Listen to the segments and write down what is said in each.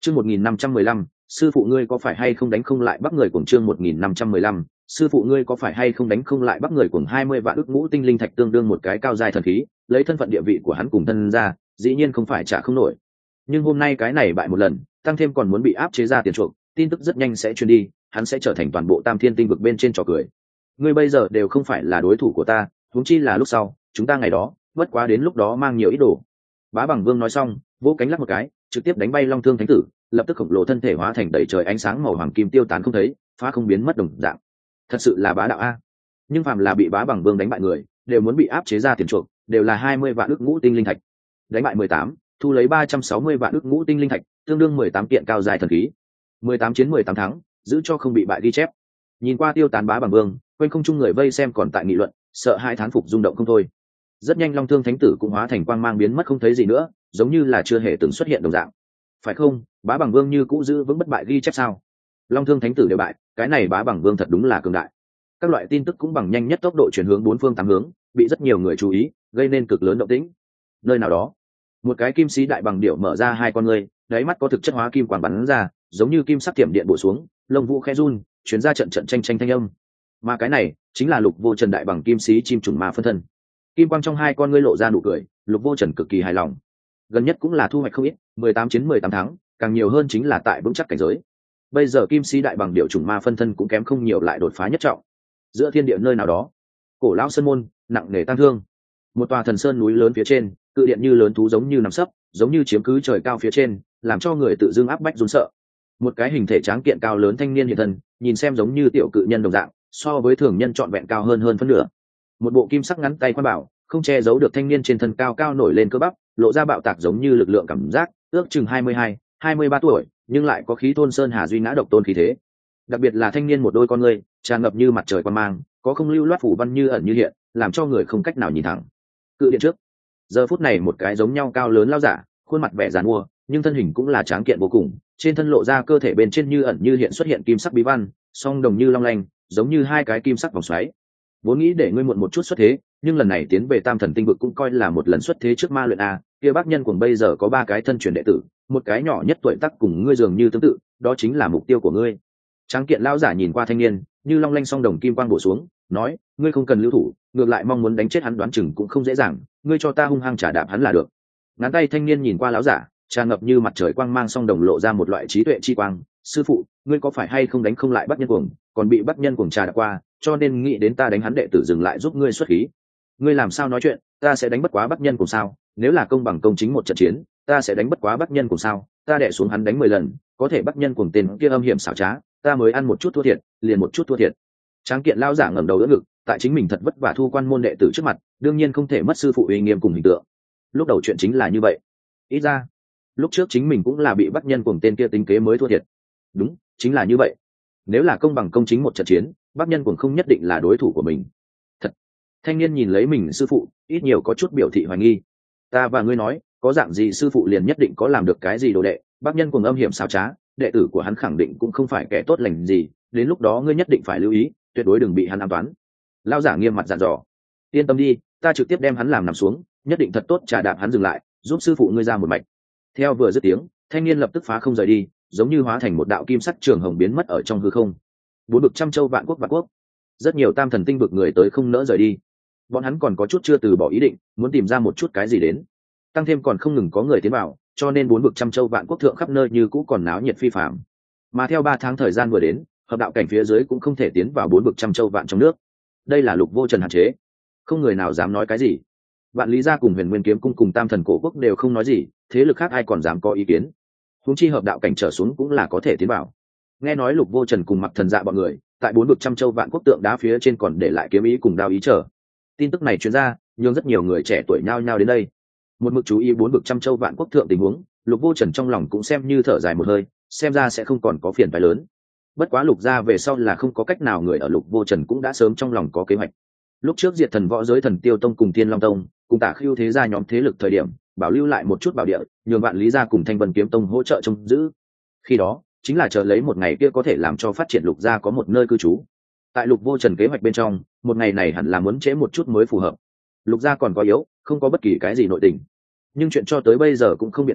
Chương 1515, sư phụ ngươi có phải hay không đánh không lại Bắc người cuồng. Chương 1515, sư phụ ngươi có phải hay không đánh không lại Bắc người cuồng. 20 vạn ức ngũ tinh linh thạch tương đương một cái cao giai thần khí, lấy thân phận địa vị của hắn cùng thân ra, dĩ nhiên không phải trả không nổi. Nhưng hôm nay cái này bại một lần, tăng thêm còn muốn bị áp chế ra tiền chuộc, tin tức rất nhanh sẽ truyền đi, hắn sẽ trở thành toàn bộ Tam Thiên tinh vực bên trên trò cười. Ngươi bây giờ đều không phải là đối thủ của ta, huống chi là lúc sau, chúng ta ngày đó, bất quá đến lúc đó mang nhiều ít đồ. Bá Bằng Vương nói xong, vỗ cánh lắc một cái, trực tiếp đánh bay Long Thương Thánh Tử, lập tức khổng lồ thân thể hóa thành đầy trời ánh sáng màu hoàng kim tiêu tán không thấy, phá không biến mất đồng dạng. Thật sự là bá đạo a. Nhưng phàm là bị Bá Bằng Vương đánh bại người, đều muốn bị áp chế ra tiền chuộc, đều là 20 vạn ức ngũ tinh linh thạch. Đánh bại 18, thu lấy 360 vạn ức ngũ tinh linh thạch, tương đương 18 kiện cao dài thần khí. 18 chiến 18 thắng, giữ cho không bị bại ghi chép. Nhìn qua tiêu tán Bá Bằng Vương, quanh không trung người vây xem còn tại nghị luận, sợ hai thán phục rung động không thôi. Rất nhanh Long Thương Thánh Tử cũng hóa thành quang mang biến mất không thấy gì nữa, giống như là chưa hề từng xuất hiện đồng dạng. Phải không? Bá Bằng Vương như cũ giữ vững bất bại ghi chép sao? Long Thương Thánh Tử đều bại, cái này Bá Bằng Vương thật đúng là cường đại. Các loại tin tức cũng bằng nhanh nhất tốc độ chuyển hướng bốn phương tám hướng, bị rất nhiều người chú ý, gây nên cực lớn động tĩnh. Nơi nào đó, một cái kim sĩ đại bằng điểu mở ra hai con ngươi, đáy mắt có thực chất hóa kim quang bắn ra, giống như kim sắc tiệm điện bổ xuống, lông vũ khẽ run, chuyển ra trận trận tranh tranh thanh âm. Mà cái này chính là Lục Vô Trần đại bằng kim sĩ chim trùng ma phân thân. Kim quang trong hai con ngươi lộ ra nụ cười, Lục Vô Trần cực kỳ hài lòng. Gần nhất cũng là thu hoạch không ít, 18 chiến 18 thắng, càng nhiều hơn chính là tại vững chắc cảnh giới. Bây giờ kim sĩ đại bằng điểu trùng ma phân thân cũng kém không nhiều lại đột phá nhất trọng. Giữa thiên địa nơi nào đó, cổ lão sơn môn nặng nề tăng thương. Một tòa thần sơn núi lớn phía trên, cự điện như lớn thú giống như nằm sấp, giống như chiếm cứ trời cao phía trên, làm cho người tự dưng áp bách run sợ. Một cái hình thể tráng kiện cao lớn thanh niên hiện thân, nhìn xem giống như tiểu cự nhân đồng dạng, so với thường nhân trọn vẹn cao hơn phân nửa. Một bộ kim sắc ngắn tay quan bảo, không che giấu được thanh niên trên thân cao cao nổi lên cơ bắp, lộ ra bạo tạc giống như lực lượng cảm giác, ước chừng 22, 23 tuổi, nhưng lại có khí thôn sơn hà duy ngã độc tôn khí thế. Đặc biệt là thanh niên một đôi con ngươi, tràn ngập như mặt trời quan mang, có không lưu loát phủ văn như ẩn như hiện, làm cho người không cách nào nhìn thẳng. Cự điện trước, giờ phút này một cái giống nhau cao lớn lao giả, khuôn mặt vẻ giàn mua, nhưng thân hình cũng là tráng kiện vô cùng, trên thân lộ ra cơ thể bên trên như ẩn như hiện xuất hiện kim sắc bí văn, song đồng như long lanh, giống như hai cái kim sắc vòng xoáy. Vốn nghĩ để ngươi muộn một chút xuất thế, nhưng lần này tiến về Tam Thần tinh vực cũng coi là một lần xuất thế trước ma luyện a. Kia bác nhân cuồng bây giờ có 3 cái thân truyền đệ tử, một cái nhỏ nhất tuổi tác cùng ngươi dường như tương tự, đó chính là mục tiêu của ngươi. Tráng kiện lão giả nhìn qua thanh niên, như long lanh song đồng kim quang bổ xuống, nói: ngươi không cần lưu thủ, ngược lại mong muốn đánh chết hắn đoán chừng cũng không dễ dàng, ngươi cho ta hung hăng trả đạp hắn là được. Ngón tay thanh niên nhìn qua lão giả, tràn ngập như mặt trời quang mang song đồng lộ ra một loại trí tuệ chi quang. Sư phụ, ngươi có phải hay không đánh không lại Bắc Nhân Cuồng, còn bị Bắc Nhân Cuồng trà đạp qua, cho nên nghĩ đến ta đánh hắn đệ tử dừng lại giúp ngươi xuất khí. Ngươi làm sao nói chuyện, ta sẽ đánh bất quá Bắc Nhân Cuồng sao? Nếu là công bằng công chính một trận chiến, ta sẽ đánh bất quá Bắc Nhân Cuồng sao? Ta đè xuống hắn đánh 10 lần, có thể Bắc Nhân Cuồng tên kia âm hiểm xảo trá, ta mới ăn một chút thua thiệt, liền một chút thua thiệt. Tráng kiện lão giả ngẩng đầu đỡ ngực, tại chính mình thật vất vả thu quan môn đệ tử trước mặt, đương nhiên không thể mất sư phụ uy nghiêm cùng hình tượng. Lúc đầu chuyện chính là như vậy. Ít ra, lúc trước chính mình cũng là bị Bắc Nhân Cuồng tên kia tính kế mới thua thiệt. Đúng, chính là như vậy. Nếu là công bằng công chính một trận chiến, Bắc Nhân Cuồng không nhất định là đối thủ của mình. Thật. Thanh niên nhìn lấy mình sư phụ, ít nhiều có chút biểu thị hoài nghi. Ta và ngươi nói, có dạng gì sư phụ liền nhất định có làm được cái gì đồ đệ, Bắc Nhân Cuồng âm hiểm xảo trá, đệ tử của hắn khẳng định cũng không phải kẻ tốt lành gì, đến lúc đó ngươi nhất định phải lưu ý, tuyệt đối đừng bị hắn ám toán. Lão giả nghiêm mặt dặn dò. Yên tâm đi, ta trực tiếp đem hắn làm nằm xuống, nhất định thật tốt trà đạp hắn dừng lại, giúp sư phụ ngươi ra một mạch. Theo vừa dứt tiếng, thanh niên lập tức phá không rời đi, giống như hóa thành một đạo kim sắc trường hồng biến mất ở trong hư không. 4 bực trăm châu vạn quốc, rất nhiều Tam Thần tinh vực người tới không nỡ rời đi. Bọn hắn còn có chút chưa từ bỏ ý định, muốn tìm ra một chút cái gì đến. Tăng thêm còn không ngừng có người tiến vào, cho nên 4 bực trăm châu vạn quốc thượng khắp nơi như cũ còn náo nhiệt phi phàm. Mà theo 3 tháng thời gian vừa đến, hợp đạo cảnh phía dưới cũng không thể tiến vào 4 bực trăm châu vạn trong nước. Đây là Lục Vô Trần hạn chế, không người nào dám nói cái gì. Vạn Lý gia cùng Huyền Nguyên kiếm cung cùng Tam Thần cổ quốc đều không nói gì, thế lực khác ai còn dám có ý kiến. Huống chi hợp đạo cảnh trở xuống cũng là có thể tiến vào. Nghe nói Lục Vô Trần cùng Mặc Thần Dạ bọn người tại 4 bực trăm châu vạn quốc tượng đá phía trên còn để lại kiếm ý cùng đao ý trở. Tin tức này truyền ra, nhưng rất nhiều người trẻ tuổi nhao nhao đến đây. Một mực chú ý 4 bực trăm châu vạn quốc thượng tình huống, Lục Vô Trần trong lòng cũng xem như thở dài một hơi, xem ra sẽ không còn có phiền phái lớn. Bất quá Lục gia về sau là không có cách nào, người ở Lục Vô Trần cũng đã sớm trong lòng có kế hoạch. Lúc trước diệt thần võ giới Thần Tiêu Tông cùng Thiên Long Tông, cùng Tả Khưu thế gia nhóm thế lực thời điểm, bảo lưu lại một chút bảo địa, nhường Vạn Lý gia cùng Thanh Vân kiếm tông hỗ trợ trông giữ. Khi đó, chính là chờ lấy một ngày kia có thể làm cho phát triển Lục gia có một nơi cư trú. Tại Lục Vô Trần kế hoạch bên trong, một ngày này hẳn là muốn trễ một chút mới phù hợp. Lục gia còn có yếu, không có bất kỳ cái gì nội tình. Nhưng chuyện cho tới bây giờ cũng không biện pháp,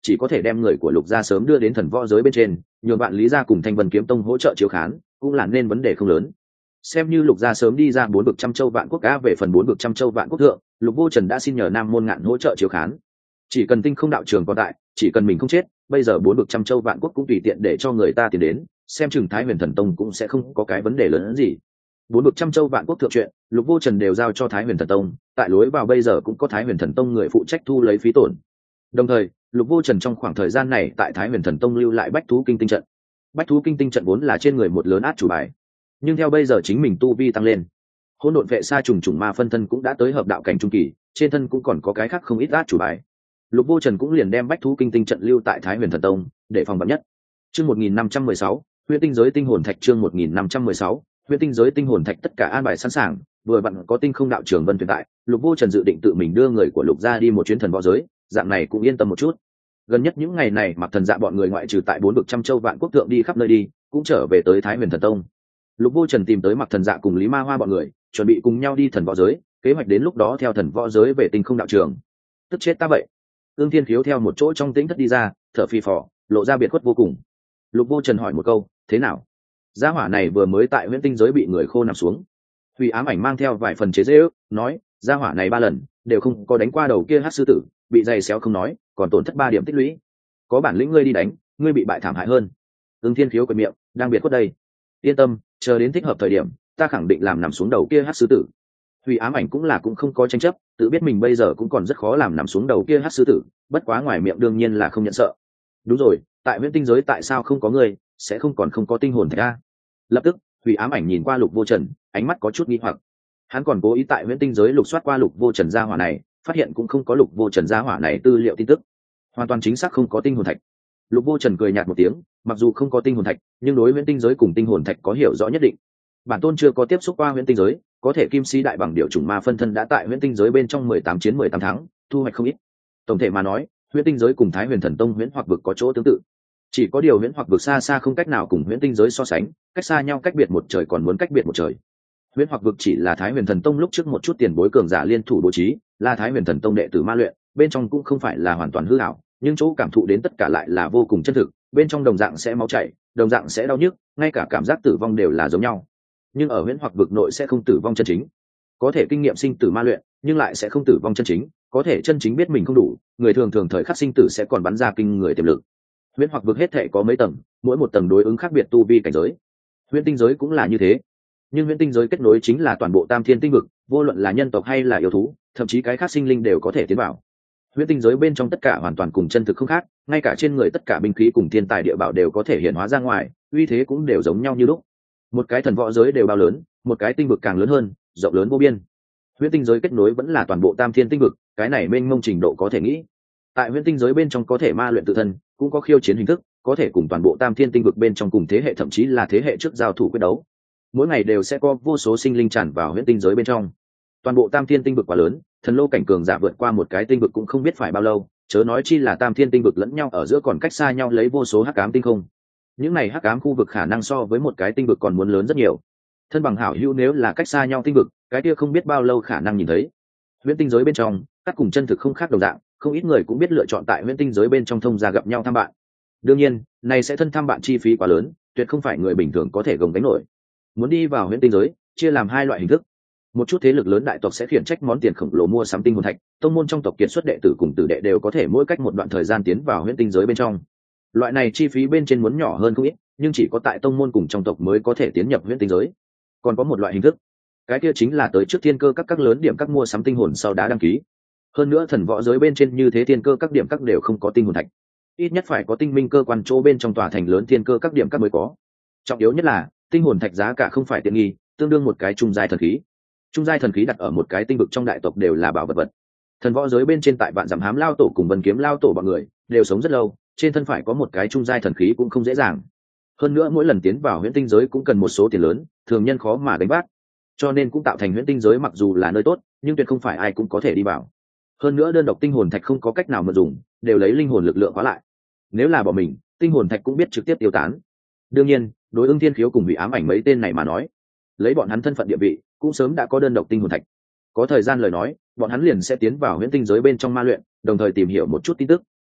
chỉ có thể đem người của Lục gia sớm đưa đến thần võ giới bên trên, nhường bạn Lý gia cùng Thanh Vân kiếm tông hỗ trợ chiếu khán, cũng là nên vấn đề không lớn. Xem như Lục gia sớm đi ra 4 vực trăm châu vạn quốc á, về phần 4 vực trăm châu vạn quốc thượng, Lục Vô Trần đã xin nhờ Nam Môn Ngạn hỗ trợ chiếu khán. Chỉ cần Tinh Không đạo trường còn tại, chỉ cần mình không chết, bây giờ 4 vực trăm châu vạn quốc cũng tùy tiện để cho người ta tiến đến, xem chừng Thái Huyền Thần Tông cũng sẽ không có cái vấn đề lớn hơn gì. 4 vực trăm châu vạn quốc thượng chuyện, Lục Vô Trần đều giao cho Thái Huyền Thần Tông, tại lối vào bây giờ cũng có Thái Huyền Thần Tông người phụ trách thu lấy phí tổn. Đồng thời, Lục Vô Trần trong khoảng thời gian này tại Thái Huyền Thần Tông lưu lại Bách Thú Kinh Tinh trận. Bách Thú Kinh Tinh trận vốn là trên người một lớn át chủ bài, nhưng theo bây giờ chính mình tu vi tăng lên, Hỗn Độn Vệ Sa trùng trùng ma phân thân cũng đã tới hợp đạo cảnh trung kỳ, trên thân cũng còn có cái khác không ít át chủ bài. Lục Vô Trần cũng liền đem Bách Thú Kinh Tinh trận lưu tại Thái Huyền Thần Tông, để phòng vạn nhất. Chương 1516, Huyễn Tinh giới tinh hồn thạch. Chương 1516, Huyễn Tinh giới tinh hồn thạch. Tất cả an bài sẵn sàng, vừa vặn có Tinh Không đạo trường Vân Tuyền tại, Lục Vô Trần dự định tự mình đưa người của Lục gia đi một chuyến thần võ giới, dạng này cũng yên tâm một chút. Gần nhất những ngày này Mặc Thần Dạ bọn người ngoại trừ tại 4 vực trăm châu vạn quốc thượng đi khắp nơi đi, cũng trở về tới Thái Huyền Thần Tông. Lục Vô Trần tìm tới Mặc Thần Dạ cùng Lý Ma Hoa bọn người, chuẩn bị cùng nhau đi thần võ giới, kế hoạch đến lúc đó theo thần võ giới về Tinh Không đạo trường. Tức chết ta vậy. Ương Thiên Khiếu theo một chỗ trong tĩnh thất đi ra, thở phì phò, lộ ra biệt khuất vô cùng. Lục Vô Trần hỏi một câu, thế nào? Gia hỏa này vừa mới tại Huyễn Tinh giới bị người khô nằm xuống. Hủy Ám Ảnh mang theo vài phần chế giễu, nói, gia hỏa này 3 lần đều không có đánh qua đầu kia hắc sư tử, bị giày xéo không nói, còn tổn thất 3 điểm tích lũy. Có bản lĩnh ngươi đi đánh, ngươi bị bại thảm hại hơn. Ương Thiên Khiếu quệt miệng, đang biệt khuất đây. Yên tâm, chờ đến thích hợp thời điểm, ta khẳng định làm nằm xuống đầu kia hắc sư tử. Hủy Ám Ảnh cũng không có tranh chấp, tự biết mình bây giờ cũng còn rất khó làm nằm xuống đầu kia hắc sư tử, bất quá ngoài miệng đương nhiên là không nhận sợ. Đúng rồi, tại Huyễn Tinh giới tại sao không có người, sẽ không có tinh hồn thạch a? Lập tức, Hủy Ám Ảnh nhìn qua Lục Vô Trần, ánh mắt có chút nghi hoặc. Hắn còn cố ý tại Huyễn Tinh giới lục soát qua Lục Vô Trần gia hỏa này, phát hiện cũng không có Lục Vô Trần gia hỏa này tư liệu tin tức, hoàn toàn chính xác không có tinh hồn thạch. Lục Vô Trần cười nhạt một tiếng, mặc dù không có tinh hồn thạch, nhưng đối Huyễn Tinh giới cùng tinh hồn thạch có hiểu rõ nhất định. Bản tôn chưa có tiếp xúc qua Huyễn Tinh giới, có thể Kim Si đại bằng điệu chủng ma phân thân đã tại Huyễn Tinh giới bên trong 18 chiến 18 thắng, thu hoạch không ít. Tổng thể mà nói, Huyễn Tinh giới cùng Thái Huyền Thần Tông Huyễn Hoặc vực có chỗ tương tự. Chỉ có điều Huyễn Hoặc vực xa xa không cách nào cùng Huyễn Tinh giới so sánh, cách xa nhau cách biệt một trời còn muốn cách biệt một trời. Huyễn Hoặc vực chỉ là Thái Huyền Thần Tông lúc trước một chút tiền bối cường giả liên thủ bố trí, là Thái Huyền Thần Tông đệ tử ma luyện, bên trong cũng không phải là hoàn toàn hư ảo, nhưng chỗ cảm thụ đến tất cả lại là vô cùng chân thực, bên trong đồng dạng sẽ máu chảy, đồng dạng sẽ đau nhức, ngay cả cảm giác tử vong đều là giống nhau. Nhưng ở Huyễn Hoặc vực nội sẽ không tử vong chân chính, có thể kinh nghiệm sinh tử ma luyện, nhưng lại sẽ không tử vong chân chính, có thể chân chính biết mình không đủ, người thường thường thời khắc sinh tử sẽ còn bắn ra kinh người tiềm lực. Huyễn Hoặc vực hết thể có mấy tầng, mỗi một tầng đối ứng khác biệt tu vi cảnh giới. Huyễn Tinh giới cũng là như thế, nhưng Huyễn Tinh giới kết nối chính là toàn bộ Tam Thiên tinh vực, vô luận là nhân tộc hay là yêu thú, thậm chí cái khác sinh linh đều có thể tiến vào. Huyễn Tinh giới bên trong tất cả hoàn toàn cùng chân thực không khác, ngay cả trên người tất cả binh khí cùng thiên tài địa bảo đều có thể hiện hóa ra ngoài, uy thế cũng đều giống nhau như lúc. Một cái thần võ giới đều bao lớn, một cái tinh vực càng lớn hơn, rộng lớn vô biên. Huyễn Tinh giới kết nối vẫn là toàn bộ Tam Thiên tinh vực, cái này mênh mông trình độ có thể nghĩ. Tại Huyễn Tinh giới bên trong có thể ma luyện tự thân, cũng có khiêu chiến hình thức, có thể cùng toàn bộ Tam Thiên tinh vực bên trong cùng thế hệ thậm chí là thế hệ trước giao thủ quyết đấu. Mỗi ngày đều sẽ có vô số sinh linh tràn vào Huyễn Tinh giới bên trong. Toàn bộ Tam Thiên tinh vực quá lớn, thần lô cảnh cường giả vượt qua một cái tinh vực cũng không biết phải bao lâu, chớ nói chi là Tam Thiên tinh vực lẫn nhau ở giữa còn cách xa nhau lấy vô số hắc ám tinh không. Những này hắc ám khu vực khả năng so với một cái tinh vực còn muốn lớn rất nhiều. Thân bằng hảo hữu nếu là cách xa nhau tinh vực, cái kia không biết bao lâu khả năng nhìn thấy. Huyễn Tinh giới bên trong, các cùng chân thực không khác đồng dạng, không ít người cũng biết lựa chọn tại Huyễn Tinh giới bên trong thông gia gặp nhau thăm bạn. Đương nhiên, này sẽ thân thăm bạn chi phí quá lớn, tuyệt không phải người bình thường có thể gồng gánh nổi. Muốn đi vào Huyễn Tinh giới, chia làm 2 loại hình thức. Một chút thế lực lớn đại tộc sẽ khiển trách món tiền khổng lồ mua sắm tinh hồn thạch, tông môn trong tộc kiệt xuất đệ tử cùng tử đệ đều có thể mỗi cách một đoạn thời gian tiến vào Huyễn Tinh giới bên trong. Loại này chi phí bên trên muốn nhỏ hơn không ít, nhưng chỉ có tại tông môn cùng trong tộc mới có thể tiến nhập Huyễn Tinh giới. Còn có một loại hình thức, cái kia chính là tới trước thiên cơ các lớn điểm các mua sắm tinh hồn sau đã đăng ký. Hơn nữa thần võ giới bên trên như thế thiên cơ các điểm các đều không có tinh hồn thạch, ít nhất phải có tinh minh cơ quan chỗ bên trong tòa thành lớn thiên cơ các điểm các mới có. Trọng yếu nhất là tinh hồn thạch giá cả không phải tiện nghi, tương đương một cái trung giai thần khí. Trung giai thần khí đặt ở một cái tinh vực trong đại tộc đều là bảo vật. Thần võ giới bên trên tại Vạn Dặm Hám lao tổ cùng Vân Kiếm lao tổ bọn người đều sống rất lâu, trên thân phải có một cái trung giai thần khí cũng không dễ dàng. Hơn nữa mỗi lần tiến vào Huyễn Tinh giới cũng cần một số tiền lớn, thường nhân khó mà đánh vác, cho nên cũng tạo thành Huyễn Tinh giới mặc dù là nơi tốt, nhưng tuyệt không phải ai cũng có thể đi vào. Hơn nữa đơn độc tinh hồn thạch không có cách nào mà dùng, đều lấy linh hồn lực lượng hóa lại. Nếu là bỏ mình, tinh hồn thạch cũng biết trực tiếp tiêu tán. Đương nhiên, đối ứng Thiên Khiếu cùng Hủy Ám Ảnh mấy tên này mà nói, lấy bọn hắn thân phận địa vị, cũng sớm đã có đơn độc tinh hồn thạch. Có thời gian lời nói, bọn hắn liền sẽ tiến vào Huyễn Tinh giới bên trong ma luyện, đồng thời tìm hiểu một chút tin tức,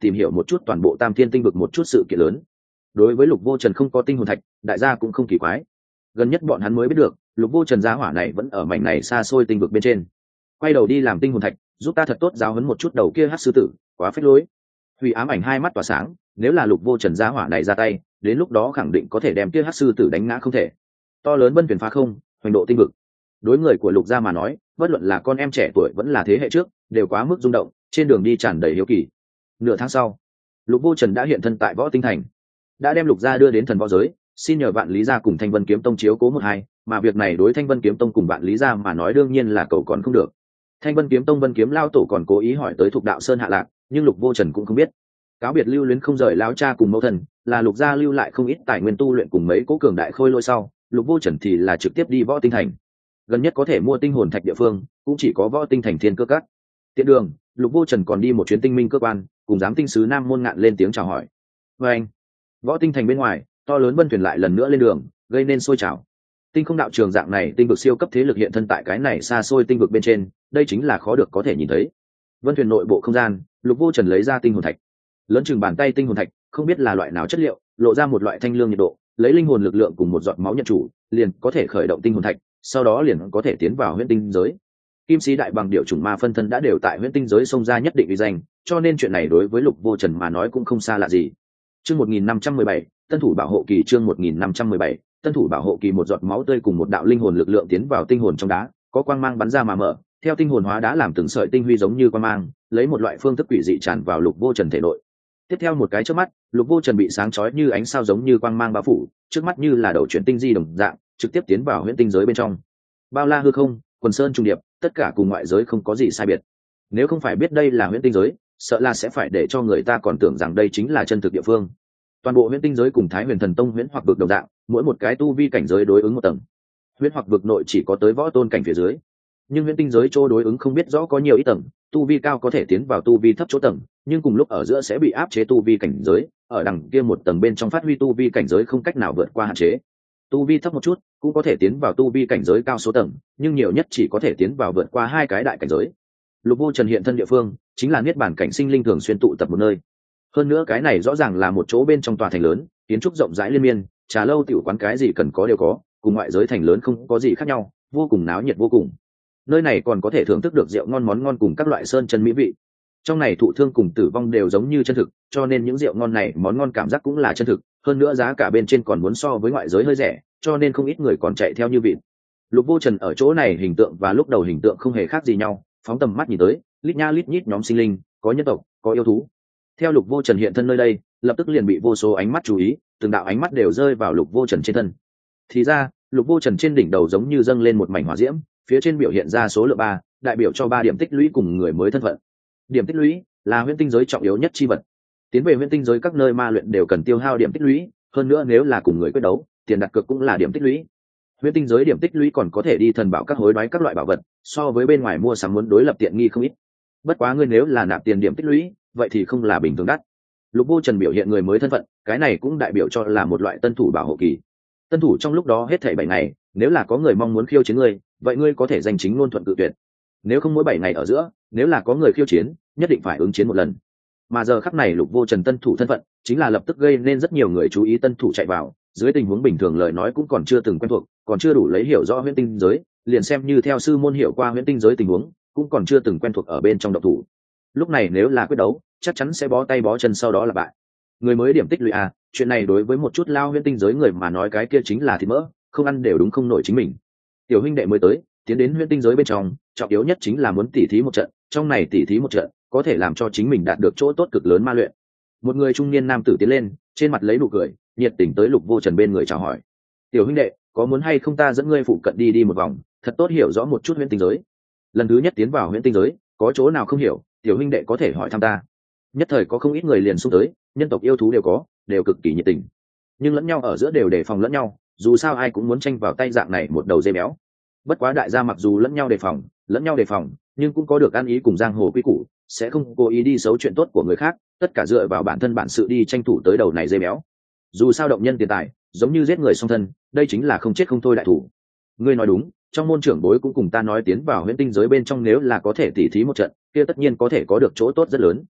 tìm hiểu một chút toàn bộ Tam Thiên tinh vực một chút sự kiện lớn. Đối với Lục Vô Trần không có tinh hồn thạch, đại gia cũng không kỳ quái. Gần nhất bọn hắn mới biết được, Lục Vô Trần gia hỏa này vẫn ở mảnh này xa xôi tinh vực bên trên. Quay đầu đi làm tinh hồn thạch, giúp ta thật tốt giáo huấn một chút đầu kia hắc sư tử, quá phết lối. Hủy Ám Ảnh hai mắt tỏa sáng, nếu là Lục Vô Trần gia hỏa này ra tay, đến lúc đó khẳng định có thể đem kia hắc sư tử đánh ngã không thể. To lớn bân thuyền phá không, hoành độ tinh vực. Đối người của Lục gia mà nói, bất luận là con em trẻ tuổi vẫn là thế hệ trước, đều quá mức rung động, trên đường đi tràn đầy hiếu kỳ. Nửa tháng sau, Lục Vô Trần đã hiện thân tại Võ Tinh Thành, đã đem Lục gia đưa đến thần võ giới, xin nhờ Vạn Lý gia cùng Thanh Vân Kiếm Tông chiếu cố một hai, mà việc này đối Thanh Vân Kiếm Tông cùng Vạn Lý gia mà nói đương nhiên là cầu còn không được. Thanh Vân Kiếm Tông Vân Kiếm lao tổ còn cố ý hỏi tới Thục Đạo Sơn hạ lạc, nhưng Lục Vô Trần cũng không biết. Cáo biệt lưu luyến không rời lão cha cùng mẫu thần, là Lục gia lưu lại không ít tài nguyên tu luyện cùng mấy cố cường đại khôi lôi sau, Lục Vô Trần thì là trực tiếp đi Võ Tinh Thành. Gần nhất có thể mua tinh hồn thạch địa phương, cũng chỉ có Võ Tinh Thành Thiên Cơ Các. Tiện đường, Lục Vô Trần còn đi một chuyến Tinh Minh cơ quan, cùng giám tinh sứ Nam Môn Ngạn lên tiếng chào hỏi. Và anh, Võ Tinh Thành bên ngoài, to lớn vân thuyền lại lần nữa lên đường, gây nên sôi trào. Tinh Không Đạo Trường dạng này tinh vực siêu cấp thế lực hiện thân tại cái này xa xôi tinh vực bên trên, đây chính là khó được có thể nhìn thấy. Vân thuyền nội bộ không gian, Lục Vô Trần lấy ra tinh hồn thạch, lớn chừng bàn tay tinh hồn thạch, không biết là loại nào chất liệu, lộ ra một loại thanh lương nhiệt độ, lấy linh hồn lực lượng cùng một giọt máu nhận chủ, liền có thể khởi động tinh hồn thạch, sau đó liền có thể tiến vào huyễn tinh giới. Kim sĩ đại bằng điệu chủng ma phân thân đã đều tại huyễn tinh giới xông ra nhất định uy danh, cho nên chuyện này đối với Lục Vô Trần mà nói cũng không xa lạ gì. Chương 1517, Tân thủ bảo hộ kỳ. Chương 1517, Tân thủ bảo hộ kỳ. Một giọt máu tươi cùng một đạo linh hồn lực lượng tiến vào tinh hồn trong đá, có quang mang bắn ra mà mở, theo tinh hồn hóa đá làm từng sợi tinh huy giống như quang mang, lấy một loại phương thức quỷ dị tràn vào Lục Vô Trần thể nội. Tiếp theo một cái chớp mắt, Lục Vô Trần bị sáng chói như ánh sao giống như quang mang bao phủ, trước mắt như là đầu chuyển tinh di đồng dạng, trực tiếp tiến vào huyễn tinh giới bên trong. Bao la hư không, quần sơn trùng điệp, tất cả cùng ngoại giới không có gì sai biệt. Nếu không phải biết đây là huyễn tinh giới, sợ là sẽ phải để cho người ta còn tưởng rằng đây chính là chân thực địa phương. Toàn bộ huyễn tinh giới cùng Thái Huyền Thần Tông huyễn hoặc vực đồng dạng, mỗi một cái tu vi cảnh giới đối ứng một tầng. Huyễn hoặc vực nội chỉ có tới võ tôn cảnh phía dưới, nhưng huyễn tinh giới chỗ đối ứng không biết rõ có nhiều ít tầng, tu vi cao có thể tiến vào tu vi thấp chỗ tầng, nhưng cùng lúc ở giữa sẽ bị áp chế tu vi cảnh giới, ở đằng kia một tầng bên trong phát huy tu vi cảnh giới không cách nào vượt qua hạn chế. Tu vi thấp một chút cũng có thể tiến vào tu vi cảnh giới cao số tầng, nhưng nhiều nhất chỉ có thể tiến vào vượt qua hai cái đại cảnh giới. Lục Vô Trần hiện thân địa phương chính là niết bàn cảnh sinh linh thường xuyên tụ tập một nơi. Hơn nữa cái này rõ ràng là một chỗ bên trong tòa thành lớn, kiến trúc rộng rãi liên miên, trà lâu tiểu quán cái gì cần có đều có, cùng ngoại giới thành lớn không có gì khác nhau, vô cùng náo nhiệt vô cùng. Nơi này còn có thể thưởng thức được rượu ngon món ngon cùng các loại sơn chân mỹ vị. Trong này thụ thương cùng tử vong đều giống như chân thực, cho nên những rượu ngon này món ngon cảm giác cũng là chân thực, hơn nữa giá cả bên trên còn muốn so với ngoại giới hơi rẻ, cho nên không ít người còn chạy theo như vịt. Lục Vô Trần ở chỗ này hình tượng và lúc đầu hình tượng không hề khác gì nhau, phóng tầm mắt nhìn tới, lít nha lít nhít nhóm sinh linh, có nhân tộc, có yêu thú. Theo Lục Vô Trần hiện thân nơi đây, lập tức liền bị vô số ánh mắt chú ý, từng đạo ánh mắt đều rơi vào Lục Vô Trần trên thân. Thì ra, Lục Vô Trần trên đỉnh đầu giống như dâng lên một mảnh hỏa diễm, phía trên biểu hiện ra số lượng 3, đại biểu cho 3 điểm tích lũy cùng người mới thân phận. Điểm tích lũy là huyễn tinh giới trọng yếu nhất chi vật. Tiến về huyễn tinh giới các nơi ma luyện đều cần tiêu hao điểm tích lũy, hơn nữa nếu là cùng người quyết đấu, tiền đặt cược cũng là điểm tích lũy. Huyễn tinh giới điểm tích lũy còn có thể đi thần bảo các hối đoái các loại bảo vật, so với bên ngoài mua sắm muốn đối lập tiện nghi không ít. Bất quá ngươi nếu là nạp tiền điểm tích lũy, vậy thì không là bình thường đắt. Lục Vô Trần biểu hiện người mới thân phận, cái này cũng đại biểu cho là một loại tân thủ bảo hộ kỳ. Tân thủ trong lúc đó hết thảy 7 ngày, nếu là có người mong muốn khiêu chiến ngươi, vậy ngươi có thể danh chính ngôn thuận cự tuyệt. Nếu không mỗi 7 ngày ở giữa, nếu là có người khiêu chiến, nhất định phải ứng chiến một lần. Mà giờ khắc này Lục Vô Trần tân thủ thân phận, chính là lập tức gây nên rất nhiều người chú ý tân thủ chạy vào, dưới tình huống bình thường lời nói cũng còn chưa từng quen thuộc, còn chưa đủ lấy hiểu rõ huyễn tinh giới, liền xem như theo sư môn hiểu qua huyễn tinh giới tình huống, cũng còn chưa từng quen thuộc ở bên trong động thủ. Lúc này nếu là quyết đấu, chắc chắn sẽ bó tay bó chân sau đó là bại. Người mới điểm tích lũy à, chuyện này đối với một chút lao huyễn tinh giới người mà nói cái kia chính là thịt mỡ, không ăn đều đúng không nổi chính mình. Tiểu huynh đệ mới tới, tiến đến huyễn tinh giới bên trong, trọng yếu nhất chính là muốn tỉ thí một trận, trong này tỉ thí một trận, có thể làm cho chính mình đạt được chỗ tốt cực lớn ma luyện. Một người trung niên nam tử tiến lên, trên mặt lấy nụ cười, nhiệt tình tới Lục Vô Trần bên người chào hỏi. Tiểu huynh đệ, có muốn hay không ta dẫn ngươi phụ cận đi đi một vòng, thật tốt hiểu rõ một chút huyễn tinh giới. Lần thứ nhất tiến vào huyễn tinh giới, có chỗ nào không hiểu, tiểu huynh đệ có thể hỏi thăm ta. Nhất thời có không ít người liền xung tới, nhân tộc yêu thú đều có, đều cực kỳ nhiệt tình. Nhưng lẫn nhau ở giữa đều đề phòng lẫn nhau, dù sao ai cũng muốn tranh vào tay dạng này một đầu dê béo. Bất quá đại gia mặc dù lẫn nhau đề phòng, nhưng cũng có được ăn ý cùng giang hồ quy củ, sẽ không cố ý đi xấu chuyện tốt của người khác, tất cả dựa vào bản thân bản sự đi tranh thủ tới đầu này dê béo. Dù sao động nhân tiền tài, giống như giết người song thân, đây chính là không chết không thôi đại thủ. Ngươi nói đúng, trong môn trưởng bối cũng cùng ta nói tiến vào huyễn tinh giới bên trong nếu là có thể tỉ thí một trận, kia tất nhiên có thể có được chỗ tốt rất lớn.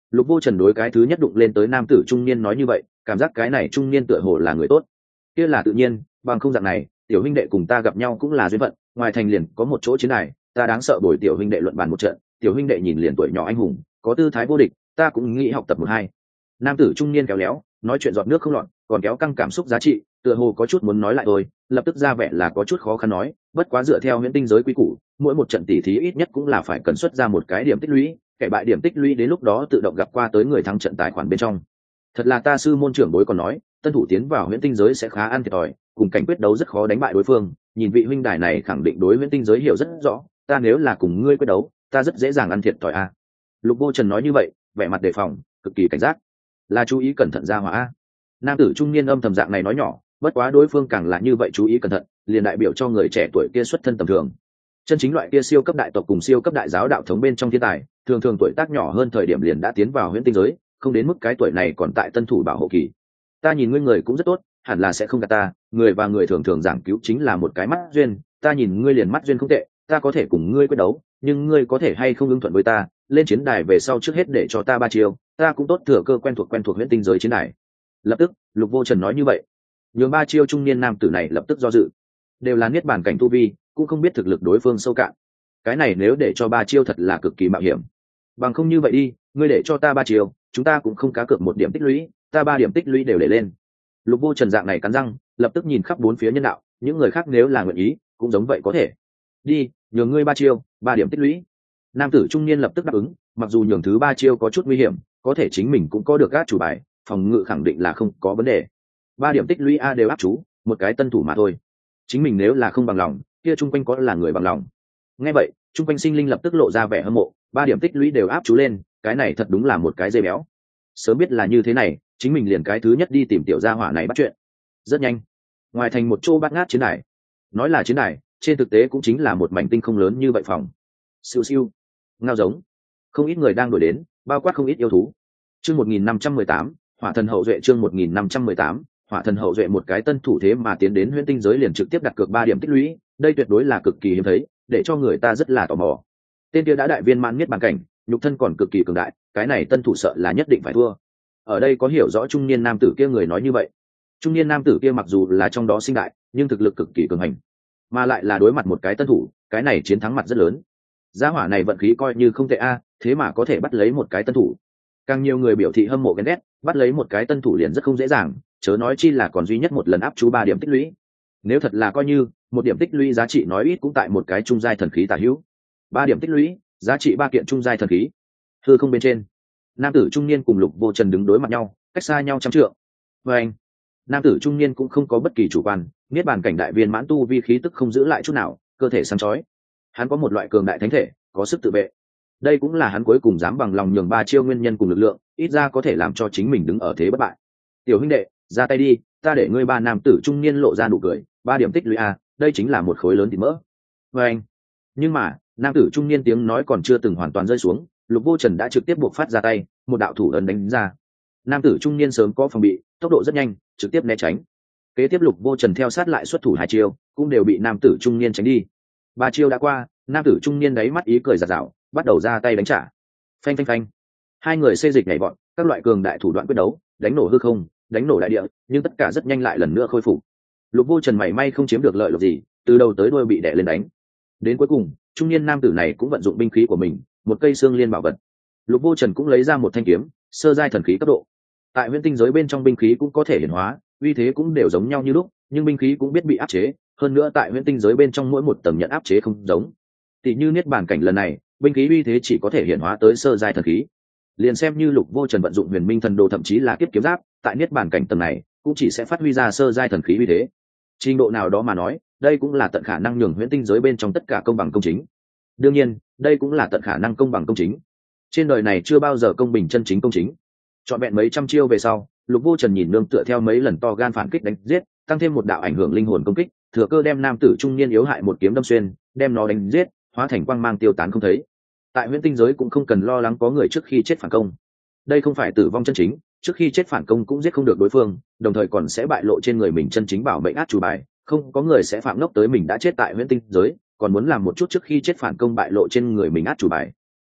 Lục Vô Trần đối cái thứ nhất đụng lên tới nam tử trung niên nói như vậy, cảm giác cái này trung niên tựa hồ là người tốt. Kia là tự nhiên, bằng không dạng này, tiểu huynh đệ cùng ta gặp nhau cũng là duyên phận, ngoài thành liền có một chỗ chiến đài, ta đáng sợ bồi tiểu huynh đệ luận bàn một trận, tiểu huynh đệ nhìn liền tuổi nhỏ anh hùng, có tư thái vô địch, ta cũng nghĩ học tập một hai. Nam tử trung niên kéo léo, nói chuyện giọt nước không lọt, còn kéo căng cảm xúc giá trị, tựa hồ có chút muốn nói lại thôi, lập tức ra vẻ là có chút khó khăn nói, bất quá dựa theo huyễn tinh giới quy củ, mỗi một trận tỷ thí ít nhất cũng là phải cần xuất ra một cái điểm tích lũy, kẻ bại điểm tích lũy đến lúc đó tự động gặp qua tới người thắng trận tài khoản bên trong. Thật là ta sư môn trưởng bối còn nói, tân thủ tiến vào huyễn tinh giới sẽ khá ăn thiệt thòi, cùng cảnh quyết đấu rất khó đánh bại đối phương, nhìn vị huynh đài này khẳng định đối huyễn tinh giới hiểu rất rõ, ta nếu là cùng ngươi quyết đấu, ta rất dễ dàng ăn thiệt thòi a. Lục Vô Trần nói như vậy, vẻ mặt đề phòng, cực kỳ cảnh giác, là chú ý cẩn thận ra hỏa a. Nam tử trung niên âm thầm dạng này nói nhỏ, bất quá đối phương càng là như vậy chú ý cẩn thận, liền đại biểu cho người trẻ tuổi kia xuất thân tầm thường. Chân chính loại kia siêu cấp đại tộc cùng siêu cấp đại giáo đạo thống bên trong thiên tài, thường thường tuổi tác nhỏ hơn thời điểm liền đã tiến vào huyễn tinh giới, không đến mức cái tuổi này còn tại tân thủ bảo hộ kỳ. Ta nhìn ngươi người cũng rất tốt, hẳn là sẽ không gạt ta, người và người thường thường giảng cứu chính là một cái mắt duyên, ta nhìn ngươi liền mắt duyên không tệ, ta có thể cùng ngươi quyết đấu, nhưng ngươi có thể hay không ưng thuận với ta, lên chiến đài về sau trước hết để cho ta 3 chiêu, ta cũng tốt thừa cơ quen thuộc huyễn tinh giới chiến đài. Lập tức, Lục Vô Trần nói như vậy. Nhường 3 chiêu trung niên nam tử này lập tức do dự. Đều là niết bàn cảnh tu vi, cũng không biết thực lực đối phương sâu cạn. Cái này nếu để cho 3 chiêu thật là cực kỳ mạo hiểm. Bằng không như vậy đi, ngươi để cho ta 3 chiêu, chúng ta cũng không cá cược một điểm tích lũy, ta 3 điểm tích lũy đều để lên. Lục Vô Trần dạng này cắn răng, lập tức nhìn khắp bốn phía nhân đạo, những người khác nếu là nguyện ý, cũng giống vậy có thể. Đi, nhường ngươi 3 chiêu, 3 điểm tích lũy. Nam tử trung niên lập tức đáp ứng, mặc dù nhường thứ 3 chiêu có chút nguy hiểm, có thể chính mình cũng có được gác chủ bài, phòng ngự khẳng định là không có vấn đề. 3 điểm tích lũy a đều áp chú, một cái tân thủ mà thôi. Chính mình nếu là không bằng lòng, kia chung quanh có là người bằng lòng. Nghe vậy, chung quanh sinh linh lập tức lộ ra vẻ hâm mộ, 3 điểm tích lũy đều áp chú lên, cái này thật đúng là một cái dây béo. Sớm biết là như thế này, chính mình liền cái thứ nhất đi tìm tiểu gia hỏa này bắt chuyện. Rất nhanh, ngoài thành một chỗ bát ngát chiến đài. Nói là chiến đài, trên thực tế cũng chính là một mảnh tinh không lớn như vậy phòng. Siêu siêu, ngao giống, không ít người đang đuổi đến, bao quát không ít yêu thú. Chương 1518, Hỏa thần hậu duệ. Chương 1518, Hỏa thần hậu duệ. Một cái tân thủ thế mà tiến đến huyễn tinh giới liền trực tiếp đặt cược 3 điểm tích lũy, đây tuyệt đối là cực kỳ hiếm thấy, để cho người ta rất là tò mò. Tên kia đã đại viên mãn niết bàn cảnh, nhục thân còn cực kỳ cường đại, cái này tân thủ sợ là nhất định phải thua. Ở đây có hiểu rõ trung niên nam tử kia người nói như vậy. Trung niên nam tử kia mặc dù là trong đó sinh đại, nhưng thực lực cực kỳ cường hành, mà lại là đối mặt một cái tân thủ, cái này chiến thắng mặt rất lớn. Gia hỏa này vận khí coi như không tệ a, thế mà có thể bắt lấy một cái tân thủ. Càng nhiều người biểu thị hâm mộ ghen ghét, bắt lấy một cái tân thủ liền rất không dễ dàng, chớ nói chi là còn duy nhất một lần áp chú 3 điểm tích lũy. Nếu thật là coi như một điểm tích lũy giá trị nói ít cũng tại một cái trung giai thần khí tả hữu. 3 điểm tích lũy, giá trị 3 kiện trung giai thần khí. Hư không bên trên, nam tử trung niên cùng Lục Vô Trần đứng đối mặt nhau, cách xa nhau trăm trượng. Và anh, nam tử trung niên cũng không có bất kỳ chủ quan, niết bàn cảnh đại viên mãn tu vi khí tức không giữ lại chút nào, cơ thể sáng chói. Hắn có một loại cường đại thánh thể, có sức tự vệ. Đây cũng là hắn cuối cùng dám bằng lòng nhường 3 chiêu nguyên nhân cùng lực lượng, ít ra có thể làm cho chính mình đứng ở thế bất bại. Tiểu huynh đệ, ra tay đi, ta để ngươi 3 nam tử trung niên lộ ra nụ cười, 3 điểm tích lũy a, đây chính là một khối lớn thịt mỡ. Và anh, nhưng mà nam tử trung niên tiếng nói còn chưa từng hoàn toàn rơi xuống, Lục Vô Trần đã trực tiếp buộc phát ra tay, một đạo thủ ấn đánh ra. Nam tử trung niên sớm có phòng bị, tốc độ rất nhanh, trực tiếp né tránh. Kế tiếp Lục Vô Trần theo sát lại xuất thủ 2 chiêu, cũng đều bị nam tử trung niên tránh đi. 3 chiêu đã qua, nam tử trung niên đáy mắt ý cười rạng rỡ, bắt đầu ra tay đánh trả. Phanh phanh phanh, hai người xê dịch nhảy vọt, các loại cường đại thủ đoạn quyết đấu, đánh nổ hư không, đánh nổ đại địa, nhưng tất cả rất nhanh lại lần nữa khôi phục. Lục Vô Trần mảy may không chiếm được lợi lộc gì, từ đầu tới đuôi bị đè lên đánh. Đến cuối cùng, trung niên nam tử này cũng vận dụng binh khí của mình, một cây xương liên bảo vật. Lục Vô Trần cũng lấy ra một thanh kiếm, sơ giai thần khí cấp độ. Tại huyễn tinh giới bên trong binh khí cũng có thể hiển hóa, uy thế cũng đều giống nhau như lúc, nhưng binh khí cũng biết bị áp chế, hơn nữa tại huyễn tinh giới bên trong mỗi một tầng nhận áp chế không giống. Tỷ như niết bàn cảnh lần này, binh khí uy thế chỉ có thể hiển hóa tới sơ giai thần khí. Liền xem như Lục Vô Trần vận dụng huyền minh thần đồ thậm chí là kiếp kiếm giáp, tại niết bàn cảnh tầng này cũng chỉ sẽ phát huy ra sơ giai thần khí uy thế. Trình độ nào đó mà nói, đây cũng là tận khả năng nhường huyễn tinh giới bên trong tất cả công bằng công chính. Đương nhiên, đây cũng là tận khả năng công bằng công chính. Trên đời này chưa bao giờ công bình chân chính công chính. Chọn vẹn mấy trăm chiêu về sau, Lục Vô Trần nhìn nương tựa theo mấy lần to gan phản kích đánh giết, tăng thêm một đạo ảnh hưởng linh hồn công kích, thừa cơ đem nam tử trung niên yếu hại một kiếm đâm xuyên, đem nó đánh giết, hóa thành quang mang tiêu tán không thấy. Tại huyễn tinh giới cũng không cần lo lắng có người trước khi chết phản công. Đây không phải tử vong chân chính, trước khi chết phản công cũng giết không được đối phương, đồng thời còn sẽ bại lộ trên người mình chân chính bảo mệnh át chủ bài, không có người sẽ phạm ngốc tới mình đã chết tại huyễn tinh giới, còn muốn làm một chút trước khi chết phản công bại lộ trên người mình át chủ bài.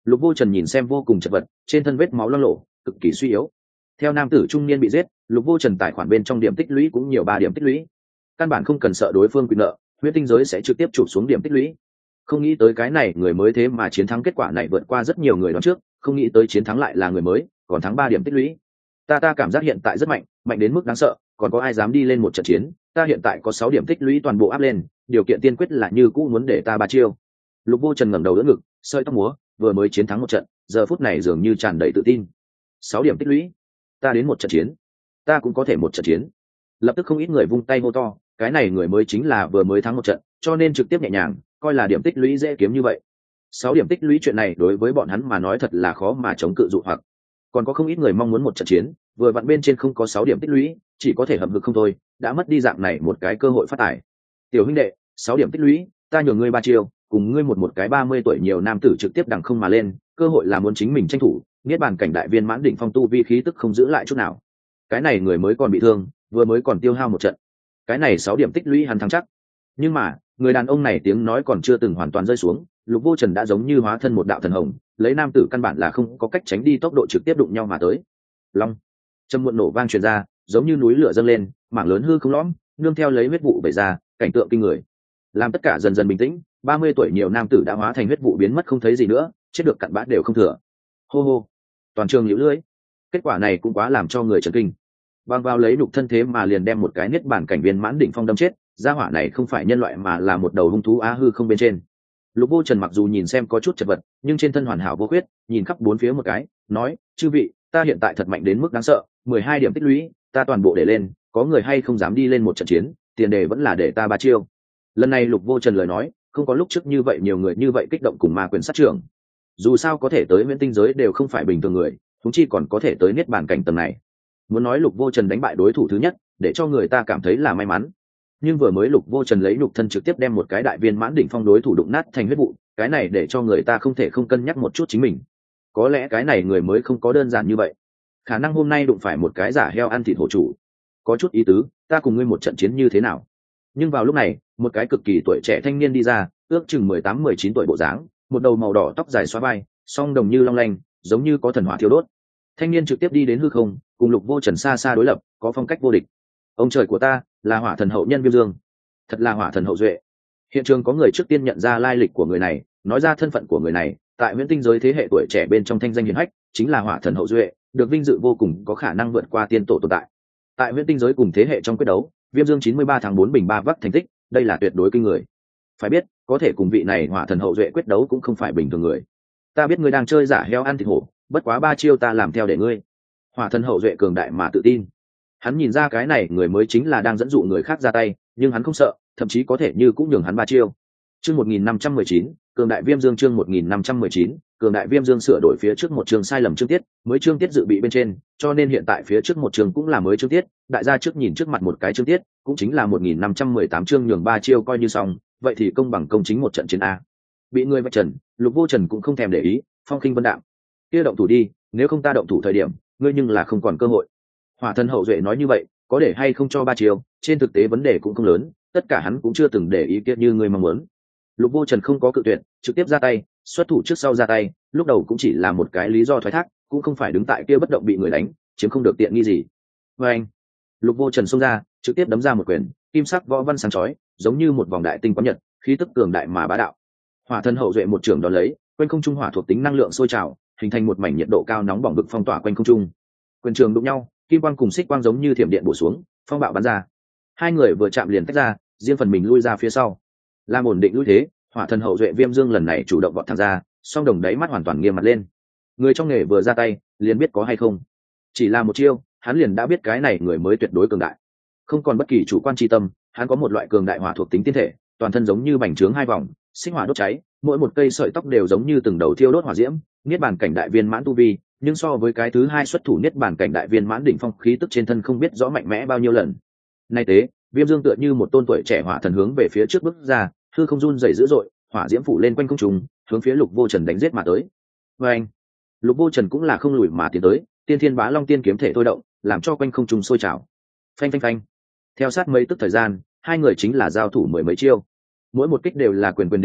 Lục Vô Trần nhìn xem vô cùng chật vật, trên thân vết máu loang lổ, cực kỳ suy yếu. Theo nam tử trung niên bị giết, Lục Vô Trần tài khoản bên trong điểm tích lũy cũng nhiều 3 điểm tích lũy. Căn bản không cần sợ đối phương quyền nợ, huyết tinh giới sẽ trực tiếp chụp xuống điểm tích lũy. Không nghĩ tới cái này người mới thế mà chiến thắng, kết quả này vượt qua rất nhiều người đoán trước, không nghĩ tới chiến thắng lại là người mới, còn thắng 3 điểm tích lũy. Ta cảm giác hiện tại rất mạnh, mạnh đến mức đáng sợ, còn có ai dám đi lên một trận chiến, ta hiện tại có 6 điểm tích lũy toàn bộ áp lên, điều kiện tiên quyết là như cũ muốn để ta 3 chiêu. Lục Vô Trần ngẩng đầu đỡ ngực, sợi tóc múa, vừa mới chiến thắng một trận, giờ phút này dường như tràn đầy tự tin. 6 điểm tích lũy, ta đến một trận chiến, ta cũng có thể một trận chiến. Lập tức không ít người vung tay hô to, cái này người mới chính là vừa mới thắng một trận, cho nên trực tiếp nhẹ nhàng, coi là điểm tích lũy dễ kiếm như vậy. 6 điểm tích lũy chuyện này đối với bọn hắn mà nói thật là khó mà chống cự dụ hoặc. Còn có không ít người mong muốn một trận chiến, vừa vặn bên trên không có 6 điểm tích lũy, chỉ có thể hậm hực không thôi, đã mất đi dạng này một cái cơ hội phát tài. Tiểu huynh đệ, 6 điểm tích lũy, ta nhường ngươi 3 chiêu, cùng ngươi một cái 30 tuổi nhiều nam tử trực tiếp đằng không mà lên, cơ hội là muốn chính mình tranh thủ, niết bàn cảnh đại viên mãn đỉnh phong tu vi khí tức không giữ lại chút nào. Cái này người mới còn bị thương, vừa mới còn tiêu hao một trận. Cái này 6 điểm tích lũy hắn thắng chắc. Nhưng mà, người đàn ông này tiếng nói còn chưa từng hoàn toàn rơi xuống, Lục Vô Trần đã giống như hóa thân một đạo thần hồng, lấy nam tử căn bản là không có cách tránh đi tốc độ trực tiếp đụng nhau mà tới. Long, trầm muộn nổ vang truyền ra, giống như núi lửa dâng lên, mảng lớn hư không lõm, nương theo lấy huyết vụ bày ra, cảnh tượng kinh người. Làm tất cả dần dần bình tĩnh, 30 tuổi nhiều nam tử đã hóa thành huyết vụ biến mất không thấy gì nữa, chết được cặn bã đều không thừa. Hô hô, toàn trường liễu lưỡi. Kết quả này cũng quá làm cho người chấn kinh. Bang vào lấy nhục thân thế mà liền đem một cái niết bản cảnh viên mãn đỉnh phong đâm chết, gia hỏa này không phải nhân loại mà là một đầu hung thú á hư không bên trên. Lục Vô Trần mặc dù nhìn xem có chút chật vật, nhưng trên thân hoàn hảo vô khuyết, nhìn khắp bốn phía một cái, nói: "Chư vị, ta hiện tại thật mạnh đến mức đáng sợ, 12 điểm tích lũy, ta toàn bộ để lên, có người hay không dám đi lên một trận chiến, tiền đề vẫn là để ta 3 chiêu." Lần này Lục Vô Trần lời nói, không có lúc trước như vậy nhiều người như vậy kích động cùng ma quyền sát trưởng. Dù sao có thể tới Viễn Tinh giới đều không phải bình thường người, chúng chi còn có thể tới niết bàn cảnh tầng này. Muốn nói Lục Vô Trần đánh bại đối thủ thứ nhất, để cho người ta cảm thấy là may mắn. Nhưng vừa mới Lục Vô Trần lấy nhục thân trực tiếp đem một cái đại viên mãn đỉnh phong đối thủ đụng nát thành huyết vụ, cái này để cho người ta không thể không cân nhắc một chút chính mình. Có lẽ cái này người mới không có đơn giản như vậy. Khả năng hôm nay đụng phải một cái giả heo ăn thịt hổ chủ. Có chút ý tứ, ta cùng ngươi một trận chiến như thế nào? Nhưng vào lúc này, một cái cực kỳ tuổi trẻ thanh niên đi ra, ước chừng 18-19 tuổi bộ dáng, một đầu màu đỏ tóc dài xóa vai, song đồng như long lanh, giống như có thần hỏa thiêu đốt. Thanh niên trực tiếp đi đến hư không, cùng Lục Vô Trần xa xa đối lập, có phong cách vô địch. Ông trời của ta, là hỏa thần hậu nhân Viêm Dương, thật là hỏa thần hậu duệ. Hiện trường có người trước tiên nhận ra lai lịch của người này, nói ra thân phận của người này, tại Viễn Tinh giới thế hệ tuổi trẻ bên trong thanh danh hiển hách, chính là hỏa thần hậu duệ, được vinh dự vô cùng có khả năng vượt qua tiên tổ tồn tại. Tại Viễn Tinh giới cùng thế hệ trong quyết đấu, Viêm Dương 93 tháng 4 bình 3 vắc thành tích, đây là tuyệt đối kinh người. Phải biết, có thể cùng vị này hỏa thần hậu duệ quyết đấu cũng không phải bình thường người. Ta biết ngươi đang chơi giả heo ăn thịt hổ, bất quá 3 chiêu ta làm theo để ngươi. Hỏa thần hậu duệ cường đại mà tự tin. Hắn nhìn ra cái này người mới chính là đang dẫn dụ người khác ra tay, nhưng hắn không sợ, thậm chí có thể như cũng nhường hắn 3 chiêu. Chương 1519, cường đại Viêm Dương chương 1519, cường đại Viêm Dương sửa đổi phía trước một chương sai lầm chương tiết, mới chương tiết dự bị bên trên, cho nên hiện tại phía trước một chương cũng là mới chương tiết, đại gia trước nhìn trước mặt một cái chương tiết, cũng chính là 1518 chương nhường 3 chiêu coi như xong, vậy thì công bằng công chính một trận chiến a. Bị người vạch trần, Lục Vô Trần cũng không thèm để ý, phong khinh vân đạm. Kia động thủ đi, nếu không ta động thủ thời điểm, ngươi nhưng là không còn cơ hội. Hỏa thần hậu duệ nói như vậy, có để hay không cho 3 chiêu, trên thực tế vấn đề cũng không lớn, tất cả hắn cũng chưa từng để ý kia như ngươi mong muốn. Lục Vô Trần không có cự tuyệt, trực tiếp ra tay, xuất thủ trước sau ra tay, lúc đầu cũng chỉ là một cái lý do thoái thác, cũng không phải đứng tại kia bất động bị người đánh, chiếm không được tiện nghi gì. Và anh, Lục Vô Trần xông ra, trực tiếp đấm ra một quyền, kim sắc võ văn sáng chói, giống như một vòng đại tinh quang nhật, khí tức cường đại mà bá đạo. Hỏa thần hậu duệ một trường đón lấy, quanh không trung hỏa thuộc tính năng lượng sôi trào, hình thành một mảnh nhiệt độ cao nóng bỏng bực phong tỏa quanh không trung. Quyền trường đụng nhau, kim quang cùng xích quang giống như thiểm điện bổ xuống, phong bạo bắn ra. Hai người vừa chạm liền tách ra, riêng phần mình lui ra phía sau. Làm ổn định lui thế, hỏa thần hậu duệ Viêm Dương lần này chủ động vọt thẳng ra, song đồng đáy mắt hoàn toàn nghiêm mặt lên. Người trong nghề vừa ra tay, liền biết có hay không. Chỉ là một chiêu, hắn liền đã biết cái này người mới tuyệt đối cường đại. Không còn bất kỳ chủ quan chi tâm, hắn có một loại cường đại hỏa thuộc tính tiên thể, toàn thân giống như bành trướng hai vòng, sinh hỏa đốt cháy, mỗi một cây sợi tóc đều giống như từng đầu thiêu đốt hỏa diễm, niết bàn cảnh đại viên mãn tu vi, nhưng so với cái thứ hai xuất thủ niết bàn cảnh đại viên mãn đỉnh phong khí tức trên thân không biết rõ mạnh mẽ bao nhiêu lần. Nay tế, Viêm Dương tựa như một tôn tuổi trẻ hỏa thần hướng về phía trước bước ra, hư không run rẩy dữ dội, hỏa diễm phủ lên quanh không trung, hướng phía Lục Vô Trần đánh giết mà tới. Và anh, Lục Vô Trần cũng là không lùi mà tiến tới, Tiên Thiên Bá Long Tiên kiếm thể thôi động, làm cho quanh không trung sôi trào. Phanh phanh phanh. Theo sát mấy tức thời gian, hai người chính là giao thủ mười mấy chiêu. Mỗi một kích đều là quyền quyền đến thịt,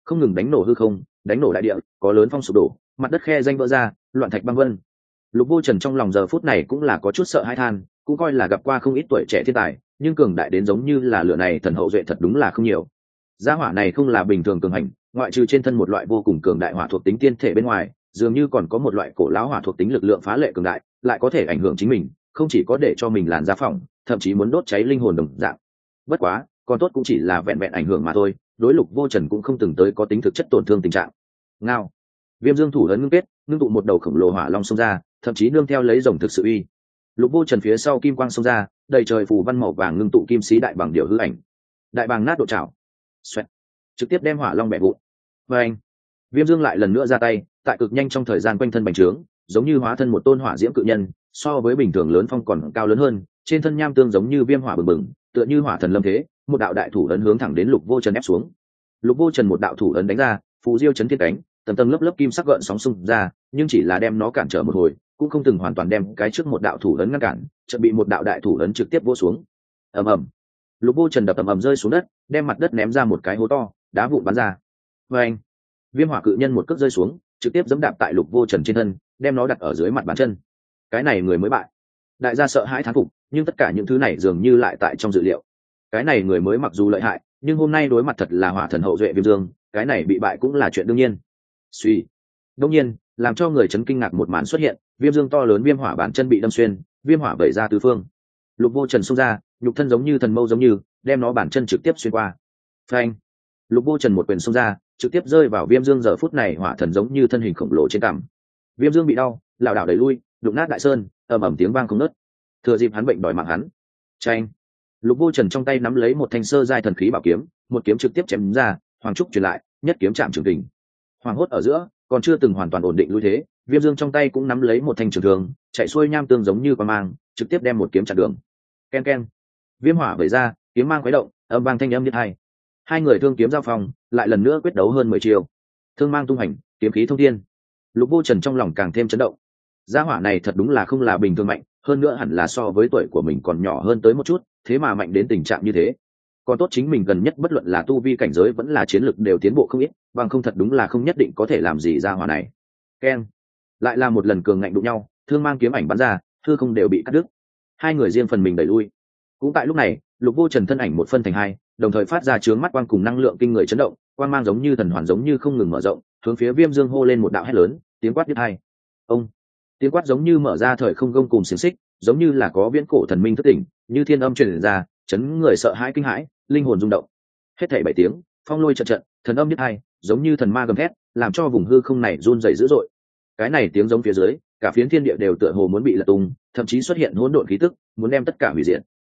không ngừng đánh nổ hư không, đánh nổ đại địa, có lớn phong sụp đổ, mặt đất khe danh vỡ ra, loạn thạch băng vân. Lục Vô Trần trong lòng giờ phút này cũng là có chút sợ hãi than, cũng coi là gặp qua không ít tuổi trẻ thiên tài, nhưng cường đại đến giống như là lửa này thần hậu duệ thật đúng là không nhiều. Gia hỏa này không là bình thường cường hành, ngoại trừ trên thân một loại vô cùng cường đại hỏa thuộc tính tiên thể bên ngoài, dường như còn có một loại cổ lão hỏa thuộc tính lực lượng phá lệ cường đại, lại có thể ảnh hưởng chính mình, không chỉ có để cho mình làn da phỏng, thậm chí muốn đốt cháy linh hồn đồng dạng. Bất quá, còn tốt cũng chỉ là vẹn vẹn ảnh hưởng mà thôi, đối Lục Vô Trần cũng không từng tới có tính thực chất tổn thương tình trạng. Ngao. Viêm Dương thủ ấn ngưng kết, ngưng tụ một đầu khổng lồ hỏa long xông ra, thậm chí nương theo lấy rồng thực sự uy. Lục Vô Trần phía sau kim quang xông ra, đầy trời phù văn màu vàng ngưng tụ kim sĩ đại bằng điểu hư ảnh. Đại bàng nát độ trảo. Xoẹt. Trực tiếp đem hỏa long bẻ vụn. Và anh. Viêm Dương lại lần nữa ra tay, tại cực nhanh trong thời gian quanh thân bành trướng, giống như hóa thân một tôn hỏa diễm cự nhân, so với bình thường lớn phong còn cao lớn hơn, trên thân nham tương giống như viêm hỏa bừng bừng, tựa như hỏa thần lâm thế, một đạo đại thủ ấn hướng thẳng đến Lục Vô Trần ép xuống. Lục Vô Trần một đạo thủ ấn đánh ra, phù diêu chấn thiên cánh, tầng tầng lớp lớp kim sắc gợn sóng xung ra, nhưng chỉ là đem nó cản trở một hồi, cũng không từng hoàn toàn đem cái trước một đạo thủ ấn ngăn cản, chợt bị một đạo đại thủ ấn trực tiếp vỗ xuống. Ầm ầm. Lục Vô Trần đập ầm ầm rơi xuống đất, đem mặt đất ném ra một cái hố to, đá vụn bắn ra. Và anh. Viêm hỏa cự nhân một cước rơi xuống, trực tiếp giẫm đạp tại Lục Vô Trần trên thân, đem nó đặt ở dưới mặt bàn chân. Cái này người mới bại. Đại gia sợ hãi thán phục, nhưng tất cả những thứ này dường như lại tại trong dự liệu. Cái này người mới mặc dù lợi hại, nhưng hôm nay đối mặt thật là hỏa thần hậu duệ Viêm Dương, cái này bị bại cũng là chuyện đương nhiên. Suy. Đương nhiên, làm cho người chấn kinh ngạc một màn xuất hiện, Viêm Dương to lớn viêm hỏa bản chân bị đâm xuyên, viêm hỏa vẩy ra tứ phương. Lục Vô Trần xông ra, nhục thân giống như thần mâu giống như, đem nó bản chân trực tiếp xuyên qua. Phanh. Lục Vô Trần một quyền xông ra, trực tiếp rơi vào Viêm Dương giờ phút này hỏa thần giống như thân hình khổng lồ trên cằm. Viêm Dương bị đau, lảo đảo đẩy lui, đụng nát đại sơn, ầm ầm tiếng vang không ngớt. Thừa dịp hắn bệnh đòi mạng hắn. Chanh. Lục Vô Trần trong tay nắm lấy một thanh sơ giai thần khí bảo kiếm, một kiếm trực tiếp chém ra, hoàng trúc truyền lại, nhất kiếm chạm trường kình. Hoàng hốt ở giữa, còn chưa từng hoàn toàn ổn định lui thế, Viêm Dương trong tay cũng nắm lấy một thanh trường thương, chạy xuôi nham tương giống như qua mang, trực tiếp đem một kiếm chặn đường. Ken ken. Viêm hỏa vẩy ra, kiếm mang khuấy động, âm vang thanh âm điếc tai. Hai người thương kiếm giao phong, lại lần nữa quyết đấu hơn 10 chiều. Thương mang tung hành, kiếm khí thông thiên. Lục Vô Trần trong lòng càng thêm chấn động. Gia hỏa này thật đúng là không là bình thường mạnh, hơn nữa hẳn là so với tuổi của mình còn nhỏ hơn tới một chút, thế mà mạnh đến tình trạng như thế. Còn tốt chính mình gần nhất bất luận là tu vi cảnh giới vẫn là chiến lực đều tiến bộ không ít, bằng không thật đúng là không nhất định có thể làm gì gia hỏa này. Keng. Lại là một lần cường ngạnh đụng nhau, thương mang kiếm ảnh bắn ra, hư không đều bị cắt đứt. Hai người riêng phần mình đẩy lui. Cũng tại lúc này, Lục Vô Trần thân ảnh một phân thành hai, đồng thời phát ra chướng mắt quang cùng năng lượng kinh người chấn động, quang mang giống như thần hoàn giống như không ngừng mở rộng, hướng phía Viêm Dương hô lên một đạo hét lớn, tiếng quát điếc tai. Ông. Tiếng quát giống như mở ra thời không gông cùng xiềng xích, giống như là có viễn cổ thần minh thức tỉnh, như thiên âm truyền ra, chấn người sợ hãi kinh hãi, linh hồn rung động. Hết thảy 7 tiếng, phong lôi trận trận, thần âm điếc tai, giống như thần ma gầm thét, làm cho vùng hư không này run rẩy dữ dội. Cái này tiếng giống phía dưới, cả phiến thiên địa đều tựa hồ muốn bị lật tung, thậm chí xuất hiện hỗn độn khí tức, muốn đem tất cả hủy diệt.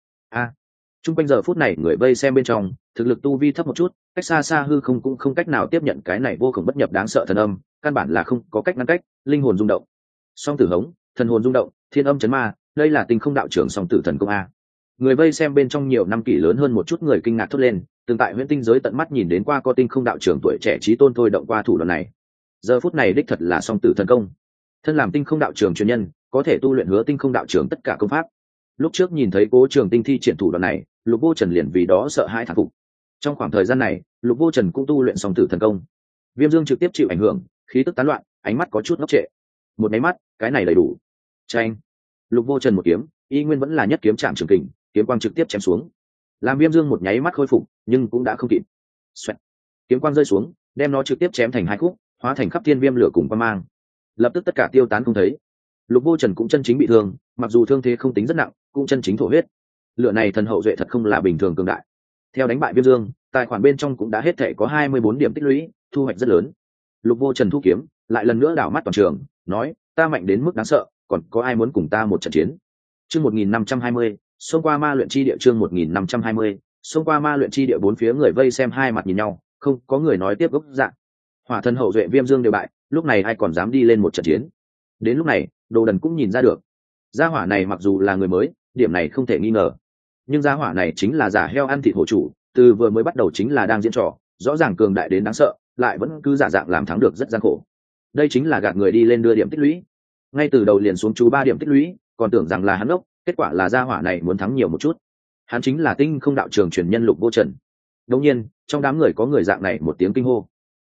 Trung quanh giờ phút này người vây xem bên trong, thực lực tu vi thấp một chút, cách xa xa hư không cũng không cách nào tiếp nhận cái này vô cùng bất nhập đáng sợ thần âm, căn bản là không có cách ngăn cách, linh hồn rung động. Song tử hống, thần hồn rung động, thiên âm chấn ma, đây là tinh không đạo trưởng song tử thần công a. Người vây xem bên trong nhiều năm kỷ lớn hơn một chút người kinh ngạc thốt lên, từng tại huyễn tinh giới tận mắt nhìn đến qua có tinh không đạo trưởng tuổi trẻ trí tôn thôi động qua thủ đoạn này. Giờ phút này đích thật là song tử thần công. Thân làm tinh không đạo trưởng truyền nhân, có thể tu luyện hứa tinh không đạo trưởng tất cả công pháp. Lúc trước nhìn thấy Cố Trường Tinh thi triển thủ đoạn này, Lục Vô Trần liền vì đó sợ hãi thán phục. Trong khoảng thời gian này, Lục Vô Trần cũng tu luyện song tử thần công. Viêm Dương trực tiếp chịu ảnh hưởng, khí tức tán loạn, ánh mắt có chút ngốc trệ. Một máy mắt, cái này đầy đủ. Chanh. Lục Vô Trần một kiếm, y nguyên vẫn là nhất kiếm chạm trường kình, kiếm quang trực tiếp chém xuống. Làm Viêm Dương một nháy mắt khôi phục, nhưng cũng đã không kịp. Xoẹt. Kiếm quang rơi xuống, đem nó trực tiếp chém thành hai khúc, hóa thành khắp thiên viêm lửa cùng quang mang. Lập tức tất cả tiêu tán không thấy. Lục Vô Trần cũng chân chính bị thương, mặc dù thương thế không tính rất nặng, cũng chân chính thổ huyết. Lửa này thần hậu duệ thật không là bình thường cường đại. Theo đánh bại Viêm Dương, tài khoản bên trong cũng đã hết thể có 24 điểm tích lũy, thu hoạch rất lớn. Lục Vô Trần thu kiếm, lại lần nữa đảo mắt toàn trường, nói: "Ta mạnh đến mức đáng sợ, còn có ai muốn cùng ta một trận chiến?" Chương 1520, xông qua ma luyện chi địa. Chương 1520, xông qua ma luyện chi địa. Bốn phía người vây xem hai mặt nhìn nhau, không có người nói tiếp gốc dạng. Hỏa thần hậu duệ Viêm Dương đều bại, lúc này ai còn dám đi lên một trận chiến? Đến lúc này, Đồ Đần cũng nhìn ra được, gia hỏa này mặc dù là người mới, điểm này không thể nghi ngờ, nhưng gia hỏa này chính là giả heo ăn thịt hổ chủ, từ vừa mới bắt đầu chính là đang diễn trò, rõ ràng cường đại đến đáng sợ, lại vẫn cứ giả dạng làm thắng được rất gian khổ. Đây chính là gạt người đi lên đưa điểm tích lũy, ngay từ đầu liền xuống chú 3 điểm tích lũy, còn tưởng rằng là hắn ốc, kết quả là gia hỏa này muốn thắng nhiều một chút. Hắn chính là tinh không đạo trường truyền nhân Lục Vô Trần. Đương nhiên, trong đám người có người dạng này một tiếng kinh hô.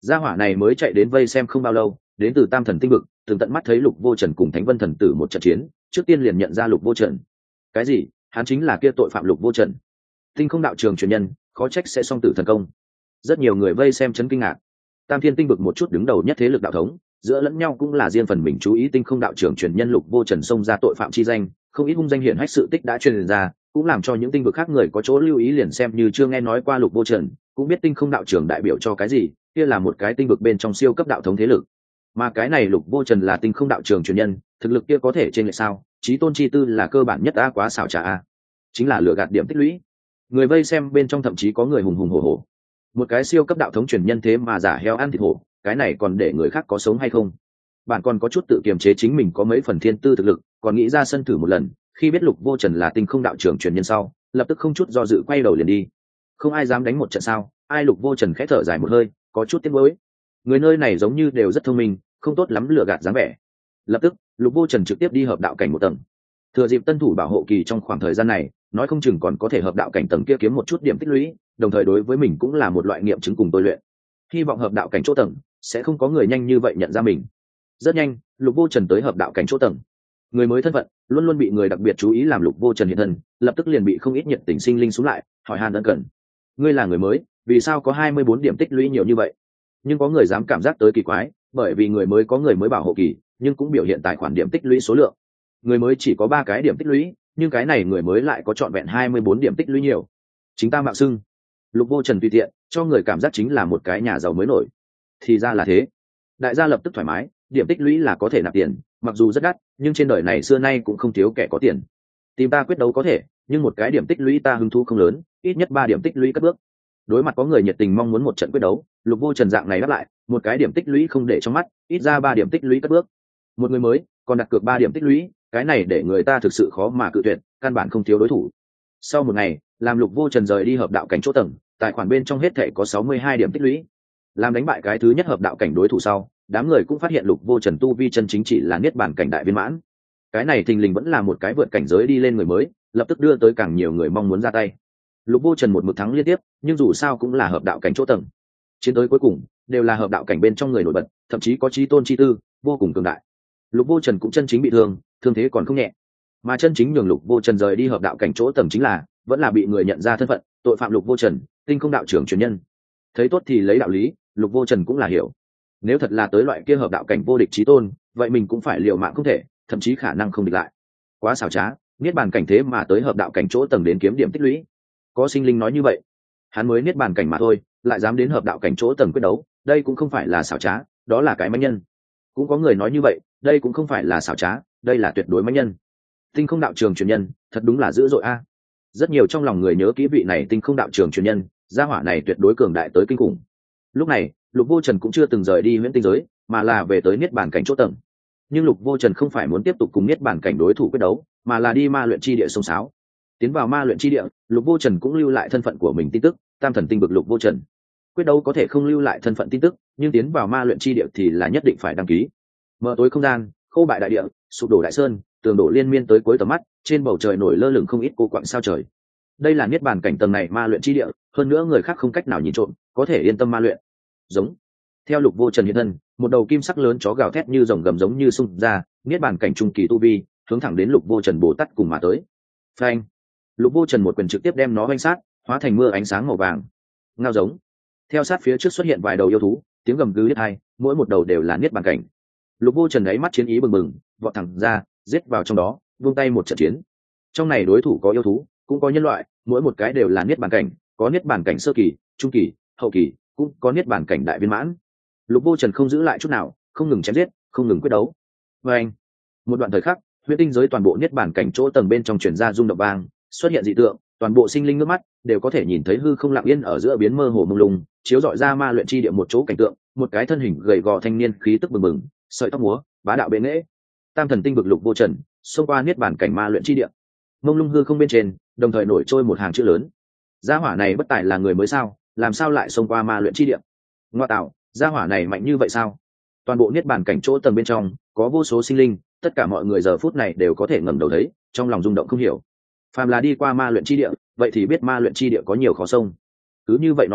gia hỏa này mới chạy đến vây xem không bao lâu, đến từ Tam Thần tinh vực, từng tận mắt thấy Lục Vô Trần cùng Thánh Vân thần tử một trận chiến, trước tiên liền nhận ra Lục Vô Trần. Cái gì? Hắn chính là kia tội phạm Lục Vô Trần? Tinh không đạo trường truyền nhân, khó trách sẽ song tử thần công. Rất nhiều người vây xem chấn kinh ngạc. Tam Thiên tinh vực một chút đứng đầu nhất thế lực đạo thống, giữa lẫn nhau cũng là riêng phần mình chú ý tinh không đạo trường truyền nhân Lục Vô Trần xông ra tội phạm chi danh, không ít hung danh hiển hách sự tích đã truyền ra, cũng làm cho những tinh vực khác người có chỗ lưu ý, liền xem như chưa nghe nói qua Lục Vô Trần, cũng biết tinh không đạo trường đại biểu cho cái gì, kia là một cái tinh vực bên trong siêu cấp đạo thống thế lực. Mà cái này Lục Vô Trần là tinh không đạo trường truyền nhân, thực lực kia có thể trên lệch sao? Chí tôn chi tư là cơ bản nhất, a quá xảo trá a. Chính là lừa gạt điểm tích lũy. Người vây xem bên trong thậm chí có người hùng hùng hổ hổ. Một cái siêu cấp đạo thống truyền nhân thế mà giả heo ăn thịt hổ, cái này còn để người khác có sống hay không? Bạn còn có chút tự kiềm chế chính mình có mấy phần thiên tư thực lực, còn nghĩ ra sân thử một lần, khi biết Lục Vô Trần là tinh không đạo trường truyền nhân sau, lập tức không chút do dự quay đầu liền đi. Không ai dám đánh một trận sao? Ai? Lục Vô Trần khẽ thở dài một hơi, có chút tiếc nuối. Người nơi này giống như đều rất thông minh, không tốt lắm lừa gạt dáng vẻ. Lập tức, Lục Vô Trần trực tiếp đi hợp đạo cảnh một tầng. Thừa dịp tân thủ bảo hộ kỳ trong khoảng thời gian này, nói không chừng còn có thể hợp đạo cảnh tầng kia kiếm một chút điểm tích lũy, đồng thời đối với mình cũng là một loại nghiệm chứng cùng tôi luyện. Hy vọng hợp đạo cảnh chỗ tầng sẽ không có người nhanh như vậy nhận ra mình. Rất nhanh, Lục Vô Trần tới hợp đạo cảnh chỗ tầng. Người mới thân phận luôn luôn bị người đặc biệt chú ý, làm Lục Vô Trần hiện thân, lập tức liền bị không ít nhiệt tình sinh linh xuống lại, hỏi han ân cần. Ngươi là người mới, vì sao có 24 điểm tích lũy nhiều như vậy? Nhưng có người dám cảm giác tới kỳ quái, bởi vì người mới có người mới bảo hộ kỳ, nhưng cũng biểu hiện tài khoản điểm tích lũy số lượng. Người mới chỉ có 3 cái điểm tích lũy, nhưng cái này người mới lại có trọn vẹn 24 điểm tích lũy nhiều. Chính ta mạo xưng. Lục Vô Trần tùy tiện, cho người cảm giác chính là một cái nhà giàu mới nổi. Thì ra là thế. Đại gia lập tức thoải mái, điểm tích lũy là có thể nạp tiền, mặc dù rất đắt, nhưng trên đời này xưa nay cũng không thiếu kẻ có tiền. Tìm ta quyết đấu có thể, nhưng một cái điểm tích lũy ta hứng thú không lớn, ít nhất 3 điểm tích lũy cất bước. Đối mặt có người nhiệt tình mong muốn một trận quyết đấu, Lục Vô Trần dạng này đáp lại, một cái điểm tích lũy không để trong mắt, ít ra 3 điểm tích lũy cất bước. Một người mới, còn đặt cược 3 điểm tích lũy, cái này để người ta thực sự khó mà cự tuyệt, căn bản không thiếu đối thủ. Sau một ngày, làm Lục Vô Trần rời đi hợp đạo cảnh chỗ tầng, tài khoản bên trong hết thảy có 62 điểm tích lũy. Làm đánh bại cái thứ nhất hợp đạo cảnh đối thủ sau, đám người cũng phát hiện Lục Vô Trần tu vi chân chính chỉ là niết bàn cảnh đại viên mãn. Cái này thình lình vẫn là một cái vượt cảnh giới đi lên người mới, lập tức đưa tới càng nhiều người mong muốn ra tay. Lục Vô Trần một mực thắng liên tiếp, nhưng dù sao cũng là hợp đạo cảnh chỗ tầng. Chiến tới cuối cùng, đều là hợp đạo cảnh bên trong người nổi bật, thậm chí có chí tôn chi tư, vô cùng cường đại. Lục Vô Trần cũng chân chính bị thương, thương thế còn không nhẹ. Mà chân chính nhường Lục Vô Trần rời đi hợp đạo cảnh chỗ tầng chính là, vẫn là bị người nhận ra thân phận, tội phạm Lục Vô Trần, tinh không đạo trưởng truyền nhân. Thấy tốt thì lấy đạo lý, Lục Vô Trần cũng là hiểu. Nếu thật là tới loại kia hợp đạo cảnh vô địch chí tôn, vậy mình cũng phải liều mạng không thể, thậm chí khả năng không địch lại. Quá xảo trá, niết bàn cảnh thế mà tới hợp đạo cảnh chỗ tầng đến kiếm điểm tích lũy. Có sinh linh nói như vậy, hắn mới niết bàn cảnh mà thôi, lại dám đến hợp đạo cảnh chỗ tầng quyết đấu, đây cũng không phải là xảo trá, đó là cái mãnh nhân. Cũng có người nói như vậy, đây cũng không phải là xảo trá, đây là tuyệt đối mãnh nhân. Tinh không đạo trường truyền nhân, thật đúng là dữ dội a. Rất nhiều trong lòng người nhớ kỹ vị này tinh không đạo trường truyền nhân, gia hỏa này tuyệt đối cường đại tới kinh khủng. Lúc này, Lục Vô Trần cũng chưa từng rời đi huyễn tinh giới, mà là về tới niết bàn cảnh chỗ tầng. Nhưng Lục Vô Trần không phải muốn tiếp tục cùng niết bàn cảnh đối thủ quyết đấu, mà là đi ma luyện chi địa sông sáo. Tiến vào ma luyện chi địa, Lục Vô Trần cũng lưu lại thân phận của mình tin tức, Tam Thần tinh vực Lục Vô Trần. Quyết đấu có thể không lưu lại thân phận tin tức, nhưng tiến vào ma luyện chi địa thì là nhất định phải đăng ký. Mở tối không gian, khô bại đại địa, sụp đổ đại sơn, tường đổ liên miên tới cuối tầm mắt, trên bầu trời nổi lơ lửng không ít cô quạng sao trời. Đây là niết bàn cảnh tầng này ma luyện chi địa, hơn nữa người khác không cách nào nhìn trộm, có thể yên tâm ma luyện. Giống. Theo Lục Vô Trần hiện thân, một đầu kim sắc lớn chó gào thét như rồng gầm giống như xung ra, niết bàn cảnh trung kỳ tu vi, hướng thẳng đến Lục Vô Trần Bồ Tát cùng mà tới. Phanh. Lục Vô Trần một quyền trực tiếp đem nó vanh sát, hóa thành mưa ánh sáng màu vàng. Ngao giống. Theo sát phía trước xuất hiện vài đầu yêu thú, tiếng gầm gừ đứt hai, mỗi một đầu đều là niết bàn cảnh. Lục Vô Trần đáy mắt chiến ý bừng bừng, vọt thẳng ra, giết vào trong đó, vung tay một trận chiến. Trong này đối thủ có yêu thú, cũng có nhân loại, mỗi một cái đều là niết bàn cảnh, có niết bàn cảnh sơ kỳ, trung kỳ, hậu kỳ, cũng có niết bàn cảnh đại viên mãn. Lục Vô Trần không giữ lại chút nào, không ngừng chém giết, không ngừng quyết đấu. Và anh, một đoạn thời khắc, huyễn tinh giới toàn bộ niết bàn cảnh chỗ tầng bên trong truyền ra rung động vang, xuất hiện dị tượng, toàn bộ sinh linh nước mắt đều có thể nhìn thấy hư không lặng yên ở giữa biến mơ hồ mông lung, chiếu rọi ra ma luyện chi địa một chỗ cảnh tượng, một cái thân hình gầy gò thanh niên khí tức bừng bừng, sợi tóc múa, bá đạo bệ nghệ. Tam Thần tinh vực Lục Vô Trần, xông qua niết bàn cảnh ma luyện chi địa. Mông lung hư không bên trên, đồng thời nổi trôi một hàng chữ lớn. Gia hỏa này bất tài là người mới sao, làm sao lại xông qua ma luyện chi địa? Ngoa tạo, gia hỏa này mạnh như vậy sao? Toàn bộ niết bàn cảnh chỗ tầng bên trong, có vô số sinh linh, tất cả mọi người giờ phút này đều có thể ngẩng đầu thấy, trong lòng rung động không hiểu. Phàm là đi qua ma luyện chi địa, vậy thì biết ma luyện chi địa có nhiều khó sông. Cứ như vậy nói đi,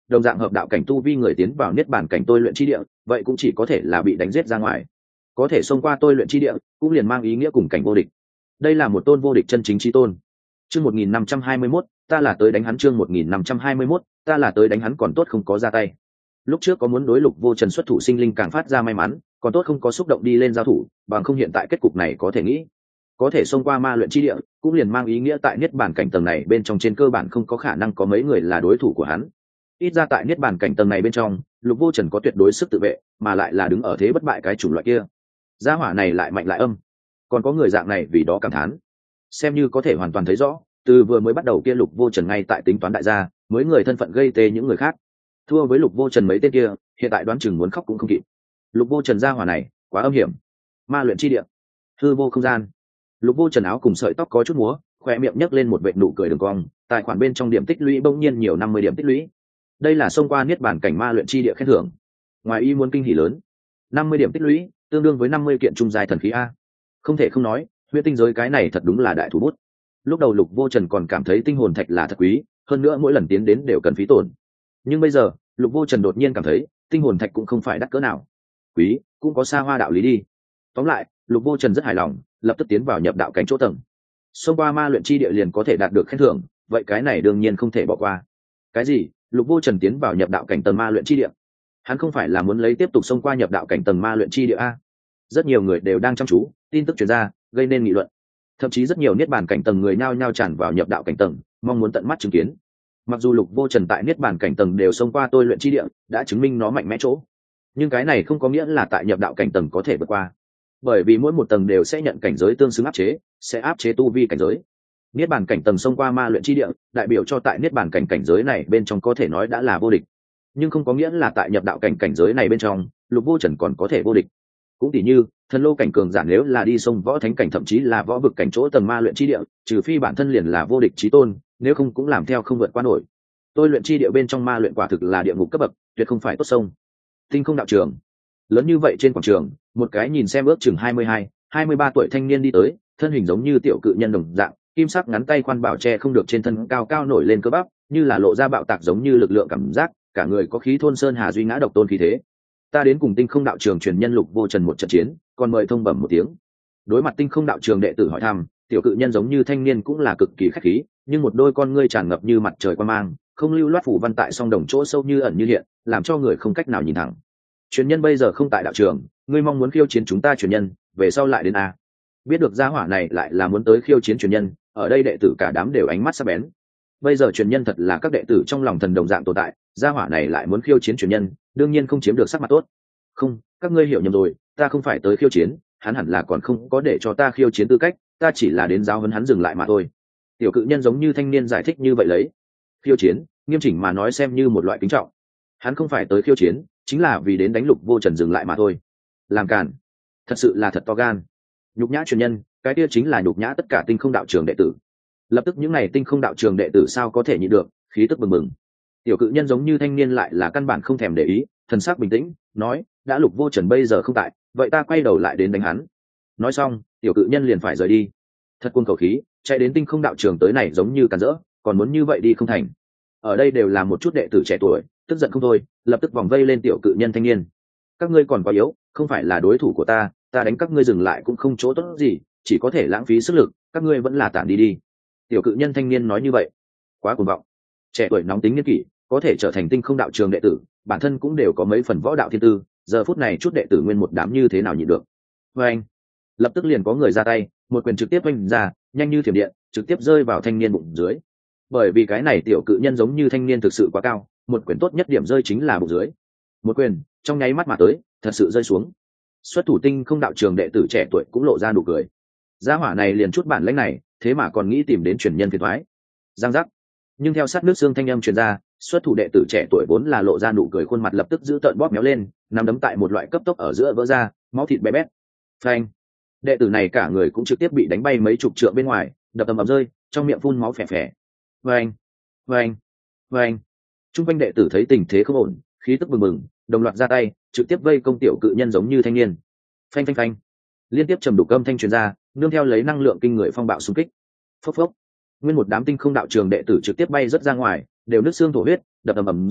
đồng dạng hợp đạo cảnh tu vi người tiến vào niết bàn cảnh tôi luyện chi địa, vậy cũng chỉ có thể là bị đánh giết ra ngoài. Có thể xông qua tôi luyện chi địa, cũng liền mang ý nghĩa cùng cảnh vô địch. Đây là một tôn vô địch chân chính chí tôn. Chương 1521, ta là tới đánh hắn. Chương 1521, ta là tới đánh hắn. Còn tốt không có ra tay. Lúc trước có muốn đối Lục Vô Trần xuất thủ sinh linh càng phát ra may mắn, còn tốt không có xúc động đi lên giao thủ, bằng không hiện tại kết cục này có thể nghĩ. Có thể xông qua ma luyện chi địa, cũng liền mang ý nghĩa tại niết bàn cảnh tầng này bên trong trên cơ bản không có khả năng có mấy người là đối thủ của hắn. Ít ra tại niết bàn cảnh tầng này bên trong, Lục Vô Trần có tuyệt đối sức tự vệ, mà lại là đứng ở thế bất bại cái chủng loại kia. Gia hỏa này lại mạnh lại âm, còn có người dạng này vì đó cảm thán. Xem như có thể hoàn toàn thấy rõ, từ vừa mới bắt đầu kia Lục Vô Trần ngay tại tính toán đại gia, mới người thân phận gây tê những người khác. Thua với Lục Vô Trần mấy tên kia, hiện tại đoán chừng muốn khóc cũng không kịp. Lục Vô Trần gia hỏa này, quá âm hiểm. Ma luyện chi địa, hư vô không gian. Lục Vô Trần áo cùng sợi tóc có chút múa, khoe miệng nhấc lên một vệt nụ cười đường cong, tài khoản bên trong điểm tích lũy bỗng nhiên nhiều 50 điểm tích lũy. Đây là xông qua niết bàn cảnh ma luyện chi địa khen thưởng. Ngoài ý muốn kinh hỉ lớn, 50 điểm tích lũy, tương đương với 50 kiện trung giai thần khí a. Không thể không nói, huyễn tinh giới cái này thật đúng là đại thủ bút. Lúc đầu Lục Vô Trần còn cảm thấy tinh hồn thạch là thật quý, hơn nữa mỗi lần tiến đến đều cần phí tổn. Nhưng bây giờ, Lục Vô Trần đột nhiên cảm thấy, tinh hồn thạch cũng không phải đắt cỡ nào. Quý, cũng có xa hoa đạo lý đi. Tóm lại, Lục Vô Trần rất hài lòng, lập tức tiến vào nhập đạo cảnh chỗ tầng. Xông qua ma luyện chi địa liền có thể đạt được khen thưởng, vậy cái này đương nhiên không thể bỏ qua. Cái gì? Lục Vô Trần tiến vào nhập đạo cảnh tầng ma luyện chi địa. Hắn không phải là muốn lấy tiếp tục xông qua nhập đạo cảnh tầng ma luyện chi địa a? Rất nhiều người đều đang chăm chú, tin tức truyền ra, gây nên nghị luận. Thậm chí rất nhiều niết bàn cảnh tầng người nhao nhao tràn vào nhập đạo cảnh tầng, mong muốn tận mắt chứng kiến. Mặc dù Lục Vô Trần tại niết bàn cảnh tầng đều xông qua tôi luyện chi địa, đã chứng minh nó mạnh mẽ chỗ, nhưng cái này không có nghĩa là tại nhập đạo cảnh tầng có thể vượt qua, bởi vì mỗi một tầng đều sẽ nhận cảnh giới tương xứng áp chế, sẽ áp chế tu vi cảnh giới. Niết bàn cảnh tầng xông qua ma luyện chi địa, đại biểu cho tại niết bàn cảnh cảnh giới này bên trong có thể nói đã là vô địch, nhưng không có nghĩa là tại nhập đạo cảnh cảnh giới này bên trong, Lục Vô Trần còn có thể vô địch. Cũng tỉ như thần lô cảnh cường giả nếu là đi sông võ thánh cảnh thậm chí là võ vực cảnh chỗ tầng ma luyện chi địa, trừ phi bản thân liền là vô địch chí tôn, nếu không cũng làm theo không vượt qua nổi. Tôi luyện chi địa bên trong ma luyện quả thực là địa ngục cấp bậc, tuyệt không phải tốt sông. Tinh không đạo trường lớn như vậy trên quảng trường, một cái nhìn xem ước chừng 22-23 tuổi thanh niên đi tới, thân hình giống như tiểu cự nhân đồng dạng, kim sắc ngắn tay khoan bảo che không được trên thân cao cao nổi lên cơ bắp, như là lộ ra bạo tạc giống như lực lượng cảm giác, cả người có khí thôn sơn hà duy ngã độc tôn khí thế. Ta đến cùng tinh không đạo trường truyền nhân Lục Vô Trần một trận chiến, còn mời thông bẩm một tiếng. Đối mặt tinh không đạo trường đệ tử hỏi thăm, tiểu cự nhân giống như thanh niên cũng là cực kỳ khách khí, nhưng một đôi con ngươi tràn ngập như mặt trời quan mang, không lưu loát phủ văn tại song đồng chỗ sâu như ẩn như hiện, làm cho người không cách nào nhìn thẳng. Truyền nhân bây giờ không tại đạo trường, ngươi mong muốn khiêu chiến chúng ta truyền nhân, về sau lại đến a. Biết được gia hỏa này lại là muốn tới khiêu chiến truyền nhân, ở đây đệ tử cả đám đều ánh mắt sắc bén. Bây giờ truyền nhân thật là các đệ tử trong lòng thần đồng dạng tồn tại, gia hỏa này lại muốn khiêu chiến truyền nhân, đương nhiên không chiếm được sắc mặt tốt. Không, các ngươi hiểu nhầm rồi, ta không phải tới khiêu chiến, hắn hẳn là còn không có để cho ta khiêu chiến tư cách, ta chỉ là đến giáo huấn hắn dừng lại mà thôi. Tiểu cự nhân giống như thanh niên giải thích như vậy lấy. Khiêu chiến, nghiêm chỉnh mà nói xem như một loại kính trọng. Hắn không phải tới khiêu chiến, chính là vì đến đánh Lục Vô Trần dừng lại mà thôi. Làm cản, thật sự là thật to gan. Nhục nhã truyền nhân, cái kia chính là nhục nhã tất cả tinh không đạo trường đệ tử. Lập tức những này tinh không đạo trường đệ tử sao có thể nhịn được, khí tức bừng bừng. Tiểu cự nhân giống như thanh niên lại là căn bản không thèm để ý, thần sắc bình tĩnh, nói, đã Lục Vô Trần bây giờ không tại, vậy ta quay đầu lại đến đánh hắn. Nói xong, tiểu cự nhân liền phải rời đi. Thật cuồng khẩu khí, chạy đến tinh không đạo trường tới này giống như càn rỡ, còn muốn như vậy đi không thành. Ở đây đều là một chút đệ tử trẻ tuổi, tức giận không thôi, lập tức vòng vây lên tiểu cự nhân thanh niên. Các ngươi còn quá yếu, không phải là đối thủ của ta, ta đánh các ngươi dừng lại cũng không chỗ tốt gì, chỉ có thể lãng phí sức lực, các ngươi vẫn là tản đi đi. Tiểu cự nhân thanh niên nói như vậy, quá cuồng vọng. Trẻ tuổi nóng tính niên kỷ, có thể trở thành tinh không đạo trường đệ tử, bản thân cũng đều có mấy phần võ đạo thiên tư, giờ phút này chút đệ tử nguyên một đám như thế nào nhịn được. Anh, lập tức liền có người ra tay, một quyền trực tiếp vung ra, nhanh như thiểm điện, trực tiếp rơi vào thanh niên bụng dưới. Bởi vì cái này tiểu cự nhân giống như thanh niên thực sự quá cao, một quyền tốt nhất điểm rơi chính là bụng dưới. Một quyền, trong nháy mắt mà tới, thật sự rơi xuống. Xuất thủ tinh không đạo trường đệ tử trẻ tuổi cũng lộ ra nụ cười. Gia hỏa này liền chút bản lĩnh này, thế mà còn nghĩ tìm đến truyền nhân phiền toái. Giang giác. Nhưng theo sát nước xương thanh âm truyền ra, xuất thủ đệ tử trẻ tuổi vốn là lộ ra nụ cười, khuôn mặt lập tức giữ tợn bóp méo lên, nắm đấm tại một loại cấp tốc ở giữa vỡ ra, máu thịt bé bét. Phanh. Đệ tử này cả người cũng trực tiếp bị đánh bay mấy chục trượng bên ngoài, đập ầm ầm rơi, trong miệng phun máu phè phè. Vâng, vâng, vâng. Trung quanh đệ tử thấy tình thế không ổn, khí tức bừng bừng, đồng loạt ra tay, trực tiếp vây công tiểu cự nhân giống như thanh niên. Phanh phanh phanh. Liên tiếp trầm đục âm thanh truyền ra, nương theo lấy năng lượng kinh người phong bạo xung kích. Phốc phốc. Nguyên một đám tinh không đạo trường đệ tử trực tiếp bay rất ra ngoài, đều nứt xương thổ huyết, đập ầm ầm rơi,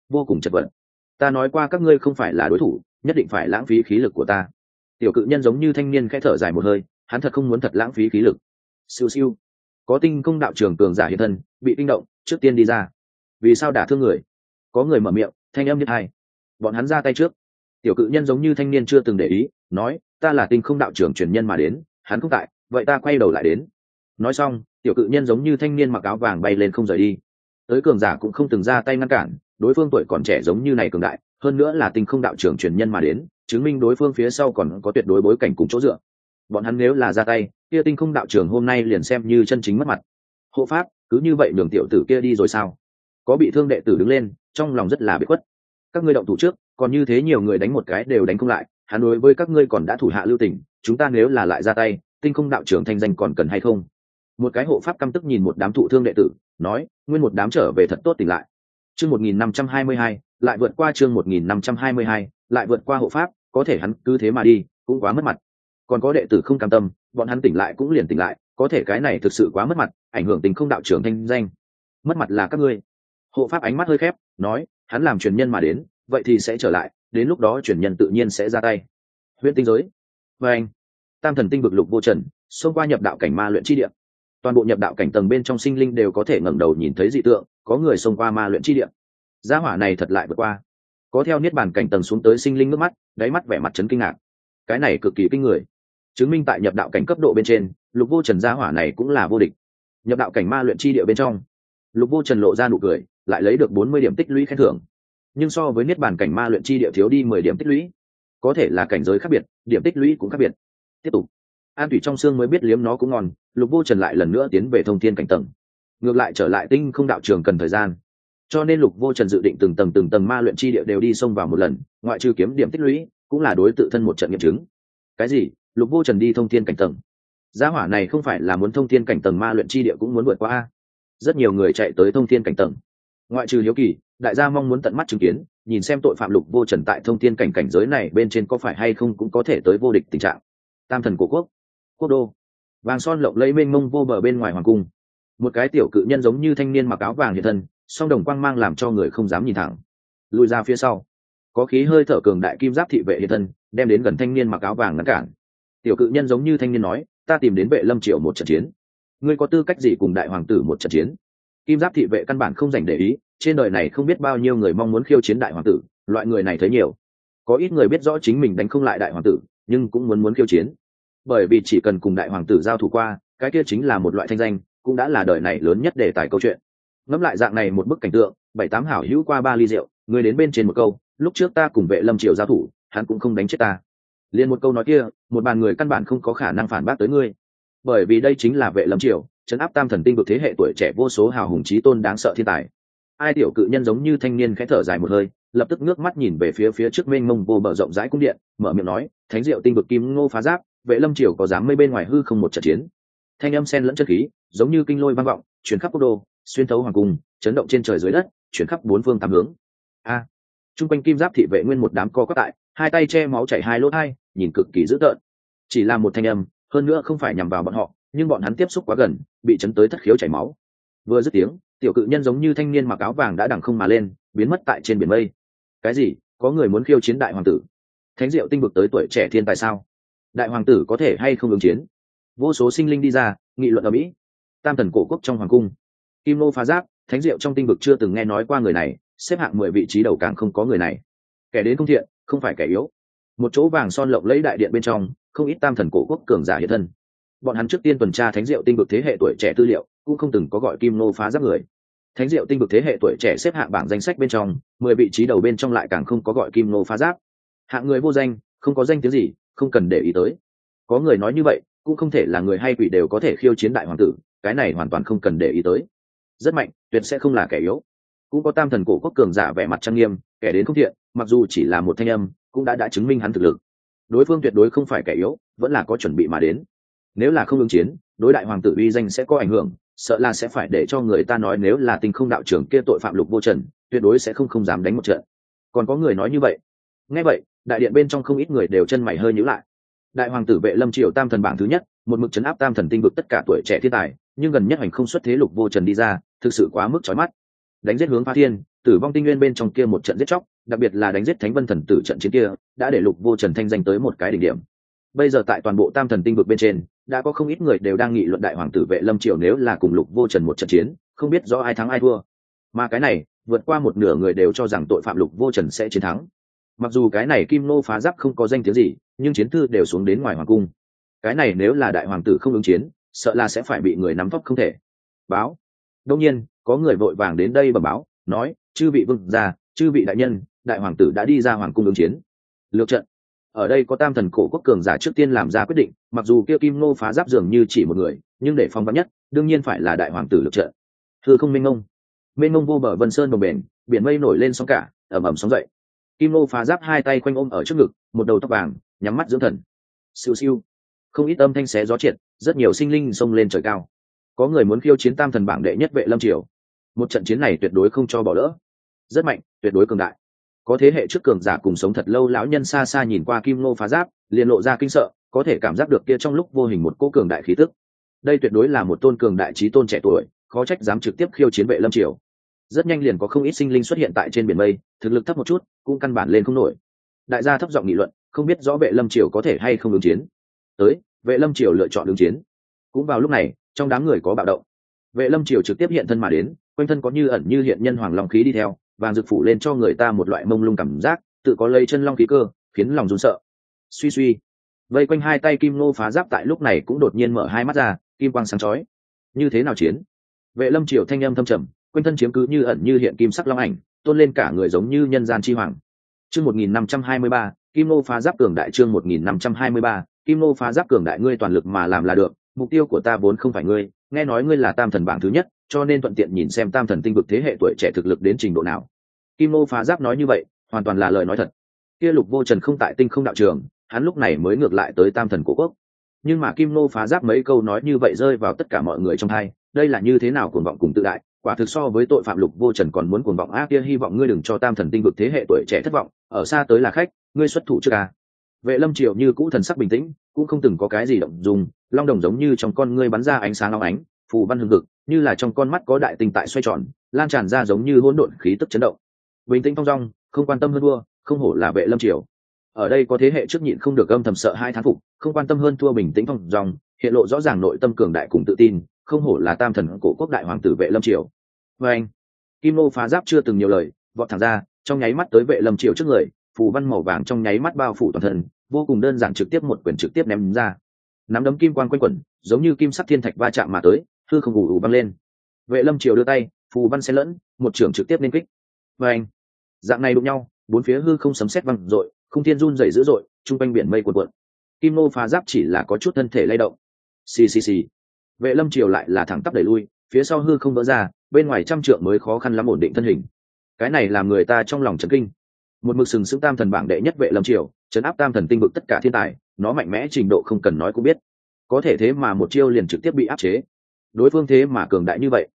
vô cùng chật vật. Ta nói qua các ngươi không phải là đối thủ, nhất định phải lãng phí khí lực của ta. Tiểu cự nhân giống như thanh niên khẽ thở dài một hơi, hắn thật không muốn thật lãng phí khí lực. Siêu siêu, có tinh công đạo trường cường giả hiện thân, bị kinh động, trước tiên đi ra. Vì sao đả thương người? Có người mở miệng, thanh âm nhất hai. Bọn hắn ra tay trước. Tiểu cự nhân giống như thanh niên chưa từng để ý, nói, ta là tinh không đạo trường truyền nhân mà đến, hắn không tại, vậy ta quay đầu lại đến. Nói xong, tiểu cự nhân giống như thanh niên mặc áo vàng bay lên không rời đi. Tới cường giả cũng không từng ra tay ngăn cản, đối phương tuổi còn trẻ giống như này cường đại, hơn nữa là tinh không đạo trường truyền nhân mà đến, chứng minh đối phương phía sau còn có tuyệt đối bối cảnh cùng chỗ dựa. Bọn hắn nếu là ra tay, kia tinh không đạo trường hôm nay liền xem như chân chính mất mặt. Hộ pháp, cứ như vậy đường tiểu tử kia đi rồi sao? Có bị thương đệ tử đứng lên, trong lòng rất là bế khuất. Các ngươi động thủ trước, còn như thế nhiều người đánh một cái đều đánh không lại, hắn đối với các ngươi còn đã thủ hạ lưu tình, chúng ta nếu là lại ra tay, tinh không đạo trường thanh danh còn cần hay không? Một cái hộ pháp căm tức nhìn một đám thụ thương đệ tử, nói, nguyên một đám trở về thật tốt tỉnh lại. Chương 1522, lại vượt qua chương 1522, lại vượt qua hộ pháp, có thể hắn cứ thế mà đi, cũng quá mất mặt. Còn có đệ tử không cam tâm, bọn hắn tỉnh lại cũng liền tỉnh lại, có thể cái này thực sự quá mất mặt, ảnh hưởng tình không đạo trưởng thanh danh. Mất mặt là các ngươi. Hộ pháp ánh mắt hơi khép, nói, hắn làm truyền nhân mà đến, vậy thì sẽ trở lại, đến lúc đó truyền nhân tự nhiên sẽ ra tay. Huyễn tinh giới. Và anh, tam thần tinh vực lục vô trần, xông qua nhập đạo cảnh ma luyện chi địa. Toàn bộ nhập đạo cảnh tầng bên trong sinh linh đều có thể ngẩng đầu nhìn thấy dị tượng, có người xông qua ma luyện chi địa. Gia hỏa này thật lại vượt qua. Có theo niết bàn cảnh tầng xuống tới sinh linh nước mắt, đáy mắt vẻ mặt chấn kinh ngạc. Cái này cực kỳ kinh người, chứng minh tại nhập đạo cảnh cấp độ bên trên, lục vô trần gia hỏa này cũng là vô địch. Nhập đạo cảnh ma luyện chi địa bên trong, lục vô trần lộ ra nụ cười, lại lấy được 40 điểm tích lũy khen thưởng. Nhưng so với niết bàn cảnh ma luyện chi địa thiếu đi 10 điểm tích lũy. Có thể là cảnh giới khác biệt, điểm tích lũy cũng khác biệt. Tiếp tục, an thủy trong xương mới biết liếm nó cũng ngon, lục vô trần lại lần nữa tiến về thông thiên cảnh tầng. Ngược lại trở lại tinh không đạo trường cần thời gian, cho nên lục vô trần dự định từng tầng ma luyện chi địa đều đi xông vào một lần, ngoại trừ kiếm điểm tích lũy, cũng là đối tự thân một trận nghiệm chứng. Cái gì? Lục vô trần đi thông thiên cảnh tầng? Gia hỏa này không phải là muốn thông thiên cảnh tầng ma luyện chi địa cũng muốn vượt qua? Rất nhiều người chạy tới thông thiên cảnh tầng, ngoại trừ hiếu kỳ, đại gia mong muốn tận mắt chứng kiến, nhìn xem tội phạm lục vô trần tại thông thiên cảnh cảnh giới này bên trên có phải hay không cũng có thể tới vô địch tình trạng. Tam thần cổ quốc, quốc đô, vàng son lộng lẫy mênh mông vô bờ bên ngoài hoàng cung, một cái tiểu cự nhân giống như thanh niên mặc áo vàng hiện thân, song đồng quang mang làm cho người không dám nhìn thẳng. Lùi ra phía sau, có khí hơi thở cường đại kim giáp thị vệ hiện thân, đem đến gần thanh niên mặc áo vàng ngăn cản. Tiểu cự nhân giống như thanh niên nói, ta tìm đến vệ lâm triệu một trận chiến, ngươi có tư cách gì cùng đại hoàng tử một trận chiến? Kim giáp thị vệ căn bản không dành để ý, trên đời này không biết bao nhiêu người mong muốn khiêu chiến đại hoàng tử, loại người này thấy nhiều. Có ít người biết rõ chính mình đánh không lại đại hoàng tử, nhưng cũng muốn khiêu chiến, bởi vì chỉ cần cùng đại hoàng tử giao thủ qua, cái kia chính là một loại thanh danh, cũng đã là đời này lớn nhất đề tài câu chuyện. Ngẫm lại dạng này một bức cảnh tượng, 7-8 hảo hữu qua 3 ly rượu, người đến bên trên một câu, lúc trước ta cùng vệ lâm triều giao thủ, hắn cũng không đánh chết ta. Liên một câu nói kia, một bàn người căn bản không có khả năng phản bác tới ngươi, bởi vì đây chính là vệ lâm triều, trấn áp tam thần tinh vực thế hệ tuổi trẻ vô số hào hùng chí tôn đáng sợ thiên tài. Ai tiểu cự nhân giống như thanh niên khẽ thở dài một hơi, lập tức ngước mắt nhìn về phía trước mênh mông vô bờ rộng rãi cung điện, mở miệng nói, thánh diệu tinh vực kim ngô phá giáp, vệ lâm triều có dám mây bên ngoài hư không một trận chiến? Thanh âm xen lẫn chân khí, giống như kinh lôi vang vọng, truyền khắp quốc đô, xuyên thấu hoàng cung, chấn động trên trời dưới đất, chuyển khắp bốn phương tám hướng. Trung quanh kim giáp thị vệ nguyên một đám co quắp tại, hai tay che máu chảy hai lỗ hai, nhìn cực kỳ dữ tợn. Chỉ là một thanh âm, hơn nữa không phải nhằm vào bọn họ, nhưng bọn hắn tiếp xúc quá gần, bị chấn tới thất khiếu chảy máu. Vừa dứt tiếng, tiểu cự nhân giống như thanh niên mặc áo vàng đã đằng không mà lên, biến mất tại trên biển mây. Cái gì? Có người muốn khiêu chiến đại hoàng tử? Thánh diệu tinh vực tới tuổi trẻ thiên tài sao? Đại hoàng tử có thể hay không ứng chiến? Vô số sinh linh đi ra, nghị luận ở mỹ. Tam thần cổ quốc trong hoàng cung, kim nô phá giáp, thánh diệu trong tinh vực chưa từng nghe nói qua người này, xếp hạng 10 vị trí đầu càng không có người này. Kẻ đến không thiện, không phải kẻ yếu. Một chỗ vàng son lộng lẫy đại điện bên trong, không ít tam thần cổ quốc cường giả hiện thân. Bọn hắn trước tiên tuần tra thánh diệu tinh vực thế hệ tuổi trẻ tư liệu, cũng không từng có gọi kim nô phá giáp người. Thánh diệu tinh vực thế hệ tuổi trẻ xếp hạng bảng danh sách bên trong, 10 vị trí đầu bên trong lại càng không có gọi kim nô phá giáp. Hạng người vô danh, không có danh tiếng gì, không cần để ý tới. Có người nói như vậy, cũng không thể là người hay quỷ đều có thể khiêu chiến đại hoàng tử, cái này hoàn toàn không cần để ý tới. Rất mạnh, tuyệt sẽ không là kẻ yếu. Cũng có tam thần cổ quốc cường giả vẻ mặt trang nghiêm, kẻ đến không thiện, mặc dù chỉ là một thanh âm, cũng đã chứng minh hắn thực lực. Đối phương tuyệt đối không phải kẻ yếu, vẫn là có chuẩn bị mà đến. Nếu là không ứng chiến, đối đại hoàng tử uy danh sẽ có ảnh hưởng, sợ là sẽ phải để cho người ta nói nếu là tinh không đạo trưởng kia tội phạm lục vô trần, tuyệt đối sẽ không dám đánh một trận. Còn có người nói như vậy. Nghe vậy, đại điện bên trong không ít người đều chân mày hơi nhíu lại. Đại hoàng tử vệ lâm triều tam thần bảng thứ nhất, một mực trấn áp tam thần tinh vực tất cả tuổi trẻ thiên tài, nhưng gần nhất hành không xuất thế lục vô trần đi ra, thực sự quá mức chói mắt. Đánh giết hướng phá thiên, Tử vong tinh nguyên bên trong kia một trận giết chóc, đặc biệt là đánh giết Thánh Vân thần tử trận chiến kia, đã để Lục Vô Trần thanh danh tới một cái đỉnh điểm. Bây giờ tại toàn bộ Tam Thần tinh vực bên trên, đã có không ít người đều đang nghị luận đại hoàng tử Vệ Lâm Triều nếu là cùng Lục Vô Trần một trận chiến, không biết rõ ai thắng ai thua. Mà cái này, vượt qua một nửa người đều cho rằng tội phạm Lục Vô Trần sẽ chiến thắng. Mặc dù cái này Kim Nô Phá Giáp không có danh tiếng gì, nhưng chiến thư đều xuống đến ngoài hoàng cung. Cái này nếu là đại hoàng tử không ứng chiến, sợ là sẽ phải bị người nắm tóc không thể. Báo. Đương nhiên, có người vội vàng đến đây bẩm báo, nói: "Chư vị vương gia, chư vị đại nhân, đại hoàng tử đã đi ra hoàng cung ứng chiến." Lược trận. Ở đây có Tam Thần cổ quốc cường giả trước tiên làm ra quyết định, mặc dù kia Kim Nô Phá Giáp dường như chỉ một người, nhưng để phòng vắn nhất, đương nhiên phải là đại hoàng tử lược trận. Hư không mênh mông vô bờ vân sơn bồng bềnh, biển mây nổi lên sóng cả, ầm ầm sóng dậy. Kim Nô Phá Giáp hai tay quanh ôm ở trước ngực, một đầu tóc vàng, nhắm mắt dưỡng thần. Siêu siêu, không ít âm thanh xé gió triệt, rất nhiều sinh linh xông lên trời cao. Có người muốn khiêu chiến Tam Thần bảng đệ nhất Vệ Lâm Triều. Một trận chiến này tuyệt đối không cho bỏ lỡ. Rất mạnh, tuyệt đối cường đại. Có thế hệ trước cường giả cùng sống thật lâu lão nhân xa xa nhìn qua Kim Nô Phá Giáp, liền lộ ra kinh sợ, có thể cảm giác được kia trong lúc vô hình một cỗ cường đại khí tức. Đây tuyệt đối là một tôn cường đại chí tôn trẻ tuổi, khó trách dám trực tiếp khiêu chiến Vệ Lâm Triều. Rất nhanh liền có không ít sinh linh xuất hiện tại trên biển mây, thực lực thấp một chút, cũng căn bản lên không nổi. Đại gia thấp giọng nghị luận, không biết rõ Vệ Lâm Triều có thể hay không ứng chiến. Tới, Vệ Lâm Triều lựa chọn ứng chiến. Cũng vào lúc này, trong đám người có bạo động. Vệ Lâm Triều trực tiếp hiện thân mà đến, quanh thân có như ẩn như hiện nhân hoàng long khí đi theo, vàng rực phủ lên cho người ta một loại mông lung cảm giác, tự có lấy chân long khí cơ, khiến lòng run sợ. Suy suy, vây quanh hai tay Kim Nô Phá Giáp tại lúc này cũng đột nhiên mở hai mắt ra, kim quang sáng chói. Như thế nào chiến? Vệ Lâm Triều thanh âm thâm trầm, quanh thân chiếm cứ như ẩn như hiện kim sắc long ảnh, tôn lên cả người giống như nhân gian chi hoàng. Chương 1523, Kim Nô Phá Giáp cường đại. Chương 1523, Kim Nô Phá Giáp cường đại. Ngươi toàn lực mà làm là được, mục tiêu của ta vốn không phải ngươi, nghe nói ngươi là Tam Thần bảng thứ nhất, cho nên thuận tiện nhìn xem Tam Thần tinh vực thế hệ tuổi trẻ thực lực đến trình độ nào. Kim Nô Phá Giáp nói như vậy, hoàn toàn là lời nói thật. Kia Lục Vô Trần không tại tinh không đạo trường, hắn lúc này mới ngược lại tới Tam Thần cổ quốc. Nhưng mà Kim Nô Phá Giáp mấy câu nói như vậy rơi vào tất cả mọi người trong tai, đây là như thế nào cuồng vọng cùng tự đại, quả thực so với tội phạm Lục Vô Trần còn muốn cuồng vọng. Kia hy vọng ngươi đừng cho Tam Thần tinh vực thế hệ tuổi trẻ thất vọng, ở xa tới là khách, ngươi xuất thủ trước a. Vệ Lâm Triều như cũ thần sắc bình tĩnh, cũng không từng có cái gì động dung, long đồng giống như trong con ngươi bắn ra ánh sáng long ánh, phù văn hừng hực, như là trong con mắt có đại tinh tại xoay tròn, lan tràn ra giống như hỗn độn khí tức chấn động. Bình tĩnh thong dong, không quan tâm hơn thua, không hổ là Vệ Lâm Triều. Ở đây có thế hệ trước nhịn không được âm thầm sợ hai thán phục, không quan tâm hơn thua, bình tĩnh thong dong, hiện lộ rõ ràng nội tâm cường đại cùng tự tin, không hổ là Tam Thần cổ quốc đại hoàng tử Vệ Lâm Triều. Và anh, Kim Nô Phá Giáp chưa từng nhiều lời, vọt thẳng ra, trong nháy mắt tới Vệ Lâm Triều trước người, phù văn màu vàng trong nháy mắt bao phủ toàn thân, vô cùng đơn giản, trực tiếp một quyền trực tiếp ném ra. Nắm đấm kim quang quanh quẩn, giống như kim sắc thiên thạch va chạm mà tới, hư không ù ù băng lên. Vệ Lâm Triều đưa tay, phù văn xen lẫn, một trường trực tiếp lên kích. Và anh, dạng này đụng nhau, bốn phía hư không sấm sét vang dội, không thiên run rẩy dữ dội, trung quanh biển mây cuộn cuộn. Kim Nô Phá Giáp chỉ là có chút thân thể lay động. Xì xì xì. Vệ Lâm Triều lại là thẳng tắp đẩy lui, phía sau hư không vỡ ra, bên ngoài trăm trượng mới khó khăn lắm ổn định thân hình. Cái này làm người ta trong lòng chấn kinh. Một mực sừng sững Tam Thần bảng đệ nhất Vệ Lâm Triều, trấn áp Tam Thần tinh vực tất cả thiên tài, nó mạnh mẽ trình độ không cần nói cũng biết. Có thể thế mà một chiêu liền trực tiếp bị áp chế. Đối phương thế mà cường đại như vậy.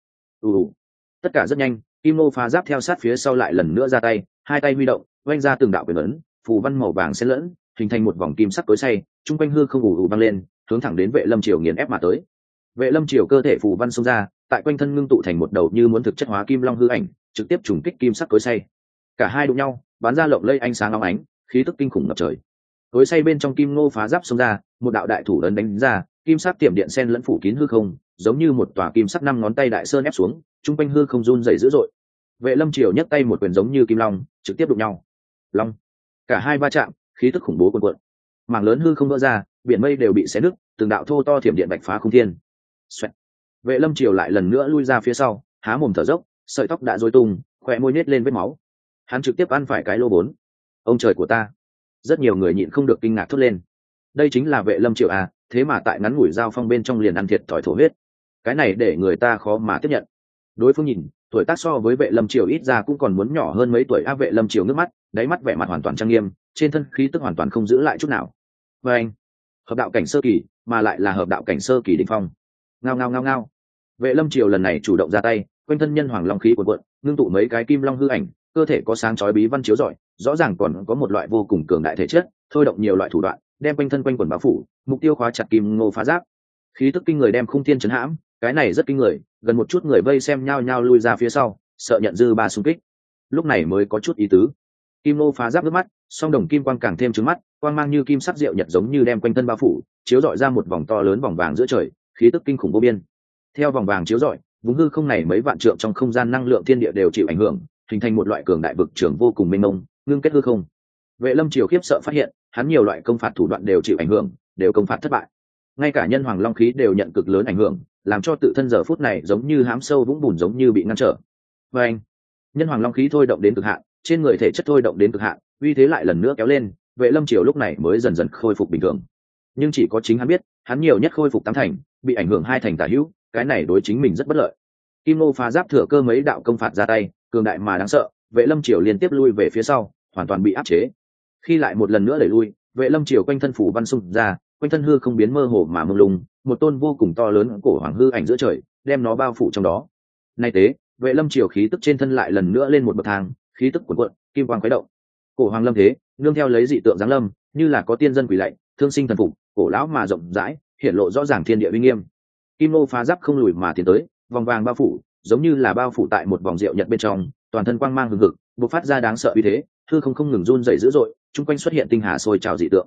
Tất cả rất nhanh, Kim Nô Phá Giáp theo sát phía sau lại lần nữa ra tay, hai tay huy động, oanh ra từng đạo quyền ấn, phù văn màu vàng xen lẫn, hình thành một vòng kim sắc tối say, trung quanh hư không ù ù băng lên, hướng thẳng đến Vệ Lâm Triều nghiền ép mà tới. Vệ Lâm Triều cơ thể phù văn xông ra, tại quanh thân ngưng tụ thành một đầu như muốn thực chất hóa kim long hư ảnh, trực tiếp trùng kích kim sắc tối say. Cả hai đụng nhau, bắn ra lộng lây ánh sáng óng ánh, khí tức kinh khủng ngập trời. Tối say bên trong Kim Nô Phá Giáp xông ra, một đạo đại thủ ấn đánh ra, kim sắc tiệm điện sen lẫn phủ kín hư không, giống như một tòa kim sắc năm ngón tay đại sơn ép xuống, trung quanh hư không run rẩy dữ dội. Vệ Lâm Triều nhấc tay một quyền giống như kim long, trực tiếp đụng nhau. Long, cả hai va chạm, khí tức khủng bố cuồn cuộn. Mảng lớn hư không vỡ ra, biển mây đều bị xé nứt, từng đạo thô to thiểm điện bạch phá không thiên. Xoẹt. Vệ Lâm Triều lại lần nữa lui ra phía sau, há mồm thở dốc, sợi tóc đã rối tung, khóe môi nhếch lên vết máu. Hắn trực tiếp ăn phải cái lô 4. Ông trời của ta! Rất nhiều người nhịn không được kinh ngạc thốt lên. Đây chính là Vệ Lâm Triều à, thế mà tại ngắn ngủi giao phong bên trong liền ăn thiệt thòi thổ huyết. Cái này để người ta khó mà tiếp nhận. Đối phương nhìn, tuổi tác so với Vệ Lâm Triều ít ra cũng còn muốn nhỏ hơn mấy tuổi. Vệ Lâm Triều nước mắt, đáy mắt vẻ mặt hoàn toàn trang nghiêm, trên thân khí tức hoàn toàn không giữ lại chút nào. Và anh, hợp đạo cảnh sơ kỳ, mà lại là hợp đạo cảnh sơ kỳ đỉnh phong. Ngao ngao ngao ngao. Vệ Lâm Triều lần này chủ động ra tay, quanh thân nhân hoàng long khí cuồn cuộn, ngưng tụ mấy cái kim long hư ảnh, cơ thể có sáng chói bí văn chiếu rọi, rõ ràng còn có một loại vô cùng cường đại thể chất, thôi động nhiều loại thủ đoạn, đem quanh thân quanh quần bao phủ, mục tiêu khóa chặt Kim Nô Phá Giáp. Khí tức kinh người đem khung thiên chấn hãm, cái này rất kinh người, gần một chút người vây xem nhao nhao lui ra phía sau, sợ nhận dư ba xung kích. lúc này mới có chút ý tứ. Kim Nô Phá Giáp nước mắt, song đồng kim quang càng thêm trứng mắt, quang mang như kim sắc rượu nhật giống như đem quanh thân bao phủ, chiếu rọi ra một vòng to lớn vòng vàng giữa trời, khí tức kinh khủng vô biên. Theo vòng vàng chiếu rọi, vùng hư không này mấy vạn trượng trong không gian năng lượng thiên địa đều chịu ảnh hưởng, hình thành một loại cường đại vực trường vô cùng mênh mông, ngưng kết hư không. Vệ Lâm Triều khiếp sợ phát hiện, hắn nhiều loại công phạt thủ đoạn đều chịu ảnh hưởng, đều công phạt thất bại. Ngay cả nhân hoàng long khí đều nhận cực lớn ảnh hưởng, làm cho tự thân giờ phút này giống như hám sâu vũng bùn giống như bị ngăn trở. Và anh, nhân hoàng long khí thôi động đến cực hạn, trên người thể chất thôi động đến cực hạn, uy thế lại lần nữa kéo lên, Vệ Lâm Triều lúc này mới dần dần khôi phục bình thường. Nhưng chỉ có chính hắn biết, hắn nhiều nhất khôi phục 8 thành, bị ảnh hưởng 2 thành tả hữu, cái này đối chính mình rất bất lợi. Kim Nô Phá Giáp thừa cơ mấy đạo công phạt ra tay, cường đại mà đáng sợ, Vệ Lâm Triều liên tiếp lui về phía sau, hoàn toàn bị áp chế. Khi lại một lần nữa đẩy lui, Vệ Lâm Triều quanh thân phủ văn xung ra, quanh thân hư không biến mơ hồ mà mông lung, một tôn vô cùng to lớn cổ hoàng hư ảnh giữa trời, đem nó bao phủ trong đó. Nay tế, Vệ Lâm Triều khí tức trên thân lại lần nữa lên một bậc thang, khí tức cuồn cuộn, kim quang khuấy động. Cổ hoàng lâm thế, nương theo lấy dị tượng giáng lâm, như là có tiên dân quỳ lạy, thương sinh thần phục, cổ lão mà rộng rãi, hiện lộ rõ ràng thiên địa uy nghiêm. Kim Nô Phá Giáp không lùi mà tiến tới, vòng vàng bao phủ, giống như là bao phủ tại một vòng rượu nhật bên trong, toàn thân quang mang hừng hực, bộc phát ra đáng sợ uy thế, hư không không ngừng run rẩy dữ dội, chung quanh xuất hiện tinh hà sôi trào dị tượng.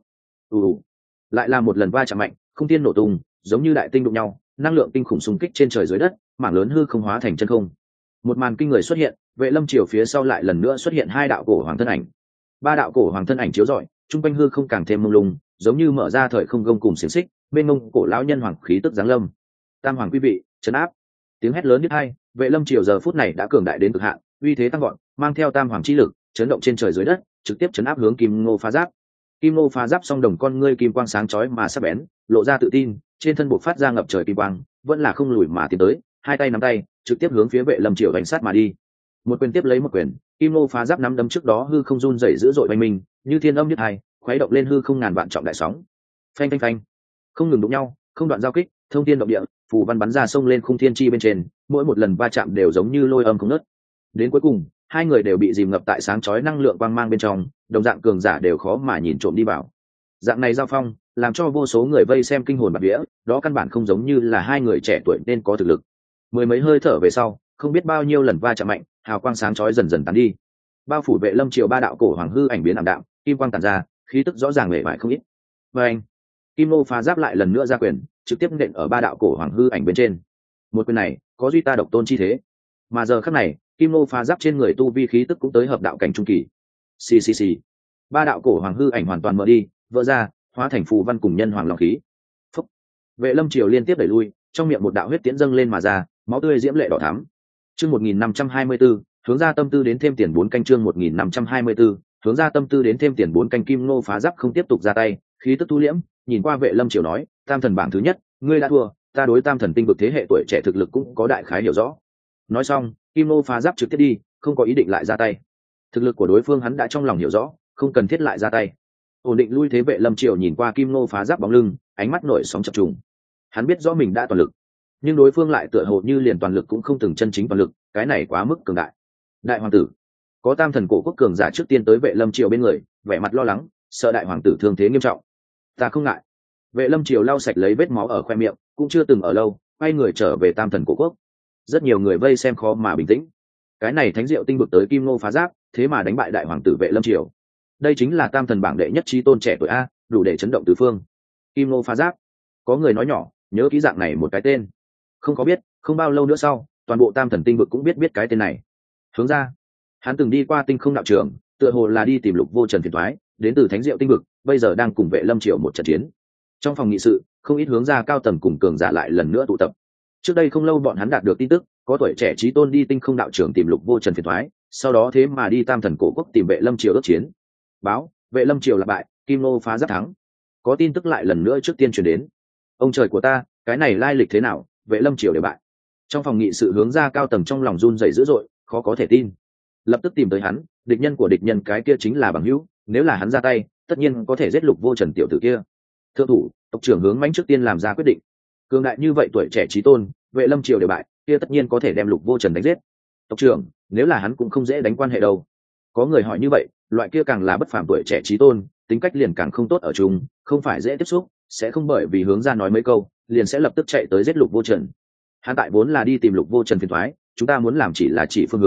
Lại là một lần va chạm mạnh, không tiên nổ tung, giống như đại tinh đụng nhau, năng lượng kinh khủng xung kích trên trời dưới đất, mảng lớn hư không hóa thành chân không. Một màn kinh người xuất hiện, Vệ Lâm Triều phía sau lại lần nữa xuất hiện 2 đạo cổ hoàng thân ảnh. 3 đạo cổ hoàng thân ảnh chiếu rọi, chung quanh hư không càng thêm mông lung, giống như mở ra thời không gông cùng xiềng xích, bên ngông cổ lão nhân hoàng khí tức giáng lâm. Tam hoàng quý vị, trấn áp. Tiếng hét lớn nhất hai, Vệ Lâm Triều giờ phút này đã cường đại đến cực hạn, uy thế tăng vọt, mang theo tam hoàng chi lực, chấn động trên trời dưới đất, trực tiếp chấn áp hướng Kim Nô Phá Giáp. Kim Nô Phá Giáp song đồng con ngươi kim quang sáng chói mà sắc bén, lộ ra tự tin, trên thân bộc phát ra ngập trời kim quang, vẫn là không lùi mà tiến tới, hai tay nắm tay, trực tiếp hướng phía Vệ Lâm Triều đánh sát mà đi. Một quyền tiếp lấy một quyền, Kim Nô Phá Giáp nắm đấm trước đó hư không run rẩy dữ dội oanh minh, như thiên âm nhất hai, khuấy động lên hư không ngàn vạn trọng đại sóng. Phanh phanh phanh, không ngừng đụng nhau, không đoạn giao kích, thông thiên động địa, phù văn bắn ra sông lên khung thiên chi bên trên, mỗi một lần va chạm đều giống như lôi âm không ngớt. Đến cuối cùng, hai người đều bị dìm ngập tại sáng chói năng lượng quang mang bên trong, đồng dạng cường giả đều khó mà nhìn trộm đi vào. Dạng này giao phong, làm cho vô số người vây xem kinh hồn bạt vía, đó căn bản không giống như là hai người trẻ tuổi nên có thực lực. Mười mấy hơi thở về sau, không biết bao nhiêu lần va chạm mạnh, hào quang sáng chói dần dần tán đi. Bao phủ Vệ Lâm Triều 3 đạo cổ hoàng hư ảnh biến ảm đạm, kim quang tản ra, khí tức rõ ràng mệt mỏi không ít. Và anh, Kim Nô Phá Giáp lại lần nữa ra quyền, trực tiếp nện ở 3 đạo cổ hoàng hư ảnh bên trên. Một quyền này, có duy ta độc tôn chi thế. Mà giờ khắc này, Kim Nô Phá Giáp trên người tu vi khí tức cũng tới hợp đạo cảnh trung kỳ. Xì xì xì. 3 đạo cổ hoàng hư ảnh hoàn toàn mở đi, vỡ ra, hóa thành phù văn cùng nhân hoàng long khí. Phúc. Vệ Lâm Triều liên tiếp đẩy lui, trong miệng một đạo huyết tiễn dâng lên mà ra, máu tươi diễm lệ đỏ thắm. Chương 1524, hướng ra tâm tư đến thêm tiền 4 canh chương 1524, hướng ra tâm tư đến thêm tiền 4 canh. Kim Nô Phá Giáp không tiếp tục ra tay, khí tức thu liễm, nhìn qua Vệ Lâm Triều nói, Tam thần bảng thứ nhất, ngươi đã thua, ta đối Tam thần tinh vực thế hệ tuổi trẻ thực lực cũng có đại khái hiểu rõ. Nói xong, Kim Nô Phá Giáp trực tiếp đi, không có ý định lại ra tay. Thực lực của đối phương hắn đã trong lòng hiểu rõ, không cần thiết lại ra tay. Ổn định lui thế. Vệ Lâm Triều nhìn qua Kim Nô Phá Giáp bóng lưng, ánh mắt nổi sóng chập trùng. Hắn biết rõ mình đã toàn lực, nhưng đối phương lại tựa hồ như liền toàn lực cũng không từng chân chính toàn lực, cái này quá mức cường đại. Đại hoàng tử, có Tam thần cổ quốc cường giả trước tiên tới Vệ Lâm Triều bên người, vẻ mặt lo lắng, sợ đại hoàng tử thương thế nghiêm trọng. Ta không ngại. Vệ Lâm Triều lau sạch lấy vết máu ở khoe miệng, cũng chưa từng ở lâu, quay người trở về Tam thần cổ quốc. Rất nhiều người vây xem khó mà bình tĩnh. Cái này thánh diệu tinh vực tới Kim Nô Phá Giáp, thế mà đánh bại đại hoàng tử Vệ Lâm Triều. Đây chính là Tam thần bảng đệ nhất chí tôn trẻ tuổi a, đủ để chấn động tứ phương. Kim Nô Phá Giáp. Có người nói nhỏ, nhớ kỹ dạng này một cái tên. Không có biết, không bao lâu nữa sau, toàn bộ Tam thần tinh vực cũng biết cái tên này. Hướng ra, hắn từng đi qua tinh không đạo trường, tựa hồ là đi tìm Lục Vô Trần phiền toái, đến từ thánh diệu tinh vực, bây giờ đang cùng Vệ Lâm Triều một trận chiến. Trong phòng nghị sự, không ít hướng ra cao tầng cùng cường giả lại lần nữa tụ tập. Trước đây không lâu bọn hắn đạt được tin tức, có tuổi trẻ chí tôn đi tinh không đạo trường tìm Lục Vô Trần phiền toái, sau đó thế mà đi Tam thần cổ quốc tìm Vệ Lâm Triều ước chiến. Báo, Vệ Lâm Triều là bại, Kim Nô Phá Giáp thắng. Có tin tức lại lần nữa trước tiên truyền đến. Ông trời của ta, cái này lai lịch thế nào, Vệ Lâm Triều đều bại. Trong phòng nghị sự hướng ra cao tầng trong lòng run rẩy dữ dội, khó có thể tin. Lập tức tìm tới hắn, địch nhân của địch nhân cái kia chính là bằng hữu, nếu là hắn ra tay, tất nhiên có thể giết Lục Vô Trần tiểu tử kia. Thượng thủ, tộc trưởng Hướng Mãnh trước tiên làm ra quyết định. Cường đại như vậy tuổi trẻ chí tôn, Vệ Lâm Triều đều bại, kia tất nhiên có thể đem Lục Vô Trần đánh giết. Tộc trưởng, nếu là hắn cũng không dễ đánh quan hệ đâu. Có người hỏi như vậy, loại kia càng là bất phàm tuổi trẻ chí tôn, tính cách liền càng không tốt ở chung, không phải dễ tiếp xúc, sẽ không bởi vì hướng ra nói mấy câu, liền sẽ lập tức chạy tới giết Lục Vô Trần. Hắn tại vốn là đi tìm Lục Vô Trần phiền toái, chúng ta muốn làm chỉ là chỉ phương hướng,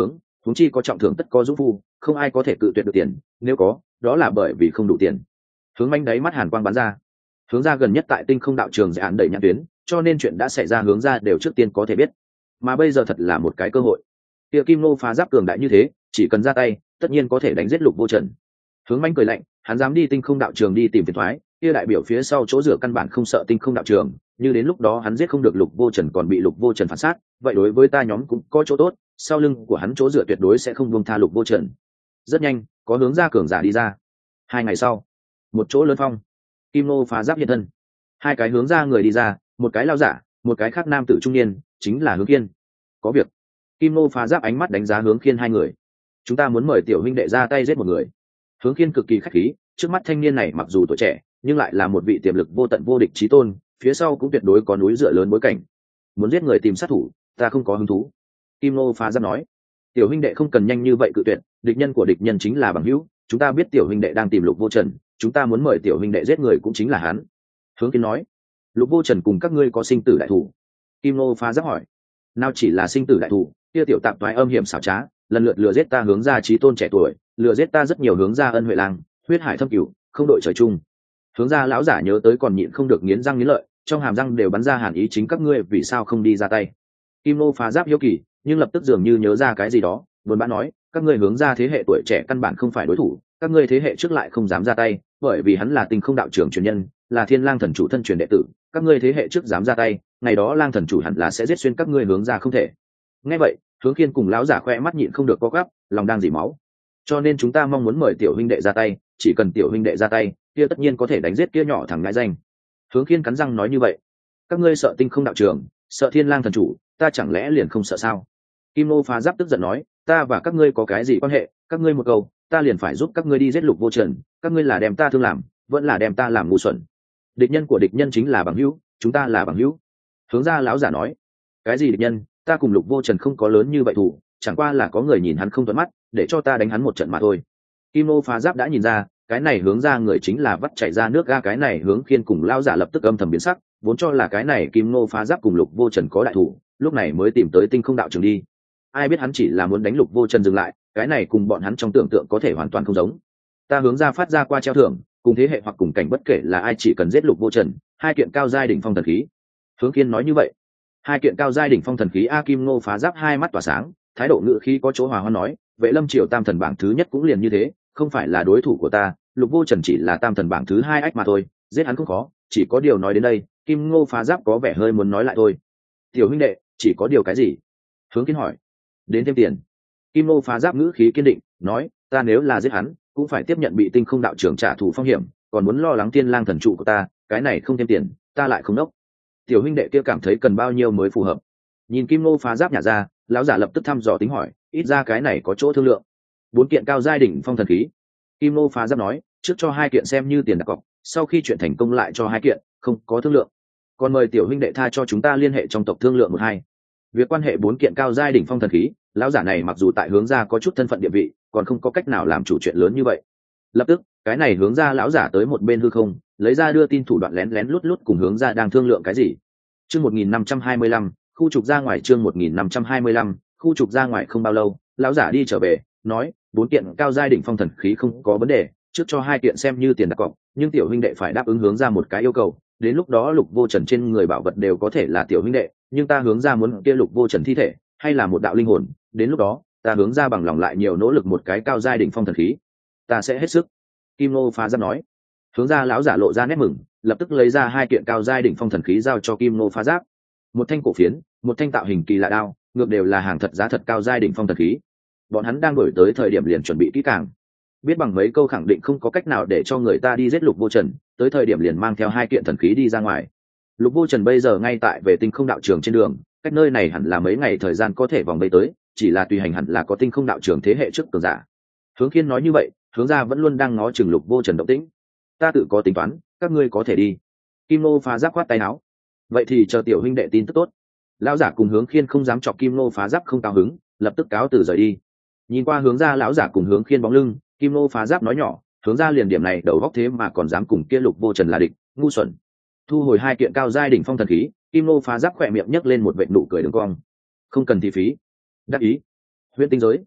huống chi có trọng thưởng tất có dũng phu, không ai có thể cự tuyệt được tiền, nếu có đó là bởi vì không đủ tiền. Hướng Manh đáy mắt hàn quang bắn ra. Hướng ra gần nhất tại tinh không đạo trường dự án đẩy nhãn tuyến, cho nên chuyện đã xảy ra hướng ra đều trước tiên có thể biết, mà bây giờ thật là một cái cơ hội. Kia Kim Nô phá giáp cường đại như thế, chỉ cần ra tay tất nhiên có thể đánh giết Lục Vô Trần. Hướng Manh cười lạnh, hắn dám đi tinh không đạo trường đi tìm phiền toái, kia đại biểu phía sau chỗ dựa căn bản không sợ tinh không đạo trường, như đến lúc đó hắn giết không được Lục Vô Trần còn bị Lục Vô Trần phản sát, vậy đối với ta nhóm cũng có chỗ tốt, sau lưng của hắn chỗ dựa tuyệt đối sẽ không buông tha Lục Vô Trần. Rất nhanh có hướng ra cường giả đi ra. 2 ngày sau, một chỗ lớn phong, Kim Nô phá giáp hiện thân. 2 cái hướng ra người đi ra, một cái lao giả, một cái khác nam tử trung niên, chính là Hướng Kiên. Có việc. Kim Nô phá giáp ánh mắt đánh giá Hướng Kiên hai người. Chúng ta muốn mời tiểu huynh đệ ra tay giết một người. Hướng Kiên cực kỳ khách khí, trước mắt thanh niên này mặc dù tuổi trẻ nhưng lại là một vị tiềm lực vô tận vô địch chí tôn, phía sau cũng tuyệt đối có núi dựa lớn bối cảnh. Muốn giết người tìm sát thủ, ta không có hứng thú. Kim Nô phá giáp nói. Tiểu huynh đệ không cần nhanh như vậy cự tuyệt, địch nhân của địch nhân chính là bằng hữu, chúng ta biết tiểu huynh đệ đang tìm Lục Vô Trần, chúng ta muốn mời tiểu huynh đệ giết người cũng chính là hắn. Hướng Kiên nói. Lục Vô Trần cùng các ngươi có sinh tử đại thủ? Kim Nô phá giáp hỏi. Nào chỉ là sinh tử đại thủ, kia tiểu tạp toái âm hiểm xảo trá, lần lượt lừa giết ta hướng ra chí tôn trẻ tuổi, lừa giết ta rất nhiều hướng ra ân huệ lang, huyết hải thâm cửu, không đội trời chung. Hướng ra lão giả nhớ tới còn nhịn không được nghiến răng nghiến lợi, trong hàm răng đều bắn ra hàn ý, chính các ngươi vì sao không đi ra tay? Kim Nô phá giáp hiếu kỳ, nhưng lập tức dường như nhớ ra cái gì đó, buồn bã nói, các ngươi hướng ra thế hệ tuổi trẻ căn bản không phải đối thủ, các ngươi thế hệ trước lại không dám ra tay, bởi vì hắn là tinh không đạo trưởng truyền nhân, là Thiên Lang thần chủ thân truyền đệ tử, các ngươi thế hệ trước dám ra tay, ngày đó Lang thần chủ hẳn là sẽ giết xuyên các ngươi hướng ra không thể. Nghe vậy, Hướng Kiên cùng lão giả khoe mắt nhịn không được co quắp, lòng đang dỉ máu. Cho nên chúng ta mong muốn mời tiểu huynh đệ ra tay, chỉ cần tiểu huynh đệ ra tay, kia tất nhiên có thể đánh giết kia nhỏ thằng ngãi danh. Hướng Kiên cắn răng nói như vậy. Các ngươi sợ tinh không đạo trưởng, sợ Thiên Lang thần chủ, ta chẳng lẽ liền không sợ sao? Kim Nô phá giáp tức giận nói, ta và các ngươi có cái gì quan hệ, các ngươi một câu, ta liền phải giúp các ngươi đi giết Lục Vô Trần, các ngươi là đem ta thương làm, vẫn là đem ta làm ngu xuẩn. Địch nhân của địch nhân chính là bằng hữu, chúng ta là bằng hữu. Hướng ra lão giả nói, cái gì địch nhân, ta cùng Lục Vô Trần không có lớn như vậy thủ, chẳng qua là có người nhìn hắn không thuận mắt, để cho ta đánh hắn một trận mà thôi. Kim Nô phá giáp đã nhìn ra, cái này hướng ra người chính là vắt chảy ra nước ga, cái này Hướng Kiên cùng lão giả lập tức âm thầm biến sắc, vốn cho là cái này Kim Nô phá giáp cùng Lục Vô Trần có đại thủ, lúc này mới tìm tới tinh không đạo trường đi. Ai biết hắn chỉ là muốn đánh Lục Vô Trần dừng lại, cái này cùng bọn hắn trong tưởng tượng có thể hoàn toàn không giống. Ta hướng ra phát ra qua treo thưởng, cùng thế hệ hoặc cùng cảnh bất kể là ai chỉ cần giết Lục Vô Trần, 2 kiện cao giai đỉnh phong thần khí. Hướng Kiên nói như vậy. 2 kiện cao giai đỉnh phong thần khí. A Kim Nô phá giáp hai mắt tỏa sáng, thái độ ngữ khí có chỗ hòa hoãn nói, Vệ Lâm Triều tam thần bảng thứ nhất cũng liền như thế, không phải là đối thủ của ta, Lục Vô Trần chỉ là tam thần bảng thứ 2 ách mà thôi, giết hắn không khó, chỉ có điều nói đến đây, Kim Nô phá giáp có vẻ hơi muốn nói lại thôi. Tiểu huynh đệ, chỉ có điều cái gì? Hướng Kiên hỏi. Đến thêm tiền. Kim Nô phá giáp ngữ khí kiên định nói, ta nếu là giết hắn cũng phải tiếp nhận bị tinh không đạo trưởng trả thù phong hiểm, còn muốn lo lắng Thiên Lang thần trụ của ta, cái này không thêm tiền ta lại không đốc. Tiểu huynh đệ kia cảm thấy cần bao nhiêu mới phù hợp? Nhìn Kim Nô phá giáp nhả ra, lão giả lập tức thăm dò tính hỏi, ít ra cái này có chỗ thương lượng. 4 kiện cao giai đỉnh phong thần khí. Kim Nô phá giáp nói, trước cho 2 kiện xem như tiền đặt cọc, sau khi chuyện thành công lại cho 2 kiện, không có thương lượng. Còn mời tiểu huynh đệ tha cho chúng ta liên hệ trong tộc thương lượng 1-2. Việc quan hệ 4 kiện cao giai đỉnh phong thần khí, lão giả này mặc dù tại hướng ra có chút thân phận địa vị, còn không có cách nào làm chủ chuyện lớn như vậy. Lập tức cái này hướng ra lão giả tới một bên hư không, lấy ra đưa tin thủ đoạn lén lén lút lút cùng hướng ra đang thương lượng cái gì. Chương 1525, khu trục ra ngoài. Chương 1525, khu trục ra ngoài. Không bao lâu lão giả đi trở về, nói 4 kiện cao giai đỉnh phong thần khí không có vấn đề, trước cho 2 kiện xem như tiền đặt cọc, nhưng tiểu huynh đệ phải đáp ứng hướng ra một cái yêu cầu, đến lúc đó Lục Vô Trần trên người bảo vật đều có thể là tiểu huynh đệ, nhưng ta hướng ra muốn kia Lục Vô Trần thi thể hay là một đạo linh hồn, đến lúc đó ta hướng ra bằng lòng lại nhiều nỗ lực một cái cao giai đỉnh phong thần khí, ta sẽ hết sức. Kim Nô phá giáp nói. Hướng ra lão giả lộ ra nét mừng, lập tức lấy ra 2 kiện cao giai đỉnh phong thần khí giao cho Kim Nô phá giáp. Một thanh cổ phiến, một thanh tạo hình kỳ lạ đao, ngược đều là hàng thật giá thật cao giai đỉnh phong thần khí. Bọn hắn đang đổi tới thời điểm liền chuẩn bị kỹ càng, biết bằng mấy câu khẳng định không có cách nào để cho người ta đi giết Lục Vô Trần, tới thời điểm liền mang theo 2 kiện thần khí đi ra ngoài. Lục Vô Trần bây giờ ngay tại về tinh không đạo trường trên đường, cách nơi này hẳn là mấy ngày thời gian có thể vòng bay tới, chỉ là tùy hành hẳn là có tinh không đạo trường thế hệ trước cường giả. Hướng Kiên nói như vậy, hướng ra vẫn luôn đang ngó chừng Lục Vô Trần động tĩnh. Ta tự có tính toán, các ngươi có thể đi. Kim Nô phá giáp khoát tay áo. Vậy thì chờ tiểu huynh đệ tin tức tốt. Lão giả cùng Hướng Kiên không dám chọc Kim Nô phá giáp không cao hứng, lập tức cáo từ rời đi. Nhìn qua hướng ra lão giả cùng Hướng Kiên bóng lưng, Kim Nô phá giáp nói nhỏ, hướng ra liền điểm này đầu góc thế mà còn dám cùng kia Lục Vô Trần là địch, ngu xuẩn. Thu hồi 2 kiện cao giai đỉnh phong thần khí, Kim Nô phá giáp khỏe miệng nhấc lên một vệt nụ cười đường cong. Không cần thị phí. Đắc ý. Huyễn tinh giới.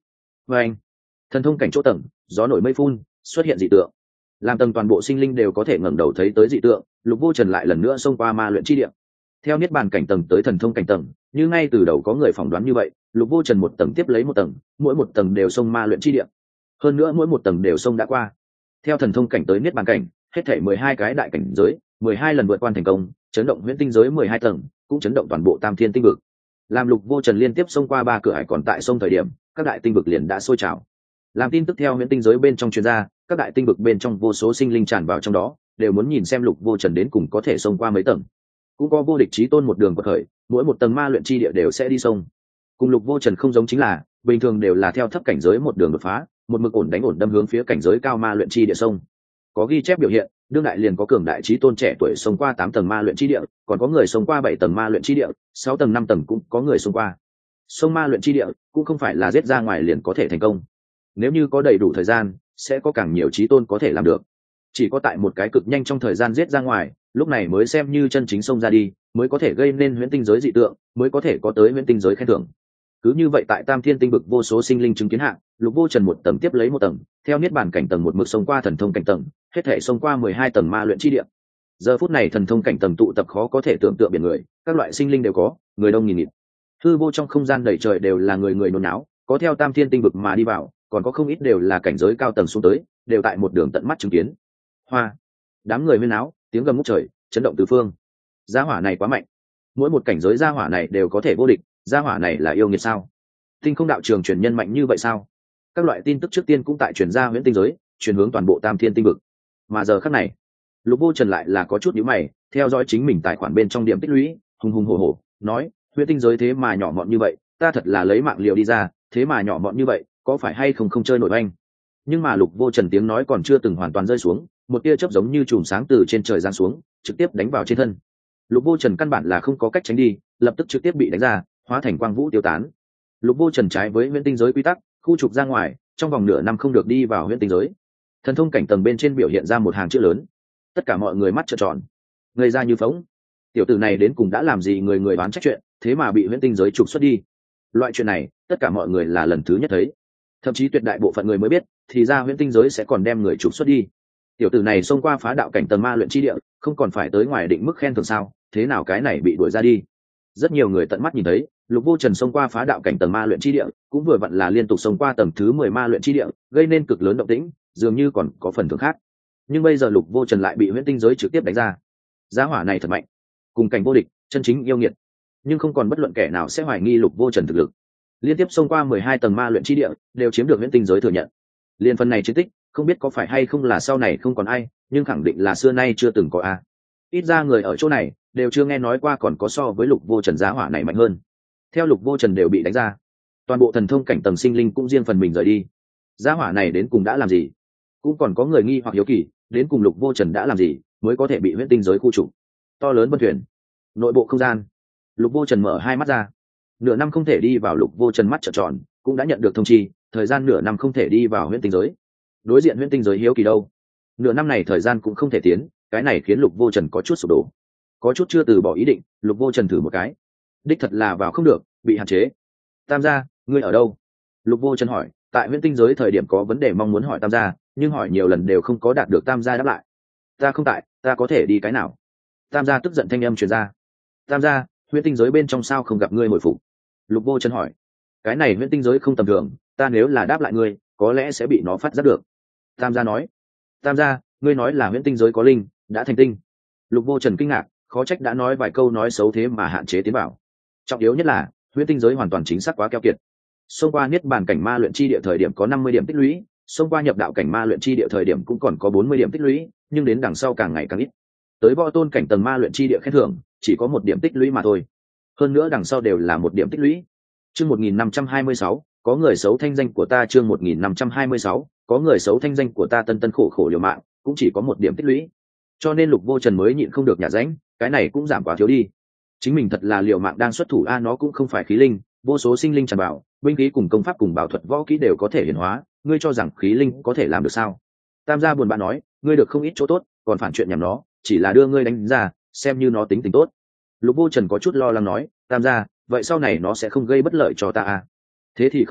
và anh thần thông cảnh chỗ tầng, gió nổi mây phun, xuất hiện dị tượng, làm tầng toàn bộ sinh linh đều có thể ngẩng đầu thấy tới dị tượng. Lục Vô Trần lại lần nữa xông qua ma luyện chi địa, theo niết bàn cảnh tầng tới thần thông cảnh tầng, như ngay từ đầu có người phỏng đoán như vậy. Lục Vô Trần một tầng tiếp lấy một tầng, mỗi một tầng đều xông ma luyện chi địa, hơn nữa mỗi một tầng đều xông đã qua. Theo thần thông cảnh tới niết bàn cảnh, hết thảy 12 cái đại cảnh giới, 12 lần vượt qua thành công, chấn động huyễn tinh giới 12 tầng, cũng chấn động toàn bộ Tam Thiên tinh vực. Làm Lục Vô Trần liên tiếp xông qua 3 cửa ải, còn tại sông thời điểm, các đại tinh vực liền đã sôi trào. Làm tin tức theo huyễn tinh giới bên trong truyền ra, các đại tinh vực bên trong vô số sinh linh tràn vào trong đó, đều muốn nhìn xem Lục Vô Trần đến cùng có thể xông qua mấy tầng. Cũng có vô địch chí tôn một đường quật khởi, mỗi một tầng ma luyện chi địa đều sẽ đi sông. Cùng Lục Vô Trần không giống chính là, bình thường đều là theo thấp cảnh giới một đường đột phá, một mực ổn đánh ổn đâm hướng phía cảnh giới cao ma luyện chi địa sông. Có ghi chép biểu hiện, đương đại liền có cường đại chí tôn trẻ tuổi xông qua 8 tầng ma luyện chi địa, còn có người xông qua 7 tầng ma luyện chi địa, 6 tầng 5 tầng cũng có người xông qua. Sông ma luyện chi địa cũng không phải là giết ra ngoài liền có thể thành công. Nếu như có đầy đủ thời gian, sẽ có càng nhiều chí tôn có thể làm được. Chỉ có tại một cái cực nhanh trong thời gian giết ra ngoài, lúc này mới xem như chân chính xông ra đi, mới có thể gây nên huyễn tinh giới dị tượng, mới có thể có tới huyễn tinh giới khen thưởng. Cứ như vậy tại Tam Thiên tinh vực vô số sinh linh chứng kiến hạng, Lục Vô Trần một tầng tiếp lấy một tầng, theo niết bàn cảnh tầng một mực xông qua thần thông cảnh tầng, hết thể xông qua 12 tầng ma luyện chi địa. Giờ phút này thần thông cảnh tầng tụ tập khó có thể tưởng tượng biển người, các loại sinh linh đều có, người đông nghìn nghịt. Hư vô trong không gian đầy trời đều là người người nôn náo, có theo Tam Thiên tinh vực mà đi vào, còn có không ít đều là cảnh giới cao tầng xuống tới, đều tại một đường tận mắt chứng kiến. Hoa, đám người huyên náo, tiếng gầm ngút trời, chấn động tứ phương. Gia hỏa này quá mạnh, mỗi một cảnh giới gia hỏa này đều có thể vô địch, gia hỏa này là yêu nghiệt sao? Tinh không đạo trường truyền nhân mạnh như vậy sao? Các loại tin tức trước tiên cũng tại truyền ra huyễn tinh giới, truyền hướng toàn bộ Tam Thiên tinh vực. Mà giờ khắc này, Lục Vô Trần lại là có chút nhíu mày, theo dõi chính mình tài khoản bên trong điểm tích lũy, hùng hùng hổ hổ, nói, huyễn tinh giới thế mà nhỏ mọn như vậy, ta thật là lấy mạng liều đi ra, thế mà nhỏ mọn như vậy, có phải hay không chơi nổi oanh? Nhưng mà Lục Vô Trần tiếng nói còn chưa từng hoàn toàn rơi xuống, một tia chớp giống như chùm sáng từ trên trời giáng xuống, trực tiếp đánh vào trên thân. Lục Vô Trần căn bản là không có cách tránh đi, lập tức trực tiếp bị đánh ra, hóa thành quang vũ tiêu tán. Lục Vô Trần trái với huyễn tinh giới quy tắc, khu trục ra ngoài, trong vòng nửa năm không được đi vào huyễn tinh giới. Thần thông cảnh tầng bên trên biểu hiện ra một hàng chữ lớn, tất cả mọi người mắt trợn tròn, ngây ra như phỗng. Tiểu tử này đến cùng đã làm gì người người đoán trách chuyện, thế mà bị huyễn tinh giới trục xuất đi. Loại chuyện này, tất cả mọi người là lần thứ nhất thấy, thậm chí tuyệt đại bộ phận người mới biết, thì ra huyễn tinh giới sẽ còn đem người trục xuất đi. Tiểu tử này xông qua phá đạo cảnh tầng ma luyện chi địa, không còn phải tới ngoài định mức khen thưởng sao? Thế nào cái này bị đuổi ra đi? Rất nhiều người tận mắt nhìn thấy, Lục Vô Trần xông qua phá đạo cảnh tầng ma luyện chi địa, cũng vừa vặn là liên tục xông qua tầng thứ 10 ma luyện chi địa, gây nên cực lớn động tĩnh, dường như còn có phần thưởng khác. Nhưng bây giờ Lục Vô Trần lại bị huyễn tinh giới trực tiếp đánh ra. Giá hỏa này thật mạnh, cùng cảnh vô địch, chân chính yêu nghiệt. Nhưng không còn bất luận kẻ nào sẽ hoài nghi Lục Vô Trần thực lực. Liên tiếp xông qua 12 tầng ma luyện chi địa, đều chiếm được huyễn tinh giới thừa nhận. Liên phần này chiến tích, không biết có phải hay không là sau này không còn ai, nhưng khẳng định là xưa nay chưa từng có a. Ít ra người ở chỗ này đều chưa nghe nói qua còn có so với Lục Vô Trần giá hỏa này mạnh hơn. Theo Lục Vô Trần đều bị đánh ra, toàn bộ thần thông cảnh tầng sinh linh cũng riêng phần mình rời đi. Giá hỏa này đến cùng đã làm gì? Cũng còn có người nghi hoặc hiếu kỳ, đến cùng Lục Vô Trần đã làm gì mới có thể bị huyễn tinh giới khu trục? To lớn vân thuyền, nội bộ không gian. Lục Vô Trần mở hai mắt ra. Nửa năm không thể đi vào, Lục Vô Trần mắt trợn tròn, cũng đã nhận được thông chi, thời gian nửa năm không thể đi vào huyễn tinh giới. Đối diện huyễn tinh giới hiếu kỳ đâu? Nửa năm này thời gian cũng không thể tiến, cái này khiến Lục Vô Trần có chút sụp đổ, có chút chưa từ bỏ ý định. Lục Vô Trần thử một cái, đích thật là vào không được, bị hạn chế. Tam gia, ngươi ở đâu? Lục Vô Trần hỏi. Tại huyễn tinh giới thời điểm có vấn đề mong muốn hỏi Tam gia, nhưng hỏi nhiều lần đều không có đạt được Tam gia đáp lại. Ta không tại, ta có thể đi cái nào? Tam gia tức giận thanh âm truyền ra. Tam gia, huyễn tinh giới bên trong sao không gặp ngươi hồi phục? Lục Vô Trần hỏi. Cái này huyễn tinh giới không tầm thường, ta nếu là đáp lại ngươi, có lẽ sẽ bị nó phát giác được. Tam gia nói. Tam gia, ngươi nói là huyễn tinh giới có linh, đã thành tinh. Lục Vô Trần kinh ngạc, khó trách đã nói vài câu nói xấu thế mà hạn chế tiến vào. Trọng yếu nhất là huyễn tinh giới hoàn toàn chính xác quá keo kiệt. Xông qua niết bàn cảnh ma luyện chi địa thời điểm có 50 điểm tích lũy, xông qua nhập đạo cảnh ma luyện chi địa thời điểm cũng còn có 40 điểm tích lũy, nhưng đến đằng sau càng ngày càng ít. Tới võ tôn cảnh tầng ma luyện chi địa khen thưởng chỉ có 1 điểm tích lũy mà thôi. Hơn nữa đằng sau đều là 1 điểm tích lũy. Chương 1526, có người xấu thanh danh của ta. Chương 1526, có người xấu thanh danh của ta. Tân tân khổ khổ liều mạng, cũng chỉ có 1 điểm tích lũy. Cho nên Lục Vô Trần mới nhịn không được nhả ránh, cái này cũng giảm quá thiếu đi. Chính mình thật là liều mạng đang xuất thủ a, nó cũng không phải khí linh, vô số sinh linh tràn vào, binh khí cùng công pháp cùng bảo thuật võ kỹ đều có thể hiển hóa, ngươi cho rằng khí linh có thể làm được sao? Tam gia buồn bã nói, ngươi được không ít chỗ tốt, còn phản chuyện nhằm nó, chỉ là đưa ngươi đánh ra, xem như nó tính tình tốt. Lục Vô Trần có chút lo lắng nói, Tam gia, vậy sau này nó sẽ không gây bất lợi cho ta à? Thế thì không đến mức,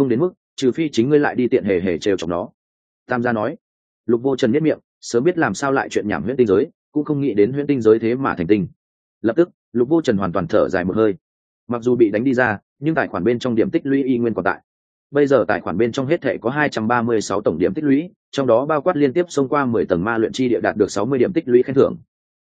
trừ phi chính ngươi lại đi tiện hề hề trêu chọc nó. Tam gia nói. Lục Vô Trần nhếch miệng, sớm biết làm sao lại chuyện nhảm huyễn tinh giới, cũng không nghĩ đến huyễn tinh giới thế mà thành tinh. Lập tức Lục Vô Trần hoàn toàn thở dài một hơi. Mặc dù bị đánh đi ra, nhưng tài khoản bên trong điểm tích lũy y nguyên còn tại. Bây giờ tài khoản bên trong hết thể có 236 tổng điểm tích lũy, trong đó bao quát liên tiếp xông qua 10 tầng ma luyện chi địa đạt được 60 điểm tích lũy khen thưởng.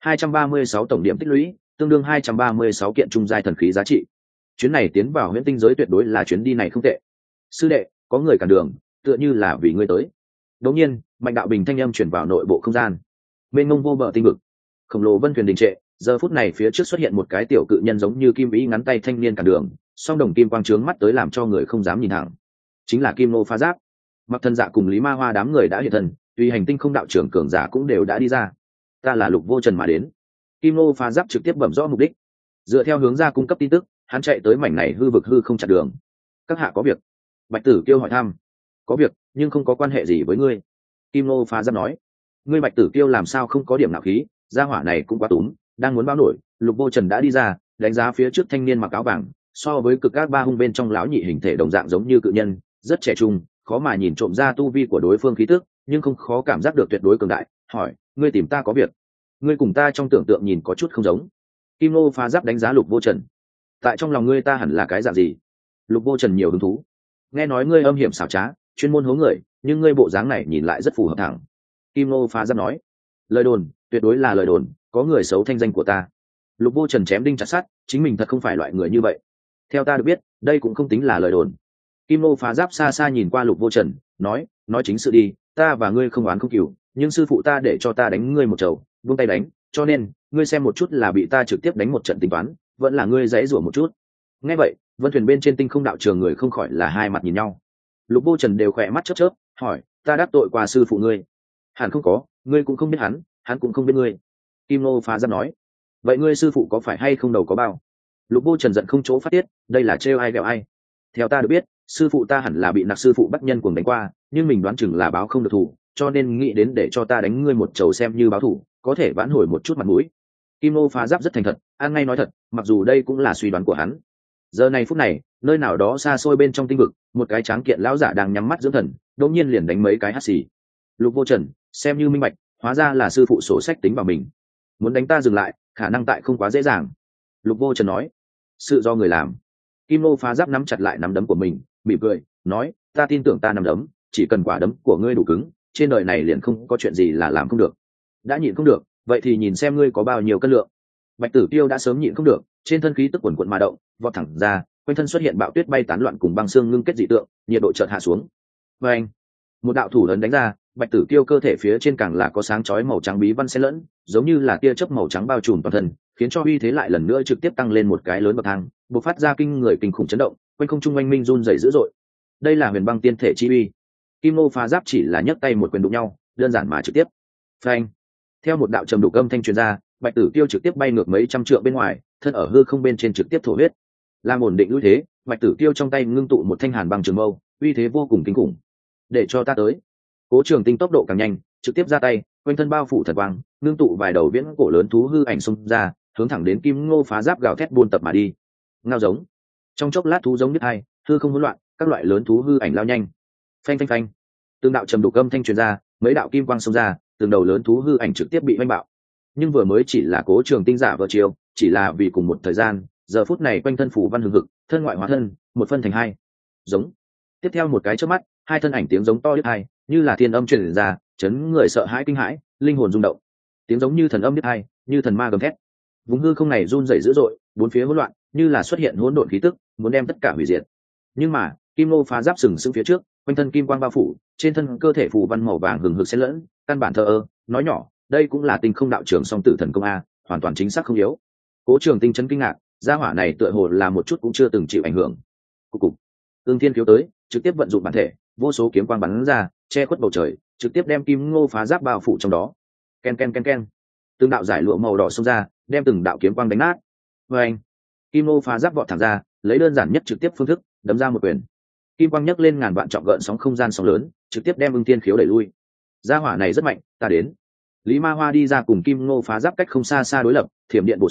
236 tổng điểm tích lũy, tương đương 236 kiện trung giai thần khí giá trị. Chuyến này tiến vào huyễn tinh giới tuyệt đối là chuyến đi này không tệ. Sư đệ, có người cản đường, tựa như là vì ngươi tới. Đột nhiên, Mạnh Đạo Bình thanh âm truyền vào nội bộ không gian. Mênh mông vô bờ tinh vực, khổng lồ vân thuyền đình trệ, giờ phút này phía trước xuất hiện một cái tiểu cự nhân giống như kim vĩ ngắn tay thanh niên cản đường, song đồng kim quang trướng mắt tới làm cho người không dám nhìn thẳng. Chính là Kim Nô Phá Giáp. Mặc Thần Dạ cùng Lý Ma Hoa đám người đã hiện thân, tùy hành tinh không đạo trưởng cường giả cũng đều đã đi ra. Ta là Lục Vô Trần mà đến. Kim Nô Phá Giáp trực tiếp bẩm rõ mục đích. Dựa theo hướng ra cung cấp tin tức, hắn chạy tới mảnh này hư vực hư không chặn đường. Các hạ có việc? Bạch Tử Kiêu hỏi thăm. Có việc, nhưng không có quan hệ gì với ngươi. Kim Nô Phá Giáp nói. Ngươi Bạch Tử Kiêu làm sao không có điểm nạo khí, gia hỏa này cũng quá túm, đang muốn báo nổi. Lục Vô Trần đã đi ra, đánh giá phía trước thanh niên mặc áo vàng, so với cực các ba hung bên trong lão nhị hình thể đồng dạng giống như cự nhân, rất trẻ trung, khó mà nhìn trộm ra tu vi của đối phương khí tức, nhưng không khó cảm giác được tuyệt đối cường đại. Hỏi, ngươi tìm ta có việc? Ngươi cùng ta trong tưởng tượng nhìn có chút không giống. Kim Nô Phá Giáp đánh giá Lục Vô Trần. Tại trong lòng ngươi ta hẳn là cái dạng gì? Lục Vô Trần nhiều hứng thú. Nghe nói ngươi âm hiểm xảo trá, chuyên môn hố người, nhưng ngươi bộ dáng này nhìn lại rất phù hợp thẳng. Kim Nô Phá Giáp nói. Lời đồn, tuyệt đối là lời đồn, có người xấu thanh danh của ta. Lục Vô Trần chém đinh chặt sắt, chính mình thật không phải loại người như vậy. Theo ta được biết, đây cũng không tính là lời đồn. Kim Nô Phá Giáp xa xa nhìn qua Lục Vô Trần, nói chính sự đi, ta và ngươi không oán không cừu, nhưng sư phụ ta để cho ta đánh ngươi một trầu, buông tay đánh, cho nên ngươi xem một chút là bị ta trực tiếp đánh một trận tính toán, vẫn là ngươi dãy rủa một chút. Nghe vậy, vân thuyền bên trên tinh không đạo trường người không khỏi là hai mặt nhìn nhau. Lục Vô Trần đều khỏe mắt chớp chớp, hỏi, ta đắc tội qua sư phụ ngươi? Hẳn không có, ngươi cũng không biết hắn cũng không biết ngươi. Kim Nô Phá Giáp nói. Vậy ngươi sư phụ có phải hay không đầu có bao? Lục Vô Trần giận không chỗ phát tiết, đây là trêu ai ghẹo ai. Theo ta được biết, sư phụ ta hẳn là bị nặc sư phụ bắt nhân cuồng đánh qua, nhưng mình đoán chừng là báo không được thủ, cho nên nghĩ đến để cho ta đánh ngươi một trầu xem như báo thủ, có thể vãn hồi một chút mặt mũi. Kim Nô Phá Giáp rất thành thật, an ngay nói thật, mặc dù đây cũng là suy đoán của hắn. Giờ này phút này, nơi nào đó xa xôi bên trong tinh vực, một cái tráng kiện lão giả đang nhắm mắt dưỡng thần, đột nhiên liền đánh mấy cái hắt xì. Lục Vô Trần xem như minh bạch, hóa ra là sư phụ sổ sách tính vào mình, muốn đánh ta dừng lại, khả năng tại không quá dễ dàng. Lục Vô Trần nói. Sự do người làm. Kim Nô Phá Giáp nắm chặt lại nắm đấm của mình, mỉm cười nói, ta tin tưởng ta nắm đấm, chỉ cần quả đấm của ngươi đủ cứng, trên đời này liền không có chuyện gì là làm không được. Đã nhịn không được, vậy thì nhìn xem ngươi có bao nhiêu cân lượng. Bạch Tử Kiêu đã sớm nhịn không được, trên thân khí tức quần quận mà động, vọt thẳng ra, quanh thân xuất hiện bạo tuyết bay tán loạn cùng băng xương ngưng kết dị tượng, nhiệt độ chợt hạ xuống. Và anh, một đạo thủ lớn đánh ra, Bạch Tử Kiêu cơ thể phía trên càng là có sáng chói màu trắng bí văn xen lẫn, giống như là tia chớp màu trắng bao trùm toàn thân, khiến cho uy thế lại lần nữa trực tiếp tăng lên một cái lớn bậc thang, bộc phát ra kinh người kinh khủng chấn động, quanh không trung oanh minh run rẩy dữ dội. Đây là Huyền Băng Tiên Thể chi uy. Kim Nô Phá Giáp chỉ là nhấc tay một quyền đụng nhau, đơn giản mà trực tiếp. Phanh! Theo một đạo trầm đục âm thanh truyền ra, Bạch Tử Kiêu trực tiếp bay ngược mấy trăm trượng bên ngoài, thân ở hư không bên trên trực tiếp thổ huyết. Làm ổn định uy thế, Bạch Tử Kiêu trong tay ngưng tụ một thanh hàn băng trường mâu, uy thế vô cùng kinh khủng. Để cho ta tới. Cố Trường Tinh tốc độ càng nhanh, trực tiếp ra tay, quanh thân bao phủ thần quang, ngưng tụ vài đầu viễn cổ lớn thú hư ảnh xung ra, hướng thẳng đến Kim Nô Phá Giáp gào thét buôn tập mà đi. Ngao giống. Trong chốc lát thú giống nhất hai, hư không hỗn loạn, các loại lớn thú hư ảnh lao nhanh. Phanh phanh phanh. Từng đạo trầm đục âm thanh truyền ra, mấy đạo kim quang xông ra, từng đầu lớn thú hư ảnh trực tiếp bị vây bạo. Nhưng vừa mới chỉ là Cố Trường Tinh giả vờ chiêu, chỉ là vì cùng một thời gian, giờ phút này quanh thân phủ văn hừng hực, thân ngoại hóa thân, một phân thành hai. Giống. Tiếp theo một cái chớp mắt, hai thân ảnh tiếng giống to đứt hai, như là thiên âm truyền ra, chấn người sợ hãi kinh hãi, linh hồn rung động. Tiếng giống như thần âm đứt hai, như thần ma gầm thét. Vùng hư không này run rẩy dữ dội, bốn phía hỗn loạn, như là xuất hiện hỗn độn khí tức, muốn đem tất cả hủy diệt. Nhưng mà, Kim Nô Phá Giáp sừng sững phía trước, quanh thân kim quang bao phủ, trên thân cơ thể phù văn màu vàng hừng hực xen lẫn, căn bản thờ ơ, nói nhỏ, đây cũng là Tinh Không đạo trưởng song tử thần công a, hoàn toàn chính xác không yếu. Cố Trường Tinh chấn kinh ngạc, gia hỏa này tựa hồ là một chút cũng chưa từng chịu ảnh hưởng. Cục. Ưng Thiên khiếu tới, trực tiếp vận dụng bản thể, vô số kiếm quang bắn ra, che khuất bầu trời, trực tiếp đem Kim Nô Phá Giáp bao phủ trong đó. Ken ken ken ken. Từng đạo giải lụa màu đỏ xông ra, đem từng đạo kiếm quang đánh nát. Oeng. Kim Nô Phá Giáp vọt thẳng ra, lấy đơn giản nhất trực tiếp phương thức, đấm ra một quyền. Kim quang nhấc lên ngàn vạn trọng gợn sóng không gian sóng lớn, trực tiếp đem Ưng Thiên khiếu đẩy lui. Gia hỏa này rất mạnh, ta đến. Lý Ma Hoa đi ra cùng Kim Nô Phá Giáp cách không xa xa đối lập, thiểm điện bổ xuống,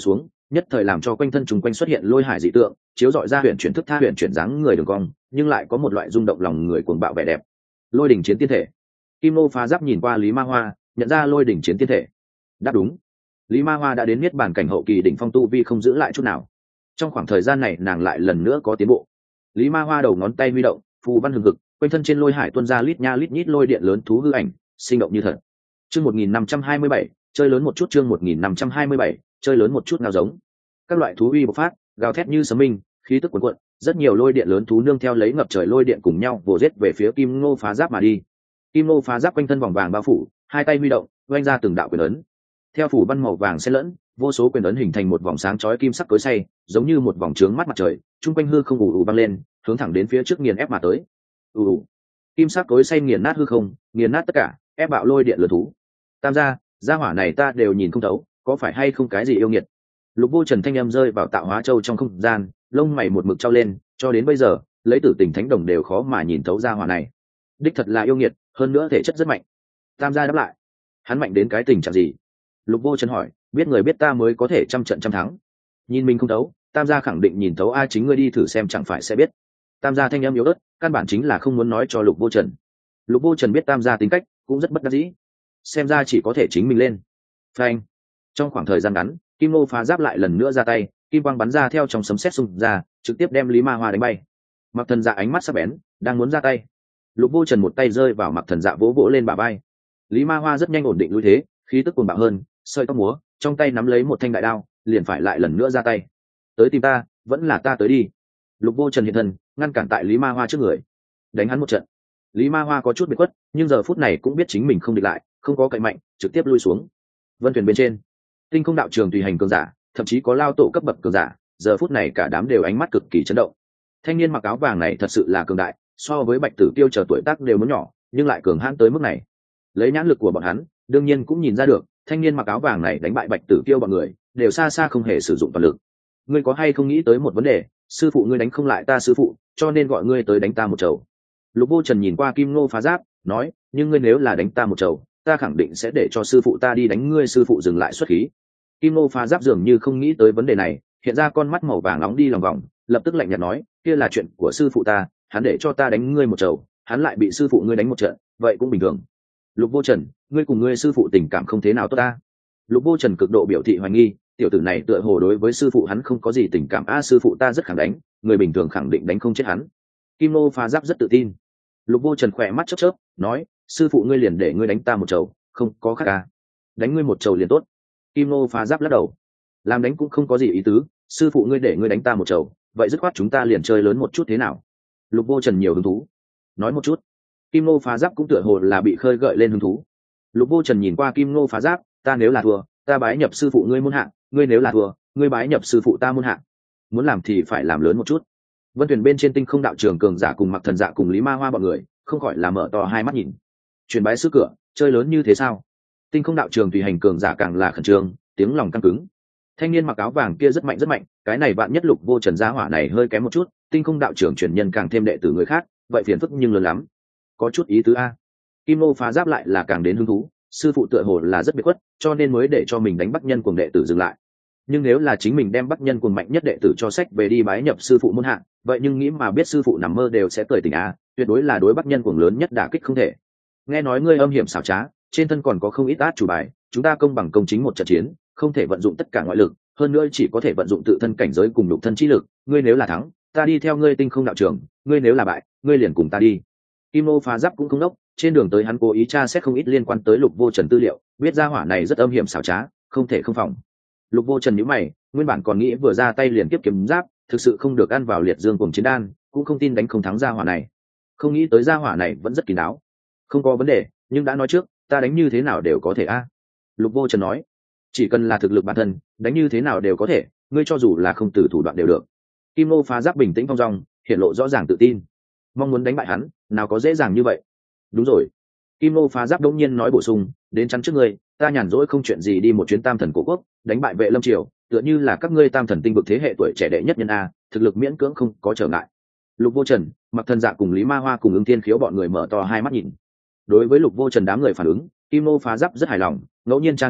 nhất thời làm cho quanh thân chúng quanh xuất hiện lôi hải dị tượng, chiếu dọi ra huyền chuyển thức tha huyền chuyển dáng người đường cong, nhưng lại có một loại rung động lòng người cuồng bạo vẻ đẹp. Lôi đỉnh chiến tiên thể. Kim Nô Phá Giáp nhìn qua Lý Ma Hoa, nhận ra lôi đỉnh chiến tiên thể. Đáp đúng. Lý Ma Hoa đã đến niết bàn cảnh hậu kỳ đỉnh phong tu vi không giữ lại chút nào. Trong khoảng thời gian này nàng lại lần nữa có tiến bộ. Lý Ma Hoa đầu ngón tay huy động, phù văn hừng hực, quanh thân trên lôi hải tuôn ra lít nha lít nhít lôi điện lớn thú hư ảnh, sinh động như thật. Chương 1527, chơi lớn một chút. Chương 1527, chơi lớn một chút nào giống. Các loại thú uy bộc phát, gào thét như sấm minh, khí tức cuồn cuộn, rất nhiều lôi điện lớn thú nương theo lấy ngập trời lôi điện cùng nhau vồ giết về phía Kim Ngô Phá Giáp mà đi. Kim Ngô Phá Giáp quanh thân vòng vàng bao phủ, hai tay huy động, vung ra từng đạo quyền ấn. Theo phủ văn màu vàng xen lẫn, vô số quyền ấn hình thành một vòng sáng chói kim sắc cối xay, giống như một vòng trướng mắt mặt trời, trung quanh hư không ù ù băng lên, hướng thẳng đến phía trước nghiền ép mà tới. Ù ù. Kim sắc cối xay nghiền nát hư không, nghiền nát tất cả, ép bạo lôi điện lửa thú. Tam gia hỏa này ta đều nhìn không thấu, có phải hay không cái gì yêu nghiệt. Lục Vô Trần thanh âm rơi vào tạo hóa châu trong không gian, lông mày một mực trao lên, cho đến bây giờ, lấy Tử Tình Thánh Đồng đều khó mà nhìn thấu gia hỏa này. Đích thật là yêu nghiệt, hơn nữa thể chất rất mạnh. Tam gia đáp lại, hắn mạnh đến cái tình trạng gì? Lục Vô Trần hỏi, biết người biết ta mới có thể trăm trận trăm thắng. Nhìn mình không thấu, Tam gia khẳng định nhìn thấu, ai chính ngươi đi thử xem chẳng phải sẽ biết. Tam gia thanh âm yếu ớt, căn bản chính là không muốn nói cho Lục Vô Trần. Lục Vô Trần biết Tam gia tính cách, cũng rất bất đắc dĩ. Xem ra chỉ có thể chính mình lên. Phanh. Trong khoảng thời gian ngắn, Kim Nô Phá Giáp lại lần nữa ra tay, kim quang bắn ra theo trong sấm sét xung ra, trực tiếp đem Lý Ma Hoa đánh bay. Mặc Thần Dạ ánh mắt sắc bén, đang muốn ra tay. Lục Vô Trần một tay rơi vào Mặc Thần Dạ vỗ vỗ lên bả vai. Lý Ma Hoa rất nhanh ổn định lui thế, khí tức cuồng bạo hơn, sợi tóc múa, trong tay nắm lấy một thanh đại đao, liền phải lại lần nữa ra tay. Tới tìm ta, vẫn là ta tới đi. Lục Vô Trần hiện thân, ngăn cản tại Lý Ma Hoa trước người, đánh hắn một trận. Lý Ma Hoa có chút bị quất, nhưng giờ phút này cũng biết chính mình không địch lại, không có cậy mạnh, trực tiếp lui xuống. Vân thuyền bên trên, Tinh Không đạo trường tùy hành cường giả, thậm chí có lao tổ cấp bậc cường giả, giờ phút này cả đám đều ánh mắt cực kỳ chấn động. Thanh niên mặc áo vàng này thật sự là cường đại, so với Bạch Tử Kiêu chờ tuổi tác đều muốn nhỏ, nhưng lại cường hãn tới mức này. Lấy nhãn lực của bọn hắn, đương nhiên cũng nhìn ra được, thanh niên mặc áo vàng này đánh bại Bạch Tử Kiêu bọn người, đều xa xa không hề sử dụng toàn lực. Ngươi có hay không nghĩ tới một vấn đề, sư phụ ngươi đánh không lại ta sư phụ, cho nên gọi ngươi tới đánh ta một chầu. Lục Vô Trần nhìn qua Kim Ngô Phá Giáp, nói, nhưng ngươi nếu là đánh ta một chầu, ta khẳng định sẽ để cho sư phụ ta đi đánh ngươi. Sư phụ dừng lại xuất khí. Kim Ngô Phá Giáp dường như không nghĩ tới vấn đề này, hiện ra con mắt màu vàng nóng đi lòng vòng, lập tức lạnh nhạt nói, kia là chuyện của sư phụ ta, hắn để cho ta đánh ngươi một chầu, hắn lại bị sư phụ ngươi đánh một trận, vậy cũng bình thường. Lục Vô Trần, ngươi cùng ngươi sư phụ tình cảm không thế nào tốt ta. Lục Vô Trần cực độ biểu thị hoài nghi, tiểu tử này tựa hồ đối với sư phụ hắn không có gì tình cảm. Sư phụ ta rất khẳng đánh, người bình thường khẳng định đánh không chết hắn. Kim Ngô Phá Giáp rất tự tin. Lục Vô Trần khỏe mắt chớp chớp, nói, sư phụ ngươi liền để ngươi đánh ta một chầu, không có khác à? Đánh ngươi một chầu liền tốt. Kim Ngô Phá Giáp lắc đầu, làm đánh cũng không có gì ý tứ, sư phụ ngươi để ngươi đánh ta một chầu, vậy dứt khoát chúng ta liền chơi lớn một chút thế nào? Lục Vô Trần nhiều hứng thú, nói một chút. Kim Ngô Phá Giáp cũng tựa hồ là bị khơi gợi lên hứng thú. Lục Vô Trần nhìn qua Kim Ngô Phá Giáp, ta nếu là thua, ta bái nhập sư phụ ngươi môn hạ, ngươi nếu là thua, ngươi bái nhập sư phụ ta môn hạ. Muốn làm thì phải làm lớn một chút. Vân thuyền bên trên Tinh Không đạo trường cường giả cùng Mặc Thần Dạ cùng Lý Ma Hoa bọn người, không khỏi là mở to hai mắt nhìn. Truyền bái sư cửa, chơi lớn như thế sao? Tinh Không đạo trường tùy hành cường giả càng là khẩn trương, tiếng lòng căng cứng. Thanh niên mặc áo vàng kia rất mạnh, cái này bạn nhất Lục Vô Trần gia hỏa này hơi kém một chút, Tinh Không đạo trường truyền nhân càng thêm đệ tử người khác, vậy phiền phức nhưng lớn lắm. Có chút ý tứ a. Kim Nô Phá Giáp lại là càng đến hứng thú, sư phụ tựa hồ là rất biệt khuất, cho nên mới để cho mình đánh Bắc Nhân cùng đệ tử dừng lại. Nhưng nếu là chính mình đem Bắc Nhân cùng mạnh nhất đệ tử cho sách về đi bái nhập sư phụ môn hạ, vậy nhưng nghĩ mà biết sư phụ nằm mơ đều sẽ cười tỉnh a, tuyệt đối là đối Bắc Nhân cùng lớn nhất đả kích không thể. Nghe nói ngươi âm hiểm xảo trá, trên thân còn có không ít át chủ bài, chúng ta công bằng công chính một trận chiến, không thể vận dụng tất cả ngoại lực, hơn nữa chỉ có thể vận dụng tự thân cảnh giới cùng nhục thân trí lực, ngươi nếu là thắng, ta đi theo ngươi Tinh Không đạo trường, ngươi nếu là bại, ngươi liền cùng ta đi. Kim Nô Phá Giáp cũng không đốc, trên đường tới hắn cố ý tra xét không ít liên quan tới Lục Vô Trần tư liệu, biết ra hỏa này rất âm hiểm xảo trá, không thể không phòng. Lục Vô Trần nhíu mày, nguyên bản còn nghĩ vừa ra tay liền kiếp kiếm giáp, thực sự không được ăn vào liệt dương cùng chiến đan, cũng không tin đánh không thắng ra hỏa này. Không nghĩ tới ra hỏa này vẫn rất kín đáo. Không có vấn đề, nhưng đã nói trước, ta đánh như thế nào đều có thể a. Lục Vô Trần nói, chỉ cần là thực lực bản thân, đánh như thế nào đều có thể, ngươi cho dù là không từ thủ đoạn đều được. Kim Nô Phá Giáp bình tĩnh thong dong, hiện lộ rõ ràng tự tin. Mong muốn đánh bại hắn, nào có dễ dàng như vậy. Đúng rồi. Kim Nô Phá Giáp đống nhiên nói bổ sung, đến chắn trước ngươi, ta nhàn rỗi không chuyện gì đi một chuyến Tam Thần Cổ Quốc, đánh bại Vệ Lâm Triều, tựa như là các ngươi Tam Thần tinh vực thế hệ tuổi trẻ đệ nhất nhân a, thực lực miễn cưỡng không có trở ngại. Lục Vô Trần, Mặc Thần Dạ cùng Lý Ma Hoa cùng Ưng Thiên Khiếu bọn người mở to hai mắt nhìn. Đối với Lục Vô Trần đám người phản ứng, Kim Nô Phá Giáp rất hài lòng, ngẫu nhiên trang bức,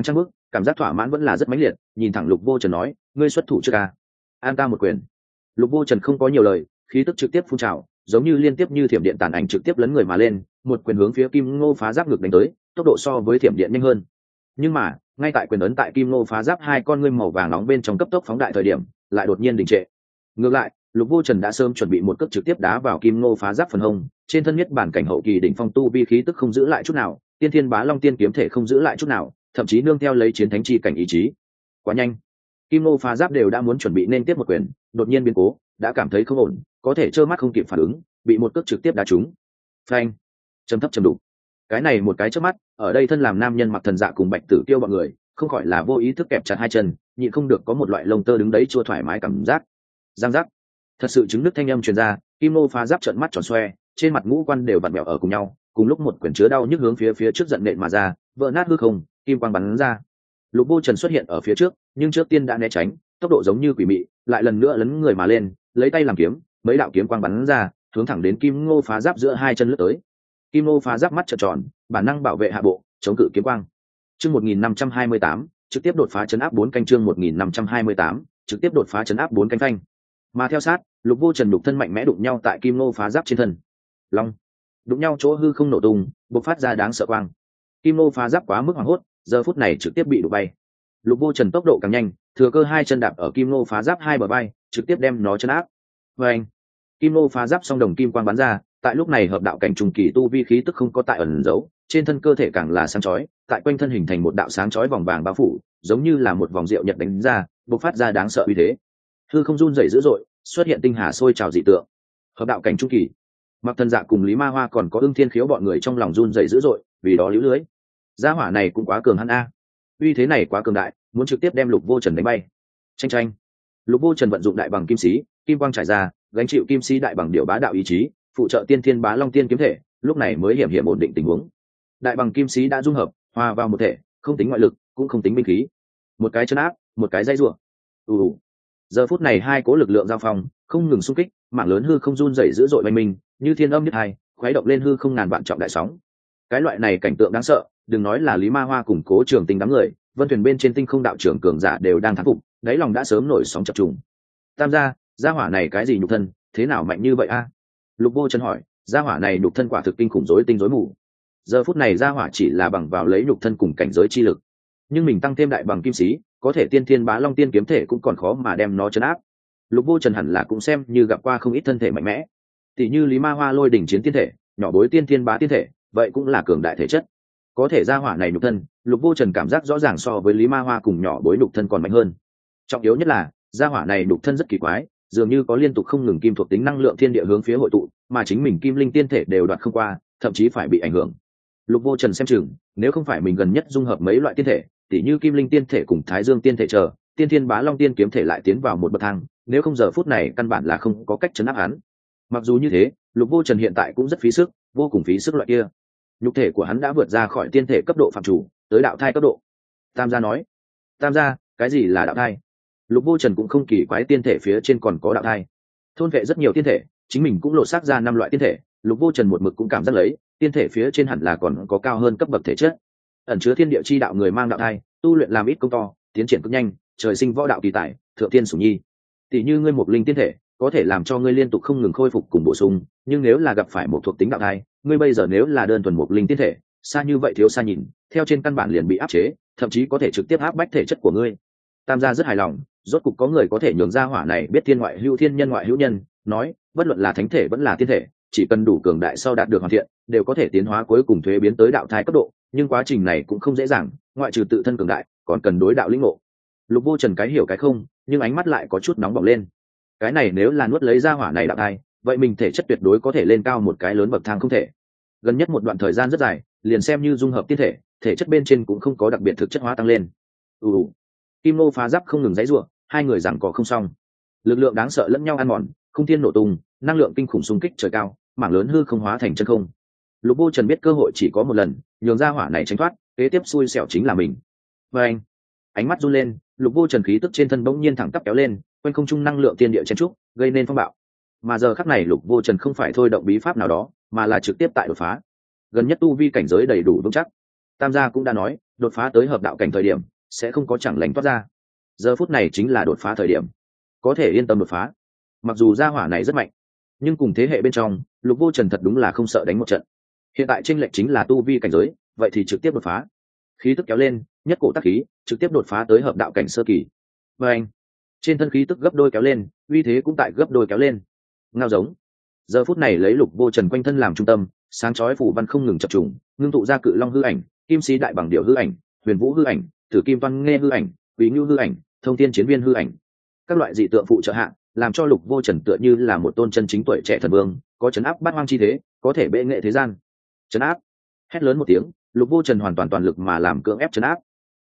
cảm giác thỏa mãn vẫn là rất mãnh liệt, nhìn thẳng Lục Vô Trần nói, ngươi xuất thủ chưa ca? An ta một quyền. Lục Vô Trần không có nhiều lời, khí tức trực tiếp phun trào, giống như liên tiếp như thiểm điện tàn ảnh trực tiếp lấn người mà lên, một quyền hướng phía Kim Ngô Phá Giáp ngực đánh tới, tốc độ so với thiểm điện nhanh hơn. Nhưng mà, ngay tại quyền ấn tại Kim Ngô Phá Giáp hai con ngươi màu vàng nóng bên trong cấp tốc phóng đại thời điểm, lại đột nhiên đình trệ. Ngược lại, Lục Vô Trần đã sớm chuẩn bị một cước trực tiếp đá vào Kim Ngô Phá Giáp phần hông, trên thân nhất bản cảnh hậu kỳ đỉnh phong tu vi khí tức không giữ lại chút nào, Tiên Thiên Bá Long Tiên kiếm thể không giữ lại chút nào, thậm chí nương theo lấy chiến thánh chi cảnh ý chí. Quá nhanh. Kim Ngô Phá Giáp đều đã muốn chuẩn bị nên tiếp một quyền, đột nhiên biến cố, đã cảm thấy không ổn, có thể trơ mắt không kịp phản ứng, bị một cước trực tiếp đá trúng. Phanh. Trầm thấp trầm đục. Cái này một cái chớp mắt, ở đây thân làm nam nhân mặc thần dạ cùng Bạch Tử Kiêu bọn người, không khỏi là vô ý thức kẹp chặt hai chân, nhịn không được có một loại lông tơ đứng đấy chua thoải mái cảm giác. Giang giác. Thật sự chứng đức thanh âm truyền ra, Kim Ngô Phá Giáp trợn mắt tròn xoe, trên mặt ngũ quan đều vặn vẹo ở cùng nhau, cùng lúc một quyền chứa đau nhức hướng phía trước giận nện mà ra, vỡ nát hư không, kim quang bắn ra. Lục Vô Trần xuất hiện ở phía trước, nhưng trước tiên đã né tránh, tốc độ giống như quỷ mị, lại lần nữa lấn người mà lên, lấy tay làm kiếm, mấy đạo kiếm quang bắn ra, hướng thẳng đến Kim Ngô Phá Giáp giữa hai chân lướt tới. Kim Ngô Phá Giáp mắt trợn tròn, bản năng bảo vệ hạ bộ, chống cự kiếm quang. Chương 1528, trực tiếp đột phá trấn áp 4 canh chương 1528, trực tiếp đột phá trấn áp 4 canh phanh. Mà theo sát, Lục Vô Trần đục thân mạnh mẽ đụng nhau tại Kim Ngô Phá Giáp trên thân. Long, đụng nhau chỗ hư không nổ tung, bộc phát ra đáng sợ quang. Kim Ngô Phá Giáp quá mức hoảng hốt, giờ phút này trực tiếp bị đụng bay. Lục Vô Trần tốc độ càng nhanh, thừa cơ hai chân đạp ở Kim Ngô Phá Giáp hai bờ vai, trực tiếp đem nó chấn áp. Vâng. Kim Ngô Phá Giáp song đồng kim quang bắn ra, tại lúc này hợp đạo cảnh trùng kỳ tu vi khí tức không có tại ẩn giấu, trên thân cơ thể càng là sáng chói, tại quanh thân hình thành một đạo sáng chói vòng vàng bao phủ, giống như là một vòng rượu nhật đánh ra, bộc phát ra đáng sợ uy thế. Hư không run rẩy dữ dội, xuất hiện tinh hà sôi trào dị tượng. Hợp đạo cảnh trung kỳ. Mặc Thần Dạ cùng Lý Ma Hoa còn có Ưng Thiên Khiếu bọn người trong lòng run rẩy dữ dội, vì đó liễu lưới. Gia hỏa này cũng quá cường hắn a. Uy thế này quá cường đại, muốn trực tiếp đem Lục Vô Trần đánh bay. Tranh tranh. Lục Vô Trần vận dụng đại bằng kim sĩ, kim quang trải ra, gánh chịu kim sĩ đại bằng điệu bá đạo ý chí, phụ trợ Tiên Thiên Bá Long Tiên kiếm thể, lúc này mới hiểm hiểm ổn định tình huống. Đại bằng kim sĩ đã dung hợp, hòa vào một thể, không tính ngoại lực, cũng không tính binh khí. Một cái chân áp, một cái dây rủa. Giờ phút này hai cố lực lượng giao phong, không ngừng xung kích, mảng lớn hư không run rẩy dữ dội oanh minh, như thiên âm nhất hai, khuấy động lên hư không ngàn vạn trọng đại sóng. Cái loại này cảnh tượng đáng sợ, đừng nói là Lý Ma Hoa cùng Cố Trường Tinh đám người, Vân Thuyền bên trên tinh không đạo trưởng cường giả đều đang thán phục, đáy lòng đã sớm nổi sóng chập trùng. Tam gia hỏa này cái gì nhục thân, thế nào mạnh như vậy a? Lục Vô Trần hỏi, gia hỏa này nhục thân quả thực kinh khủng rối tinh rối mù. Giờ phút này gia hỏa chỉ là bằng vào lấy nhục thân cùng cảnh giới chi lực, nhưng mình tăng thêm đại bằng kim sĩ, có thể Tiên Thiên Bá Long Tiên kiếm thể cũng còn khó mà đem nó trấn áp. Lục Vô Trần hẳn là cũng xem như gặp qua không ít thân thể mạnh mẽ, tỷ như Lý Ma Hoa lôi đỉnh chiến tiên thể, nhỏ bối Tiên Thiên Bá tiên thể, vậy cũng là cường đại thể chất. Có thể gia hỏa này nhục thân, Lục Vô Trần cảm giác rõ ràng so với Lý Ma Hoa cùng nhỏ bối nhục thân còn mạnh hơn. Trọng yếu nhất là gia hỏa này nhục thân rất kỳ quái, dường như có liên tục không ngừng kim thuộc tính năng lượng thiên địa hướng phía hội tụ, mà chính mình kim linh tiên thể đều đoạt không qua, thậm chí phải bị ảnh hưởng. Lục Vô Trần xem chừng, nếu không phải mình gần nhất dung hợp mấy loại tiên thể, tỉ như kim linh tiên thể cùng thái dương tiên thể chờ, Tiên Thiên Bá Long Tiên kiếm thể lại tiến vào một bậc thang, nếu không giờ phút này căn bản là không có cách trấn áp hắn. Mặc dù như thế, Lục Vô Trần hiện tại cũng rất phí sức, vô cùng phí sức loại kia. Nhục thể của hắn đã vượt ra khỏi tiên thể cấp độ phạm chủ, tới đạo thai cấp độ. Tam gia nói, Tam gia, cái gì là đạo thai? Lục Vô Trần cũng không kỳ quái tiên thể phía trên còn có đạo thai. Thôn vệ rất nhiều tiên thể, chính mình cũng lộ xác ra 5 loại tiên thể, Lục Vô Trần một mực cũng cảm giác lấy, tiên thể phía trên hẳn là còn có cao hơn cấp bậc thể chất. Ẩn chứa thiên địa chi đạo người mang đạo thai, tu luyện làm ít công to, tiến triển cực nhanh, trời sinh võ đạo kỳ tài, thượng tiên sủng nhi. Tỷ như ngươi một linh tiên thể, có thể làm cho ngươi liên tục không ngừng khôi phục cùng bổ sung, nhưng nếu là gặp phải một thuộc tính đạo thai, ngươi bây giờ nếu là đơn thuần một linh tiên thể, xa như vậy thiếu xa nhìn, theo trên căn bản liền bị áp chế, thậm chí có thể trực tiếp áp bách thể chất của ngươi. Tam gia rất hài lòng, rốt cục có người có thể nhường ra hỏa này biết thiên ngoại hữu thiên nhân ngoại hữu nhân, nói, bất luận là thánh thể vẫn là tiên thể, chỉ cần đủ cường đại sau đạt được hoàn thiện, đều có thể tiến hóa cuối cùng thuế biến tới đạo thai cấp độ, nhưng quá trình này cũng không dễ dàng, ngoại trừ tự thân cường đại, còn cần đối đạo lĩnh ngộ. Lục Vô Trần cái hiểu cái không, nhưng ánh mắt lại có chút nóng bỏng lên. Cái này nếu là nuốt lấy ra hỏa này đạo thai, vậy mình thể chất tuyệt đối có thể lên cao một cái lớn bậc thang không thể. Gần nhất một đoạn thời gian rất dài, liền xem như dung hợp tiên thể, thể chất bên trên cũng không có đặc biệt thực chất hóa tăng lên. Kim Ngô Phá Giáp không ngừng giãy giụa, hai người giằng co không xong. Lực lượng đáng sợ lẫn nhau ăn mòn, không thiên nổ tung, năng lượng kinh khủng xung kích trời cao, mảng lớn hư không hóa thành chân không. Lục Vô Trần biết cơ hội chỉ có một lần, nhường ra hỏa này tránh thoát, kế tiếp xui xẻo chính là mình. Và anh, ánh mắt run lên, Lục Vô Trần khí tức trên thân bỗng nhiên thẳng tắp kéo lên, quanh không trung năng lượng tiên địa chen trúc, gây nên phong bạo. Mà giờ khắc này Lục Vô Trần không phải thôi động bí pháp nào đó, mà là trực tiếp tại đột phá. Gần nhất tu vi cảnh giới đầy đủ vững chắc. Tam gia cũng đã nói, đột phá tới hợp đạo cảnh thời điểm, sẽ không có chẳng lành toát ra. Giờ phút này chính là đột phá thời điểm, có thể yên tâm đột phá. Mặc dù gia hỏa này rất mạnh, nhưng cùng thế hệ bên trong, Lục Vô Trần thật đúng là không sợ đánh một trận. Hiện tại chênh lệch chính là tu vi cảnh giới, vậy thì trực tiếp đột phá. Khí tức kéo lên, nhất cổ tác khí, trực tiếp đột phá tới hợp đạo cảnh sơ kỳ. Và anh, trên thân khí tức gấp đôi kéo lên, uy thế cũng tại gấp đôi kéo lên. Ngao giống. Giờ phút này lấy Lục Vô Trần quanh thân làm trung tâm, sáng chói phủ văn không ngừng chập trùng, ngưng tụ ra cự long hư ảnh, kim sĩ đại bằng điệu hư ảnh, huyền vũ hư ảnh, tử kim văn nghe hư ảnh, quý ngưu hư ảnh, thông thiên chiến viên hư ảnh. Các loại dị tượng phụ trợ hạ, làm cho Lục Vô Trần tựa như là một tôn chân chính tuổi trẻ thần vương, có chấn áp bát hoang chi thế, có thể bệ nghệ thế gian. Chấn áp. Hét lớn một tiếng, Lục Vô Trần hoàn toàn toàn lực mà làm cưỡng ép chấn áp.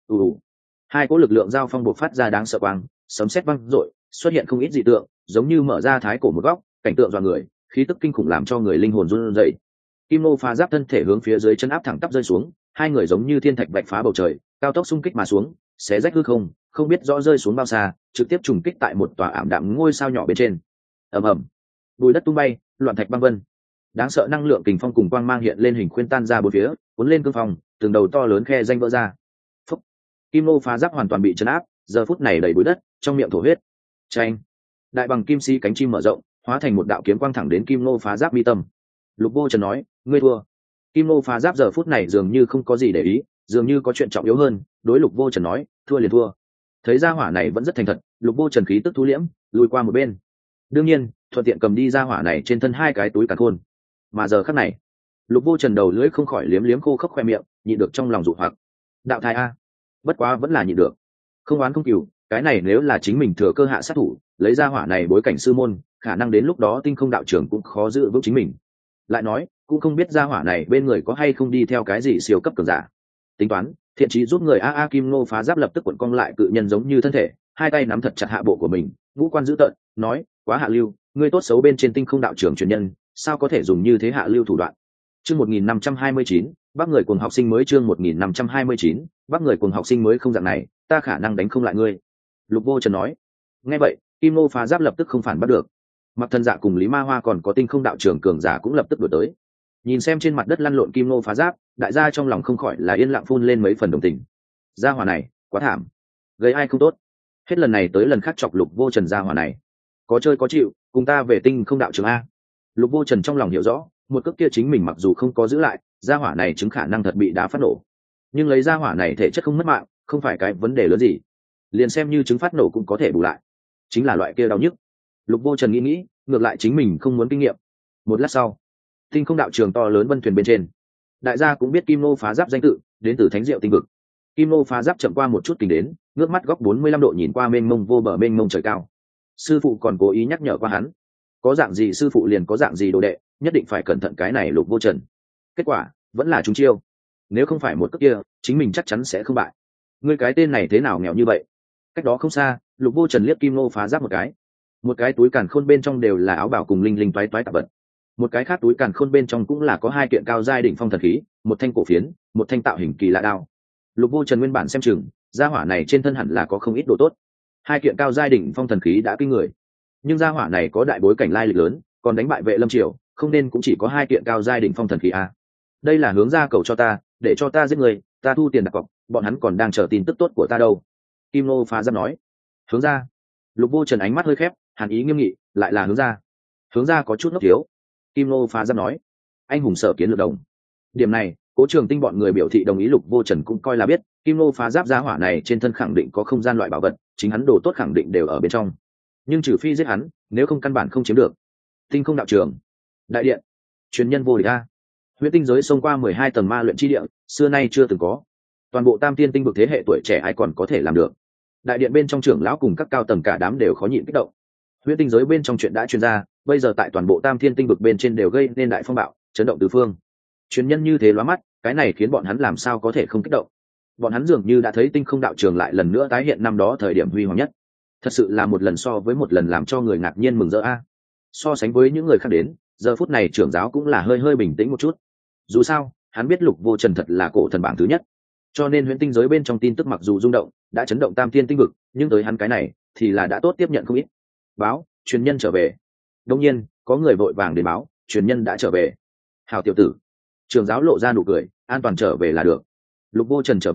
Hai cỗ lực lượng giao phong bộc phát ra đáng sợ quang, sấm sét vang rội, xuất hiện không ít dị tượng, giống như mở ra thái cổ một góc, cảnh tượng dọa người, khí tức kinh khủng làm cho người linh hồn run rẩy. Kim Nô Phá Giáp thân thể hướng phía dưới chân áp thẳng tắp rơi xuống, hai người giống như thiên thạch vạch phá bầu trời, cao tốc xung kích mà xuống, xé rách hư không, không biết rõ rơi xuống bao xa, trực tiếp trùng kích tại một tòa ảm đạm ngôi sao nhỏ bên trên. Ầm ầm, bụi đất tung bay, loạn thạch băng vân. Đáng sợ năng lượng kình phong cùng quang mang hiện lên hình khuyên tan ra bốn phía, cuốn lên cương phong, từng đầu to lớn khe danh vỡ ra. Phúc. Kim Nô Phá Giáp hoàn toàn bị chấn áp, giờ phút này đầy bụi đất, trong miệng thổ huyết. Chanh. Đại bằng kim si cánh chim mở rộng, hóa thành một đạo kiếm quang thẳng đến Kim Nô Phá Giáp mi tâm. Lục Vô Trần nói, ngươi thua. Kim Nô Phá Giáp giờ phút này dường như không có gì để ý, dường như có chuyện trọng yếu hơn, đối Lục Vô Trần nói, thua liền thua. Thấy ra hỏa này vẫn rất thành thật, Lục Vô Trần khí tức thu liễm, lùi qua một bên. Đương nhiên, thuận tiện cầm đi ra hỏa này trên thân hai cái túi càn khôn. Mà giờ khắc này, Lục Vô Trần đầu lưỡi không khỏi liếm liếm khô khốc khoe miệng, nhịn được trong lòng dụ hoặc. Đạo thai a, bất quá vẫn là nhịn được. Không oán không cừu, cái này nếu là chính mình thừa cơ hạ sát thủ, lấy ra hỏa này bối cảnh sư môn, khả năng đến lúc đó Tinh Không đạo trưởng cũng khó giữ vững chính mình. Lại nói, cũng không biết ra hỏa này bên người có hay không đi theo cái gì siêu cấp cường giả. Tính toán, thiện chí giúp người a Kim Nô Phá Giáp lập tức cuộn cong lại cự nhân giống như thân thể, hai tay nắm thật chặt hạ bộ của mình, ngũ quan dữ tợn, nói, quá hạ lưu, ngươi tốt xấu bên trên Tinh Không đạo trưởng truyền nhân, sao có thể dùng như thế hạ lưu thủ đoạn. Chương 1529, Bắc người cùng học sinh mới chương 1529, Bắc người cùng học sinh mới không dạng này, ta khả năng đánh không lại ngươi. Lục Vô Trần nói. Nghe vậy, Kim Nô Phá Giáp lập tức không phản bắt được. Mặc Thần Dạ cùng Lý Ma Hoa còn có Tinh Không đạo trưởng cường giả cũng lập tức đuổi tới. Nhìn xem trên mặt đất lăn lộn Kim Nô Phá Giáp, đại gia trong lòng không khỏi là yên lặng phun lên mấy phần đồng tình. Gia hỏa này, quá thảm, gây ai không tốt. Hết lần này tới lần khác chọc Lục Vô Trần gia hỏa này. Có chơi có chịu, cùng ta về Tinh Không đạo trưởng a. Lục Vô Trần trong lòng hiểu rõ, một cước kia chính mình mặc dù không có giữ lại, gia hỏa này chứng khả năng thật bị đá phát nổ. Nhưng lấy gia hỏa này thể chất không mất mạng, không phải cái vấn đề lớn gì. Liền xem như chứng phát nổ cũng có thể bù lại. Chính là loại kia đau nhức. Lục Vô Trần nghĩ, ngược lại chính mình không muốn kinh nghiệm. Một lát sau, Tinh Không đạo trường to lớn vân thuyền bên trên, đại gia cũng biết Kim Nô Phá Giáp danh tự, đến từ Thánh Diệu Tinh vực. Kim Nô Phá Giáp chậm qua một chút kinh đến, ngước mắt góc 45 độ nhìn qua mênh mông vô bờ mênh mông trời cao. Sư phụ còn cố ý nhắc nhở qua hắn, có dạng gì sư phụ liền có dạng gì đồ đệ, nhất định phải cẩn thận cái này Lục Vô Trần. Kết quả vẫn là trúng chiêu, nếu không phải một cước kia, chính mình chắc chắn sẽ không bại. Ngươi cái tên này thế nào nghèo như vậy? Cách đó không xa, Lục Vô Trần liếc Kim Nô Phá Giáp một cái túi càn khôn bên trong đều là áo bảo cùng linh linh toái toái tạp vật. Một cái khác túi càn khôn bên trong cũng là có hai kiện cao giai đỉnh phong thần khí, một thanh cổ phiến, một thanh tạo hình kỳ lạ đao. Lục Vô Trần nguyên bản xem chừng, gia hỏa này trên thân hẳn là có không ít đồ tốt. Hai kiện cao giai đỉnh phong thần khí đã kinh người, nhưng gia hỏa này có đại bối cảnh lai lịch lớn, còn đánh bại Vệ Lâm Triều, không nên cũng chỉ có hai kiện cao giai đỉnh phong thần khí a. Đây là hướng ra cầu cho ta, để cho ta giết người, ta thu tiền đặt cọc, bọn hắn còn đang chờ tin tức tốt của ta đâu. Kim Nô Phá Giáp nói. Hướng ra. Lục Vô Trần ánh mắt hơi khép, hàn ý nghiêm nghị, lại là hướng ra. Hướng ra có chút ngốc thiếu. Kim Nô Phá Giáp nói. Anh hùng sở kiến lược đồng. Điểm này, Cố Trường Tinh bọn người biểu thị đồng ý. Lục Vô Trần cũng coi là biết, Kim Nô Phá Giáp gia hỏa này trên thân khẳng định có không gian loại bảo vật, chính hắn đồ tốt khẳng định đều ở bên trong. Nhưng trừ phi giết hắn, nếu không căn bản không chiếm được. Tinh Không đạo trường, đại điện, truyền nhân vô địch a. Huyễn tinh giới xông qua 12 tầng ma luyện chi địa, xưa nay chưa từng có. Toàn bộ Tam Tiên tinh vực thế hệ tuổi trẻ ai còn có thể làm được. Đại điện bên trong trưởng lão cùng các cao tầng cả đám đều khó nhịn kích động. Huyễn tinh giới bên trong chuyện đã truyền ra, bây giờ tại toàn bộ Tam Thiên tinh vực bên trên đều gây nên đại phong bạo, chấn động tứ phương. Truyền nhân như thế lóa mắt, cái này khiến bọn hắn làm sao có thể không kích động. Bọn hắn dường như đã thấy Tinh Không đạo trường lại lần nữa tái hiện năm đó thời điểm huy hoàng nhất. Thật sự là một lần so với một lần làm cho người ngạc nhiên mừng rỡ a. So sánh với những người khác đến, giờ phút này trưởng giáo cũng là hơi bình tĩnh một chút. Dù sao, hắn biết Lục Vô Trần thật là cổ thần bảng thứ nhất, cho nên huyễn tinh giới bên trong tin tức mặc dù rung động, đã chấn động Tam Thiên tinh vực, nhưng tới hắn cái này thì là đã tốt tiếp nhận không ít. Báo, truyền nhân trở về. Đương nhiên, có người vội vàng đến báo, truyền nhân đã trở về. Hảo tiểu tử. Trưởng giáo lộ ra nụ cười, an toàn trở về là được. Lục Vô Trần trở về,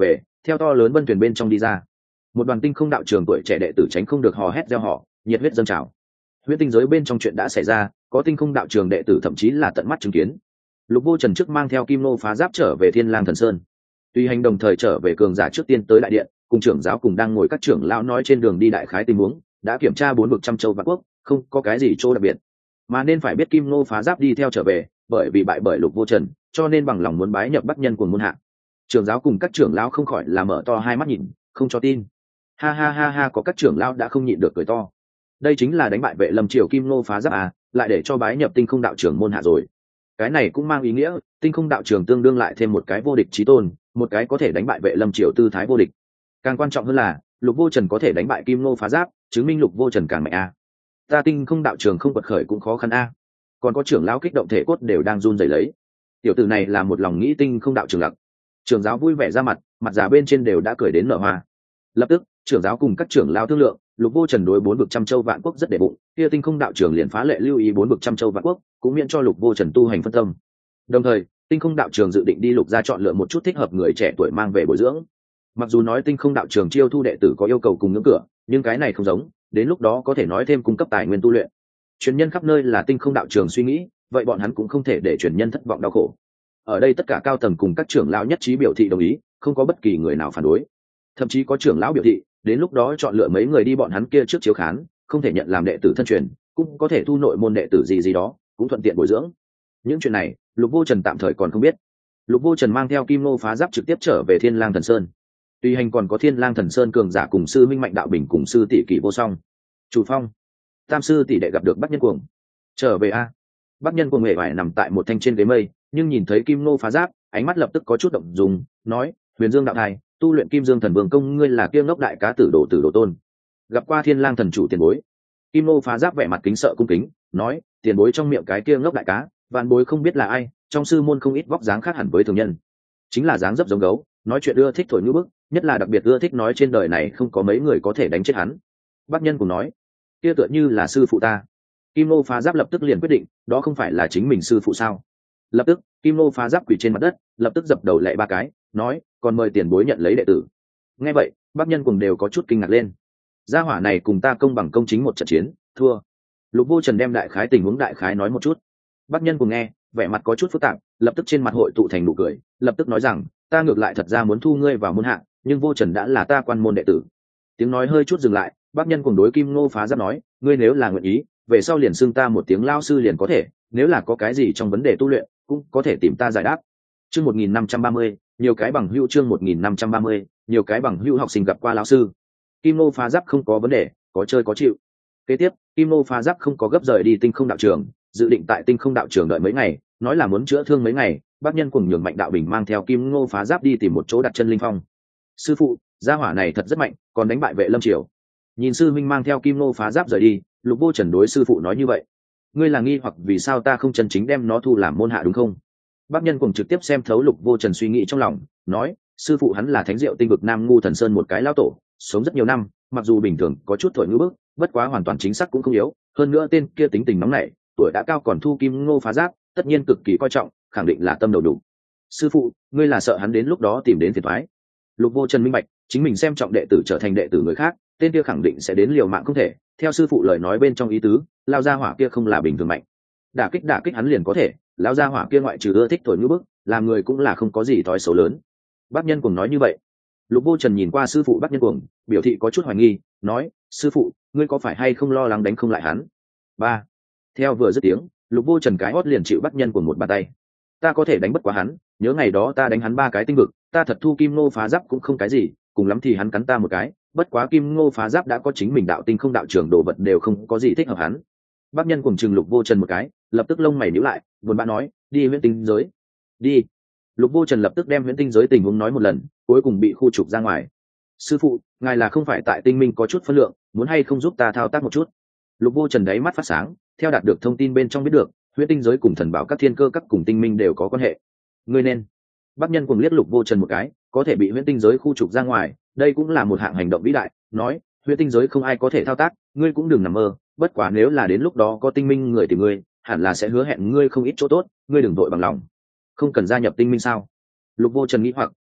theo to lớn bân thuyền bên trong đi ra. Một đoàn tinh không đạo trường tuổi trẻ đệ tử tránh không được hò hét reo hò, nhiệt huyết dâng trào. Huyễn tinh giới bên trong chuyện đã xảy ra, có tinh không đạo trường đệ tử thậm chí là tận mắt chứng kiến. Lục Vô Trần trước mang theo Kim Nô phá giáp trở về Thiên Lang Thần Sơn. Tùy hành đồng thời trở về cường giả trước tiên tới đại điện, cùng trưởng giáo cùng đang ngồi các trưởng lão nói trên đường đi đại khái tình huống, đã kiểm tra 4 vực trăm châu vạn quốc, không có cái gì chỗ đặc biệt. Mà nên phải biết Kim Nô phá giáp đi theo trở về, bởi vì bại bởi Lục Vô Trần, cho nên bằng lòng muốn bái nhập Bắc Nhân Cuồng môn hạ. Trưởng giáo cùng các trưởng lão không khỏi là mở to hai mắt nhìn, không cho tin. Ha ha ha ha, có các trưởng lão đã không nhịn được cười to. Đây chính là đánh bại Vệ Lâm Triều Kim Nô phá giáp à, lại để cho bái nhập Tinh Không đạo trường môn hạ rồi. Cái này cũng mang ý nghĩa Tinh Không đạo trường tương đương lại thêm một cái vô địch chí tôn, một cái có thể đánh bại Vệ Lâm Triều tư thái vô địch. Càng quan trọng hơn là Lục Vô Trần có thể đánh bại Kim Nô phá giáp, chứng minh Lục Vô Trần càng mạnh a. Ta Tinh Không đạo trường không quật khởi cũng khó khăn a. Còn có trưởng lão kích động thể cốt đều đang run rẩy lấy. Tiểu tử này là một lòng nghĩ Tinh Không đạo trường lặc. Trưởng giáo vui vẻ ra mặt, mặt già bên trên đều đã cười đến nở hoa. Lập tức trưởng giáo cùng các trưởng lão thương lượng, Lục Vô Trần đối 4 vực trăm châu vạn quốc rất để bụng, kia Tinh Không đạo trường liền phá lệ lưu ý 4 vực trăm châu vạn quốc, cũng miễn cho Lục Vô Trần tu hành phân tâm. Đồng thời Tinh Không đạo trường dự định đi lục ra chọn lựa một chút thích hợp người trẻ tuổi mang về bồi dưỡng. Mặc dù nói Tinh Không đạo trường chiêu thu đệ tử có yêu cầu cùng ngưỡng cửa, nhưng cái này không giống, đến lúc đó có thể nói thêm cung cấp tài nguyên tu luyện. Truyền nhân khắp nơi là Tinh Không đạo trường suy nghĩ, vậy bọn hắn cũng không thể để truyền nhân thất vọng đau khổ. Ở đây tất cả cao tầng cùng các trưởng lão nhất trí biểu thị đồng ý, không có bất kỳ người nào phản đối. Thậm chí có trưởng lão biểu thị, đến lúc đó chọn lựa mấy người đi bọn hắn kia trước chiếu khán, không thể nhận làm đệ tử thân truyền, cũng có thể thu nội môn đệ tử gì gì đó, cũng thuận tiện bồi dưỡng. Những chuyện này Lục Vô Trần tạm thời còn không biết. Lục Vô Trần mang theo Kim Nô phá giáp trực tiếp trở về Thiên Lang Thần Sơn. Tùy hành còn có Thiên Lang Thần Sơn cường giả cùng sư minh Mạnh Đạo Bình cùng sư tỷ Kỷ Vô Song. Chủ Phong, tam sư tỷ đệ gặp được Bắc Nhân Cuồng. Trở về a. Bắc Nhân Cuồng hề phải nằm tại một thanh trên ghế mây, nhưng nhìn thấy Kim Nô phá giáp, ánh mắt lập tức có chút động dung, nói: Huyền Dương đạo thai, tu luyện Kim Dương Thần Vương công, ngươi là kia ngốc đại cá tử đồ tôn. Gặp qua Thiên Lang thần chủ tiền bối. Kim Nô phá giáp vẻ mặt kính sợ cung kính, nói: tiền bối trong miệng cái kia ngốc đại cá, vạn bối không biết là ai, trong sư môn không ít vóc dáng khác hẳn với thường nhân, chính là dáng dấp giống gấu, nói chuyện ưa thích thổi như bức, nhất là đặc biệt ưa thích nói trên đời này không có mấy người có thể đánh chết hắn. Bác Nhân cùng nói: kia tựa như là sư phụ ta. Kim Nô phá giáp lập tức liền quyết định, đó không phải là chính mình sư phụ sao? Lập tức Kim Nô phá giáp quỳ trên mặt đất, lập tức dập đầu lạy 3 cái, nói: còn mời tiền bối nhận lấy đệ tử. Nghe vậy Bác Nhân cùng đều có chút kinh ngạc lên. Gia hỏa này cùng ta công bằng công chính một trận chiến, thua. Lục Vô Trần đem đại khái tình huống đại khái nói một chút. Bác Nhân cùng nghe vẻ mặt có chút phức tạp, lập tức trên mặt hội tụ thành nụ cười, lập tức nói rằng: ta ngược lại thật ra muốn thu ngươi vào môn hạ, nhưng Vô Trần đã là ta quan môn đệ tử. Tiếng nói hơi chút dừng lại, Bác Nhân cùng đối Kim Nô phá giáp nói: ngươi nếu là nguyện ý, về sau liền xưng ta một tiếng lao sư liền có thể, nếu là có cái gì trong vấn đề tu luyện, cũng có thể tìm ta giải đáp. Chương 1530, nhiều cái bằng hữu. Chương 1530, nhiều cái bằng hữu. Học sinh gặp qua lão sư. Kim Nô phá giáp không có vấn đề, có chơi có chịu. Kế tiếp Kim Nô phá giáp không có gấp rời đi Tinh Không đạo trường, dự định tại Tinh Không đạo trường đợi mấy ngày, nói là muốn chữa thương mấy ngày. Bác Nhân cùng nhường Mạnh Đạo Bình mang theo Kim Nô phá giáp đi tìm một chỗ đặt chân linh phong. Sư phụ, gia hỏa này thật rất mạnh, còn đánh bại Vệ Lâm Triều. Nhìn sư minh mang theo Kim Nô phá giáp rời đi, Lục Vô Trần đối sư phụ nói như vậy: ngươi là nghi hoặc vì sao ta không chân chính đem nó thu làm môn hạ đúng không? Bác Nhân cùng trực tiếp xem thấu Lục Vô Trần suy nghĩ trong lòng, nói: sư phụ hắn là Thánh Diệu Tinh vực Nam Ngu Thần Sơn một cái lão tổ, sống rất nhiều năm, mặc dù bình thường có chút thổi ngữ bức, bất quá hoàn toàn chính xác cũng không yếu, hơn nữa tên kia tính tình nóng nảy, tuổi đã cao còn thu Kim Nô phá giáp, tất nhiên cực kỳ coi trọng, khẳng định là tâm đầu đủ. Sư phụ, ngươi là sợ hắn đến lúc đó tìm đến phiền toái. Lục Vô Trần minh bạch, chính mình xem trọng đệ tử trở thành đệ tử người khác, tên kia khẳng định sẽ đến liều mạng không thể. Theo sư phụ lời nói bên trong ý tứ, lao gia hỏa kia không là bình thường mạnh, đả kích hắn liền có thể. Lao gia hỏa kia ngoại trừ ưa thích thổi ngữ bức, làm người cũng là không có gì thói xấu lớn. Bác Nhân cùng nói như vậy. Lục Vô Trần nhìn qua sư phụ Bác Nhân cùng, biểu thị có chút hoài nghi, nói: sư phụ, ngươi có phải hay không lo lắng đánh không lại hắn? Ba. Theo vừa dứt tiếng, Lục Vô Trần cái hót liền chịu Bác Nhân cùng một bàn tay. Ta có thể đánh bất quá hắn, nhớ ngày đó ta đánh hắn 3 cái tinh vực, ta thật thu Kim Nô phá giáp cũng không cái gì, cùng lắm thì hắn cắn ta một cái, bất quá Kim Nô phá giáp đã có chính mình đạo tinh không đạo trưởng đồ vật, đều không có gì thích hợp hắn. Bác Nhân cùng chừng Lục Vô Trần một cái, lập tức lông mày nhíu lại, buồn bã nói: đi huyễn tinh giới. Đi. Lục Vô Trần lập tức đem huyễn tinh giới tình huống nói một lần, cuối cùng bị khu trục ra ngoài. Sư phụ, ngài là không phải tại tinh minh có chút phân lượng, muốn hay không giúp ta thao tác một chút? Lục Vô Trần đáy mắt phát sáng, theo đạt được thông tin bên trong biết được, huyễn tinh giới cùng thần bảo các thiên cơ các cùng tinh minh đều có quan hệ. Ngươi nên. Bác Nhân cùng liếc Lục Vô Trần một cái, có thể bị huyễn tinh giới khu trục ra ngoài, đây cũng là một hạng hành động vĩ đại, nói: huyễn tinh giới không ai có thể thao tác, ngươi cũng đừng nằm mơ, bất quá nếu là đến lúc đó có tinh minh người tìm ngươi, hẳn là sẽ hứa hẹn ngươi không ít chỗ tốt, ngươi đừng vội bằng lòng. Không cần gia nhập tinh minh sao? Lục Vô Trần nghĩ hoặc,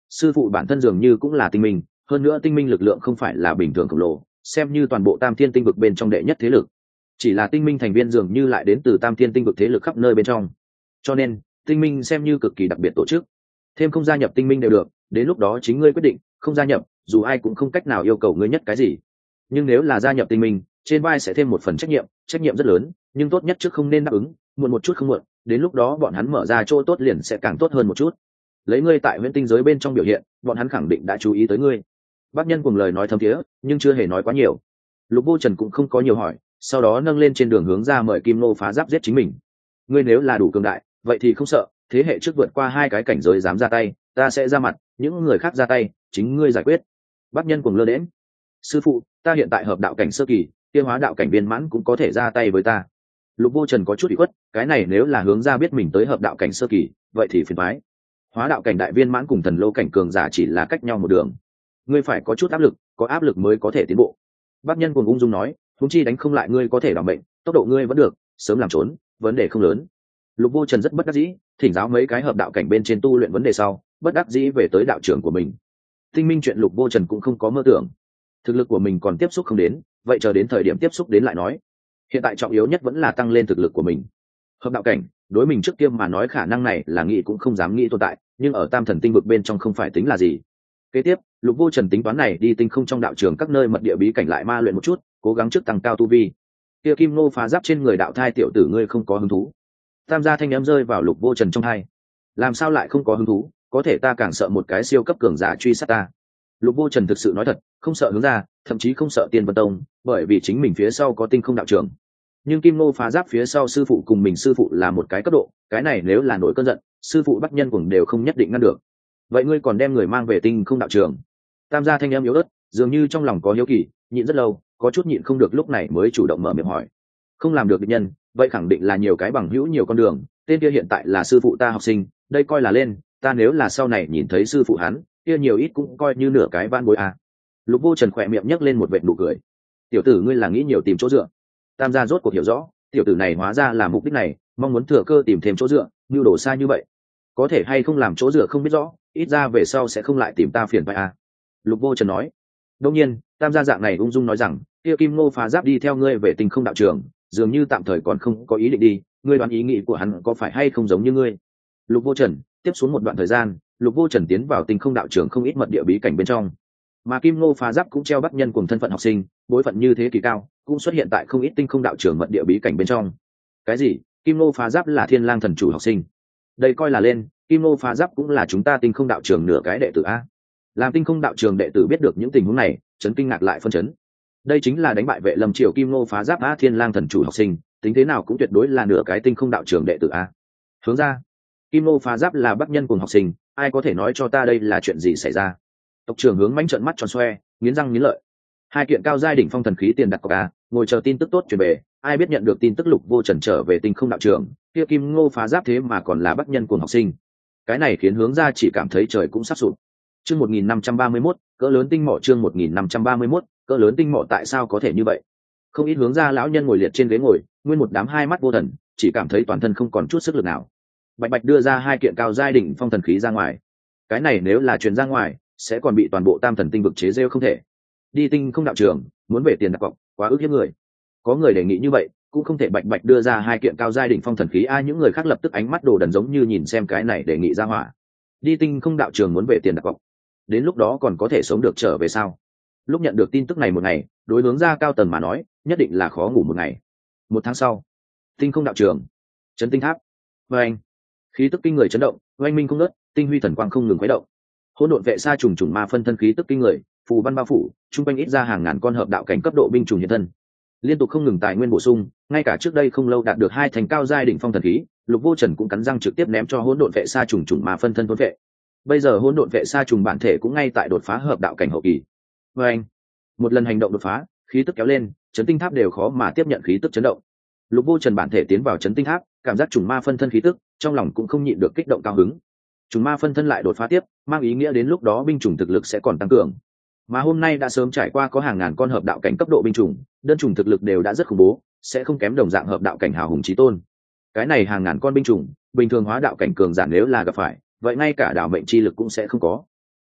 sư phụ bản thân dường như cũng là tinh minh, hơn nữa tinh minh lực lượng không phải là bình thường khổng lồ, xem như toàn bộ tam thiên tinh vực bên trong đệ nhất thế lực. Chỉ là tinh minh thành viên dường như lại đến từ tam thiên tinh vực thế lực khắp nơi bên trong, cho nên tinh minh xem như cực kỳ đặc biệt tổ chức. Thêm không gia nhập tinh minh đều được, đến lúc đó chính ngươi quyết định, không gia nhập dù ai cũng không cách nào yêu cầu ngươi nhất cái gì. Nhưng nếu là gia nhập tinh minh, trên vai sẽ thêm một phần trách nhiệm rất lớn, nhưng tốt nhất trước không nên đáp ứng, muộn một chút không muộn, đến lúc đó bọn hắn mở ra chỗ tốt liền sẽ càng tốt hơn một chút. Lấy ngươi tại huyễn tinh giới bên trong biểu hiện, bọn hắn khẳng định đã chú ý tới ngươi. Bác Nhân cùng lời nói thâm thiế, nhưng chưa hề nói quá nhiều. Lục Vô Trần cũng không có nhiều hỏi, sau đó nâng lên trên đường hướng ra mời Kim Nô phá giáp giết chính mình. Ngươi nếu là đủ cường đại, vậy thì không sợ, thế hệ trước vượt qua 2 cái cảnh giới dám ra tay, ta sẽ ra mặt, những người khác ra tay, chính ngươi giải quyết. Bác Nhân cùng lơ đễnh. Sư phụ, ta hiện tại hợp đạo cảnh sơ kỳ, tiêu hóa đạo cảnh viên mãn cũng có thể ra tay với ta. Lục Vô Trần có chút ủy khuất, cái này nếu là hướng ra biết mình tới hợp đạo cảnh sơ kỳ, vậy thì phiền toái. Hóa đạo cảnh đại viên mãn cùng thần lô cảnh cường giả chỉ là cách nhau một đường, ngươi phải có chút áp lực, có áp lực mới có thể tiến bộ. Bác Nhân cùng ung dung nói, huống chi đánh không lại ngươi có thể đảm bệnh, tốc độ ngươi vẫn được, sớm làm trốn, vấn đề không lớn. Lục Vô Trần rất bất đắc dĩ, thỉnh giáo mấy cái hợp đạo cảnh bên trên tu luyện vấn đề sau, bất đắc dĩ về tới đạo trưởng của mình. Tinh minh chuyện Lục Vô Trần cũng không có mơ tưởng, thực lực của mình còn tiếp xúc không đến, vậy chờ đến thời điểm tiếp xúc đến lại nói. Hiện tại trọng yếu nhất vẫn là tăng lên thực lực của mình. Hợp đạo cảnh, đối mình trước kia mà nói khả năng này là nghĩ cũng không dám nghĩ tồn tại, nhưng ở Tam Thần tinh vực bên trong không phải tính là gì. Kế tiếp, Lục Vô Trần tính toán này đi tinh không trong đạo trường các nơi mật địa bí cảnh lại ma luyện một chút, cố gắng trước tăng cao tu vi. Kia Kim Nô phá giáp trên người đạo thai tiểu tử ngươi không có hứng thú? Tam gia thanh âm rơi vào Lục Vô Trần trong tai. Làm sao lại không có hứng thú, có thể ta càng sợ một cái siêu cấp cường giả truy sát ta. Lục Vô Trần thực sự nói thật, không sợ hướng ra, thậm chí không sợ Tiên Vân Tông, bởi vì chính mình phía sau có tinh không đạo trường. Nhưng Kim Nô phá giáp phía sau sư phụ cùng mình sư phụ là một cái cấp độ, cái này nếu là nổi cơn giận, sư phụ Bắc Nhân cũng đều không nhất định ngăn được. Vậy ngươi còn đem người mang về tinh không đạo trường? Tam gia thanh em yếu ớt, dường như trong lòng có hiếu kỳ, nhịn rất lâu, có chút nhịn không được lúc này mới chủ động mở miệng hỏi. Không làm được địch nhân, vậy khẳng định là nhiều cái bằng hữu nhiều con đường, tên kia hiện tại là sư phụ ta học sinh, đây coi là lên, ta nếu là sau này nhìn thấy sư phụ hắn, kia nhiều ít cũng coi như nửa cái van bối à. Lục Vô Trần khỏe miệng nhấc lên một vệt nụ cười. Tiểu tử ngươi là nghĩ nhiều tìm chỗ dựa. Tam gia rốt cuộc hiểu rõ, tiểu tử này hóa ra là mục đích này, mong muốn thừa cơ tìm thêm chỗ dựa, như đổ xa như vậy. Có thể hay không làm chỗ dựa không biết rõ, ít ra về sau sẽ không lại tìm ta phiền phải à. Lục Vô Trần nói. Đương nhiên, Tam gia dạng này ung dung nói rằng, kia Kim Nô phá giáp đi theo ngươi về tinh không đạo trường, dường như tạm thời còn không có ý định đi, ngươi đoán ý nghĩ của hắn có phải hay không giống như ngươi? Lục Vô Trần, tiếp xuống một đoạn thời gian, Lục Vô Trần tiến vào tinh không đạo trường không ít mật địa bí cảnh bên trong, mà Kim Nô phá giáp cũng treo Bắc Nhân cùng thân phận học sinh, bối phận như thế kỳ cao, cũng xuất hiện tại không ít tinh không đạo trường mật địa bí cảnh bên trong. Cái gì? Kim Nô phá giáp là Thiên Lang thần chủ học sinh? Đây coi là lên, Kim Nô phá giáp cũng là chúng ta tinh không đạo trường nửa cái đệ tử a. Làm tinh không đạo trường đệ tử biết được những tình huống này, chấn kinh ngạc lại phân chấn. Đây chính là đánh bại Vệ Lâm Triều Kim Nô phá giáp a Thiên Lang thần chủ học sinh, tính thế nào cũng tuyệt đối là nửa cái tinh không đạo trường đệ tử a. Hướng ra, Kim Nô phá giáp là Bắc Nhân cùng học sinh, ai có thể nói cho ta đây là chuyện gì xảy ra? Tộc trưởng Hướng mãnh trợn mắt tròn xoe, nghiến răng nghiến lợi. 2 kiện cao giai đỉnh phong thần khí tiền đặt cọc a, ngồi chờ tin tức tốt truyền về, ai biết nhận được tin tức Lục Vô Trần trở về tinh không đạo trường, kia Kim Nô phá giáp thế mà còn là Bắc Nhân cùng học sinh. Cái này khiến Hướng ra chỉ cảm thấy trời cũng sắp sụp. Chương 1531, cỡ lớn tinh mộ chương 1531, cỡ lớn tinh mộ tại sao có thể như vậy? Không ít Hướng ra lão nhân ngồi liệt trên ghế ngồi, nguyên một đám hai mắt vô thần, chỉ cảm thấy toàn thân không còn chút sức lực nào. Bạch Bạch đưa ra 2 kiện cao giai đỉnh phong thần khí ra ngoài. Cái này nếu là truyền ra ngoài, sẽ còn bị toàn bộ Tam Thần tinh vực chế giễu không thể. Đi tinh không đạo trường, muốn về tiền đặt cọc, quá ức hiếp người. Có người đề nghị như vậy, cũng không thể Bạch Bạch đưa ra 2 kiện cao giai đỉnh phong thần khí ai những người khác lập tức ánh mắt đồ đần giống như nhìn xem cái này đề nghị ra hỏa. Đi tinh không đạo trường muốn về tiền đặt cọc. Đến lúc đó còn có thể sống được trở về sao? Lúc nhận được tin tức này một ngày, đối hướng ra cao tầng mà nói, nhất định là khó ngủ một ngày. 1 tháng sau, tinh không đạo trường, trấn tinh tháp, anh khí tức kinh người chấn động, oanh minh không ngớt, tinh huy thần quang không ngừng khuấy động. Hỗn độn vệ sa trùng trùng ma phân thân khí tức kinh người, phù văn bao phủ, trung quanh ít ra hàng ngàn con hợp đạo cảnh cấp độ binh trùng hiện thân, liên tục không ngừng tài nguyên bổ sung, ngay cả trước đây không lâu đạt được 2 thành cao giai đỉnh phong thần khí, Lục Vô Trần cũng cắn răng trực tiếp ném cho hỗn độn vệ sa trùng trùng ma phân thân thôn vệ. Bây giờ hỗn độn vệ sa trùng bản thể cũng ngay tại đột phá hợp đạo cảnh hậu kỳ. Anh một lần hành động đột phá, khí tức kéo lên, chấn tinh tháp đều khó mà tiếp nhận khí tức chấn động. Lục Vô Trần bản thể tiến vào chấn tinh tháp, cảm giác trùng ma phân thân khí tức, trong lòng cũng không nhịn được kích động cao hứng. Trùng ma phân thân lại đột phá tiếp, mang ý nghĩa đến lúc đó binh chủng thực lực sẽ còn tăng cường. Mà hôm nay đã sớm trải qua có hàng ngàn con hợp đạo cảnh cấp độ binh chủng, đơn chủng thực lực đều đã rất khủng bố, sẽ không kém đồng dạng hợp đạo cảnh hào hùng chí tôn. Cái này hàng ngàn con binh chủng, bình thường hóa đạo cảnh cường giả nếu là gặp phải, vậy ngay cả đạo mệnh chi lực cũng sẽ không có.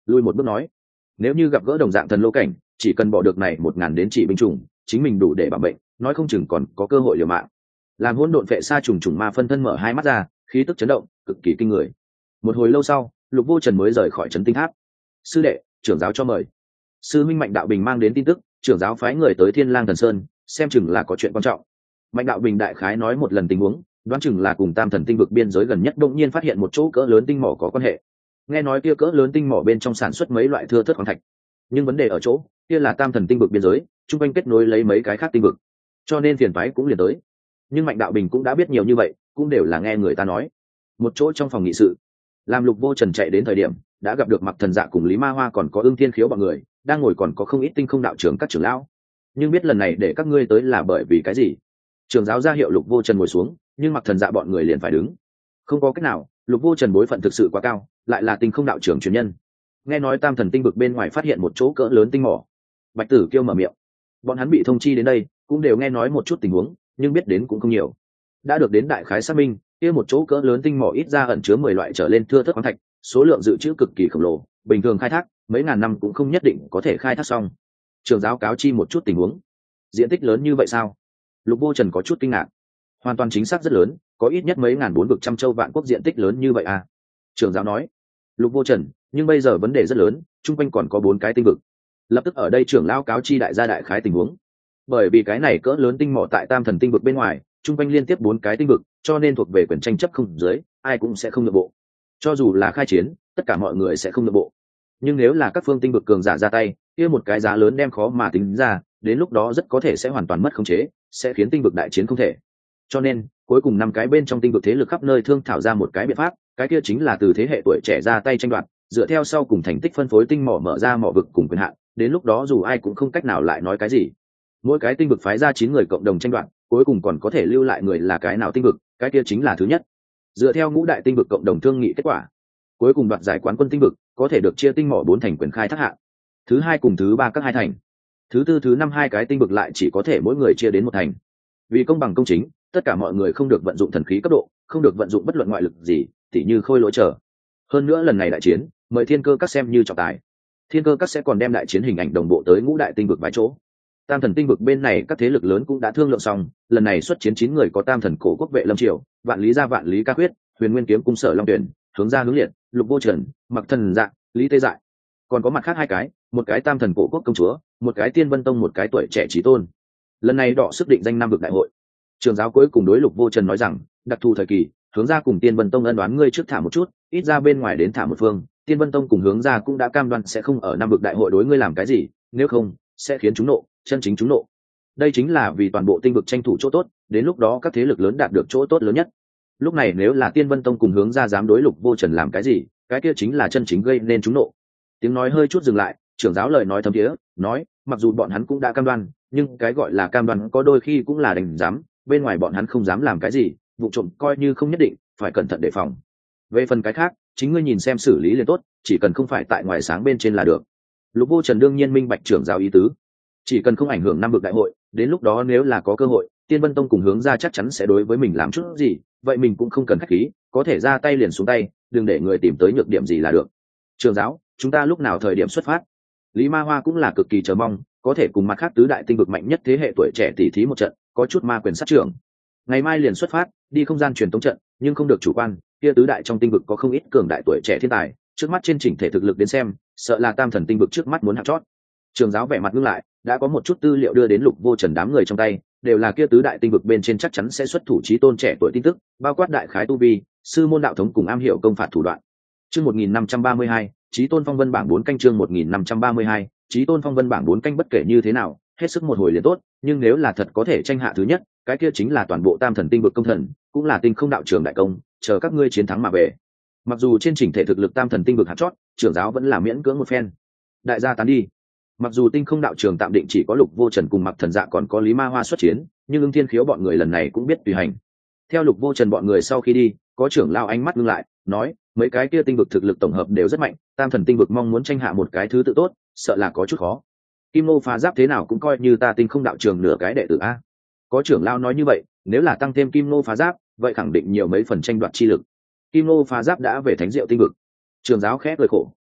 lui một bước nói, nếu như gặp gỡ đồng dạng thần lô cảnh, chỉ cần bỏ được này 1000 đến trị binh trùng, chính mình đủ để bảo bệnh, nói không chừng còn có cơ hội liều mạng. Làm hỗn độn vệ sa trùng trùng ma phân thân mở hai mắt ra, khí tức chấn động cực kỳ kinh người. Một hồi lâu sau, Lục Vô Trần mới rời khỏi trấn tinh tháp. Sư đệ, trưởng giáo cho mời. Sư minh Mạnh Đạo Bình mang đến tin tức, trưởng giáo phái người tới Thiên Lang Thần Sơn, xem chừng là có chuyện quan trọng. Mạnh Đạo Bình đại khái nói một lần tình huống, đoán chừng là cùng Tam Thần tinh vực biên giới gần nhất đột nhiên phát hiện một chỗ cỡ lớn tinh mỏ có quan hệ. Nghe nói kia cỡ lớn tinh mỏ bên trong sản xuất mấy loại thưa thớt khoáng thạch, nhưng vấn đề ở chỗ kia là Tam Thần tinh vực biên giới, trung quanh kết nối lấy mấy cái khác tinh vực, cho nên phiền toái cũng liền tới. Nhưng Mạnh Đạo Bình cũng đã biết nhiều như vậy, cũng đều là nghe người ta nói. Một chỗ trong phòng nghị sự, làm Lục Vô Trần chạy đến thời điểm, đã gặp được Mặc Thần Dạ cùng Lý Ma Hoa còn có Ưng Thiên Khiếu bọn người đang ngồi, còn có không ít tinh không đạo trưởng các trưởng lão. Nhưng biết lần này để các ngươi tới là bởi vì cái gì? Trưởng giáo ra hiệu Lục Vô Trần ngồi xuống, nhưng Mặc Thần Dạ bọn người liền phải đứng. Không có cách nào, Lục Vô Trần bối phận thực sự quá cao, lại là tinh không đạo trưởng truyền nhân. Nghe nói Tam Thần tinh vực bên ngoài phát hiện một chỗ cỡ lớn tinh mỏ. Bạch Tử Kiêu mở miệng. Bọn hắn bị thông chi đến đây, cũng đều nghe nói một chút tình huống, nhưng biết đến cũng không nhiều. Đã được đến đại khái xác minh, kia một chỗ cỡ lớn tinh mỏ ít ra ẩn chứa 10 loại trở lên thưa thớt khoáng thạch, số lượng dự trữ cực kỳ khổng lồ, bình thường khai thác mấy ngàn năm cũng không nhất định có thể khai thác xong. Trường giáo cáo chi một chút tình huống. Diện tích lớn như vậy sao? Lục Vô Trần có chút kinh ngạc. Hoàn toàn chính xác rất lớn, có ít nhất mấy ngàn 4 vực trăm châu vạn quốc diện tích lớn như vậy à? Trường giáo nói. Lục Vô Trần, nhưng bây giờ vấn đề rất lớn, chung quanh còn có 4 cái tinh vực. Lập tức ở đây trưởng lão cáo chi đại gia đại khái tình huống. Bởi vì cái này cỡ lớn tinh mỏ tại Tam Thần tinh vực bên ngoài, chung quanh liên tiếp 4 cái tinh vực, cho nên thuộc về quyền tranh chấp không dưới, ai cũng sẽ không nhượng bộ. Cho dù là khai chiến, tất cả mọi người sẽ không nhượng bộ. Nhưng nếu là các phương tinh vực cường giả ra tay, kia một cái giá lớn đem khó mà tính ra, đến lúc đó rất có thể sẽ hoàn toàn mất khống chế, sẽ khiến tinh vực đại chiến không thể. Cho nên, cuối cùng 5 cái bên trong tinh vực thế lực khắp nơi thương thảo ra một cái biện pháp, cái kia chính là từ thế hệ tuổi trẻ ra tay tranh đoạt, dựa theo sau cùng thành tích phân phối tinh mỏ mở ra mỏ vực cùng quyền hạn, đến lúc đó dù ai cũng không cách nào lại nói cái gì. Mỗi cái tinh vực phái ra 9 người cộng đồng tranh đoạt, cuối cùng còn có thể lưu lại người là cái nào tinh vực, cái kia chính là thứ nhất. Dựa theo ngũ đại tinh vực cộng đồng thương nghị kết quả, cuối cùng đoạt giải quán quân tinh vực có thể được chia tinh mỏ 4 thành quyền khai thác hạng, thứ hai cùng thứ ba các 2 thành, thứ tư thứ năm 2 cái tinh vực lại chỉ có thể mỗi người chia đến 1 thành. Vì công bằng công chính, tất cả mọi người không được vận dụng thần khí cấp độ, không được vận dụng bất luận ngoại lực gì, tỉ như khôi lỗi trở. Hơn nữa lần này đại chiến, mời Thiên Cơ các xem như trọng tài. Thiên Cơ các sẽ còn đem đại chiến hình ảnh đồng bộ tới ngũ đại tinh vực vài chỗ. Tam Thần tinh vực bên này các thế lực lớn cũng đã thương lượng xong, lần này xuất chiến 9 người có Tam Thần cổ quốc vệ Lâm Triều, Vạn Lý gia Vạn Lý Ca Quyết, Huyền Nguyên kiếm cung Sở Long Tuyển, Hướng gia Hướng Liệt, Lục Vô Trần, Mặc Thần Dạ, Lý Tê Dại. Còn có mặt khác 2 cái, một cái Tam Thần cổ quốc công chúa, một cái Tiên Vân tông một cái tuổi trẻ chí tôn. Lần này đọ sức định danh Nam vực đại hội. Trường giáo cuối cùng đối Lục Vô Trần nói rằng, đặc thù thời kỳ, Hướng gia cùng Tiên Vân tông ân đoán ngươi trước thả một chút, ít ra bên ngoài đến thả một phương, Tiên Vân tông cùng Hướng gia cũng đã cam đoan sẽ không ở Nam vực đại hội đối ngươi làm cái gì, nếu không sẽ khiến chúng nộ, chân chính chúng nộ. Đây chính là vì toàn bộ tinh vực tranh thủ chỗ tốt, đến lúc đó các thế lực lớn đạt được chỗ tốt lớn nhất. Lúc này nếu là Tiên Vân tông cùng Hướng gia dám đối Lục Vô Trần làm cái gì, cái kia chính là chân chính gây nên chúng nộ. Tiếng nói hơi chút dừng lại, trưởng giáo lời nói thấm thiế, nói, mặc dù bọn hắn cũng đã cam đoan, nhưng cái gọi là cam đoan có đôi khi cũng là đành dám, bên ngoài bọn hắn không dám làm cái gì, vụ trộm coi như không nhất định, phải cẩn thận đề phòng. Về phần cái khác, chính ngươi nhìn xem xử lý liền tốt, chỉ cần không phải tại ngoài sáng bên trên là được. Lục Vô Trần đương nhiên minh bạch trưởng giáo ý tứ, chỉ cần không ảnh hưởng Nam vực đại hội, đến lúc đó nếu là có cơ hội, Tiên Vân tông cùng Hướng gia chắc chắn sẽ đối với mình làm chút gì, vậy mình cũng không cần khách khí, có thể ra tay liền xuống tay, đừng để người tìm tới nhược điểm gì là được. Trưởng giáo, chúng ta lúc nào thời điểm xuất phát? Lý Ma Hoa cũng là cực kỳ chờ mong, có thể cùng mặt khác tứ đại tinh vực mạnh nhất thế hệ tuổi trẻ tỉ thí một trận, có chút ma quyền sát trưởng. Ngày mai liền xuất phát, đi không gian truyền tống trận, nhưng không được chủ quan, kia tứ đại trong tinh vực có không ít cường đại tuổi trẻ thiên tài, trước mắt trên chỉnh thể thực lực đến xem, sợ là Tam Thần tinh vực trước mắt muốn hạng chót. Trường giáo vẻ mặt ngưng lại, đã có một chút tư liệu đưa đến Lục Vô Trần đám người trong tay, đều là kia tứ đại tinh vực bên trên chắc chắn sẽ xuất thủ chí tôn trẻ tuổi tin tức, bao quát đại khái tu vi, sư môn đạo thống cùng am hiểu công phạt thủ đoạn. Chương 1532, Chí tôn phong vân bảng 4 canh chương 1532, Chí tôn phong vân bảng 4 canh bất kể như thế nào, hết sức một hồi liền tốt, nhưng nếu là thật có thể tranh hạ thứ nhất, cái kia chính là toàn bộ Tam Thần tinh vực công thần, cũng là tinh không đạo trường đại công, chờ các ngươi chiến thắng mà về. Mặc dù trên chỉnh thể thực lực Tam Thần tinh vực hạt chót, trưởng giáo vẫn là miễn cưỡng một phen. Đại gia tán đi. Mặc dù tinh không đạo trường tạm định chỉ có Lục Vô Trần cùng Mặc Thần Dạ còn có Lý Ma Hoa xuất chiến, nhưng Ưng Thiên Khiếu bọn người lần này cũng biết tùy hành. Theo Lục Vô Trần bọn người sau khi đi, có trưởng lao ánh mắt ngưng lại, nói, mấy cái kia tinh vực thực lực tổng hợp đều rất mạnh, Tam Thần tinh vực mong muốn tranh hạ một cái thứ tự tốt, sợ là có chút khó. Kim Nô Phá Giáp thế nào cũng coi như ta tinh không đạo trường nửa cái đệ tử a. Có trưởng lao nói như vậy, nếu là tăng thêm Kim Nô Phá Giáp, vậy khẳng định nhiều mấy phần tranh đoạt chi lực. Kim Nô Phá Giáp đã về Thánh Diệu tinh vực. Trường giáo khẽ cười khổ,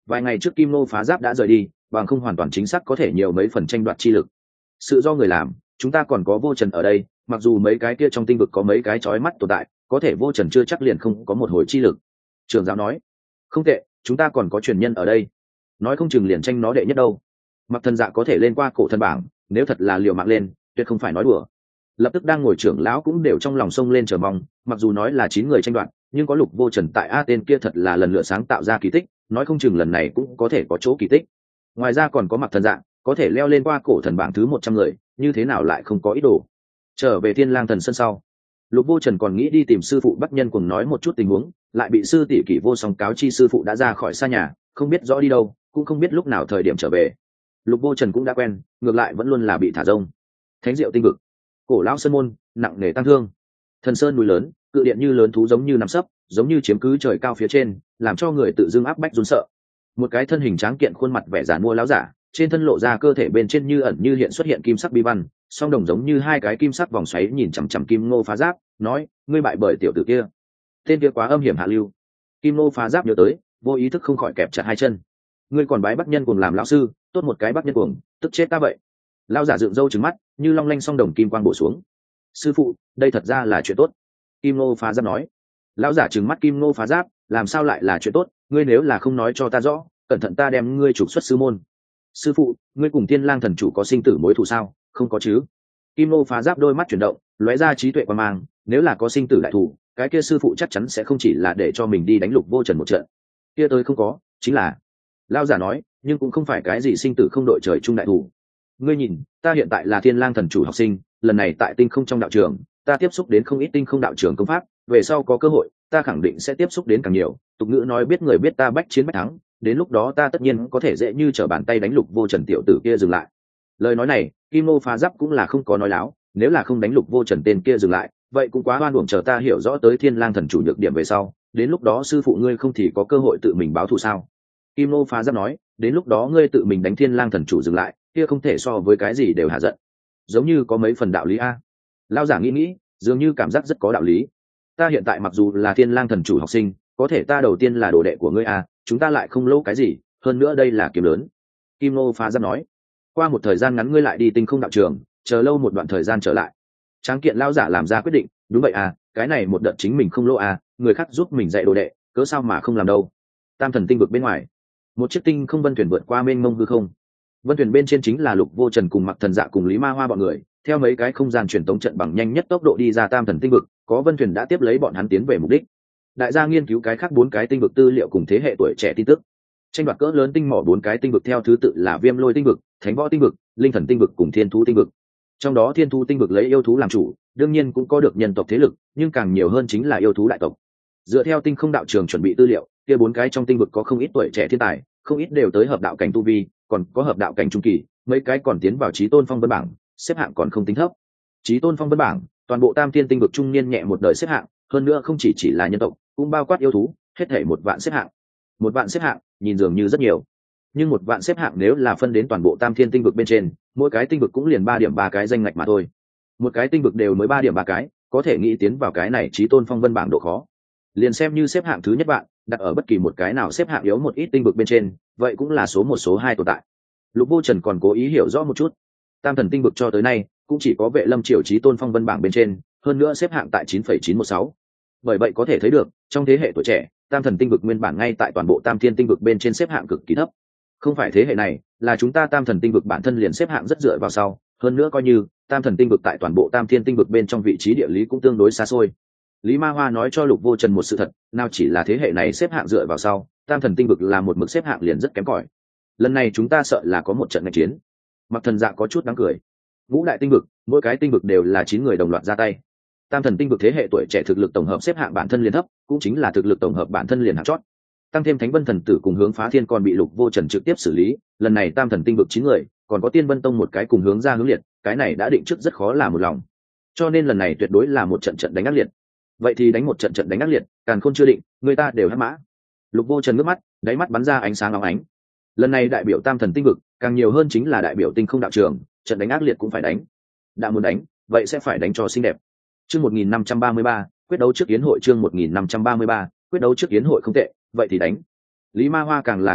vài ngày trước Kim Nô phá giáp đã rời đi, bằng không hoàn toàn chính xác có thể nhiều mấy phần tranh đoạt chi lực. Sự do người làm, chúng ta còn có Vô Trần ở đây, mặc dù mấy cái kia trong tinh vực có mấy cái chói mắt tồn tại, có thể Vô Trần chưa chắc liền không có một hồi chi lực. Trường giáo nói, không tệ, chúng ta còn có truyền nhân ở đây, nói không chừng liền tranh nó đệ nhất đâu. Mặc Thần Dạ có thể lên qua cổ thần bảng, nếu thật là liều mạng lên, tuyệt không phải nói đùa. Lập tức đang ngồi trưởng lão cũng đều trong lòng sông lên chờ mong, mặc dù nói là 9 người tranh đoạt, nhưng có Lục Vô Trần tại A tên kia thật là lần lựa sáng tạo ra kỳ tích, nói không chừng lần này cũng có thể có chỗ kỳ tích. Ngoài ra còn có Mặc Thần Dạ, có thể leo lên qua cổ thần bảng thứ 100 người, như thế nào lại không có ý đồ. Trở về Thiên Lang Thần Sơn sau, Lục Vô Trần còn nghĩ đi tìm sư phụ Bắc Nhân cùng nói một chút tình huống, lại bị sư tỷ Kỷ Vô Song cáo chi sư phụ đã ra khỏi xa nhà, không biết rõ đi đâu, cũng không biết lúc nào thời điểm trở về. Lục Vô Trần cũng đã quen, ngược lại vẫn luôn là bị thả rông. Thánh Diệu tinh vực, cổ lão sơn môn, nặng nề tăng thương. Thần sơn núi lớn, cự điện như lớn thú giống như nằm sấp, giống như chiếm cứ trời cao phía trên, làm cho người tự dưng áp bách run sợ. Một cái thân hình tráng kiện, khuôn mặt vẻ giàn mua lão giả, trên thân lộ ra cơ thể bên trên như ẩn như hiện xuất hiện kim sắc bi văn, song đồng giống như hai cái kim sắc vòng xoáy nhìn chằm chằm Kim Ngô phá giáp, nói: ngươi bại bởi tiểu tử kia. Tên kia quá âm hiểm hạ lưu. Kim Ngô phá giáp nhớ tới, vô ý thức không khỏi kẹp chặt hai chân. Ngươi còn bái Bắc Nhân cùng làm lão sư, tốt một cái Bắc Nhân cuồng, tức chết ta vậy. Lão giả dựng râu trừng mắt, như long lanh song đồng kim quang bổ xuống. Sư phụ, đây thật ra là chuyện tốt. Kim Ngô phá giáp nói. Lão giả trừng mắt Kim Ngô phá giáp, làm sao lại là chuyện tốt? Ngươi nếu là không nói cho ta rõ, cẩn thận ta đem ngươi trục xuất sư môn. Sư phụ, ngươi cùng Thiên Lang thần chủ có sinh tử mối thù sao? Không có chứ. Kim Ngô phá giáp đôi mắt chuyển động, lóe ra trí tuệ quan mang, nếu là có sinh tử đại thù, cái kia sư phụ chắc chắn sẽ không chỉ là để cho mình đi đánh Lục Vô Trần một trận. Kia tới không có, chính là. Lão giả nói, nhưng cũng không phải cái gì sinh tử không đội trời chung đại thù. Ngươi nhìn, ta hiện tại là Thiên Lang thần chủ học sinh, lần này tại tinh không trong đạo trường, ta tiếp xúc đến không ít tinh không đạo trường công pháp, về sau có cơ hội, ta khẳng định sẽ tiếp xúc đến càng nhiều. Tục ngữ nói biết người biết ta bách chiến bách thắng, đến lúc đó ta tất nhiên có thể dễ như trở bàn tay đánh Lục Vô Trần tiểu tử kia dừng lại. Lời nói này, Kim Ngô phá giáp cũng là không có nói láo, nếu là không đánh Lục Vô Trần tên kia dừng lại, vậy cũng quá oan uổng, chờ ta hiểu rõ tới Thiên Lang thần chủ nhược điểm về sau, đến lúc đó sư phụ ngươi không thì có cơ hội tự mình báo thù sao? Kim Ngô phá giáp nói, đến lúc đó ngươi tự mình đánh Thiên Lang thần chủ dừng lại, kia không thể so với cái gì đều hạ giận. Giống như có mấy phần đạo lý a. Lão giả nghĩ, dường như cảm giác rất có đạo lý. Ta hiện tại mặc dù là Thiên Lang thần chủ học sinh, có thể ta đầu tiên là đồ đệ của ngươi a, chúng ta lại không lỗ cái gì, hơn nữa đây là kiếm lớn. Kim Ngô phá giáp nói, qua một thời gian ngắn ngươi lại đi tinh không đạo trường, chờ lâu một đoạn thời gian trở lại. Tráng kiện lão giả làm ra quyết định, đúng vậy à, cái này một đợt chính mình không lỗ à, người khác giúp mình dạy đồ đệ, cớ sao mà không làm đâu. Tam thần tinh vực bên ngoài, một chiếc tinh không vân thuyền vượt qua mênh mông hư không. Vân thuyền bên trên chính là Lục Vô Trần cùng Mặc Thần Dạ cùng Lý Ma Hoa bọn người, theo mấy cái không gian truyền tống trận bằng nhanh nhất tốc độ đi ra tam thần tinh vực, có vân thuyền đã tiếp lấy bọn hắn tiến về mục đích. Đại gia nghiên cứu cái khác 4 cái tinh vực tư liệu cùng thế hệ tuổi trẻ tin tức. Tranh đoạt cỡ lớn tinh mỏ 4 cái tinh vực theo thứ tự là Viêm Lôi tinh vực, Thánh Võ tinh vực, Linh Thần tinh vực cùng Thiên Thú tinh vực. Trong đó Thiên Thú tinh vực lấy yêu thú làm chủ, đương nhiên cũng có được nhân tộc thế lực, nhưng càng nhiều hơn chính là yêu thú đại tộc. Dựa theo tinh không đạo trường chuẩn bị tư liệu, kia 4 cái trong tinh vực có không ít tuổi trẻ thiên tài, không ít đều tới hợp đạo cảnh tu vi, còn có hợp đạo cảnh trung kỳ, mấy cái còn tiến vào Chí Tôn Phong Vân bảng, xếp hạng còn không tính thấp. Chí Tôn Phong Vân bảng, toàn bộ Tam Thiên tinh vực trung niên nhẹ một đời xếp hạng, hơn nữa không chỉ là nhân tộc, cũng bao quát yêu thú, hết thảy 1 vạn xếp hạng. 1 vạn xếp hạng, nhìn dường như rất nhiều, nhưng 1 vạn xếp hạng nếu là phân đến toàn bộ Tam Thiên tinh vực bên trên, mỗi cái tinh vực cũng liền 3 điểm 3 cái danh ngạch mà thôi. Một cái tinh vực đều mới 3 điểm 3 cái, có thể nghĩ tiến vào cái này Chí Tôn Phong Vân bảng độ khó. Liền xem như xếp hạng thứ nhất bạn, đặt ở bất kỳ một cái nào xếp hạng yếu một ít tinh vực bên trên, vậy cũng là số 1 số 2 tồn tại. Lục Vô Trần còn cố ý hiểu rõ một chút, tam thần tinh vực cho tới nay cũng chỉ có Vệ Lâm Triều Chí Tôn Phong Vân bảng bên trên, hơn nữa xếp hạng tại 9,916. Bởi vậy có thể thấy được, trong thế hệ tuổi trẻ, tam thần tinh vực nguyên bản ngay tại toàn bộ Tam Thiên tinh vực bên trên xếp hạng cực kỳ thấp. Không phải thế hệ này, là chúng ta tam thần tinh vực bản thân liền xếp hạng rất dựa vào sau, hơn nữa coi như tam thần tinh vực tại toàn bộ Tam Thiên tinh vực bên trong vị trí địa lý cũng tương đối xa xôi. Lý Ma Hoa nói cho Lục Vô Trần một sự thật, nào chỉ là thế hệ này xếp hạng dựa vào sau, tam thần tinh vực là một mực xếp hạng liền rất kém cỏi. Lần này chúng ta sợ là có một trận nghịch chiến. Mặc Thần Dạ có chút đáng cười. Ngũ đại tinh vực, mỗi cái tinh vực đều là 9 người đồng loạt ra tay. Tam thần tinh vực thế hệ tuổi trẻ thực lực tổng hợp xếp hạng bản thân liền thấp, cũng chính là thực lực tổng hợp bản thân liền hạng chót. Tăng thêm Thánh Vân thần tử cùng Hướng Phá Thiên còn bị Lục Vô Trần trực tiếp xử lý, lần này tam thần tinh vực 9 người, còn có Tiên Vân Tông một cái cùng hướng ra hướng liệt, cái này đã định trước rất khó là một lòng. Cho nên lần này tuyệt đối là một trận trận đánh ác liệt. Vậy thì đánh một trận trận đánh ác liệt, càn khôn chưa định, người ta đều hắc mã. Lục Vô Trần ngước mắt, đáy mắt bắn ra ánh sáng óng ánh. Lần này đại biểu tam thần tinh vực, càng nhiều hơn chính là đại biểu tinh không đạo trường, trận đánh ác liệt cũng phải đánh. Đã muốn đánh, vậy sẽ phải đánh cho xinh đẹp. Chương 1533, quyết đấu trước yến hội chương 1533, quyết đấu trước yến hội không tệ, vậy thì đánh. Lý Ma Hoa càng là kích động,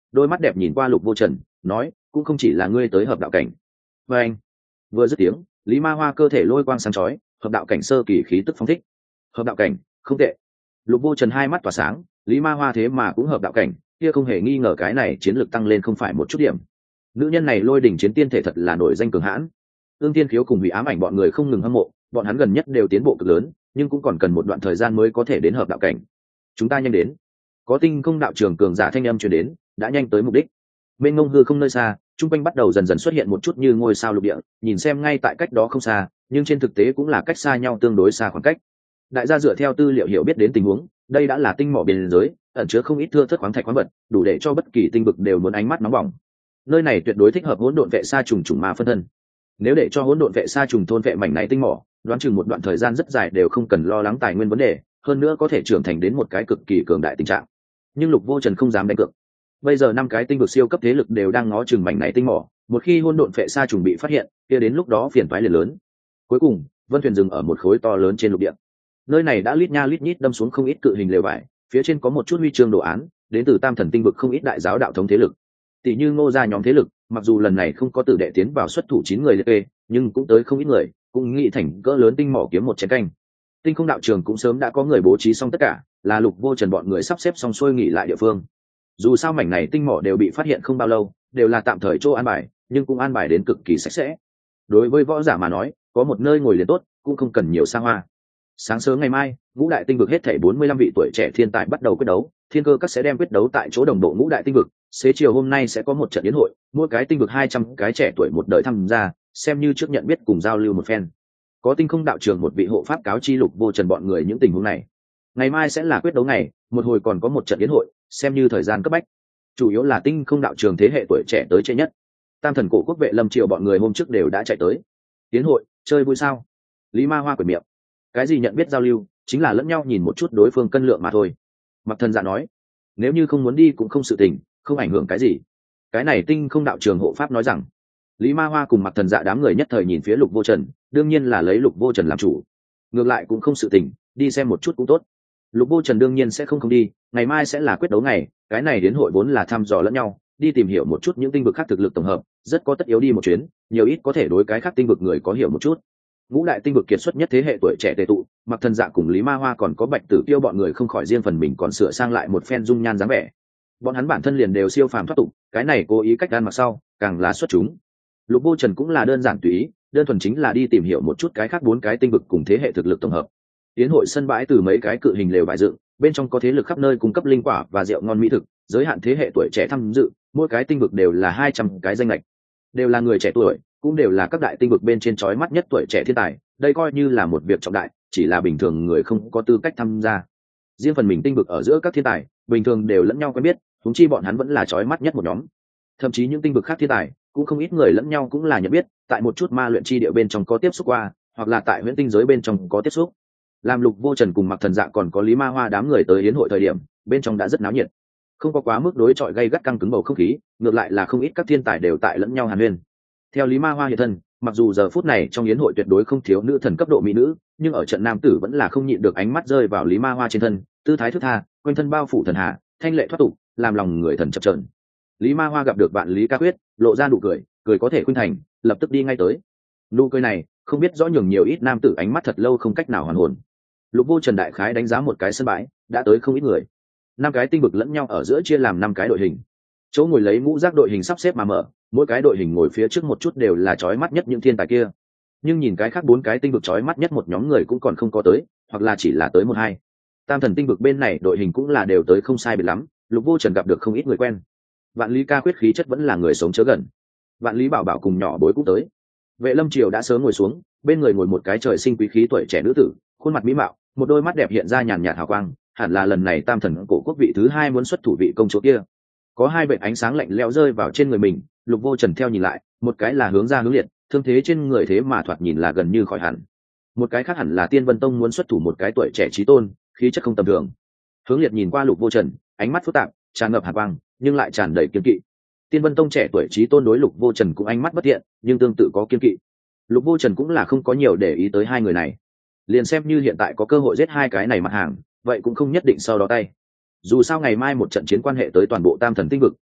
đôi mắt đẹp nhìn qua Lục Vô Trần nói, cũng không chỉ là ngươi tới hợp đạo cảnh. Và anh vừa dứt tiếng, Lý Ma Hoa cơ thể lôi quang sáng chói, hợp đạo cảnh sơ kỳ khí tức phóng thích. Hợp đạo cảnh, không tệ. Lục Vô Trần hai mắt tỏa sáng, Lý Ma Hoa thế mà cũng hợp đạo cảnh, kia không hề nghi ngờ cái này chiến lược tăng lên không phải một chút điểm. Nữ nhân này lôi đỉnh chiến tiên thể thật là nổi danh cường hãn. Ương Thiên Khiếu cùng Hủy Ám Ảnh bọn người không ngừng hâm mộ, bọn hắn gần nhất đều tiến bộ cực lớn, nhưng cũng còn cần một đoạn thời gian mới có thể đến hợp đạo cảnh. Chúng ta nhanh đến. Có Tinh Không đạo trường cường giả thanh âm truyền đến, đã nhanh tới mục đích. Bên ngông hư không nơi xa, trung quanh bắt đầu dần dần xuất hiện một chút như ngôi sao lục địa, nhìn xem ngay tại cách đó không xa, nhưng trên thực tế cũng là cách xa nhau tương đối xa khoảng cách. Đại gia dựa theo tư liệu hiểu biết đến tình huống, đây đã là tinh mỏ biên giới, ẩn chứa không ít thưa thớt khoáng thạch khoáng vật, đủ để cho bất kỳ tinh vực đều muốn ánh mắt nóng bỏng. Nơi này tuyệt đối thích hợp hỗn độn vệ sa trùng trùng ma phân thân. Nếu để cho hỗn độn vệ sa trùng thôn vệ mảnh này tinh mỏ, đoán chừng một đoạn thời gian rất dài đều không cần lo lắng tài nguyên vấn đề, hơn nữa có thể trưởng thành đến một cái cực kỳ cường đại tình trạng. Nhưng Lục Vô Trần không dám đánh cược. Bây giờ 5 cái tinh vực siêu cấp thế lực đều đang ngó chừng mảnh này tinh mỏ, một khi hỗn độn vệ sa trùng bị phát hiện, kia đến lúc đó phiền toái liền lớn. Cuối cùng, Vân Thuyền dừng ở một khối to lớn trên lục địa. Nơi này đã lít nha lít nhít đâm xuống không ít cự hình lều vải, phía trên có một chút huy chương đồ án, đến từ Tam Thần tinh vực không ít đại giáo đạo thống thế lực. Tỷ như Ngô gia nhóm thế lực, mặc dù lần này không có tử đệ tiến vào xuất thủ 9 người liệt kê, nhưng cũng tới không ít người, cũng nghĩ thành cỡ lớn tinh mỏ kiếm một chén canh. Tinh Không đạo trường cũng sớm đã có người bố trí xong tất cả, là Lục Vô Trần bọn người sắp xếp xong xuôi nghỉ lại địa phương. Dù sao mảnh này tinh mỏ đều bị phát hiện không bao lâu, đều là tạm thời chỗ an bài, nhưng cũng an bài đến cực kỳ sạch sẽ. Đối với võ giả mà nói, có một nơi ngồi liền tốt, cũng không cần nhiều xa hoa. Sáng sớm ngày mai, ngũ đại tinh vực hết thảy 45 vị tuổi trẻ thiên tài bắt đầu quyết đấu, thiên cơ các sẽ đem quyết đấu tại chỗ đồng bộ ngũ đại tinh vực. Xế chiều hôm nay sẽ có một trận yến hội, mỗi cái tinh vực 200 cái trẻ tuổi một đời tham gia, xem như trước nhận biết cùng giao lưu một phen. Có Tinh Không đạo trường một vị hộ pháp cáo chi Lục Vô Trần bọn người những tình huống này. Ngày mai sẽ là quyết đấu ngày, một hồi còn có một trận yến hội, xem như thời gian cấp bách. Chủ yếu là Tinh Không đạo trường thế hệ tuổi trẻ tới chơi nhất. Tam Thần cổ quốc vệ Lâm Triều bọn người hôm trước đều đã chạy tới. Yến hội, chơi vui sao? Lý Ma Hoa quệt miệng. Cái gì nhận biết giao lưu, chính là lẫn nhau nhìn một chút đối phương cân lượng mà thôi. Mặc Thần Dạ nói, nếu như không muốn đi cũng không sự tình, không ảnh hưởng cái gì. Cái này Tinh Không đạo trường hộ pháp nói rằng. Lý Ma Hoa cùng Mặc Thần Dạ đám người nhất thời nhìn phía Lục Vô Trần, đương nhiên là lấy Lục Vô Trần làm chủ. Ngược lại cũng không sự tình, đi xem một chút cũng tốt. Lục Vô Trần đương nhiên sẽ không đi, ngày mai sẽ là quyết đấu ngày, cái này đến hội vốn là thăm dò lẫn nhau, đi tìm hiểu một chút những tinh vực khác thực lực tổng hợp, rất có tất yếu đi một chuyến, nhiều ít có thể đối cái khác tinh vực người có hiểu một chút. Ngũ đại tinh vực kiệt xuất nhất thế hệ tuổi trẻ tề tụ, Mặc Thần Dạ cùng Lý Ma Hoa còn có Bạch Tử Tiêu bọn người không khỏi riêng phần mình còn sửa sang lại một phen dung nhan dáng vẻ. Bọn hắn bản thân liền đều siêu phàm thoát tục, cái này cố ý cách gan mặc sau, càng là xuất chúng. Lục Vô Trần cũng là đơn giản tùy ý, đơn thuần chính là đi tìm hiểu một chút cái khác 4 cái tinh vực cùng thế hệ thực lực tổng hợp. Tiến hội sân bãi từ mấy cái cự hình lều vải dựng, bên trong có thế lực khắp nơi cung cấp linh quả và rượu ngon mỹ thực, giới hạn thế hệ tuổi trẻ tham dự, mỗi cái tinh vực đều là 200 cái danh lệch. Đều là người trẻ tuổi, cũng đều là các đại tinh vực bên trên chói mắt nhất tuổi trẻ thiên tài, đây coi như là một việc trọng đại, chỉ là bình thường người không có tư cách tham gia. Riêng phần mình tinh vực ở giữa các thiên tài, bình thường đều lẫn nhau quen biết, huống chi bọn hắn vẫn là chói mắt nhất một nhóm. Thậm chí những tinh vực khác thiên tài, cũng không ít người lẫn nhau cũng là nhận biết, tại một chút ma luyện chi địa bên trong có tiếp xúc qua, hoặc là tại huyễn tinh giới bên trong có tiếp xúc. Làm Lục Vô Trần cùng Mặc Thần Dạ còn có Lý Ma Hoa đám người tới yến hội thời điểm, bên trong đã rất náo nhiệt, không có quá mức đối chọi gay gắt căng cứng bầu không khí, ngược lại là không ít các thiên tài đều tại lẫn nhau hàn huyên. Theo Lý Ma Hoa hiện thân, mặc dù giờ phút này trong yến hội tuyệt đối không thiếu nữ thần cấp độ mỹ nữ, nhưng ở trận nam tử vẫn là không nhịn được ánh mắt rơi vào Lý Ma Hoa trên thân, tư thái thướt tha, quanh thân bao phủ thần hạ, thanh lệ thoát tục, làm lòng người thần chập chờn. Lý Ma Hoa gặp được Vạn Lý Ca Quyết, lộ ra nụ cười, cười có thể khuynh thành, lập tức đi ngay tới. Nụ cười này, không biết rõ nhường nhiều ít nam tử ánh mắt thật lâu không cách nào hoàn hồn. Lục Vô Trần đại khái đánh giá một cái sân bãi, đã tới không ít người. 5 cái tinh vực lẫn nhau ở giữa chia làm 5 cái đội hình. Chỗ ngồi lấy ngũ giác đội hình sắp xếp mà mở, mỗi cái đội hình ngồi phía trước một chút đều là chói mắt nhất những thiên tài kia. Nhưng nhìn cái khác 4 cái tinh vực chói mắt nhất một nhóm người cũng còn không có tới, hoặc là chỉ là tới 1-2. Tam Thần tinh vực bên này đội hình cũng là đều tới không sai biệt lắm, Lục Vô Trần gặp được không ít người quen. Vạn Lý Ca Quyết khí chất vẫn là người sống chớ gần. Vạn Lý Bảo Bảo cùng nhỏ bối cũng tới. Vệ Lâm Triều đã sớm ngồi xuống, bên người ngồi một cái trời sinh quý khí tuổi trẻ nữ tử, khuôn mặt mỹ mạo, một đôi mắt đẹp hiện ra nhàn nhạt hào quang, hẳn là lần này Tam Thần cổ quốc vị thứ 2 muốn xuất thủ vị công chúa kia. Có 2 vệt ánh sáng lạnh lẽo rơi vào trên người mình, Lục Vô Trần theo nhìn lại, một cái là hướng ra hướng liệt, thương thế trên người thế mà thoạt nhìn là gần như khỏi hẳn. Một cái khác hẳn là Tiên Vân Tông muốn xuất thủ một cái tuổi trẻ chí tôn, khí chất không tầm thường. Hướng liệt nhìn qua Lục Vô Trần, ánh mắt phức tạp, tràn ngập hàn quang, nhưng lại tràn đầy kiên kỵ. Tiên Vân Tông trẻ tuổi chí tôn đối Lục Vô Trần cũng ánh mắt bất thiện, nhưng tương tự có kiên kỵ. Lục Vô Trần cũng là không có nhiều để ý tới 2 người này. Liền xem như hiện tại có cơ hội giết 2 cái này mặt hàng, vậy cũng không nhất định sau đó tay. Dù sao ngày mai một trận chiến quan hệ tới toàn bộ Tam Thần tinh vực,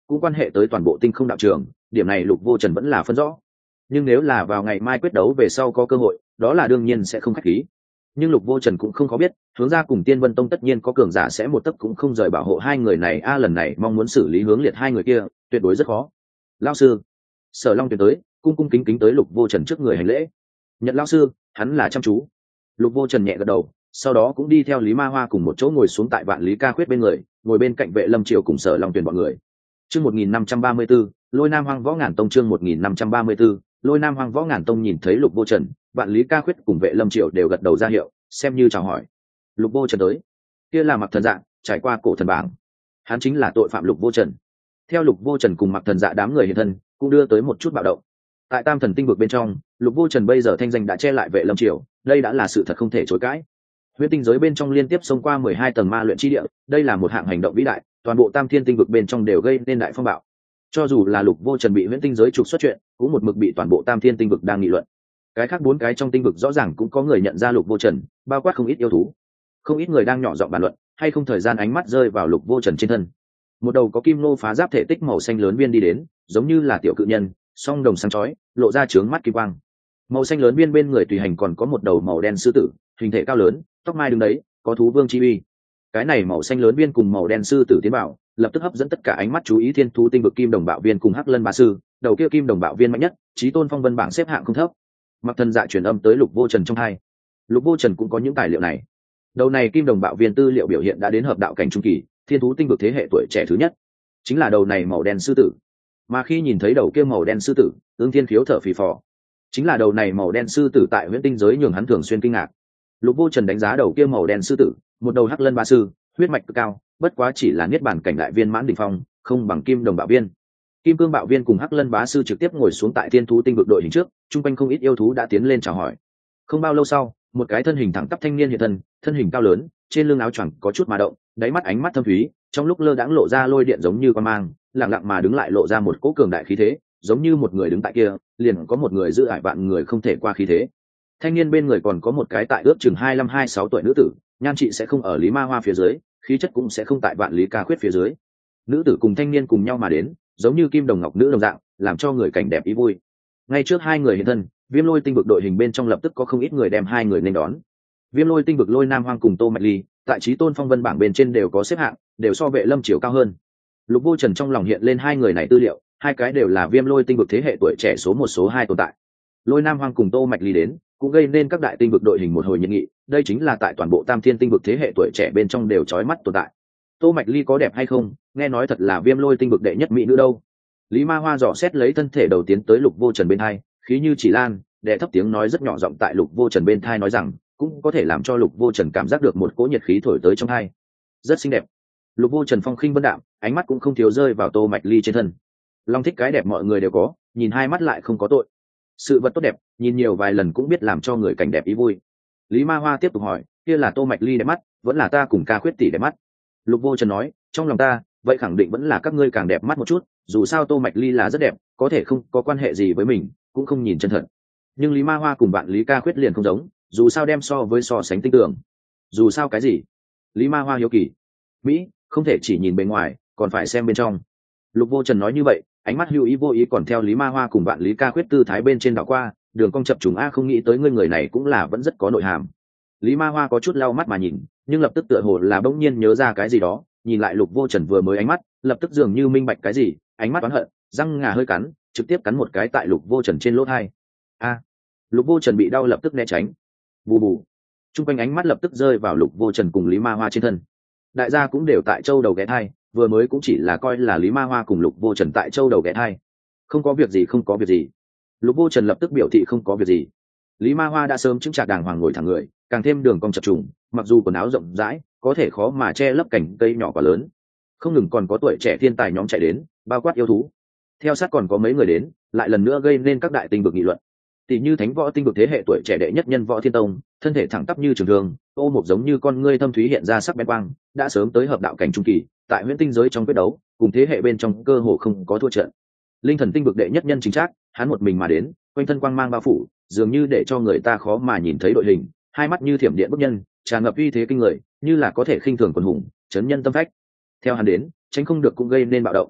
cũng quan hệ tới toàn bộ tinh không đạo trường, điểm này Lục Vô Trần vẫn là phân rõ. Nhưng nếu là vào ngày mai quyết đấu về sau có cơ hội, đó là đương nhiên sẽ không khách khí. Nhưng Lục Vô Trần cũng không có biết, Hướng Gia cùng Tiên Vân Tông tất nhiên có cường giả sẽ một tấc cũng không rời bảo hộ hai người này. Lần này mong muốn xử lý Hướng Liệt hai người kia, tuyệt đối rất khó. Lão sư. Sở Long tuyệt tới, cung cung kính kính tới Lục Vô Trần trước người hành lễ. Nhận lão sư, hắn là chăm chú. Lục Vô Trần nhẹ gật đầu, sau đó cũng đi theo Lý Ma Hoa cùng một chỗ ngồi xuống tại Vạn Lý Ca Khuyết bên người, ngồi bên cạnh Vệ Lâm Triều cùng Sở Long Tuyền bọn người. Chương 1534, Lôi Nam Hoang Võ Ngàn Tông. Chương 1534, Lôi Nam Hoang Võ Ngàn Tông. Nhìn thấy Lục Vô Trần, Vạn Lý Ca Khuyết cùng Vệ Lâm Triều đều gật đầu ra hiệu, xem như chào hỏi. Lục Vô Trần tới, kia là Mặc Thần Dạ, trải qua cổ thần bảng, hắn chính là tội phạm Lục Vô Trần. Theo Lục Vô Trần cùng Mặc Thần Dạ đám người hiện thân, cũng đưa tới một chút bạo động. Tại Tam Thần Tinh vực bên trong, Lục Vô Trần bây giờ thanh danh đã che lại Vệ Lâm Triều, đây đã là sự thật không thể chối cãi. Huyễn tinh giới bên trong liên tiếp xông qua 12 tầng ma luyện chi địa, đây là một hạng hành động vĩ đại, toàn bộ Tam Thiên Tinh vực bên trong đều gây nên đại phong bạo. Cho dù là Lục Vô Trần bị Huyễn tinh giới trục xuất chuyện, cũng một mực bị toàn bộ Tam Thiên Tinh vực đang nghị luận. Cái khác 4 cái trong tinh vực rõ ràng cũng có người nhận ra Lục Vô Trần, bao quát không ít yêu thú. Không ít người đang nhỏ giọng bàn luận, hay không thời gian ánh mắt rơi vào Lục Vô Trần trên thân. Một đầu có kim nô phá giáp thể tích màu xanh lớn viên đi đến, giống như là tiểu cự nhân, song đồng sáng chói, lộ ra trướng mắt kim quang. Màu xanh lớn viên bên người tùy hành còn có một đầu màu đen sư tử, hình thể cao lớn, tóc mai đứng đấy, có thú vương chi uy. Cái này màu xanh lớn viên cùng màu đen sư tử tiến bảo, lập tức hấp dẫn tất cả ánh mắt chú ý thiên thú tinh vực kim đồng bạo viên cùng hắc lân bá sư, đầu kia kim đồng bạo viên mạnh nhất, chí tôn phong vân bảng xếp hạng không thấp. Mặc Thần Dạ truyền âm tới Lục Vô Trần trong hai. Lục Vô Trần cũng có những tài liệu này. Đầu này kim đồng bạo viên tư liệu biểu hiện đã đến hợp đạo cảnh trung kỳ, thiên thú tinh vực thế hệ tuổi trẻ thứ nhất, chính là đầu này màu đen sư tử. Mà khi nhìn thấy đầu kia màu đen sư tử, Ưng Thiên khiếu thở phì phò. Chính là đầu này màu đen sư tử tại Huyễn tinh giới nhường hắn thường xuyên kinh ngạc. Lục Vô Trần đánh giá đầu kia màu đen sư tử, một đầu hắc lân ba sư, huyết mạch cực cao, bất quá chỉ là niết bàn cảnh đại viên mãn đỉnh phong, không bằng kim đồng bạo viên. Kim cương bạo viên cùng hắc lân bá sư trực tiếp ngồi xuống tại thiên thú tinh vực đội hình trước, trung quanh không ít yêu thú đã tiến lên chào hỏi. Không bao lâu sau, một cái thân hình thẳng tắp thanh niên hiện thân, thân hình cao lớn, trên lưng áo choàng có chút mà động, đáy mắt ánh mắt thâm thúy, trong lúc lơ đãng lộ ra lôi điện giống như quang mang, lặng lặng mà đứng lại lộ ra một cỗ cường đại khí thế, giống như một người đứng tại kia, liền có một người giữ ải vạn người không thể qua khí thế. Thanh niên bên người còn có một cái tại ước chừng 25-26 tuổi nữ tử, nhan trị sẽ không ở Lý Ma Hoa phía dưới, khí chất cũng sẽ không tại Vạn Lý Ca Khuyết phía dưới. Nữ tử cùng thanh niên cùng nhau mà đến, giống như kim đồng ngọc nữ đồng dạng, làm cho người cảnh đẹp ý vui. Ngay trước hai người hiện thân, Viêm Lôi tinh vực đội hình bên trong lập tức có không ít người đem hai người nên đón. Viêm Lôi tinh vực Lôi Nam Hoang cùng Tô Mạch Ly, tại Chí Tôn Phong Vân bảng bên trên đều có xếp hạng, đều so Vệ Lâm Triều cao hơn. Lục Vô Trần trong lòng hiện lên hai người này tư liệu, hai cái đều là Viêm Lôi tinh vực thế hệ tuổi trẻ số 1 số 2 tồn tại. Lôi Nam Hoang cùng Tô Mạch Ly đến, cũng gây nên các đại tinh vực đội hình một hồi nhiệt nghị, đây chính là tại toàn bộ Tam Thiên tinh vực thế hệ tuổi trẻ bên trong đều chói mắt tồn tại. Tô Mạch Ly có đẹp hay không, nghe nói thật là Viêm Lôi tinh vực đệ nhất mỹ nữ đâu. Lý Ma Hoa dò xét lấy thân thể đầu tiến tới Lục Vô Trần bên hai, khí như chỉ lan, đệ thấp tiếng nói rất nhỏ giọng tại Lục Vô Trần bên thai nói rằng, cũng có thể làm cho Lục Vô Trần cảm giác được một cỗ nhiệt khí thổi tới trong hai. Rất xinh đẹp. Lục Vô Trần phong khinh vân đạm, ánh mắt cũng không thiếu rơi vào Tô Mạch Ly trên thân. Long thích cái đẹp mọi người đều có, nhìn hai mắt lại không có tội. Sự vật tốt đẹp, nhìn nhiều vài lần cũng biết làm cho người cảnh đẹp ý vui. Lý Ma Hoa tiếp tục hỏi, kia là Tô Mạch Ly đẹp mắt, vẫn là ta cùng Ca Khuyết tỷ đẹp mắt? Lục Vô Trần nói, trong lòng ta, vậy khẳng định vẫn là các ngươi càng đẹp mắt một chút, dù sao Tô Mạch Ly là rất đẹp, có thể không có quan hệ gì với mình, cũng không nhìn chân thật. Nhưng Lý Ma Hoa cùng bạn Lý Ca Khuyết liền không giống, dù sao đem so với so sánh tinh tưởng. Dù sao cái gì? Lý Ma Hoa hiếu kỳ. Mỹ, không thể chỉ nhìn bề ngoài, còn phải xem bên trong. Lục Vô Trần nói như vậy, ánh mắt hữu ý vô ý còn theo Lý Ma Hoa cùng bạn Lý Ca Khuyết tư thái bên trên đảo qua, đường cong chập trùng a, không nghĩ tới ngươi người này cũng là vẫn rất có nội hàm. Lý Ma Hoa có chút lau mắt mà nhìn, nhưng lập tức tựa hồ là bỗng nhiên nhớ ra cái gì đó, nhìn lại Lục Vô Trần vừa mới ánh mắt, lập tức dường như minh bạch cái gì, ánh mắt oán hận, răng ngà hơi cắn, trực tiếp cắn một cái tại Lục Vô Trần trên lỗ tai. A! Lục Vô Trần bị đau lập tức né tránh. Bù bù. Trung quanh ánh mắt lập tức rơi vào Lục Vô Trần cùng Lý Ma Hoa trên thân. Đại gia cũng đều tại châu đầu ghé thai, vừa mới cũng chỉ là coi là Lý Ma Hoa cùng Lục Vô Trần tại châu đầu ghé thai. Không có việc gì, không có việc gì. Lục Vô Trần lập tức biểu thị không có việc gì. Lý Ma Hoa đã sớm chứng trạc đàng hoàng ngồi thẳng người, càng thêm đường cong chập trùng, mặc dù quần áo rộng rãi, có thể khó mà che lấp cảnh cây nhỏ quá lớn. Không ngừng còn có tuổi trẻ thiên tài nhóm chạy đến, bao quát yêu thú. Theo sát còn có mấy người đến, lại lần nữa gây nên các đại tinh vực nghị luận. Tỷ như Thánh Võ tinh vực thế hệ tuổi trẻ đệ nhất nhân Võ Thiên Tông, thân thể thẳng tắp như trường thương, ô một giống như con ngươi thâm thúy hiện ra sắc bén quang, đã sớm tới hợp đạo cảnh trung kỳ, tại Huyễn tinh giới trong quyết đấu, cùng thế hệ bên trong cơ hồ không có thua trận. Linh Thần tinh vực đệ nhất nhân chính xác, hắn một mình mà đến, quanh thân quang mang bao phủ, dường như để cho người ta khó mà nhìn thấy đội hình, hai mắt như thiểm điện bức nhân, tràn ngập uy thế kinh người, như là có thể khinh thường quần hùng, chấn nhân tâm phách. Theo hắn đến, tránh không được cũng gây nên bạo động.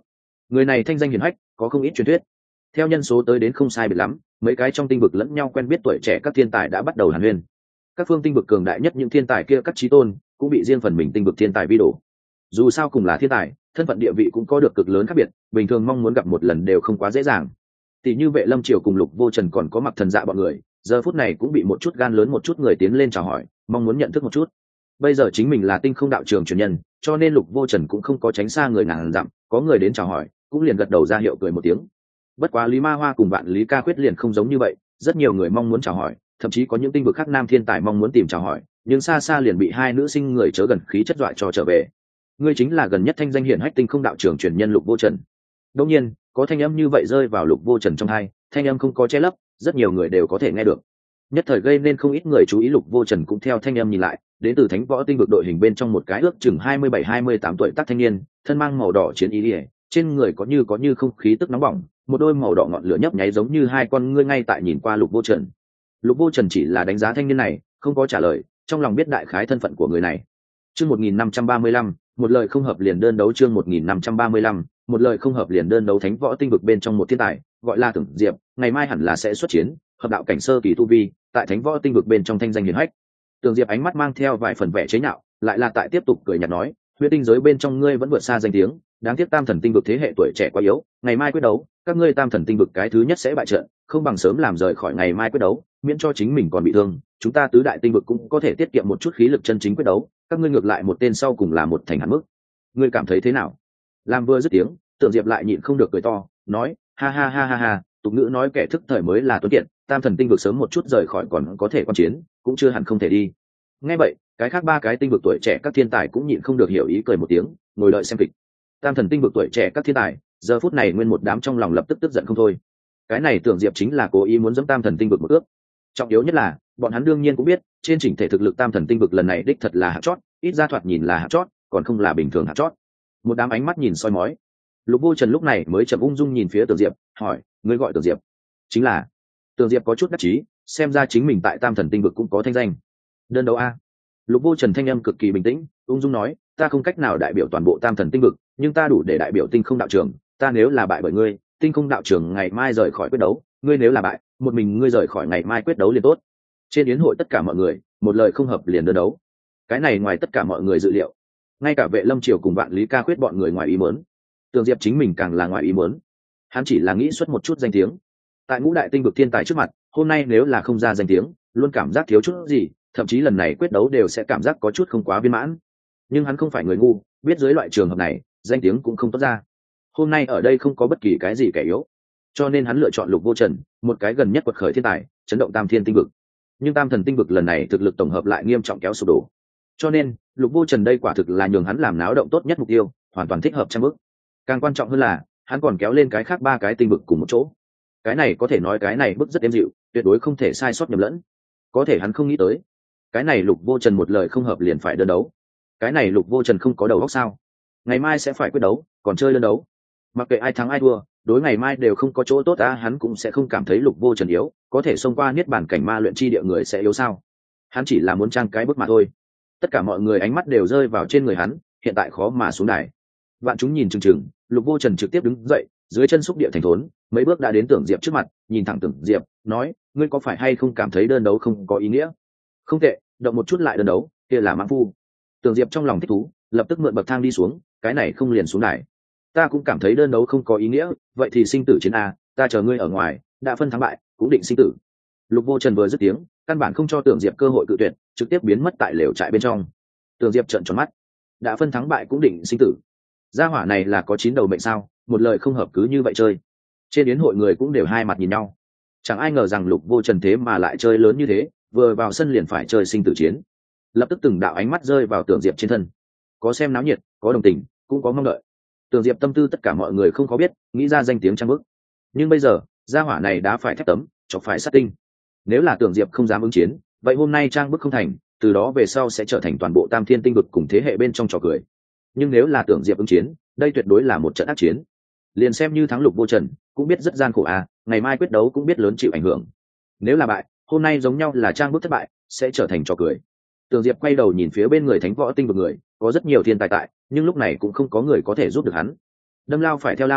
Người này thanh danh hiển hách, có không ít truyền thuyết. Theo nhân số tới đến không sai biệt lắm, mấy cái trong tinh vực lẫn nhau quen biết tuổi trẻ các thiên tài đã bắt đầu hàn huyên. Các phương tinh vực cường đại nhất những thiên tài kia các chí tôn cũng bị riêng phần mình tinh vực thiên tài vi đổ. Dù sao cùng là thiên tài, thân phận địa vị cũng có được cực lớn khác biệt, bình thường mong muốn gặp một lần đều không quá dễ dàng. Tỷ như Vệ Lâm Triều cùng Lục Vô Trần còn có Mặc Thần Dạ bọn người, giờ phút này cũng bị một chút gan lớn một chút người tiến lên chào hỏi, mong muốn nhận thức một chút. Bây giờ chính mình là Tinh Không đạo trường truyền nhân, cho nên Lục Vô Trần cũng không có tránh xa người ngàn dặm, có người đến chào hỏi, cũng liền gật đầu ra hiệu cười một tiếng. Bất quá Lý Ma Hoa cùng Vạn Lý Ca Khuyết liền không giống như vậy, rất nhiều người mong muốn chào hỏi, thậm chí có những tinh vực khác nam thiên tài mong muốn tìm chào hỏi, nhưng xa xa liền bị hai nữ sinh người chớ gần khí chất dọa cho trở về. Ngươi chính là gần nhất thanh danh hiển hách Tinh Không đạo trường truyền nhân Lục Vô Trần. Đương nhiên, có thanh âm như vậy rơi vào Lục Vô Trần trong tai, thanh âm không có che lấp, rất nhiều người đều có thể nghe được. Nhất thời gây nên không ít người chú ý. Lục Vô Trần cũng theo thanh âm nhìn lại, đến từ Thánh Võ tinh vực đội hình bên trong một cái ước chừng 27-28 tuổi tác thanh niên, thân mang màu đỏ chiến y, trên người có như không khí tức nóng bỏng, một đôi màu đỏ ngọn lửa nhấp nháy giống như hai con ngươi ngay tại nhìn qua Lục Vô Trần. Lục Vô Trần chỉ là đánh giá thanh niên này, không có trả lời, trong lòng biết đại khái thân phận của người này. Chương 1535, một lời không hợp liền đơn đấu. Chương 1535, một lời không hợp liền đơn đấu. Thánh Võ tinh vực bên trong một thiên tài, gọi là Tưởng Diệp, ngày mai hẳn là sẽ xuất chiến, hợp đạo cảnh sơ kỳ tu vi, tại Thánh Võ tinh vực bên trong thanh danh hiển hách. Tưởng Diệp ánh mắt mang theo vài phần vẻ chế nhạo, lại là tại tiếp tục cười nhạt nói, huyết tinh giới bên trong ngươi vẫn vượt xa danh tiếng, đáng tiếc Tam Thần tinh vực thế hệ tuổi trẻ quá yếu, ngày mai quyết đấu, các ngươi Tam Thần tinh vực cái thứ nhất sẽ bại trận, không bằng sớm làm rời khỏi ngày mai quyết đấu, miễn cho chính mình còn bị thương, chúng ta tứ đại tinh vực cũng có thể tiết kiệm một chút khí lực chân chính quyết đấu, các ngươi ngược lại một tên sau cùng là một thành hạn mức. Ngươi cảm thấy thế nào? Làm vừa dứt tiếng, Tưởng Diệp lại nhịn không được cười to, nói, ha ha ha ha ha, tục ngữ nói kẻ thức thời mới là tuấn kiệt, Tam Thần tinh vực sớm một chút rời khỏi còn có thể quan chiến, cũng chưa hẳn không thể đi. Nghe vậy, cái khác ba cái tinh vực tuổi trẻ các thiên tài cũng nhịn không được hiểu ý cười một tiếng, ngồi đợi xem kịch. Tam Thần tinh vực tuổi trẻ các thiên tài, giờ phút này nguyên một đám trong lòng lập tức tức giận không thôi. Cái này Tưởng Diệp chính là cố ý muốn dẫm Tam Thần tinh vực một ước. Trọng yếu nhất là, bọn hắn đương nhiên cũng biết, trên chỉnh thể thực lực Tam Thần tinh vực lần này đích thật là hạng chót, ít ra thoạt nhìn là hạng chót, còn không là bình thường hạng chót. Một đám ánh mắt nhìn soi mói. Lục Vô Trần lúc này mới chậm ung dung nhìn phía Tưởng Diệp, hỏi, ngươi gọi Tưởng Diệp? Chính là. Tưởng Diệp có chút đắc chí, xem ra chính mình tại Tam Thần tinh vực cũng có thanh danh. Đơn đấu a? Lục Vô Trần thanh âm cực kỳ bình tĩnh, ung dung nói, ta không cách nào đại biểu toàn bộ Tam Thần tinh vực, nhưng ta đủ để đại biểu Tinh Không đạo trường, ta nếu là bại bởi ngươi, Tinh Không đạo trường ngày mai rời khỏi quyết đấu, ngươi nếu là bại, một mình ngươi rời khỏi ngày mai quyết đấu liền tốt. Trên yến hội tất cả mọi người, một lời không hợp liền đơn đấu. Cái này ngoài tất cả mọi người dự liệu, ngay cả Vệ Lâm Triều cùng Vạn Lý Ca Khuyết bọn người ngoài ý muốn. Tưởng Diệp chính mình càng là ngoài ý muốn. Hắn chỉ là nghĩ xuất một chút danh tiếng. Tại ngũ đại tinh vực thiên tài trước mặt, hôm nay nếu là không ra danh tiếng, luôn cảm giác thiếu chút gì, thậm chí lần này quyết đấu đều sẽ cảm giác có chút không quá viên mãn. Nhưng hắn không phải người ngu, biết dưới loại trường hợp này, danh tiếng cũng không tốt ra. Hôm nay ở đây không có bất kỳ cái gì kẻ yếu, cho nên hắn lựa chọn Lục Vô Trần, một cái gần nhất quật khởi thiên tài, chấn động Tam Thiên tinh vực. Nhưng Tam Thần tinh vực lần này thực lực tổng hợp lại nghiêm trọng kéo sụp đổ. Cho nên, Lục Vô Trần đây quả thực là nhường hắn làm náo động tốt nhất mục tiêu, hoàn toàn thích hợp trăm bước. Càng quan trọng hơn là, hắn còn kéo lên cái khác ba cái tinh vực cùng một chỗ. Cái này có thể nói cái này bức rất êm dịu, tuyệt đối không thể sai sót nhầm lẫn. Có thể hắn không nghĩ tới, cái này Lục Vô Trần một lời không hợp liền phải đơn đấu. Cái này Lục Vô Trần không có đầu óc sao? Ngày mai sẽ phải quyết đấu, còn chơi đơn đấu. Mặc kệ ai thắng ai thua, đối ngày mai đều không có chỗ tốt á, hắn cũng sẽ không cảm thấy Lục Vô Trần yếu, có thể xông qua niết bàn cảnh ma luyện chi địa người sẽ yếu sao? Hắn chỉ là muốn trang cái bức mà thôi. Tất cả mọi người ánh mắt đều rơi vào trên người hắn, hiện tại khó mà xuống đài. Vạn chúng nhìn chừng chừng, Lục Vô Trần trực tiếp đứng dậy, dưới chân xúc địa thành thốn, mấy bước đã đến Tưởng Diệp trước mặt, nhìn thẳng Tưởng Diệp, nói, ngươi có phải hay không cảm thấy đơn đấu không có ý nghĩa? Không tệ, động một chút lại đơn đấu, kia là mãng phu. Tưởng Diệp trong lòng thích thú, lập tức mượn bậc thang đi xuống, cái này không liền xuống đài. Ta cũng cảm thấy đơn đấu không có ý nghĩa, vậy thì sinh tử chiến a, ta chờ ngươi ở ngoài, đã phân thắng bại, cũng định sinh tử. Lục Vô Trần vừa dứt tiếng, căn bản không cho Tưởng Diệp cơ hội cự tuyệt, trực tiếp biến mất tại lều trại bên trong. Tưởng Diệp trợn tròn mắt, đã phân thắng bại cũng định sinh tử. Gia hỏa này là có 9 đầu mệnh sao, một lời không hợp cứ như vậy chơi. Trên yến hội người cũng đều hai mặt nhìn nhau. Chẳng ai ngờ rằng Lục Vô Trần thế mà lại chơi lớn như thế, vừa vào sân liền phải chơi sinh tử chiến. Lập tức từng đạo ánh mắt rơi vào Tưởng Diệp trên thân. Có xem náo nhiệt, có đồng tình, cũng có mong đợi. Tưởng Diệp tâm tư tất cả mọi người không có biết, nghĩ ra danh tiếng trang bức. Nhưng bây giờ, gia hỏa này đã phải thép tấm, chọc phải sát tinh. Nếu là Tưởng Diệp không dám ứng chiến, vậy hôm nay trang bức không thành, từ đó về sau sẽ trở thành toàn bộ Tam Thiên tinh vực cùng thế hệ bên trong trò cười. Nhưng nếu là Tưởng Diệp ứng chiến, đây tuyệt đối là một trận ác chiến. Liền xem như thắng Lục Vô Trần, cũng biết rất gian khổ à, ngày mai quyết đấu cũng biết lớn chịu ảnh hưởng. Nếu là bại, hôm nay giống nhau là trang bức thất bại, sẽ trở thành trò cười. Tưởng Diệp quay đầu nhìn phía bên người Thánh Võ tinh vực người, có rất nhiều thiên tài tại, nhưng lúc này cũng không có người có thể giúp được hắn. Đâm lao phải theo lao,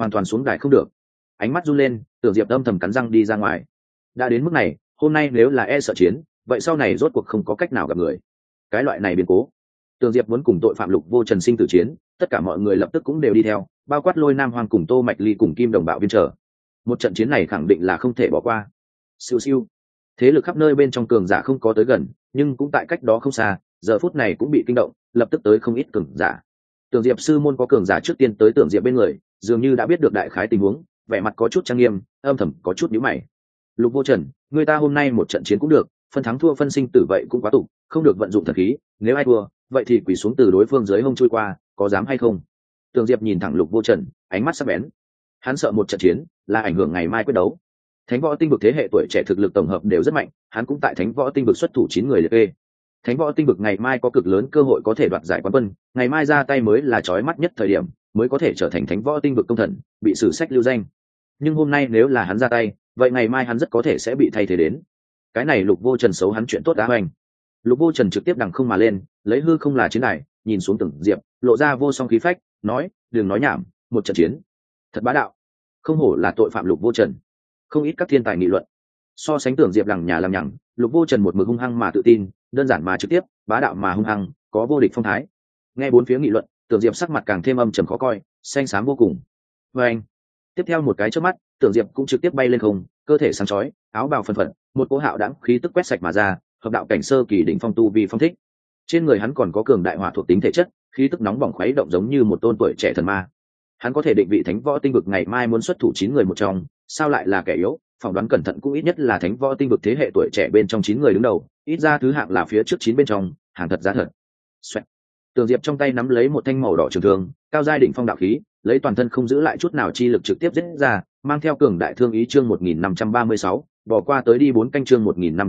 hoàn toàn xuống đài không được. Ánh mắt run lên, Tưởng Diệp âm thầm cắn răng đi ra ngoài. Đã đến mức này, hôm nay nếu là e sợ chiến, vậy sau này rốt cuộc không có cách nào gặp người. Cái loại này biến cố, Tưởng Diệp muốn cùng tội phạm Lục Vô Trần sinh tử chiến, tất cả mọi người lập tức cũng đều đi theo, bao quát Lôi Nam Hoàng cùng Tô Mạch Ly cùng Kim Đồng Bạo Viên trở. Một trận chiến này khẳng định là không thể bỏ qua. Siêu siêu. Thế lực khắp nơi bên trong cường giả không có tới gần, nhưng cũng tại cách đó không xa, giờ phút này cũng bị kinh động, lập tức tới không ít cường giả. Tưởng Diệp sư môn có cường giả trước tiên tới Tưởng Diệp bên người, dường như đã biết được đại khái tình huống, vẻ mặt có chút trang nghiêm, âm thầm có chút nhíu mày. Lục Vô Trần, người ta hôm nay một trận chiến cũng được, phân thắng thua phân sinh tử vậy cũng quá tục, không được vận dụng thần khí, nếu ai thua, vậy thì quỳ xuống từ đối phương dưới hông chui qua, có dám hay không? Tưởng Diệp nhìn thẳng Lục Vô Trần, ánh mắt sắc bén. Hắn sợ một trận chiến là ảnh hưởng ngày mai quyết đấu. Thánh võ tinh vực thế hệ tuổi trẻ thực lực tổng hợp đều rất mạnh, hắn cũng tại Thánh võ tinh vực xuất thủ 9 người liệt kê. Thánh võ tinh vực ngày mai có cực lớn cơ hội có thể đoạt giải quán quân, ngày mai ra tay mới là chói mắt nhất thời điểm, mới có thể trở thành Thánh võ tinh vực công thần, bị sử sách lưu danh. Nhưng hôm nay nếu là hắn ra tay, vậy ngày mai hắn rất có thể sẽ bị thay thế đến. Cái này Lục Vô Trần xấu hắn chuyện tốt đã hoành. Lục Vô Trần trực tiếp đằng không mà lên, lấy hư không là chiến đài, nhìn xuống Tưởng Diệp, lộ ra vô song khí phách, nói, đừng nói nhảm, một trận chiến. Thật bá đạo. Không hổ là tội phạm Lục Vô Trần. Không ít các thiên tài nghị luận. So sánh Tưởng Diệp lằng nhà làm nhằng, Lục Vô Trần một mực hung hăng mà tự tin, đơn giản mà trực tiếp, bá đạo mà hung hăng, có vô địch phong thái. Nghe bốn phía nghị luận, Tưởng Diệp sắc mặt càng thêm âm trầm khó coi, xanh xám vô cùng. Và anh, tiếp theo một cái chớp mắt, Tưởng Diệp cũng trực tiếp bay lên không, cơ thể sáng chói, áo bào phân phật, một cỗ hạo đãng khí tức quét sạch mà ra, hợp đạo cảnh sơ kỳ đỉnh phong tu vi phong thích. Trên người hắn còn có cường đại hỏa thuộc tính thể chất, khí tức nóng bỏng khuấy động giống như một tôn tuổi trẻ thần ma. Hắn có thể định vị Thánh võ tinh vực ngày mai muốn xuất thủ 9 người một trong, sao lại là kẻ yếu? Phỏng đoán cẩn thận cũng ít nhất là Thánh võ tinh vực thế hệ tuổi trẻ bên trong 9 người đứng đầu, ít ra thứ hạng là phía trước 9 bên trong, hàng thật giá thật. Xoẹt. Tưởng Diệp trong tay nắm lấy một thanh màu đỏ trường thương, cao giai đỉnh phong đạo khí, lấy toàn thân không giữ lại chút nào chi lực trực tiếp giết ra, mang theo cường đại thương ý chương 1536, bỏ qua tới đi 4 canh chương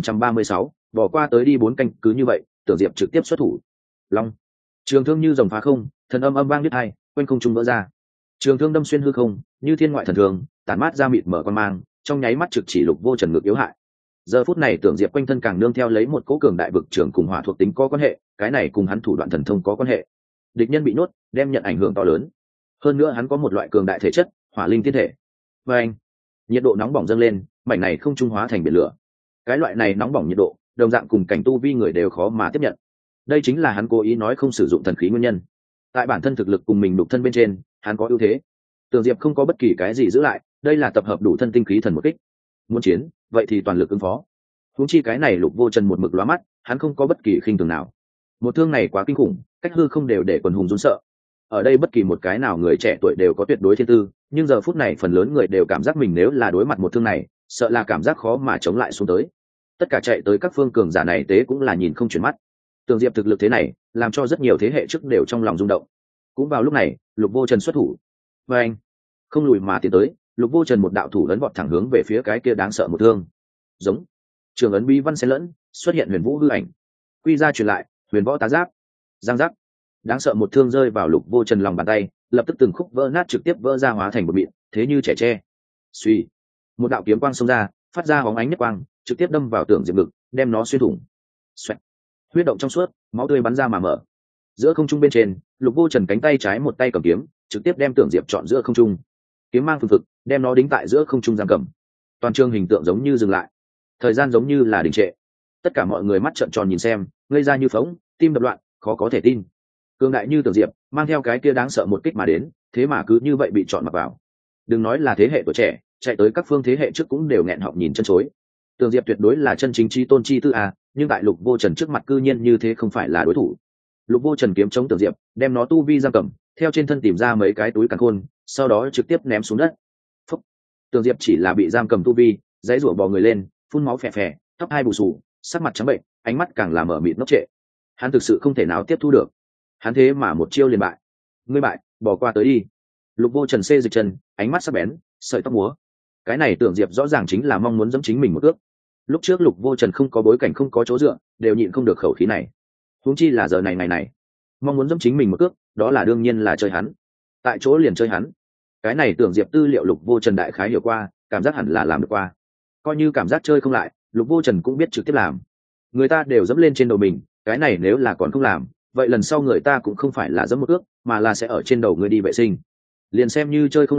1536, bỏ qua tới đi 4 canh, cứ như vậy, Tưởng Diệp trực tiếp xuất thủ. Long. Trường thương như rồng phá không, thần âm âm vang biết hai, quanh không trung vỡ ra. Trường thương đâm xuyên hư không, như thiên ngoại thần thương, tản mát ra mịt mở quan mang, trong nháy mắt trực chỉ Lục Vô Trần ngược yếu hại. Giờ phút này Tưởng Diệp quanh thân càng nương theo lấy một cỗ cường đại vực trường cùng hỏa thuộc tính có quan hệ, cái này cùng hắn thủ đoạn thần thông có quan hệ. Địch nhân bị nhốt, đem nhận ảnh hưởng to lớn. Hơn nữa hắn có một loại cường đại thể chất, hỏa linh thiên thể. Và anh, nhiệt độ nóng bỏng dâng lên, mảnh này không trung hóa thành biển lửa. Cái loại này nóng bỏng nhiệt độ, đồng dạng cùng cảnh tu vi người đều khó mà tiếp nhận. Đây chính là hắn cố ý nói không sử dụng thần khí nguyên nhân. Tại bản thân thực lực cùng mình đục thân bên trên, hắn có ưu thế. Tưởng Diệp không có bất kỳ cái gì giữ lại, đây là tập hợp đủ thân tinh khí thần một kích. Muốn chiến, vậy thì toàn lực ứng phó. Huống chi cái này Lục Vô Trần một mực lóa mắt, hắn không có bất kỳ khinh thường nào. Một thương này quá kinh khủng, cách hư không đều để quần hùng run sợ. Ở đây bất kỳ một cái nào người trẻ tuổi đều có tuyệt đối thiên tư, nhưng giờ phút này phần lớn người đều cảm giác mình nếu là đối mặt một thương này, sợ là cảm giác khó mà chống lại xuống tới. Tất cả chạy tới các phương cường giả này tế cũng là nhìn không chuyển mắt. Tưởng Diệp thực lực thế này, làm cho rất nhiều thế hệ trước đều trong lòng rung động. Cũng vào lúc này, Lục Vô Trần xuất thủ. Và anh, không lùi mà tiến tới, Lục Vô Trần một đạo thủ ấn vọt thẳng hướng về phía cái kia đáng sợ một thương. Giống. Trường ấn bí văn xen lẫn, xuất hiện huyền vũ hư ảnh. Quy ra truyền lại, huyền võ tá giáp. Giang giác. Đáng sợ một thương rơi vào Lục Vô Trần lòng bàn tay, lập tức từng khúc vỡ nát trực tiếp vỡ ra hóa thành một mịn, thế như trẻ tre. Suy. Một đạo kiếm quang xông ra, phát ra bóng ánh nhất quang, trực tiếp đâm vào Tưởng Diệp ngực, đem nó xuyên thủng. Xoẹt. Huyết động trong suốt, máu tươi bắn ra mà mở. Giữa không trung bên trên, Lục Vô Trần cánh tay trái một tay cầm kiếm, trực tiếp đem Tưởng Diệp chọn giữa không trung. Kiếm mang phừng phực, đem nó đính tại giữa không trung giam cầm. Toàn trường hình tượng giống như dừng lại, thời gian giống như là đình trệ. Tất cả mọi người mắt trợn tròn nhìn xem, ngây ra như phỗng, tim đập loạn, khó có thể tin. Cường đại như Tưởng Diệp, mang theo cái kia đáng sợ một kích mà đến, thế mà cứ như vậy bị chọn mặc vào. Đừng nói là thế hệ tuổi trẻ, chạy tới các phương thế hệ trước cũng đều nghẹn họng nhìn chân chối. Tưởng Diệp tuyệt đối là chân chính chi tôn chi tư a, nhưng tại Lục Vô Trần trước mặt cư nhiên như thế không phải là đối thủ. Lục Vô Trần kiếm chống Tưởng Diệp, đem nó tu vi giam cầm, theo trên thân tìm ra mấy cái túi càn khôn, sau đó trực tiếp ném xuống đất. Phúc. Tưởng Diệp chỉ là bị giam cầm tu vi, dãy rủa bò người lên, phun máu phè phè, tóc hai bù xù, sắc mặt trắng bệnh, ánh mắt càng là mở mịt ngốc trệ. Hắn thực sự không thể nào tiếp thu được. Hắn thế mà một chiêu liền bại. Ngươi bại, bỏ qua tới đi. Lục Vô Trần xê dịch chân, ánh mắt sắc bén, sợi tóc múa. Cái này Tưởng Diệp rõ ràng chính là mong muốn giẫm chính mình một ước. Lúc trước Lục Vô Trần không có bối cảnh không có chỗ dựa, đều nhịn không được khẩu khí này. Huống chi là giờ này, mong muốn giẫm chính mình một cước, đó là đương nhiên là chơi hắn. Tại chỗ liền chơi hắn. Cái này Tưởng Diệp tư liệu Lục Vô Trần đại khái hiểu qua, cảm giác hẳn là làm được qua. Coi như cảm giác chơi không lại, Lục Vô Trần cũng biết trực tiếp làm. Người ta đều dẫm lên trên đầu mình, cái này nếu là còn không làm, vậy lần sau người ta cũng không phải là dẫm một ước, mà là sẽ ở trên đầu người đi vệ sinh. Liền xem như chơi không lại,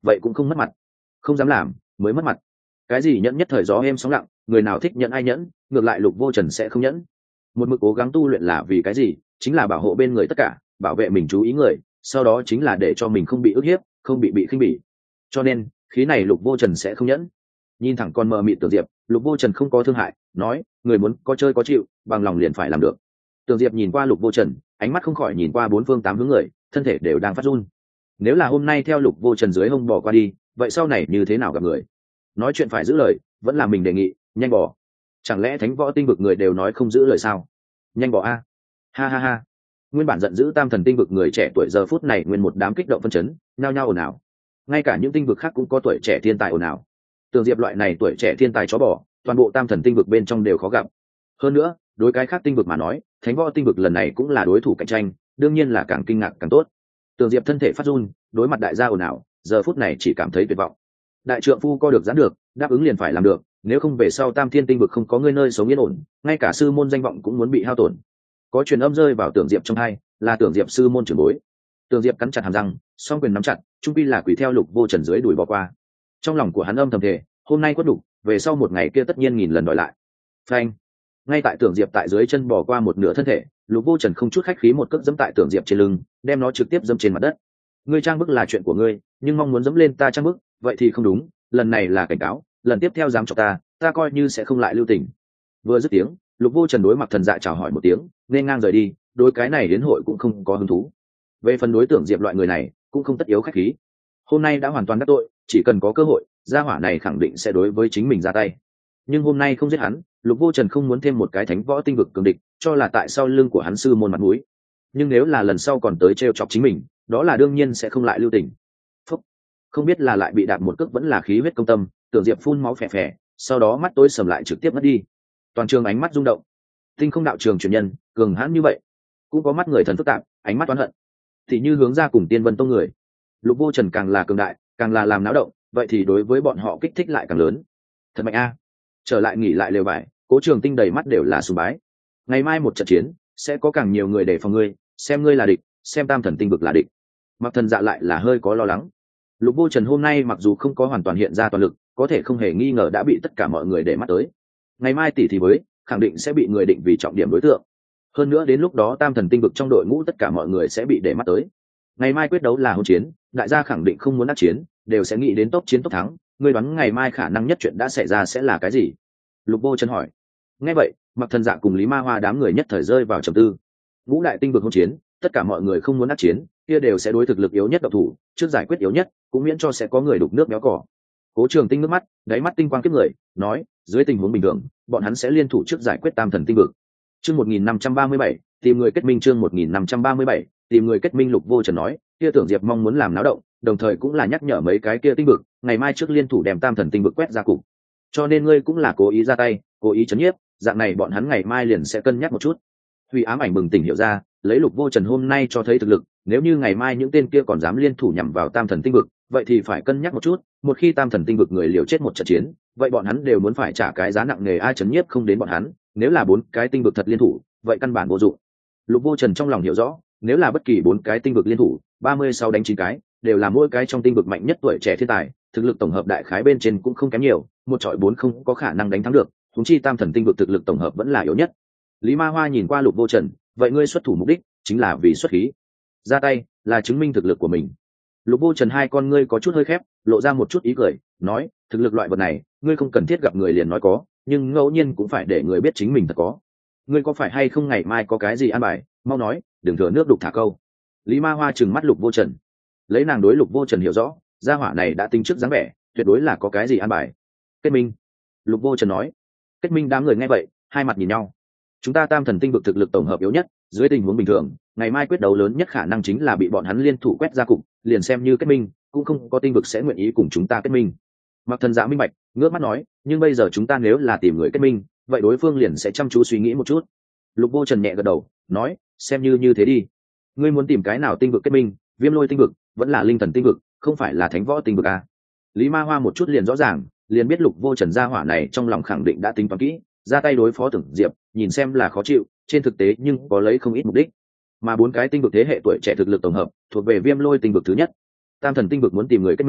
vậy cũng không mất mặt. Không dám làm mới mất mặt. Cái gì nhẫn nhất thời gió êm sóng lặng, người nào thích nhẫn ai nhẫn, ngược lại Lục Vô Trần sẽ không nhẫn. Một mực cố gắng tu luyện là vì cái gì? Chính là bảo hộ bên người tất cả, bảo vệ mình chú ý người, sau đó chính là để cho mình không bị ức hiếp, không bị khinh bỉ. Cho nên khí này Lục Vô Trần sẽ không nhẫn. Nhìn thẳng con mờ mịt Tưởng Diệp, Lục Vô Trần không có thương hại, nói, người muốn có chơi có chịu, bằng lòng liền phải làm được. Tưởng Diệp nhìn qua Lục Vô Trần, ánh mắt không khỏi nhìn qua bốn phương tám hướng người, thân thể đều đang phát run. Nếu là hôm nay theo Lục Vô Trần dưới hông bỏ qua đi, vậy sau này như thế nào gặp người? Nói chuyện phải giữ lời, vẫn là mình đề nghị, nhanh bỏ. Chẳng lẽ thánh võ tinh vực người đều nói không giữ lời sao? Nhanh bỏ a. Ha ha ha. Nguyên bản giận dữ tam thần tinh vực người trẻ tuổi giờ phút này nguyên một đám kích động phân chấn, nhao nhao ồn ào. Ngay cả những tinh vực khác cũng có tuổi trẻ thiên tài ồn ào. Tưởng Diệp loại này tuổi trẻ thiên tài chó bỏ, toàn bộ tam thần tinh vực bên trong đều khó gặp. Hơn nữa, đối cái khác tinh vực mà nói, thánh võ tinh vực lần này cũng là đối thủ cạnh tranh, đương nhiên là càng kinh ngạc càng tốt. Tưởng Diệp thân thể phát run, đối mặt đại gia ồn ào, giờ phút này chỉ cảm thấy tuyệt vọng. Đại trượng phu co được giãn được, đáp ứng liền phải làm được, nếu không về sau tam thiên tinh vực không có ngươi nơi sống yên ổn, ngay cả sư môn danh vọng cũng muốn bị hao tổn. Có truyền âm rơi vào Tưởng Diệp trong hai, là Tưởng Diệp sư môn trưởng bối. Tưởng Diệp cắn chặt hàm răng, song quyền nắm chặt, trung quy là quỳ theo Lục Vô Trần dưới đuổi bỏ qua. Trong lòng của hắn âm thầm thề, hôm nay quất đủ, về sau một ngày kia tất nhiên nghìn lần đòi lại. Phanh! Ngay tại Tưởng Diệp tại dưới chân bỏ qua một nửa thân thể, Lục Vô Trần không chút khách khí một cước dẫm tại Tưởng Diệp trên lưng, đem nó trực tiếp dẫm trên mặt đất. Ngươi trang bức là chuyện của ngươi, nhưng mong muốn dẫm lên ta trang bức, vậy thì không đúng, lần này là cảnh cáo, lần tiếp theo dám chọc ta coi như sẽ không lại lưu tình. Vừa dứt tiếng, Lục Vô Trần đối Mặc Thần Dạ chào hỏi một tiếng, nên ngang rời đi, đối cái này đến hội cũng không có hứng thú. Về phần đối tượng Diệp loại người này, cũng không tất yếu khách khí. Hôm nay đã hoàn toàn đắc tội, chỉ cần có cơ hội, gia hỏa này khẳng định sẽ đối với chính mình ra tay. Nhưng hôm nay không giết hắn, Lục Vô Trần không muốn thêm một cái thánh võ tinh vực cường địch, cho là tại sau lưng của hắn sư môn mặt mũi. Nhưng nếu là lần sau còn tới trêu chọc chính mình, đó là đương nhiên sẽ không lại lưu tình. Phúc. Không biết là lại bị đạp một cước vẫn là khí huyết công tâm, Tưởng Diệp phun máu phè phè, sau đó mắt tối sầm lại trực tiếp mất đi. Toàn trường ánh mắt rung động. Tinh không đạo trường truyền nhân, cường hãn như vậy, cũng có mắt người thần phức tạp, ánh mắt oán hận. Thì như hướng ra cùng Tiên Vân Tông người. Lục Vô Trần càng là cường đại, càng là làm náo động, vậy thì đối với bọn họ kích thích lại càng lớn. Thật mạnh a. Trở lại nghỉ lại lều vải, Cố Trường Tinh đầy mắt đều là sùng bái. Ngày mai một trận chiến, sẽ có càng nhiều người để phòng ngươi, xem ngươi là địch, xem tam thần tinh vực là địch. Mặc Thần Dạ lại là hơi có lo lắng. Lục Vô Trần hôm nay mặc dù không có hoàn toàn hiện ra toàn lực, có thể không hề nghi ngờ đã bị tất cả mọi người để mắt tới. Ngày mai tỷ thì với, khẳng định sẽ bị người định vì trọng điểm đối tượng. Hơn nữa đến lúc đó tam thần tinh vực trong đội ngũ tất cả mọi người sẽ bị để mắt tới. Ngày mai quyết đấu là hôn chiến, đại gia khẳng định không muốn đắc chiến, đều sẽ nghĩ đến tốc chiến tốc thắng. Ngươi đoán ngày mai khả năng nhất chuyện đã xảy ra sẽ là cái gì? Lục Vô Trần hỏi. Nghe vậy, Mặc Thần Dạ cùng Lý Ma Hoa đám người nhất thời rơi vào trầm tư. Ngũ đại tinh vực hôn chiến, tất cả mọi người không muốn đắc chiến, kia đều sẽ đối thực lực yếu nhất độc thủ, trước giải quyết yếu nhất, cũng miễn cho sẽ có người đục nước béo cỏ. Cố Trường Tinh nước mắt, đáy mắt tinh quang kiếp người, nói, dưới tình huống bình thường, bọn hắn sẽ liên thủ trước giải quyết tam thần tinh vực. Chương 1537, tìm người kết minh chương 1537, tìm người kết minh. Lục Vô Trần nói, kia Tưởng Diệp mong muốn làm náo động, đồng thời cũng là nhắc nhở mấy cái kia tinh vực, ngày mai trước liên thủ đem tam thần tinh vực quét ra cục. Cho nên ngươi cũng là cố ý ra tay, cố ý chấn nhiếp, dạng này bọn hắn ngày mai liền sẽ cân nhắc một chút. Huy ám ảnh bừng tỉnh hiểu ra, lấy Lục Vô Trần hôm nay cho thấy thực lực, nếu như ngày mai những tên kia còn dám liên thủ nhằm vào tam thần tinh vực, vậy thì phải cân nhắc một chút, một khi tam thần tinh vực người liều chết một trận chiến, vậy bọn hắn đều muốn phải trả cái giá nặng nề. Ai chấn nhiếp không đến bọn hắn, nếu là bốn cái tinh vực thật liên thủ, vậy căn bản vô dụng. Lục Vô Trần trong lòng hiểu rõ, nếu là bất kỳ bốn cái tinh vực liên thủ, 36 đánh 9 cái, đều là mỗi cái trong tinh vực mạnh nhất tuổi trẻ thiên tài, thực lực tổng hợp đại khái bên trên cũng không kém nhiều, một chọi bốn không có khả năng đánh thắng được, huống chi tam thần tinh vực thực lực tổng hợp vẫn là yếu nhất. Lý Ma Hoa nhìn qua Lục Vô Trần, vậy ngươi xuất thủ mục đích chính là vì xuất khí, ra tay là chứng minh thực lực của mình. Lục Vô Trần hai con ngươi có chút hơi khép, lộ ra một chút ý cười, nói, thực lực loại vật này, ngươi không cần thiết gặp người liền nói có, nhưng ngẫu nhiên cũng phải để người biết chính mình thật có. Ngươi có phải hay không ngày mai có cái gì an bài, mau nói, đừng thừa nước đục thả câu. Lý Ma Hoa trừng mắt Lục Vô Trần, lấy nàng đối Lục Vô Trần hiểu rõ, gia hỏa này đã tính trước dáng vẻ, tuyệt đối là có cái gì an bài. Kết minh. Lục Vô Trần nói. Kết minh. Đám người nghe vậy, hai mặt nhìn nhau. Chúng ta tam thần tinh vực thực lực tổng hợp yếu nhất, dưới tình huống bình thường, ngày mai quyết đấu lớn nhất khả năng chính là bị bọn hắn liên thủ quét ra cục, liền xem như kết minh, cũng không có tinh vực sẽ nguyện ý cùng chúng ta kết minh. Mặc Thần Dạ minh bạch, ngước mắt nói, nhưng bây giờ chúng ta nếu là tìm người kết minh, vậy đối phương liền sẽ chăm chú suy nghĩ một chút. Lục Vô Trần nhẹ gật đầu, nói, xem như thế đi. Ngươi muốn tìm cái nào tinh vực kết minh, Viêm Lôi tinh vực, vẫn là Linh Thần tinh vực, không phải là Thánh Võ tinh vực à? Lý Ma Hoa một chút liền rõ ràng, liền biết Lục Vô Trần gia hỏa này trong lòng khẳng định đã tính toán kỹ, ra tay đối phó Tưởng Diệp, nhìn xem là khó chịu, trên thực tế nhưng có lấy không ít mục đích. Mà bốn cái tinh vực thế hệ tuổi trẻ thực lực tổng hợp, thuộc về Viêm Lôi tinh vực thứ nhất. Tam thần tinh vực muốn tìm người kết minh,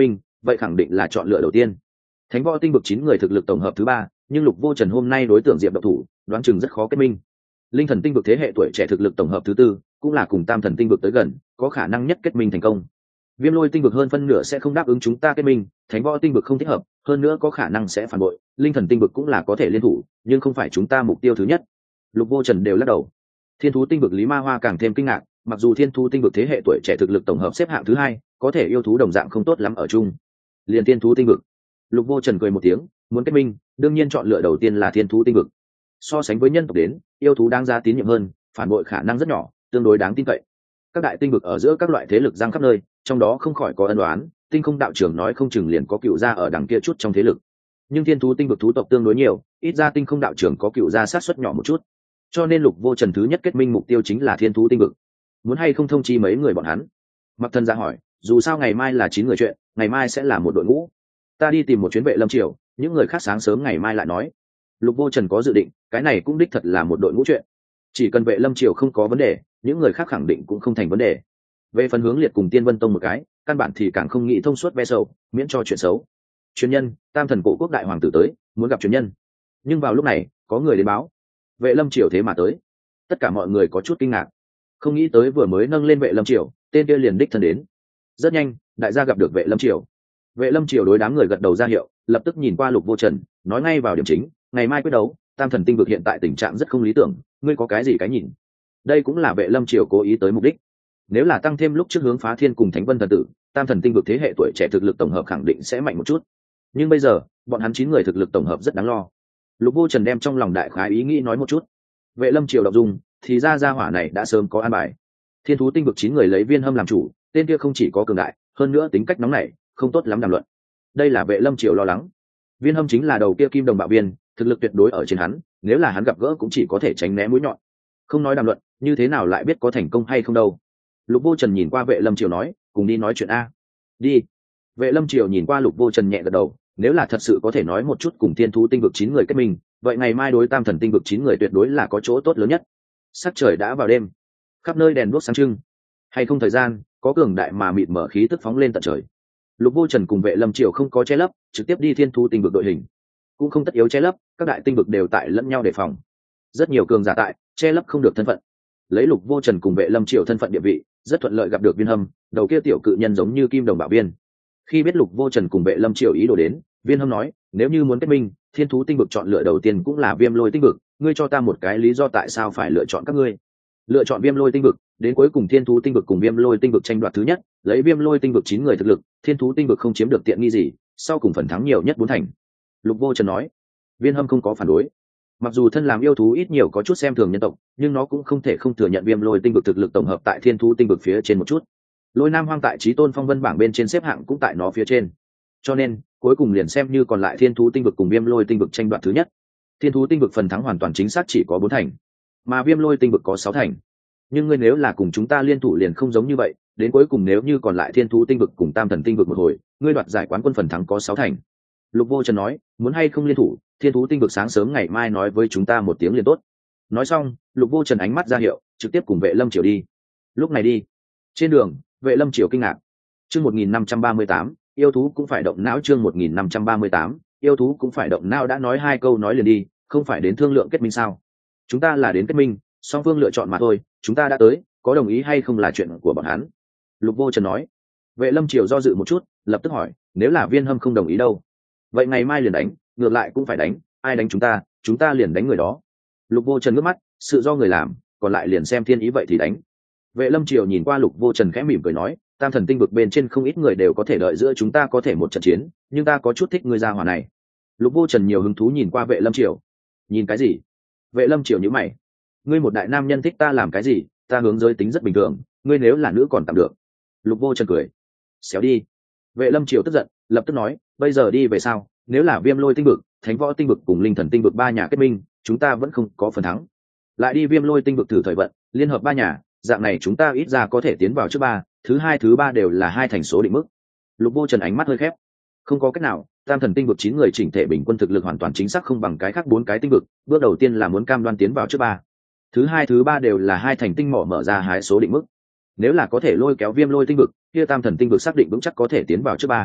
vậy khẳng định là chọn lựa đầu tiên. Thánh võ tinh vực 9 người thực lực tổng hợp thứ ba, nhưng Lục Vô Trần hôm nay đối tượng Diệp độc thủ, đoán chừng rất khó kết minh. Linh thần tinh vực thế hệ tuổi trẻ thực lực tổng hợp thứ tư, cũng là cùng Tam thần tinh vực tới gần, có khả năng nhất kết minh thành công. Viêm lôi tinh vực hơn phân nửa sẽ không đáp ứng chúng ta kết minh, thánh võ tinh vực không thích hợp, hơn nữa có khả năng sẽ phản bội. Linh thần tinh vực cũng là có thể liên thủ, nhưng không phải chúng ta mục tiêu thứ nhất. Lục Vô Trần đều lắc đầu. Thiên thú tinh vực Lý Ma Hoa càng thêm kinh ngạc, mặc dù thiên thú tinh vực thế hệ tuổi trẻ thực lực tổng hợp xếp hạng thứ hai, có thể yêu thú đồng dạng không tốt lắm ở chung. Liên thiên thú tinh vực. Lục Vô Trần cười một tiếng, muốn kết minh, đương nhiên chọn lựa đầu tiên là thiên thú tinh vực. So sánh với nhân tộc đến, yêu thú đáng giá tín nhiệm hơn, phản bội khả năng rất nhỏ, tương đối đáng tin cậy. Các đại tinh vực ở giữa các loại thế lực giang khắp nơi, trong đó không khỏi có ân oán, tinh không đạo trưởng nói không chừng liền có cựu gia ở đằng kia chút trong thế lực. Nhưng thiên thú tinh vực thú tộc tương đối nhiều, ít ra tinh không đạo trưởng có cựu gia sát suất nhỏ một chút. Cho nên Lục Vô Trần thứ nhất kết minh mục tiêu chính là thiên thú tinh vực. Muốn hay không thông chi mấy người bọn hắn? Mặc Thần ra hỏi, dù sao ngày mai là 9 người chuyện, ngày mai sẽ là một đội ngũ. Ta đi tìm một chuyến Vệ Lâm Triều, những người khác sáng sớm ngày mai lại nói. Lục Vô Trần có dự định, cái này cũng đích thật là một đội ngũ chuyện. Chỉ cần Vệ Lâm Triều không có vấn đề, những người khác khẳng định cũng không thành vấn đề. Về phần Hướng Liệt cùng Tiên Vân Tông một cái, căn bản thì càng không nghĩ thông suốt ve sầu, miễn cho chuyện xấu. Truyền nhân, Tam thần cổ quốc đại hoàng tử tới, muốn gặp truyền nhân. Nhưng vào lúc này, có người đến báo, Vệ Lâm Triều thế mà tới. Tất cả mọi người có chút kinh ngạc, không nghĩ tới vừa mới nâng lên Vệ Lâm Triều, tên kia liền đích thân đến. Rất nhanh, đại gia gặp được Vệ Lâm Triều. Vệ Lâm Triều đối đám người gật đầu ra hiệu, lập tức nhìn qua Lục Vô Trần, nói ngay vào điểm chính, ngày mai quyết đấu, Tam thần tinh vực hiện tại tình trạng rất không lý tưởng, ngươi có cái gì cái nhìn? Đây cũng là Vệ Lâm Triều cố ý tới mục đích. Nếu là tăng thêm lúc trước Hướng Phá Thiên cùng Thánh Vân thần tử, Tam thần tinh vực thế hệ tuổi trẻ thực lực tổng hợp khẳng định sẽ mạnh một chút. Nhưng bây giờ, bọn hắn 9 người thực lực tổng hợp rất đáng lo. Lục Vô Trần đem trong lòng đại khái ý nghĩ nói một chút. Vệ Lâm Triều đọc dung, thì ra hỏa này đã sớm có an bài. Thiên thú tinh vực 9 người lấy Viên Hâm làm chủ, tên kia không chỉ có cường đại, hơn nữa tính cách nóng nảy, không tốt lắm đàm luận. Đây là Vệ Lâm Triều lo lắng. Viên Hâm chính là đầu kia kim đồng bạo viên, thực lực tuyệt đối ở trên hắn, nếu là hắn gặp gỡ cũng chỉ có thể tránh né mũi nhọn. Không nói đàm luận, như thế nào lại biết có thành công hay không đâu. Lục Vô Trần nhìn qua Vệ Lâm Triều nói, cùng đi nói chuyện a. Đi. Vệ Lâm Triều nhìn qua Lục Vô Trần nhẹ gật đầu, nếu là thật sự có thể nói một chút cùng thiên thú tinh vực 9 người kết minh, vậy ngày mai đối Tam thần tinh vực 9 người tuyệt đối là có chỗ tốt lớn nhất. Sắc trời đã vào đêm, khắp nơi đèn đuốc sáng trưng. Hay không thời gian, có cường đại mà mịt mở khí tức phóng lên tận trời. Lục Vô Trần cùng Vệ Lâm Triều không có che lấp, trực tiếp đi thiên thú tinh vực đội hình. Cũng không tất yếu che lấp, các đại tinh vực đều tại lẫn nhau đề phòng. Rất nhiều cường giả tại, che lấp không được thân phận. Lấy Lục Vô Trần cùng Vệ Lâm Triều thân phận địa vị, rất thuận lợi gặp được Viên Hâm, đầu kia tiểu cự nhân giống như kim đồng bạo viên. Khi biết Lục Vô Trần cùng Vệ Lâm Triều ý đồ đến, Viên Hâm nói, nếu như muốn kết minh, thiên thú tinh vực chọn lựa đầu tiên cũng là Viêm Lôi tinh vực, ngươi cho ta một cái lý do tại sao phải lựa chọn các ngươi. Lựa chọn Viêm Lôi tinh vực, đến cuối cùng thiên thú tinh vực cùng Viêm Lôi tinh vực tranh đoạt thứ nhất, lấy Viêm Lôi tinh vực 9 người thực lực, thiên thú tinh vực không chiếm được tiện nghi gì, sau cùng phần thắng nhiều nhất 4 thành. Lục Vô Trần nói. Viên Hâm không có phản đối. Mặc dù thân làm yêu thú ít nhiều có chút xem thường nhân tộc, nhưng nó cũng không thể không thừa nhận Viêm Lôi tinh vực thực lực tổng hợp tại thiên thú tinh vực phía trên một chút. Lôi Nam Hoang tại Chí Tôn Phong Vân bảng bên trên xếp hạng cũng tại nó phía trên. Cho nên, cuối cùng liền xem như còn lại thiên thú tinh vực cùng Viêm Lôi tinh vực tranh đoạt thứ nhất. Thiên thú tinh vực phần thắng hoàn toàn chính xác chỉ có 4 thành, mà Viêm Lôi tinh vực có 6 thành. Nhưng ngươi nếu là cùng chúng ta liên thủ liền không giống như vậy, đến cuối cùng nếu như còn lại thiên thú tinh vực cùng Tam thần tinh vực một hồi, ngươi đoạt giải quán quân phần thắng có 6 thành. Lục Vô Trần nói, muốn hay không liên thủ, thiên thú tinh vực sáng sớm ngày mai nói với chúng ta một tiếng liền tốt. Nói xong, Lục Vô Trần ánh mắt ra hiệu, trực tiếp cùng Vệ Lâm Triều đi. Lúc này đi, trên đường, Vệ Lâm Triều kinh ngạc. Chương 1538, yêu thú cũng phải động não. Chương 1538, yêu thú cũng phải động não. Đã nói 2 câu nói liền đi, không phải đến thương lượng kết minh sao? Chúng ta là đến kết minh, song phương lựa chọn mà thôi, chúng ta đã tới, có đồng ý hay không là chuyện của bọn hắn. Lục Vô Trần nói. Vệ Lâm Triều do dự một chút, lập tức hỏi, nếu là Viên Hâm không đồng ý đâu? Vậy ngày mai liền đánh, ngược lại cũng phải đánh, ai đánh chúng ta liền đánh người đó. Lục Vô Trần ngước mắt, sự do người làm, còn lại liền xem thiên ý vậy thì đánh. Vệ Lâm Triều nhìn qua Lục Vô Trần khẽ mỉm cười nói, Tam thần tinh vực bên trên không ít người đều có thể đợi giữa chúng ta có thể một trận chiến, nhưng ta có chút thích ngươi gia hỏa này. Lục Vô Trần nhiều hứng thú nhìn qua Vệ Lâm Triều. Nhìn cái gì? Vệ Lâm Triều nhíu mày. Ngươi một đại nam nhân thích ta làm cái gì? Ta hướng giới tính rất bình thường, ngươi nếu là nữ còn tạm được. Lục Vô Trần cười. Xéo đi. Vệ Lâm Triều tức giận, lập tức nói, bây giờ đi về sao? Nếu là Viêm Lôi tinh vực, Thánh Võ tinh vực cùng Linh thần tinh vực 3 nhà kết minh, chúng ta vẫn không có phần thắng. Lại đi Viêm Lôi tinh vực thử thời vận, liên hợp 3 nhà, dạng này chúng ta ít ra có thể tiến vào trước 3, thứ 3 đều là 2 thành số định mức. Lục Vô Trần ánh mắt hơi khép. Không có cách nào, Tam thần tinh vực 9 người chỉnh thể bình quân thực lực hoàn toàn chính xác không bằng cái khác 4 cái tinh vực, bước đầu tiên là muốn cam đoan tiến vào trước 3. Thứ 3 đều là 2 thành tinh mỏ mở ra hái số định mức. Nếu là có thể lôi kéo Viêm Lôi tinh vực, kia Tam thần tinh vực xác định vững chắc có thể tiến vào trước 3.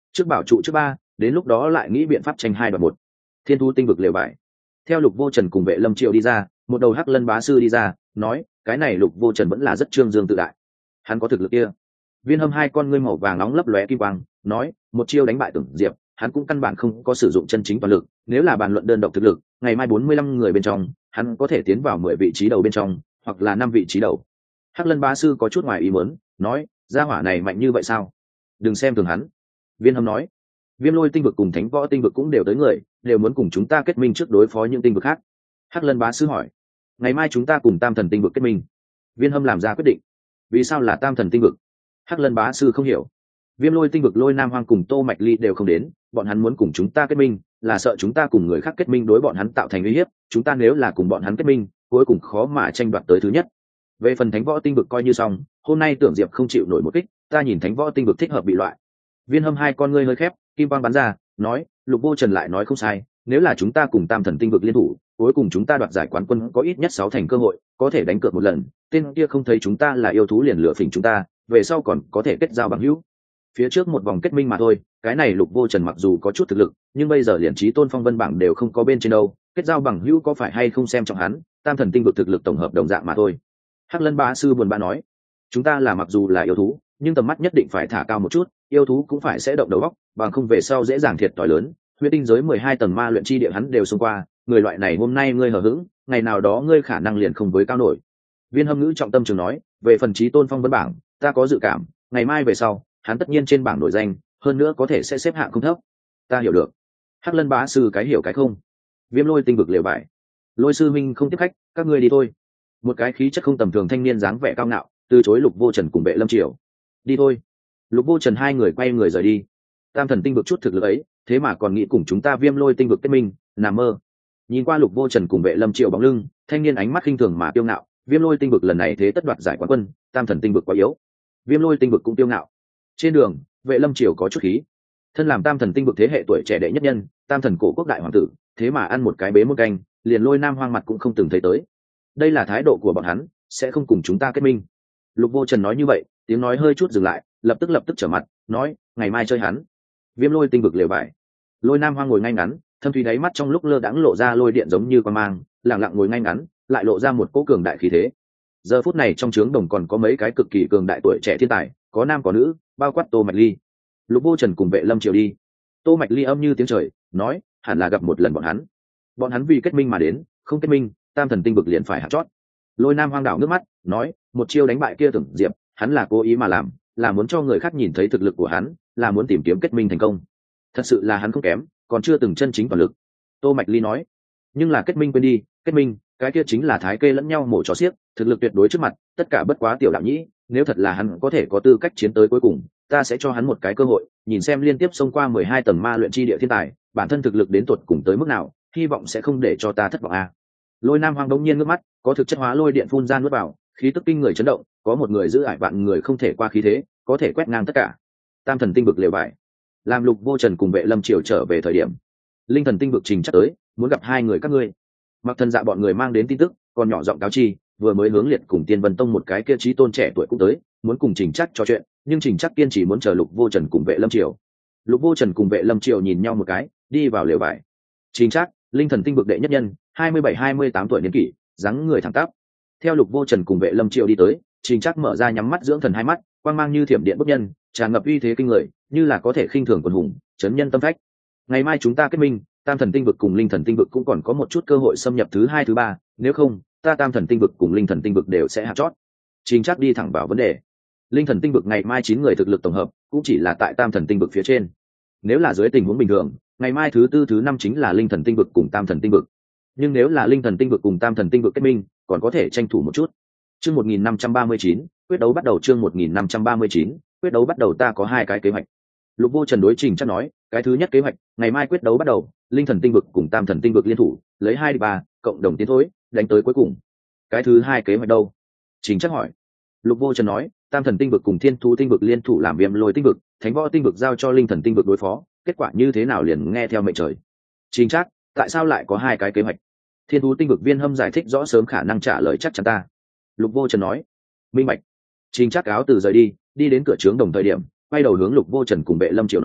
trước bảo trụ trước ba, đến lúc đó lại nghĩ biện pháp tranh hai đoạt một. Thiên thú tinh vực lều vải. Theo Lục Vô Trần cùng Vệ Lâm Triệu đi ra, một đầu Hắc Lân bá sư đi ra, nói, cái này Lục Vô Trần vẫn là rất trương dương tự đại. Hắn có thực lực kia. Viên Hâm hai con ngươi màu vàng nóng lấp lóe kim quang, nói, một chiêu đánh bại Tưởng Diệp, hắn cũng căn bản không có sử dụng chân chính toàn lực, nếu là bàn luận đơn độc thực lực, ngày mai 45 người bên trong, hắn có thể tiến vào 10 vị trí đầu bên trong, hoặc là 5 vị trí đầu. Hắc Lân bá sư có chút ngoài ý muốn, nói, gia hỏa này mạnh như vậy sao? Đừng xem thường hắn. Viên Hâm nói, Viêm Lôi tinh vực cùng Thánh Võ tinh vực cũng đều tới người, đều muốn cùng chúng ta kết minh trước đối phó những tinh vực khác. Hắc Lân bá sư hỏi, ngày mai chúng ta cùng Tam Thần tinh vực kết minh. Viên Hâm làm ra quyết định. Vì sao là Tam Thần tinh vực? Hắc Lân bá sư không hiểu. Viêm Lôi tinh vực Lôi Nam Hoang cùng Tô Mạch Ly đều không đến, bọn hắn muốn cùng chúng ta kết minh, là sợ chúng ta cùng người khác kết minh đối bọn hắn tạo thành uy hiếp, chúng ta nếu là cùng bọn hắn kết minh, cuối cùng khó mà tranh đoạt tới thứ nhất. Về phần Thánh Võ tinh vực coi như xong, hôm nay Tưởng Diệp không chịu nổi một kích, ta nhìn Thánh Võ tinh vực thích hợp bị loại. Viên Hâm hai con ngươi hơi khép, kim quang bắn ra, nói, Lục Vô Trần lại nói không sai, nếu là chúng ta cùng Tam Thần tinh vực liên thủ, cuối cùng chúng ta đoạt giải quán quân có ít nhất 6 thành cơ hội, có thể đánh cược một lần, tên kia không thấy chúng ta là yêu thú liền lựa phỉnh chúng ta, về sau còn có thể kết giao bằng hữu. Phía trước một vòng kết minh mà thôi, cái này Lục Vô Trần mặc dù có chút thực lực, nhưng bây giờ liền chí tôn phong vân bảng đều không có bên trên đâu, kết giao bằng hữu có phải hay không xem trọng hắn, Tam Thần tinh vực thực lực tổng hợp đồng dạng mà thôi. Hắc Lân bá sư buồn bã nói, chúng ta là mặc dù là yêu thú, nhưng tầm mắt nhất định phải thả cao một chút, yêu thú cũng phải sẽ động đầu óc, bằng không về sau dễ dàng thiệt thòi lớn. Huyết tinh giới 12 tầng ma luyện chi địa hắn đều xông qua, người loại này hôm nay ngươi hờ hững, ngày nào đó ngươi khả năng liền không với cao nổi. Viên Hâm ngữ trọng tâm trường nói, về phần chí tôn phong vân bảng, ta có dự cảm, ngày mai về sau, hắn tất nhiên trên bảng nổi danh, hơn nữa có thể sẽ xếp hạng không thấp. Ta hiểu được. Hắc Lân bá sư cái hiểu cái không. Viêm Lôi tinh vực lều bại. Lôi sư minh không tiếp khách, các ngươi đi thôi. Một cái khí chất không tầm thường thanh niên dáng vẻ cao ngạo, từ chối Lục Vô Trần cùng Vệ Lâm Triều. Đi thôi. Lục Vô Trần hai người quay người rời đi. Tam Thần tinh vực chút thực lực ấy, thế mà còn nghĩ cùng chúng ta Viêm Lôi tinh vực kết minh, nằm mơ. Nhìn qua Lục Vô Trần cùng Vệ Lâm Triều bóng lưng, thanh niên ánh mắt khinh thường mà kiêu ngạo, Viêm Lôi tinh vực lần này thế tất đoạt giải quán quân, Tam Thần tinh vực quá yếu. Viêm Lôi tinh vực cũng kiêu ngạo. Trên đường, Vệ Lâm Triều có chút khí. Thân làm Tam Thần tinh vực thế hệ tuổi trẻ đệ nhất nhân, Tam Thần cổ quốc đại hoàng tử, thế mà ăn một cái bế một canh, liền Lôi Nam Hoang mặt cũng không từng thấy tới. Đây là thái độ của bọn hắn, sẽ không cùng chúng ta kết minh. Lục Vô Trần nói như vậy, tiếng nói hơi chút dừng lại, lập tức trở mặt, nói, ngày mai chơi hắn. Viêm Lôi tinh vực lều vải. Lôi Nam Hoang ngồi ngay ngắn, thâm thúy đáy mắt trong lúc lơ đãng lộ ra lôi điện giống như quan mang, lặng lặng ngồi ngay ngắn, lại lộ ra một cỗ cường đại khí thế. Giờ phút này trong trướng đồng còn có mấy cái cực kỳ cường đại tuổi trẻ thiên tài, có nam có nữ, bao quát Tô Mạch Ly. Lục Vô Trần cùng Vệ Lâm Triều đi. Tô Mạch Ly âm như tiếng trời, nói, hẳn là gặp một lần bọn hắn. Bọn hắn vì kết minh mà đến, không kết minh, Tam Thần tinh vực liền phải hạt chót. Lôi Nam Hoang đảo nước mắt, nói, một chiêu đánh bại kia Tưởng Diệp, hắn là cố ý mà làm, là muốn cho người khác nhìn thấy thực lực của hắn, là muốn tìm kiếm kết minh thành công. Thật sự là hắn không kém, còn chưa từng chân chính toàn lực. Tô Mạch Ly nói, nhưng là kết minh quên đi, kết minh, cái kia chính là thái kê lẫn nhau mổ chó xiếc, thực lực tuyệt đối trước mặt, tất cả bất quá tiểu đạo nhĩ, nếu thật là hắn có thể có tư cách chiến tới cuối cùng, ta sẽ cho hắn một cái cơ hội, nhìn xem liên tiếp xông qua 12 tầng ma luyện chi địa thiên tài, bản thân thực lực đến tuột cùng tới mức nào, hy vọng sẽ không để cho ta thất vọng a. Lôi Nam Hoang đống nhiên ngước mắt, có thực chất hóa lôi điện phun ra nuốt vào, khí tức kinh người chấn động, có một người giữ ải vạn người không thể qua khí thế, có thể quét ngang tất cả. Tam Thần tinh vực lều bại. Làm Lục Vô Trần cùng Vệ Lâm Triều trở về thời điểm, Linh Thần tinh vực trình chắc tới, muốn gặp hai người các ngươi. Mặc Thần Dạ bọn người mang đến tin tức, còn nhỏ giọng cáo chi, vừa mới hướng liệt cùng Tiên Vân Tông một cái kia chí tôn trẻ tuổi cũng tới, muốn cùng trình chắc trò chuyện, nhưng trình chắc kiên trì muốn chờ Lục Vô Trần cùng Vệ Lâm Triều. Lục Vô Trần cùng Vệ Lâm Triều nhìn nhau một cái, đi vào lều bại. Trình chắc, Linh Thần tinh vực đệ nhất nhân, 27-28 tuổi niên kỷ, dáng người thẳng tắp. Theo Lục Vô Trần cùng Vệ Lâm Triều đi tới, trình chắc mở ra nhắm mắt dưỡng thần hai mắt, quang mang như thiểm điện bức nhân, tràn ngập uy thế kinh người, như là có thể khinh thường quần hùng, chấn nhân tâm phách. Ngày mai chúng ta kết minh, Tam Thần tinh vực cùng Linh Thần tinh vực cũng còn có một chút cơ hội xâm nhập thứ hai thứ ba, nếu không, ta Tam Thần tinh vực cùng Linh Thần tinh vực đều sẽ hạt chót. Trình chắc đi thẳng vào vấn đề. Linh Thần tinh vực ngày mai 9 người thực lực tổng hợp, cũng chỉ là tại Tam Thần tinh vực phía trên. Nếu là dưới tình huống bình thường, ngày mai thứ tư thứ năm chính là Linh Thần tinh vực cùng Tam Thần tinh vực. Nhưng nếu là Linh Thần tinh vực cùng Tam Thần tinh vực kết minh, còn có thể tranh thủ một chút. Chương 1539, quyết đấu bắt đầu. Chương 1539, quyết đấu bắt đầu. Ta có hai cái kế hoạch. Lục Vô Trần đối Trình chắc nói, cái thứ nhất kế hoạch, ngày mai quyết đấu bắt đầu, Linh Thần tinh vực cùng Tam Thần tinh vực liên thủ, lấy 2-3, cộng đồng tiến thối, đánh tới cuối cùng. Cái thứ hai kế hoạch đâu? Trình chắc hỏi. Lục Vô Trần nói, Tam Thần tinh vực cùng Thiên Thú tinh vực liên thủ làm Viêm Lôi tinh vực, Thánh Võ tinh vực giao cho Linh Thần tinh vực đối phó, kết quả như thế nào liền nghe theo mệnh trời. Trình chắc, tại sao lại có hai cái kế hoạch? Thiên Thú tinh vực Viên Hâm giải thích rõ sớm khả năng trả lời chắc chắn ta. Lục Vô Trần nói, minh bạch. Trình chắc áo từ rời đi, đi đến cửa trướng đồng thời điểm, quay đầu hướng Lục Vô Trần cùng Vệ Lâm Triều nói,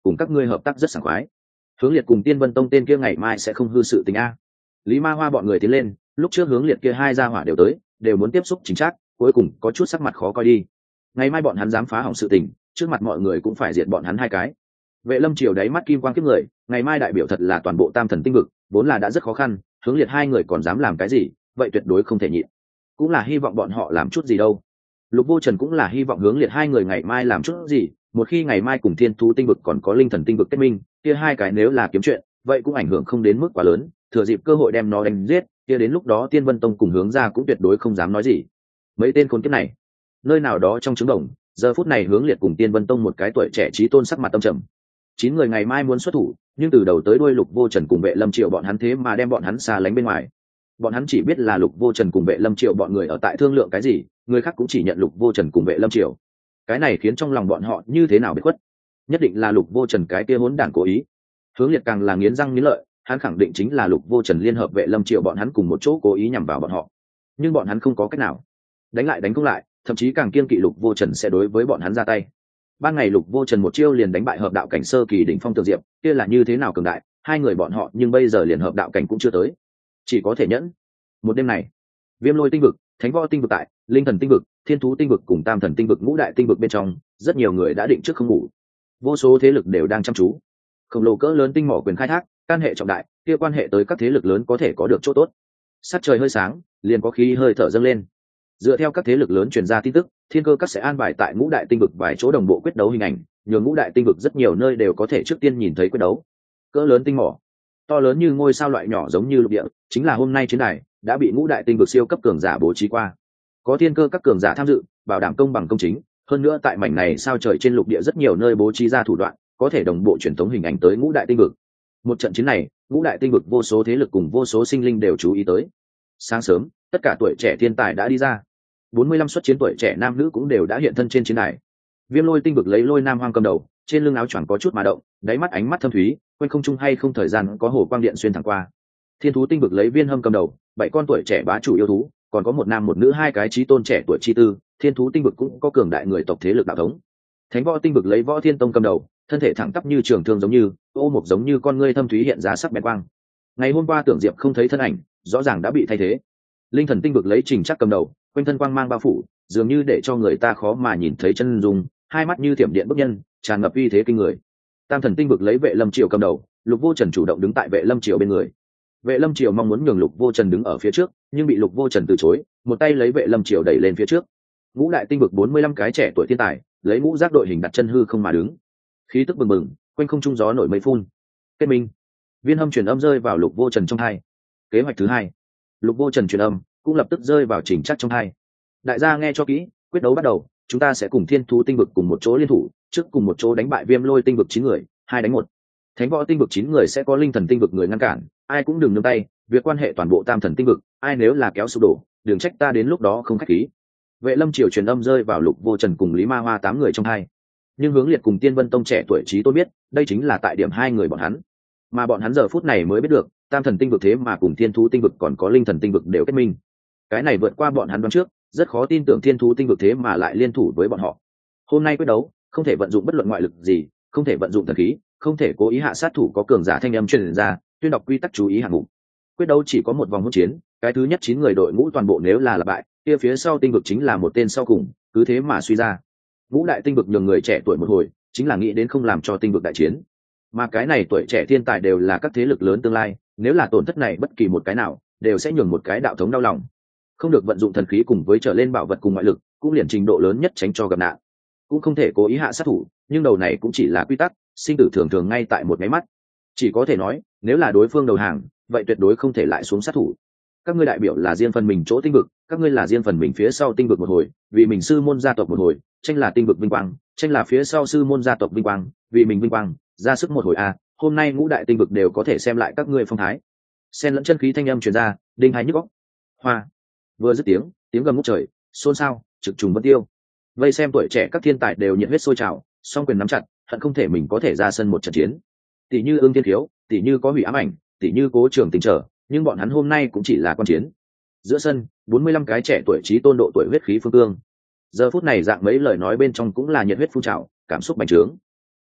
cùng các ngươi hợp tác rất sảng khoái. Hướng Liệt cùng Tiên Vân Tông tên kia ngày mai sẽ không hư sự tình a. Lý Ma Hoa bọn người tiến lên, lúc trước Hướng Liệt kia hai gia hỏa đều tới, đều muốn tiếp xúc chính xác, cuối cùng có chút sắc mặt khó coi đi. Ngày mai bọn hắn dám phá hỏng sự tình, trước mặt mọi người cũng phải diệt bọn hắn hai cái. Vệ Lâm Triều đáy mắt kim quang kiếp người, ngày mai đại biểu thật là toàn bộ Tam Thần Tinh vực, vốn là đã rất khó khăn, Hướng Liệt hai người còn dám làm cái gì, vậy tuyệt đối không thể nhịn. Cũng là hy vọng bọn họ làm chút gì đâu. Lục Vô Trần cũng là hy vọng Hướng Liệt hai người ngày mai làm chút gì, một khi ngày mai cùng Thiên Thú Tinh vực còn có Linh Thần Tinh vực kết minh, kia hai cái nếu là kiếm chuyện, vậy cũng ảnh hưởng không đến mức quá lớn, thừa dịp cơ hội đem nó đánh giết, kia đến lúc đó Tiên Vân Tông cùng Hướng gia cũng tuyệt đối không dám nói gì. Mấy tên khốn kiếp này, nơi nào đó trong trứng đồng, giờ phút này Hướng Liệt cùng Tiên Vân Tông một cái tuổi trẻ trí tôn sắc mặt tâm trầm. 9 người ngày mai muốn xuất thủ, nhưng từ đầu tới đuôi Lục Vô Trần cùng Vệ Lâm Triệu bọn hắn thế mà đem bọn hắn xa lánh bên ngoài. Bọn hắn chỉ biết là Lục Vô Trần cùng Vệ Lâm Triệu bọn người ở tại thương lượng cái gì, người khác cũng chỉ nhận Lục Vô Trần cùng Vệ Lâm Triệu. Cái này khiến trong lòng bọn họ như thế nào bị khuất. Nhất định là Lục Vô Trần cái kia hỗn đản cố ý. Hướng Liệt càng là nghiến răng nghiến lợi, hắn khẳng định chính là Lục Vô Trần liên hợp Vệ Lâm Triệu bọn hắn cùng một chỗ cố ý nhằm vào bọn họ. Nhưng bọn hắn không có cách nào, đánh lại đánh không lại, thậm chí càng kiên kỵ Lục Vô Trần sẽ đối với bọn hắn ra tay. Ban ngày Lục Vô Trần một chiêu liền đánh bại hợp đạo cảnh sơ kỳ đỉnh phong Tường Diệp, kia là như thế nào cường đại, hai người bọn họ nhưng bây giờ liền hợp đạo cảnh cũng chưa tới, chỉ có thể nhẫn. Một đêm này, Viêm Lôi Tinh vực, Thánh Võ Tinh vực tại, Linh Thần Tinh vực, Thiên Thú Tinh vực cùng Tam Thần Tinh vực ngũ đại tinh vực bên trong, rất nhiều người đã định trước không ngủ. Vô số thế lực đều đang chăm chú. Khổng lồ cỡ lớn tinh mỏ quyền khai thác, can hệ trọng đại, kia quan hệ tới các thế lực lớn có thể có được chỗ tốt. Sát trời hơi sáng, liền có khí hơi thở dâng lên. Dựa theo các thế lực lớn truyền ra tin tức, Thiên Cơ Các sẽ an bài tại ngũ đại tinh vực vài chỗ đồng bộ quyết đấu hình ảnh, nhường ngũ đại tinh vực rất nhiều nơi đều có thể trước tiên nhìn thấy quyết đấu. Cỡ lớn tinh mỏ, to lớn như ngôi sao loại nhỏ giống như lục địa, chính là hôm nay chiến đài đã bị ngũ đại tinh vực siêu cấp cường giả bố trí qua. Có Thiên Cơ Các cường giả tham dự, bảo đảm công bằng công chính, hơn nữa tại mảnh này sao trời trên lục địa rất nhiều nơi bố trí ra thủ đoạn, có thể đồng bộ truyền thống hình ảnh tới ngũ đại tinh vực. Một trận chiến này, ngũ đại tinh vực vô số thế lực cùng vô số sinh linh đều chú ý tới. Sáng sớm, tất cả tuổi trẻ thiên tài đã đi ra. 45 xuất chiến tuổi trẻ nam nữ cũng đều đã hiện thân trên chiến đài. Viêm Lôi Tinh vực lấy Lôi Nam Hoang cầm đầu, trên lưng áo choàng có chút mà động, đáy mắt ánh mắt thâm thúy, quanh không trung hay không thời gian có hồ quang điện xuyên thẳng qua. Thiên Thú Tinh vực lấy Viên Hâm cầm đầu, 7 con tuổi trẻ bá chủ yêu thú, còn có một nam một nữ hai cái chí tôn trẻ tuổi chi tư. Thiên Thú Tinh vực cũng có cường đại người tộc thế lực đạo thống. Thánh Võ Tinh vực lấy Võ Thiên Tông cầm đầu, thân thể thẳng tắp như trường thương giống như, ô mục giống như con ngươi thâm thúy hiện ra sắc bén quang. Ngày hôm qua Tưởng Diệp không thấy thân ảnh, rõ ràng đã bị thay thế. Linh Thần Tinh vực lấy Trình Trác cầm đầu, quanh thân quang mang bao phủ, dường như để cho người ta khó mà nhìn thấy chân dung, hai mắt như thiểm điện bức nhân, tràn ngập uy thế kinh người. Tam Thần Tinh vực lấy Vệ Lâm Triều cầm đầu, Lục Vô Trần chủ động đứng tại Vệ Lâm Triều bên người. Vệ Lâm Triều mong muốn nhường Lục Vô Trần đứng ở phía trước, nhưng bị Lục Vô Trần từ chối, một tay lấy Vệ Lâm Triều đẩy lên phía trước. Ngũ đại tinh vực 45 cái trẻ tuổi thiên tài, lấy ngũ giác đội hình đặt chân hư không mà đứng. Khí tức bừng bừng, quanh không trung gió nổi mây phun. Kết minh. Viên Hâm truyền âm rơi vào Lục Vô Trần trong tai. Kế hoạch thứ hai. Lục Vô Trần truyền âm, cũng lập tức rơi vào Trình Trác trong tai. Đại gia nghe cho kỹ, quyết đấu bắt đầu, chúng ta sẽ cùng Thiên Thú Tinh vực cùng một chỗ liên thủ, trước cùng một chỗ đánh bại Viêm Lôi Tinh vực 9 người, 2 đánh 1. Thánh Võ Tinh vực 9 người sẽ có Linh Thần Tinh vực người ngăn cản, ai cũng đừng nương tay, việc quan hệ toàn bộ Tam Thần Tinh vực, ai nếu là kéo sụp đổ, đừng trách ta đến lúc đó không khách khí. Vệ Lâm Triều truyền âm rơi vào Lục Vô Trần cùng Lý Ma Hoa 8 người trong hai. Nhưng Hướng Liệt cùng Tiên Vân Tông trẻ tuổi trí tôi biết, đây chính là tại điểm hai người bọn hắn. Mà bọn hắn giờ phút này mới biết được, Tam Thần Tinh vực thế mà cùng Thiên Thú Tinh vực còn có Linh Thần Tinh vực đều kết minh. Cái này vượt qua bọn hắn đoán trước, rất khó tin tưởng Thiên Thú Tinh vực thế mà lại liên thủ với bọn họ. Hôm nay quyết đấu, không thể vận dụng bất luận ngoại lực gì, không thể vận dụng thần khí, không thể cố ý hạ sát thủ, có cường giả thanh âm truyền ra, tuyên đọc quy tắc chú ý hạng mục. Quyết đấu chỉ có một vòng hỗn chiến, cái thứ nhất 9 người đội ngũ toàn bộ nếu là bại, kia phía sau tinh vực chính là một tên sau cùng, cứ thế mà suy ra. Ngũ đại tinh vực nhường người trẻ tuổi một hồi, chính là nghĩ đến không làm cho tinh vực đại chiến. Mà cái này tuổi trẻ thiên tài đều là các thế lực lớn tương lai, nếu là tổn thất này bất kỳ một cái nào, đều sẽ nhường một cái đạo thống đau lòng. Không được vận dụng thần khí cùng với trở lên bảo vật cùng ngoại lực, cũng liền trình độ lớn nhất tránh cho gặp nạn. Cũng không thể cố ý hạ sát thủ, nhưng đầu này cũng chỉ là quy tắc, sinh tử thường thường ngay tại một cái mắt. Chỉ có thể nói, nếu là đối phương đầu hàng, vậy tuyệt đối không thể lại xuống sát thủ. Các ngươi đại biểu là riêng phần mình chỗ tinh vực, các ngươi là riêng phần mình phía sau tinh vực một hồi, vì mình sư môn gia tộc một hồi, tranh là tinh vực vinh quang, tranh là phía sau sư môn gia tộc vinh quang, vì mình vinh quang, ra sức một hồi a. Hôm nay ngũ đại tinh vực đều có thể xem lại các ngươi phong thái. Xen lẫn chân khí thanh âm truyền ra, đinh hai nhức óc. Hoa. Vừa dứt tiếng gầm ngút trời, xôn xao, trực trùng vân tiêu. Vây xem tuổi trẻ các thiên tài đều nhiệt huyết sôi trào, song quyền nắm chặt, hận không thể mình có thể ra sân một trận chiến. Tỷ như Ưng Thiên Thiếu, tỷ như có Hủy Ám Ảnh, tỷ như Cố Trường Tình trở, nhưng bọn hắn hôm nay cũng chỉ là quan chiến. Giữa sân, 45 cái trẻ tuổi trí tôn độ tuổi huyết khí phương cương. Giờ phút này dạng mấy lời nói bên trong cũng là nhiệt huyết phun trào, cảm xúc bành trướng.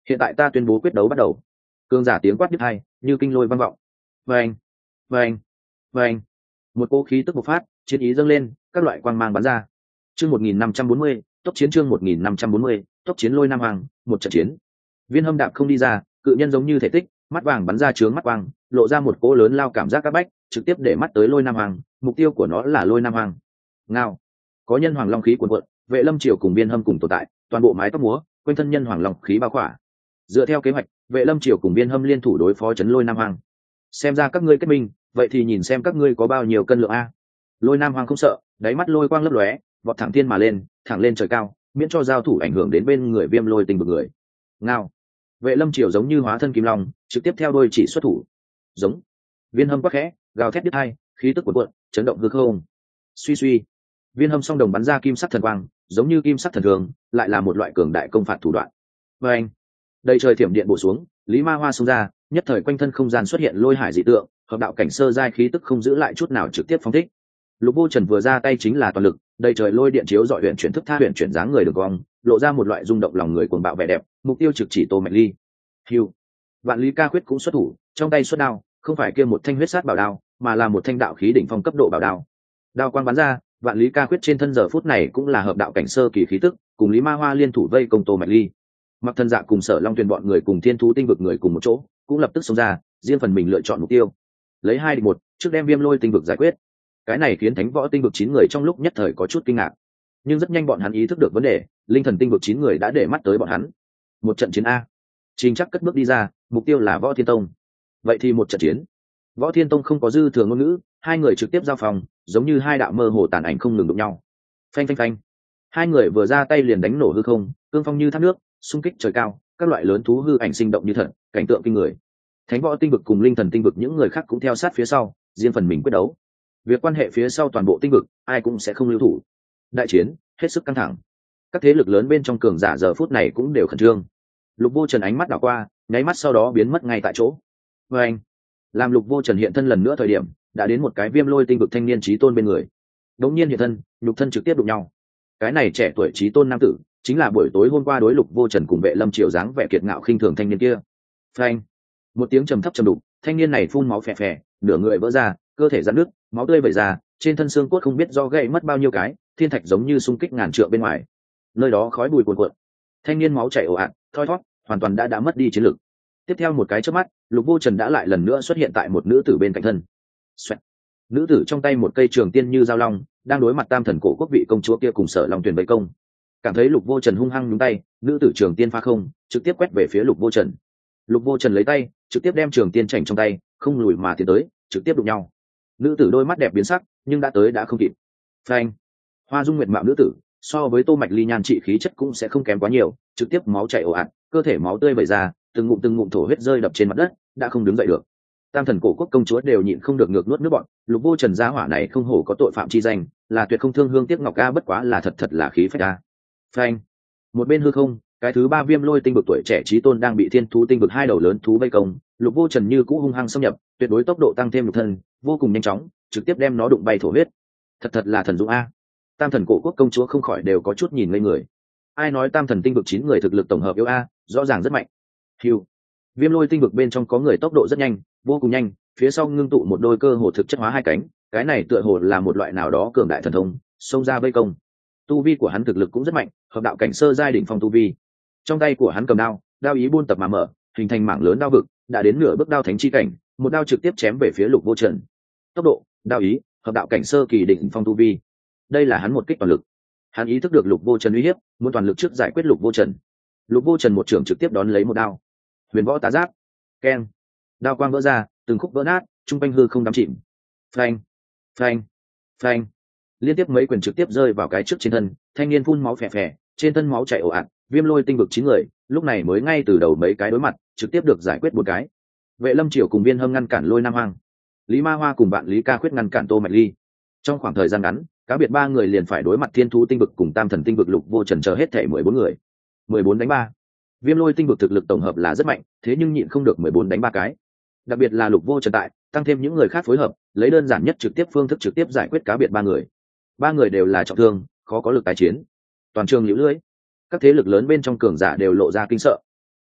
hiện tại ta tuyên bố quyết đấu bắt đầu. Cường giả tiếng quát đứt hai như kinh lôi vang vọng. Vâng, vâng, vâng. Một cỗ khí tức bộc phát, chiến ý dâng lên, các loại quang mang bắn ra. Chương 1540, tốc chiến chương 1540, tốc chiến lôi nam hoàng, một trận chiến. Viên Hâm đạp không đi ra, cự nhân giống như thể tích, mắt vàng bắn ra chướng mắt quang, lộ ra một cỗ lớn lao cảm giác các bách, trực tiếp để mắt tới lôi nam hoàng, mục tiêu của nó là lôi nam hoàng. Ngao. Có nhân hoàng long khí cuồn cuộn, Vệ Lâm Triều cùng Viên Hâm cùng tồn tại, toàn bộ mái tóc múa, quanh thân nhân hoàng long khí bao khỏa. Dựa theo kế hoạch, Vệ Lâm Triều cùng Viên Hâm liên thủ đối phó chấn lôi nam hoàng. Xem ra các ngươi kết minh, vậy thì nhìn xem các ngươi có bao nhiêu cân lượng a. Lôi nam hoàng không sợ, đáy mắt lôi quang lấp lóe, vọt thẳng thiên mà lên, thẳng lên trời cao, miễn cho giao thủ ảnh hưởng đến bên người Viêm Lôi Tinh vực người. Ngao. Vệ Lâm Triều giống như hóa thân kim long, trực tiếp theo đôi chỉ xuất thủ. Giống. Viên Hâm quắc khẽ, gào thét đứt hai, khí tức cuộn cuộn, chấn động hư không. Suy suy. Viên Hâm song đồng bắn ra kim sắc thần quang, giống như kim sắc thần thường, lại là một loại cường đại công phạt thủ đoạn. Và anh. Đầy trời thiểm điện bổ xuống, Lý Ma Hoa xông ra, nhất thời quanh thân không gian xuất hiện lôi hải dị tượng, hợp đạo cảnh sơ giai khí tức không giữ lại chút nào trực tiếp phóng thích. Lục Vô Trần vừa ra tay chính là toàn lực, đầy trời lôi điện chiếu dọi huyền chuyển thức tha huyền chuyển dáng người đường cong, lộ ra một loại rung động lòng người cuồng bạo vẻ đẹp, mục tiêu trực chỉ Tô Mạch Ly. Hưu. Vạn Lý Ca Khuyết cũng xuất thủ, trong tay xuất đao, không phải kia một thanh huyết sát bảo đao, mà là một thanh đạo khí đỉnh phong cấp độ bảo đao. Đao quang bắn ra, Vạn Lý Ca Khuyết trên thân giờ phút này cũng là hợp đạo cảnh sơ kỳ khí tức, cùng Lý Ma Hoa liên thủ vây công Tô Mạch Ly. Mặc Thân Dạ cùng Sở Long Tuyền bọn người cùng Thiên Thú Tinh vực người cùng một chỗ, cũng lập tức xông ra, riêng phần mình lựa chọn mục tiêu. Lấy 2 địch 1, trước đem Viêm Lôi Tinh vực giải quyết. Cái này khiến Thánh Võ Tinh vực 9 người trong lúc nhất thời có chút kinh ngạc. Nhưng rất nhanh bọn hắn ý thức được vấn đề, Linh Thần Tinh vực 9 người đã để mắt tới bọn hắn. Một trận chiến a. Trình Chắc cất bước đi ra, mục tiêu là Võ Thiên Tông. Vậy thì một trận chiến. Võ Thiên Tông không có dư thừa ngôn ngữ, hai người trực tiếp giao phòng, giống như hai đạo mơ hồ tàn ảnh không ngừng đụng nhau. Phanh phanh phanh. Hai người vừa ra tay liền đánh nổ hư không, cương phong như thác nước, xung kích trời cao, các loại lớn thú hư ảnh sinh động như thật, cảnh tượng kinh người. Thánh Võ Tinh vực cùng Linh Thần Tinh vực những người khác cũng theo sát phía sau, riêng phần mình quyết đấu. Việc quan hệ phía sau toàn bộ tinh vực, ai cũng sẽ không lưu thủ. Đại chiến hết sức căng thẳng, các thế lực lớn bên trong cường giả giờ phút này cũng đều khẩn trương. Lục Vô Trần ánh mắt đảo qua, nháy mắt sau đó biến mất ngay tại chỗ. Và anh, làm Lục Vô Trần hiện thân lần nữa thời điểm, đã đến một cái Viêm Lôi Tinh vực thanh niên chí tôn bên người. Đống nhiên hiện thân, nhục thân trực tiếp đụng nhau. Cái này trẻ tuổi chí tôn nam tử, chính là buổi tối hôm qua đối Lục Vô Trần cùng Vệ Lâm Triều dáng vẻ kiệt ngạo khinh thường thanh niên kia. Phanh! Một tiếng trầm thấp trầm đục, thanh niên này phun máu phè phè, nửa người vỡ ra, cơ thể rạn nứt, máu tươi vẩy ra, trên thân xương cốt không biết do gãy mất bao nhiêu cái, thiên thạch giống như xung kích ngàn trượng bên ngoài. Nơi đó khói bụi cuồn cuộn. Thanh niên máu chảy ồ ạt, thoi thoát, hoàn toàn đã mất đi chiến lực. Tiếp theo một cái chớp mắt, Lục Vô Trần đã lại lần nữa xuất hiện tại một nữ tử bên cạnh thân. Xoẹt. Nữ tử trong tay một cây trường tiên như dao long, đang đối mặt Tam Thần Cổ Quốc vị công chúa kia cùng Sở Long Tuyền vây công. Cảm thấy Lục Vô Trần hung hăng nhúng tay, nữ tử trường tiên phá không, trực tiếp quét về phía Lục Vô Trần. Lục Vô Trần lấy tay, trực tiếp đem trường tiên chảnh trong tay, không lùi mà tiến tới, trực tiếp đụng nhau. Nữ tử đôi mắt đẹp biến sắc, nhưng đã không kịp. Phanh. Hoa dung nguyệt mạo nữ tử, so với Tô Mạch Ly nhan trị khí chất cũng sẽ không kém quá nhiều, trực tiếp máu chảy ồ ạt, cơ thể máu tươi vẩy ra, từng ngụm thổ huyết rơi đập trên mặt đất, đã không đứng dậy được. Tam Thần Cổ Quốc công chúa đều nhịn không được ngược nuốt nước bọt. Lục Vô Trần gia hỏa này không hổ có tội phạm chi danh, là tuyệt không thương hương tiếc ngọc a, bất quá là thật là khí phách a. Phanh. Một bên hư không, cái thứ 3 Viêm Lôi Tinh vực tuổi trẻ chí tôn đang bị Thiên Thú Tinh vực hai đầu lớn thú vây công. Lục Vô Trần như cũ hung hăng xâm nhập, tuyệt đối tốc độ tăng thêm lục thân, vô cùng nhanh chóng, trực tiếp đem nó đụng bay thổ huyết. Thật là thần dũng a. Tam Thần Cổ Quốc công chúa không khỏi đều có chút nhìn ngây người. Ai nói Tam Thần Tinh vực 9 người thực lực tổng hợp yếu a, rõ ràng rất mạnh. Hưu. Viêm Lôi Tinh vực bên trong có người tốc độ rất nhanh, vô cùng nhanh, phía sau ngưng tụ một đôi cơ hồ thực chất hóa hai cánh, cái này tựa hồ là một loại nào đó cường đại thần thông, xông ra vây công. Tu vi của hắn thực lực cũng rất mạnh, hợp đạo cảnh sơ giai đỉnh phong tu vi. Trong tay của hắn cầm đao, đao ý buôn tập mà mở, hình thành mảng lớn đao vực, đã đến nửa bước đao thánh chi cảnh, một đao trực tiếp chém về phía Lục Vô Trần. Tốc độ, đao ý, hợp đạo cảnh sơ kỳ đỉnh phong tu vi. Đây là hắn một kích toàn lực. Hắn ý thức được Lục Vô Trần uy hiếp, muốn toàn lực trước giải quyết Lục Vô Trần. Lục Vô Trần một trường trực tiếp đón lấy một đao. Huyền Võ Tá Giáp. Keng. Đao quang vỡ ra, từng khúc vỡ nát, trung quanh hư không đắm chìm. Phanh, phanh, phanh. Liên tiếp mấy quyền trực tiếp rơi vào cái trước trên thân, thanh niên phun máu phè phè, trên thân máu chảy ồ ạt. Viêm Lôi Tinh vực 9 người, lúc này mới ngay từ đầu mấy cái đối mặt, trực tiếp được giải quyết một cái. Vệ Lâm Triều cùng Viên Hâm ngăn cản Lôi Nam Hoang, Lý Ma Hoa cùng bạn Lý Ca Khuyết ngăn cản Tô Mạch Ly. Trong khoảng thời gian ngắn, cá biệt 3 người liền phải đối mặt Thiên Thú Tinh vực cùng Tam Thần Tinh vực Lục Vô Trần chờ hết thảy 14 người. 14 đánh 3. Viêm Lôi Tinh vực thực lực tổng hợp là rất mạnh, thế nhưng nhịn không được 14 đánh 3 cái. Đặc biệt là Lục Vô Trần tại, tăng thêm những người khác phối hợp, lấy đơn giản nhất trực tiếp phương thức trực tiếp giải quyết cá biệt 3 người. 3 người đều là trọng thương, khó có lực tái chiến. Toàn trường liễu lưỡi. Các thế lực lớn bên trong cường giả đều lộ ra kinh sợ.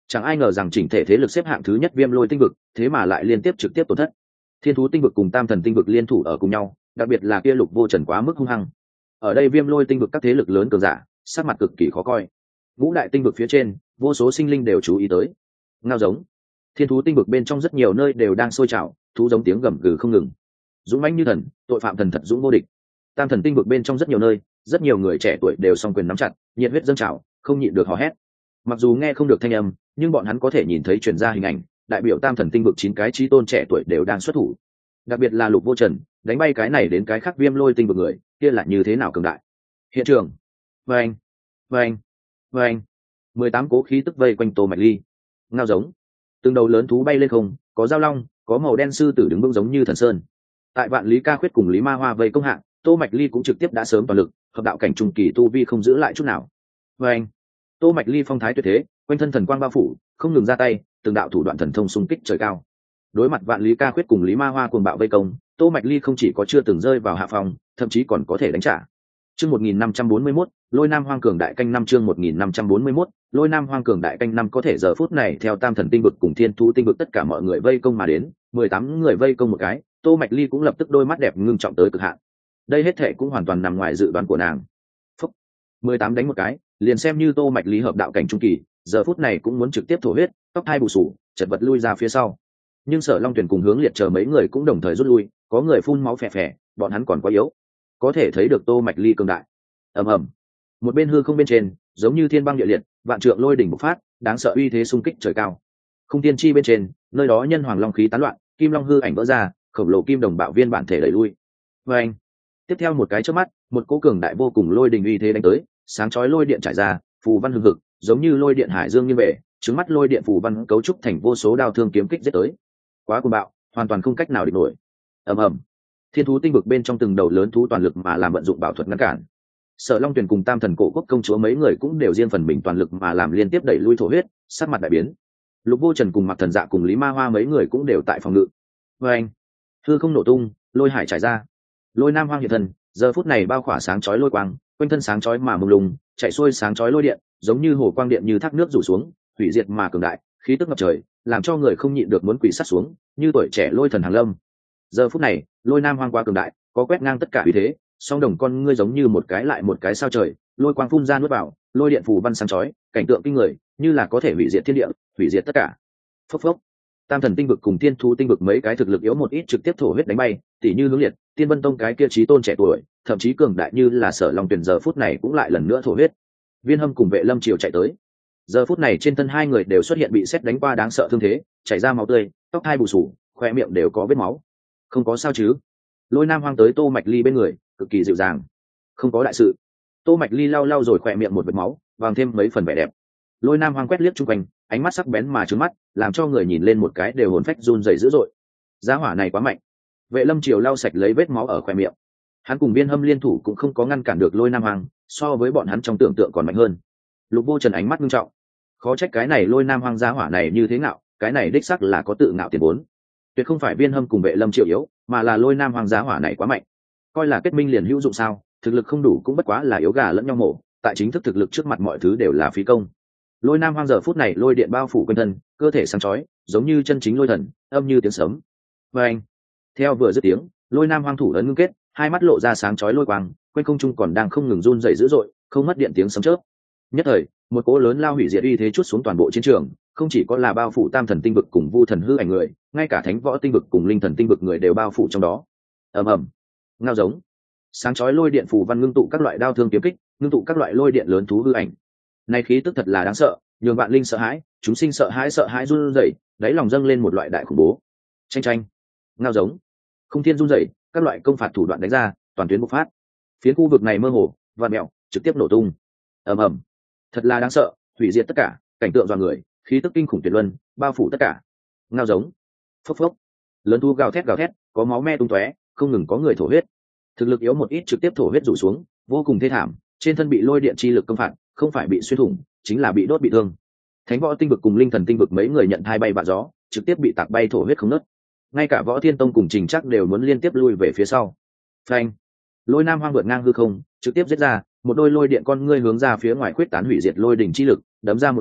Chẳng ai ngờ rằng chỉnh thể thế lực xếp hạng thứ nhất Viêm Lôi tinh vực thế mà lại liên tiếp trực tiếp tổn thất. Thiên Thú tinh vực cùng Tam Thần tinh vực liên thủ ở cùng nhau, đặc biệt là kia Lục Vô Trần quá mức hung hăng. Ở đây Viêm Lôi tinh vực các thế lực lớn cường giả sắc mặt cực kỳ khó coi. Ngũ đại tinh vực phía trên vô số sinh linh đều chú ý tới. Ngao giống. Thiên Thú tinh vực bên trong rất nhiều nơi đều đang sôi trào, thú giống tiếng gầm gừ không ngừng. Dũng mãnh như thần, tội phạm thần thật dũng vô địch. Tam Thần tinh vực bên trong rất nhiều nơi, rất nhiều người trẻ tuổi đều song quyền nắm chặt, nhiệt huyết dâng trào, không nhịn được hò hét. Mặc dù nghe không được thanh âm, nhưng bọn hắn có thể nhìn thấy truyền ra hình ảnh, đại biểu Tam Thần tinh vực 9 cái chí tôn trẻ tuổi đều đang xuất thủ. Đặc biệt là Lục Vô Trần, đánh bay cái này đến cái khác Viêm Lôi tinh vực người, kia là như thế nào cường đại. Hiện trường. Vâng, vâng, vâng. 18 cố khí tức vây quanh Tô Mạch Ly. Ngao giống. Từng đầu lớn thú bay lên không, có giao long, có màu đen sư tử đứng vững giống như thần sơn. Tại Vạn Lý Ca Khuyết cùng Lý Ma Hoa vây công hạng, Tô Mạch Ly cũng trực tiếp đã sớm toàn lực, hợp đạo cảnh trung kỳ tu vi không giữ lại chút nào. Vâng. Tô Mạch Ly phong thái tuyệt thế, quanh thân thần quang bao phủ, không ngừng ra tay, từng đạo thủ đoạn thần thông xung kích trời cao. Đối mặt Vạn Lý Ca Khuyết cùng Lý Ma Hoa cuồng bạo vây công, Tô Mạch Ly không chỉ có chưa từng rơi vào hạ phòng, thậm chí còn có thể đánh trả. Chương 1541, Lôi Nam Hoang Cường Đại canh 5 chương 1541, Lôi Nam Hoang Cường Đại canh 5 có thể giờ phút này theo Tam Thần tinh vực cùng Thiên Thú tinh vực tất cả mọi người vây công mà đến, 18 người vây công một cái, Tô Mạch Ly cũng lập tức đôi mắt đẹp ngưng trọng tới cực hạn. Đây hết thảy cũng hoàn toàn nằm ngoài dự đoán của nàng. Phúc. 18 đánh một cái, liền xem như Tô Mạch Ly hợp đạo cảnh trung kỳ, giờ phút này cũng muốn trực tiếp thổ huyết, tóc hai bù sù, chật vật lui ra phía sau. Nhưng Sở Long Tuyển cùng Hướng Liệt chờ mấy người cũng đồng thời rút lui, có người phun máu phè phè, bọn hắn còn quá yếu. Có thể thấy được Tô Mạch Ly cường đại. Ầm ầm. Một bên hư không bên trên, giống như thiên băng địa liệt, vạn trượng lôi đỉnh bộc phát, đáng sợ uy thế xung kích trời cao. Không tiên chi bên trên, nơi đó nhân hoàng long khí tán loạn, kim long hư ảnh vỡ ra, khổng lồ kim đồng bạo viên bản thể đẩy lui. Vâng. Tiếp theo một cái chớp mắt, một cỗ cường đại vô cùng lôi đỉnh uy thế đánh tới, sáng chói lôi điện trải ra, phù văn hưng hực, giống như lôi điện hải dương như về, trứng mắt lôi điện phù văn cấu trúc thành vô số đao thương kiếm kích giết tới. Quá cuồng bạo, hoàn toàn không cách nào địch nổi. Ầm ầm. Thiên Thú tinh vực bên trong từng đầu lớn thú toàn lực mà làm vận dụng bảo thuật ngăn cản. Sở Long Tuyển cùng Tam Thần Cổ Quốc công chúa mấy người cũng đều riêng phần mình toàn lực mà làm liên tiếp đẩy lui thổ huyết, sắc mặt đại biến. Lục Vô Trần cùng Mặc Thần Dạ cùng Lý Ma Hoa mấy người cũng đều tại phòng ngự. Oeng, hư không nổ tung, lôi hải trải ra. Lôi Nam Hoang hiện thân, giờ phút này bao khỏa sáng chói lôi quang, quanh thân sáng chói mà mông lung, chạy xuôi sáng chói lôi điện, giống như hồ quang điện như thác nước rủ xuống, hủy diệt mà cường đại, khí tức ngập trời, làm cho người không nhịn được muốn quỳ sát xuống, như tuổi trẻ lôi thần hàng lâm. Giờ phút này, Lôi Nam Hoang quá cường đại, có quét ngang tất cả uy thế, song đồng con ngươi giống như một cái lại một cái sao trời, lôi quang phun ra nuốt vào, lôi điện phù văn sáng chói, cảnh tượng kinh người, như là có thể hủy diệt thiên địa, hủy diệt tất cả. Phốc phốc. Tam Thần tinh vực cùng Thiên Thú tinh vực mấy cái thực lực yếu một ít trực tiếp thổ huyết đánh bay, tỉ như Hướng Liệt, Tiên Vân Tông cái kia chí tôn trẻ tuổi, thậm chí cường đại như là Sở Long Tuyển giờ phút này cũng lại lần nữa thổ huyết. Viên Hâm cùng Vệ Lâm Triều chạy tới. Giờ phút này trên thân hai người đều xuất hiện bị sét đánh qua đáng sợ thương thế, chảy ra máu tươi, tóc hai bù sù, khoe miệng đều có vết máu. Không có sao chứ? Lôi Nam Hoang tới Tô Mạch Ly bên người, cực kỳ dịu dàng. Không có đại sự. Tô Mạch Ly lau lau rồi khoe miệng một vệt máu, vàng thêm mấy phần vẻ đẹp. Lôi Nam Hoang quét liếc chung quanh, ánh mắt sắc bén mà trừng mắt, làm cho người nhìn lên một cái đều hồn phách run rẩy dữ dội. Giá hỏa này quá mạnh. Vệ Lâm Triều lau sạch lấy vết máu ở khoe miệng. Hắn cùng Viên Hâm liên thủ cũng không có ngăn cản được Lôi Nam Hoang, so với bọn hắn trong tưởng tượng còn mạnh hơn. Lục Vô Trần ánh mắt nghiêm trọng. Khó trách cái này Lôi Nam Hoang giá hỏa này như thế nào, cái này đích xác là có tự ngạo tiền vốn. Tuyệt không phải Viên Hâm cùng Vệ Lâm Triều yếu, mà là Lôi Nam Hoang giá hỏa này quá mạnh. Coi là kết minh liền hữu dụng sao? Thực lực không đủ cũng bất quá là yếu gà lẫn nhau mổ, tại chính thức thực lực trước mặt mọi thứ đều là phí công. Lôi Nam Hoang giờ phút này lôi điện bao phủ quanh thân, cơ thể sáng chói, giống như chân chính lôi thần, âm như tiếng sấm. Và anh, theo vừa dứt tiếng, Lôi Nam Hoang thủ ấn ngưng kết, hai mắt lộ ra sáng chói lôi quang, quanh không trung còn đang không ngừng run rẩy dữ dội, không mất điện tiếng sấm chớp. Nhất thời, một cỗ lớn lao hủy diệt uy thế chút xuống toàn bộ chiến trường, không chỉ có là bao phủ Tam Thần tinh vực cùng Vu Thần hư ảnh người, ngay cả Thánh Võ tinh vực cùng Linh Thần tinh vực người đều bao phủ trong đó. Ầm ầm, ngao giống, sáng chói lôi điện phù văn ngưng tụ các loại đao thương kiếm kích, ngưng tụ các loại lôi điện lớn thú hư ảnh. Này khí tức thật là đáng sợ, nhường vạn linh sợ hãi, chúng sinh sợ hãi run rẩy, đáy lòng dâng lên một loại đại khủng bố. Tranh tranh, ngao giống, không thiên run rẩy, các loại công phạt thủ đoạn đánh ra, toàn tuyến bộc phát. Phiến khu vực này mơ hồ, vạn mèo, trực tiếp nổ tung. Ầm ầm, thật là đáng sợ, hủy diệt tất cả, cảnh tượng doan người, khí tức kinh khủng tuyệt luân, bao phủ tất cả. Ngao giống, phốc phốc, lớn thú gào thét, có máu me tung tóe, không ngừng có người thổ huyết. Thực lực yếu một ít trực tiếp thổ huyết rủ xuống, vô cùng thê thảm, trên thân bị lôi điện chi lực công phạt, không phải bị xuyên thủng, chính là bị đốt bị thương. Thánh Võ tinh vực cùng Linh Thần tinh vực mấy người nhận thai bay vạ gió, trực tiếp bị tạc bay thổ huyết không nớt. Ngay cả Võ Thiên Tông cùng Trình Trác đều muốn liên tiếp lui về phía sau. Phanh! Lôi Nam Hoang vượt ngang hư không, trực tiếp giết ra, một đôi lôi điện con ngươi hướng ra phía ngoài khuyết tán hủy diệt lôi đỉnh chi lực, đấm ra một quyền,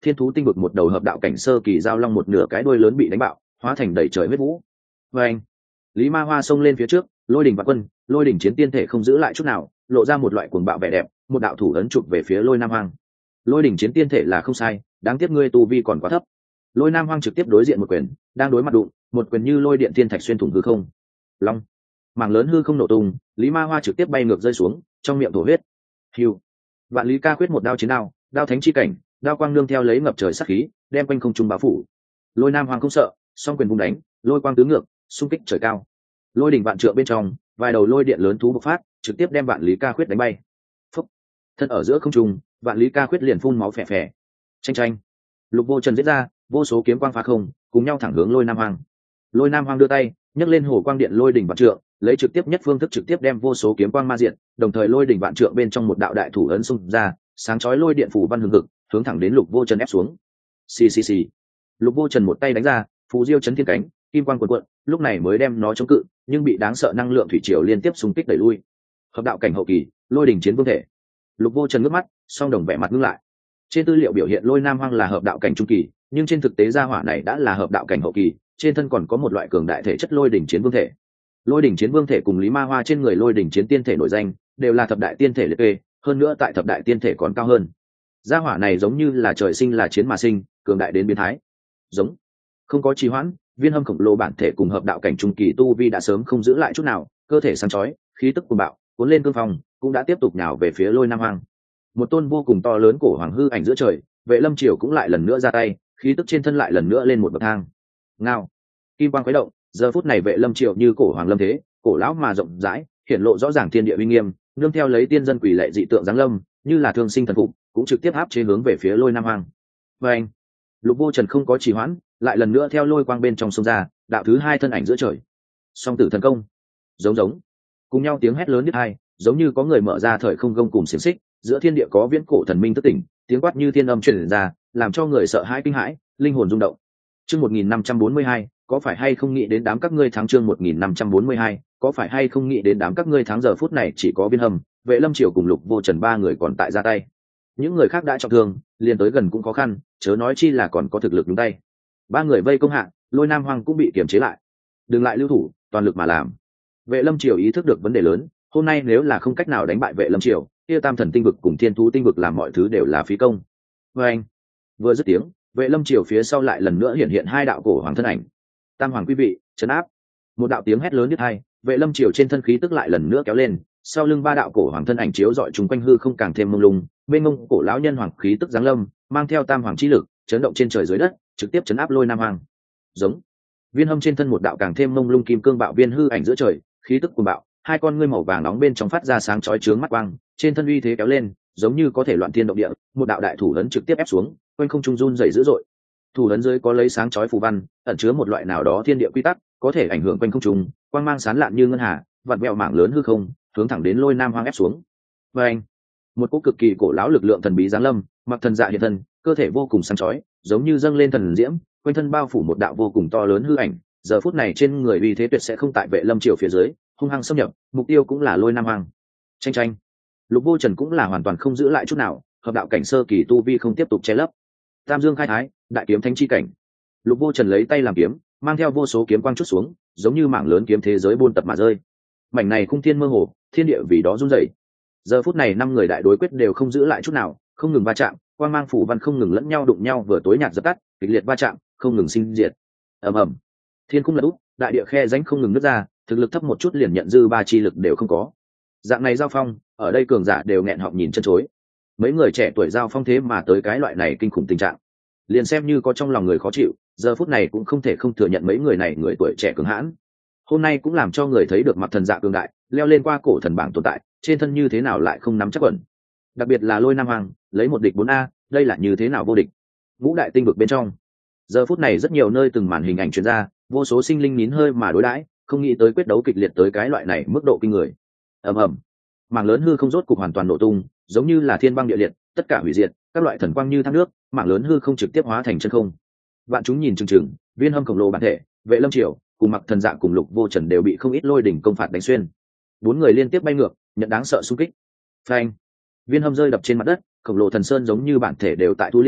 thiên thú tinh vực một đầu hợp đạo cảnh sơ kỳ giao long một nửa cái đuôi lớn bị đánh bạo, hóa thành đầy trời huyết vũ. Và anh, Lý Ma Hoa xông lên phía trước, lôi đỉnh và quân, lôi đỉnh chiến tiên thể không giữ lại chút nào, lộ ra một loại cuồng bạo vẻ đẹp, một đạo thủ ấn chụp về phía lôi Nam Hoang. Lôi đỉnh chiến tiên thể là không sai, đáng tiếc ngươi tu vi còn quá thấp. Lôi Nam Hoang trực tiếp đối diện một quyền, đang đối mặt đụng, một quyền như lôi điện thiên thạch xuyên thủng hư không. Long, mảng lớn hư không nổ tung, Lý Ma Hoa trực tiếp bay ngược rơi xuống, trong miệng thổ huyết. Hưu, Vạn Lý Ca Khuyết một đao chiến đao, đao thánh chi cảnh, đao quang nương theo lấy ngập trời sát khí, đem quanh không trung bao phủ. Lôi Nam Hoang không sợ, song quyền vung đánh, lôi quang tứ ngược, xung kích trời cao. Lôi đỉnh vạn trượng bên trong, vài đầu lôi điện lớn thú bộc phát, trực tiếp đem Vạn Lý Ca Khuyết đánh bay. Phúc, thân ở giữa không trung, Vạn Lý Ca Khuyết liền phun máu phè phè. Chanh chanh, Lục Vô Trần giết ra, vô số kiếm quang phá không, cùng nhau thẳng hướng Lôi Nam Hoang. Lôi Nam Hoang đưa tay, nhấc lên hồ quang điện lôi đỉnh vạn trượng, lấy trực tiếp nhất phương thức trực tiếp đem vô số kiếm quang ma diện, đồng thời lôi đỉnh vạn trượng bên trong một đạo đại thủ ấn xung ra, sáng chói lôi điện phủ văn hừng hực, hướng thẳng đến Lục Vô Trần ép xuống. Xì xì xì. Lục Vô Trần một tay đánh ra, phù diêu chấn thiên cánh, kim quang cuộn cuộn, lúc này mới đem nó chống cự, nhưng bị đáng sợ năng lượng thủy triều liên tiếp xung kích đẩy lui. Hợp đạo cảnh hậu kỳ, lôi đỉnh chiến vương thể. Lục Vô Trần ngước mắt, song đồng vẻ mặt ngưng lại. Trên tư liệu biểu hiện lôi Nam Hoang là hợp đạo cảnh trung kỳ, nhưng trên thực tế gia hỏa này đã là hợp đạo cảnh hậu kỳ, trên thân còn có một loại cường đại thể chất lôi đỉnh chiến vương thể. Lôi đỉnh chiến vương thể cùng Lý Ma Hoa trên người lôi đỉnh chiến tiên thể nổi danh, đều là thập đại tiên thể liệt kê, hơn nữa tại thập đại tiên thể còn cao hơn. Gia hỏa này giống như là trời sinh là chiến mà sinh, cường đại đến biến thái. Giống, không có trì hoãn, viên hâm khổng lồ bản thể cùng hợp đạo cảnh trung kỳ tu vi đã sớm không giữ lại chút nào, cơ thể sáng chói, khí tức cuồng bạo, cuốn lên cương phong, cũng đã tiếp tục nhào về phía lôi Nam Hoang. Một tôn vô cùng to lớn cổ hoàng hư ảnh giữa trời, Vệ Lâm Triều cũng lại lần nữa ra tay, khí tức trên thân lại lần nữa lên một bậc thang. Ngao, kim quang khuấy động, giờ phút này Vệ Lâm Triều như cổ hoàng lâm thế, cổ lão mà rộng rãi, hiển lộ rõ ràng thiên địa uy nghiêm, nương theo lấy tiên dân quỷ lệ dị tượng giáng lâm, như là thương sinh thần phục, cũng trực tiếp áp chế hướng về phía lôi Nam Hoang. Và anh, Lục Vô Trần không có trì hoãn, lại lần nữa theo lôi quang bên trong sông ra, đạo thứ hai thân ảnh giữa trời. Song tử thần công, giống giống, cùng nhau tiếng hét lớn nhất hai, giống như có người mở ra thời không gông cùng xiềng xích, giữa thiên địa có viễn cổ thần minh thức tỉnh, tiếng quát như thiên âm truyền ra, làm cho người sợ hãi kinh hãi, linh hồn rung động. Chương 1542, có phải hay không nghĩ đến đám các ngươi thắng? Chương 1542, có phải hay không nghĩ đến đám các ngươi thắng? Giờ phút này chỉ có Viên Hâm, Vệ Lâm Triều cùng Lục Vô Trần ba người còn tại ra tay. Những người khác đã trọng thương, liền tới gần cũng khó khăn, chớ nói chi là còn có thực lực đúng tay. Ba người vây công hạ, lôi Nam Hoang cũng bị kiềm chế lại. Đừng lại lưu thủ, toàn lực mà làm. Vệ Lâm Triều ý thức được vấn đề lớn, hôm nay nếu là không cách nào đánh bại Vệ Lâm Triều, kia Tam Thần tinh vực cùng Thiên Thú tinh vực làm mọi thứ đều là phí công. Và anh, vừa dứt tiếng, Vệ Lâm Triều phía sau lại lần nữa hiện hiện hai đạo cổ hoàng thân ảnh. Tam hoàng quý vị, trấn áp. Một đạo tiếng hét lớn nhất hai, Vệ Lâm Triều trên thân khí tức lại lần nữa kéo lên, sau lưng ba đạo cổ hoàng thân ảnh chiếu dọi chúng quanh hư không càng thêm mông lung, bên mông cổ lão nhân hoàng khí tức giáng lâm, mang theo tam hoàng chi lực, chấn động trên trời dưới đất, trực tiếp chấn áp lôi Nam Hoang. Giống, Viên Hâm trên thân một đạo càng thêm mông lung kim cương bạo viên hư ảnh giữa trời, khí tức cuồng bạo, hai con ngươi màu vàng nóng bên trong phát ra sáng chói chướng mắt quang, trên thân uy thế kéo lên, giống như có thể loạn thiên động địa, một đạo đại thủ ấn trực tiếp ép xuống, quanh không trung run rẩy dữ dội. Thủ ấn dưới có lấy sáng chói phù văn, ẩn chứa một loại nào đó thiên địa quy tắc, có thể ảnh hưởng quanh không trung, quang mang sáng lạn như ngân hà, vặn vẹo mảng lớn hư không, hướng thẳng đến lôi Nam Hoang ép xuống. Và anh, một cỗ cực kỳ cổ lão lực lượng thần bí giáng lâm, mặc thần dạ hiện thân, cơ thể vô cùng sáng chói, giống như dâng lên thần diễm, quanh thân bao phủ một đạo vô cùng to lớn hư ảnh. Giờ phút này trên người uy thế tuyệt sẽ không tại Vệ Lâm Triều phía dưới, hung hăng xâm nhập, mục tiêu cũng là lôi Nam Hoang. Tranh tranh, Lục Vô Trần cũng là hoàn toàn không giữ lại chút nào, hợp đạo cảnh sơ kỳ tu vi không tiếp tục che lấp. Tam Dương khai thái, đại kiếm thánh chi cảnh. Lục Vô Trần lấy tay làm kiếm, mang theo vô số kiếm quang chút xuống, giống như mảng lớn kiếm thế giới buôn tập mà rơi. Mảnh này khung thiên mơ hồ, thiên địa vì đó run rẩy. Giờ phút này năm người đại đối quyết đều không giữ lại chút nào, không ngừng va chạm, quang mang phủ văn không ngừng lẫn nhau đụng nhau, vừa tối nhạt dập tắt, kịch liệt va chạm, không ngừng sinh diệt. Ầm ầm, thiên cung lật úp, đại địa khe rãnh không ngừng nứt ra, thực lực thấp một chút liền nhận dư ba chi lực đều không có. Dạng này giao phong, ở đây cường giả đều nghẹn họng nhìn chân chối. Mấy người trẻ tuổi giao phong thế mà tới cái loại này kinh khủng tình trạng, liền xem như có trong lòng người khó chịu, giờ phút này cũng không thể không thừa nhận mấy người này người tuổi trẻ cường hãn. Hôm nay cũng làm cho người thấy được mặc thần dạ cường đại, leo lên qua cổ thần bảng tồn tại, trên thân như thế nào lại không nắm chắc ẩn. Đặc biệt là lôi Nam Hoang, lấy một địch 4A, đây là như thế nào vô địch. Ngũ đại tinh vực bên trong, giờ phút này rất nhiều nơi từng màn hình ảnh truyền ra, vô số sinh linh nín hơi mà đối đãi, không nghĩ tới quyết đấu kịch liệt tới cái loại này mức độ kinh người. Ầm ầm, mảng lớn hư không rốt cục hoàn toàn nổ tung, giống như là thiên băng địa liệt, tất cả hủy diệt, các loại thần quang như thác nước, mảng lớn hư không trực tiếp hóa thành chân không. Vạn chúng nhìn chừng chừng, Viên Hâm khổng lồ bản thể, Vệ Lâm Triều cùng mặc thần dạ cùng Lục Vô Trần đều bị không ít lôi đỉnh công phạt đánh xuyên. Bốn người liên tiếp bay ngược, nhận đáng sợ xung kích. Phanh, Viên Hâm rơi đập trên mặt đất, khổng lồ thần sơn giống như bản thể đều tại thu liễm,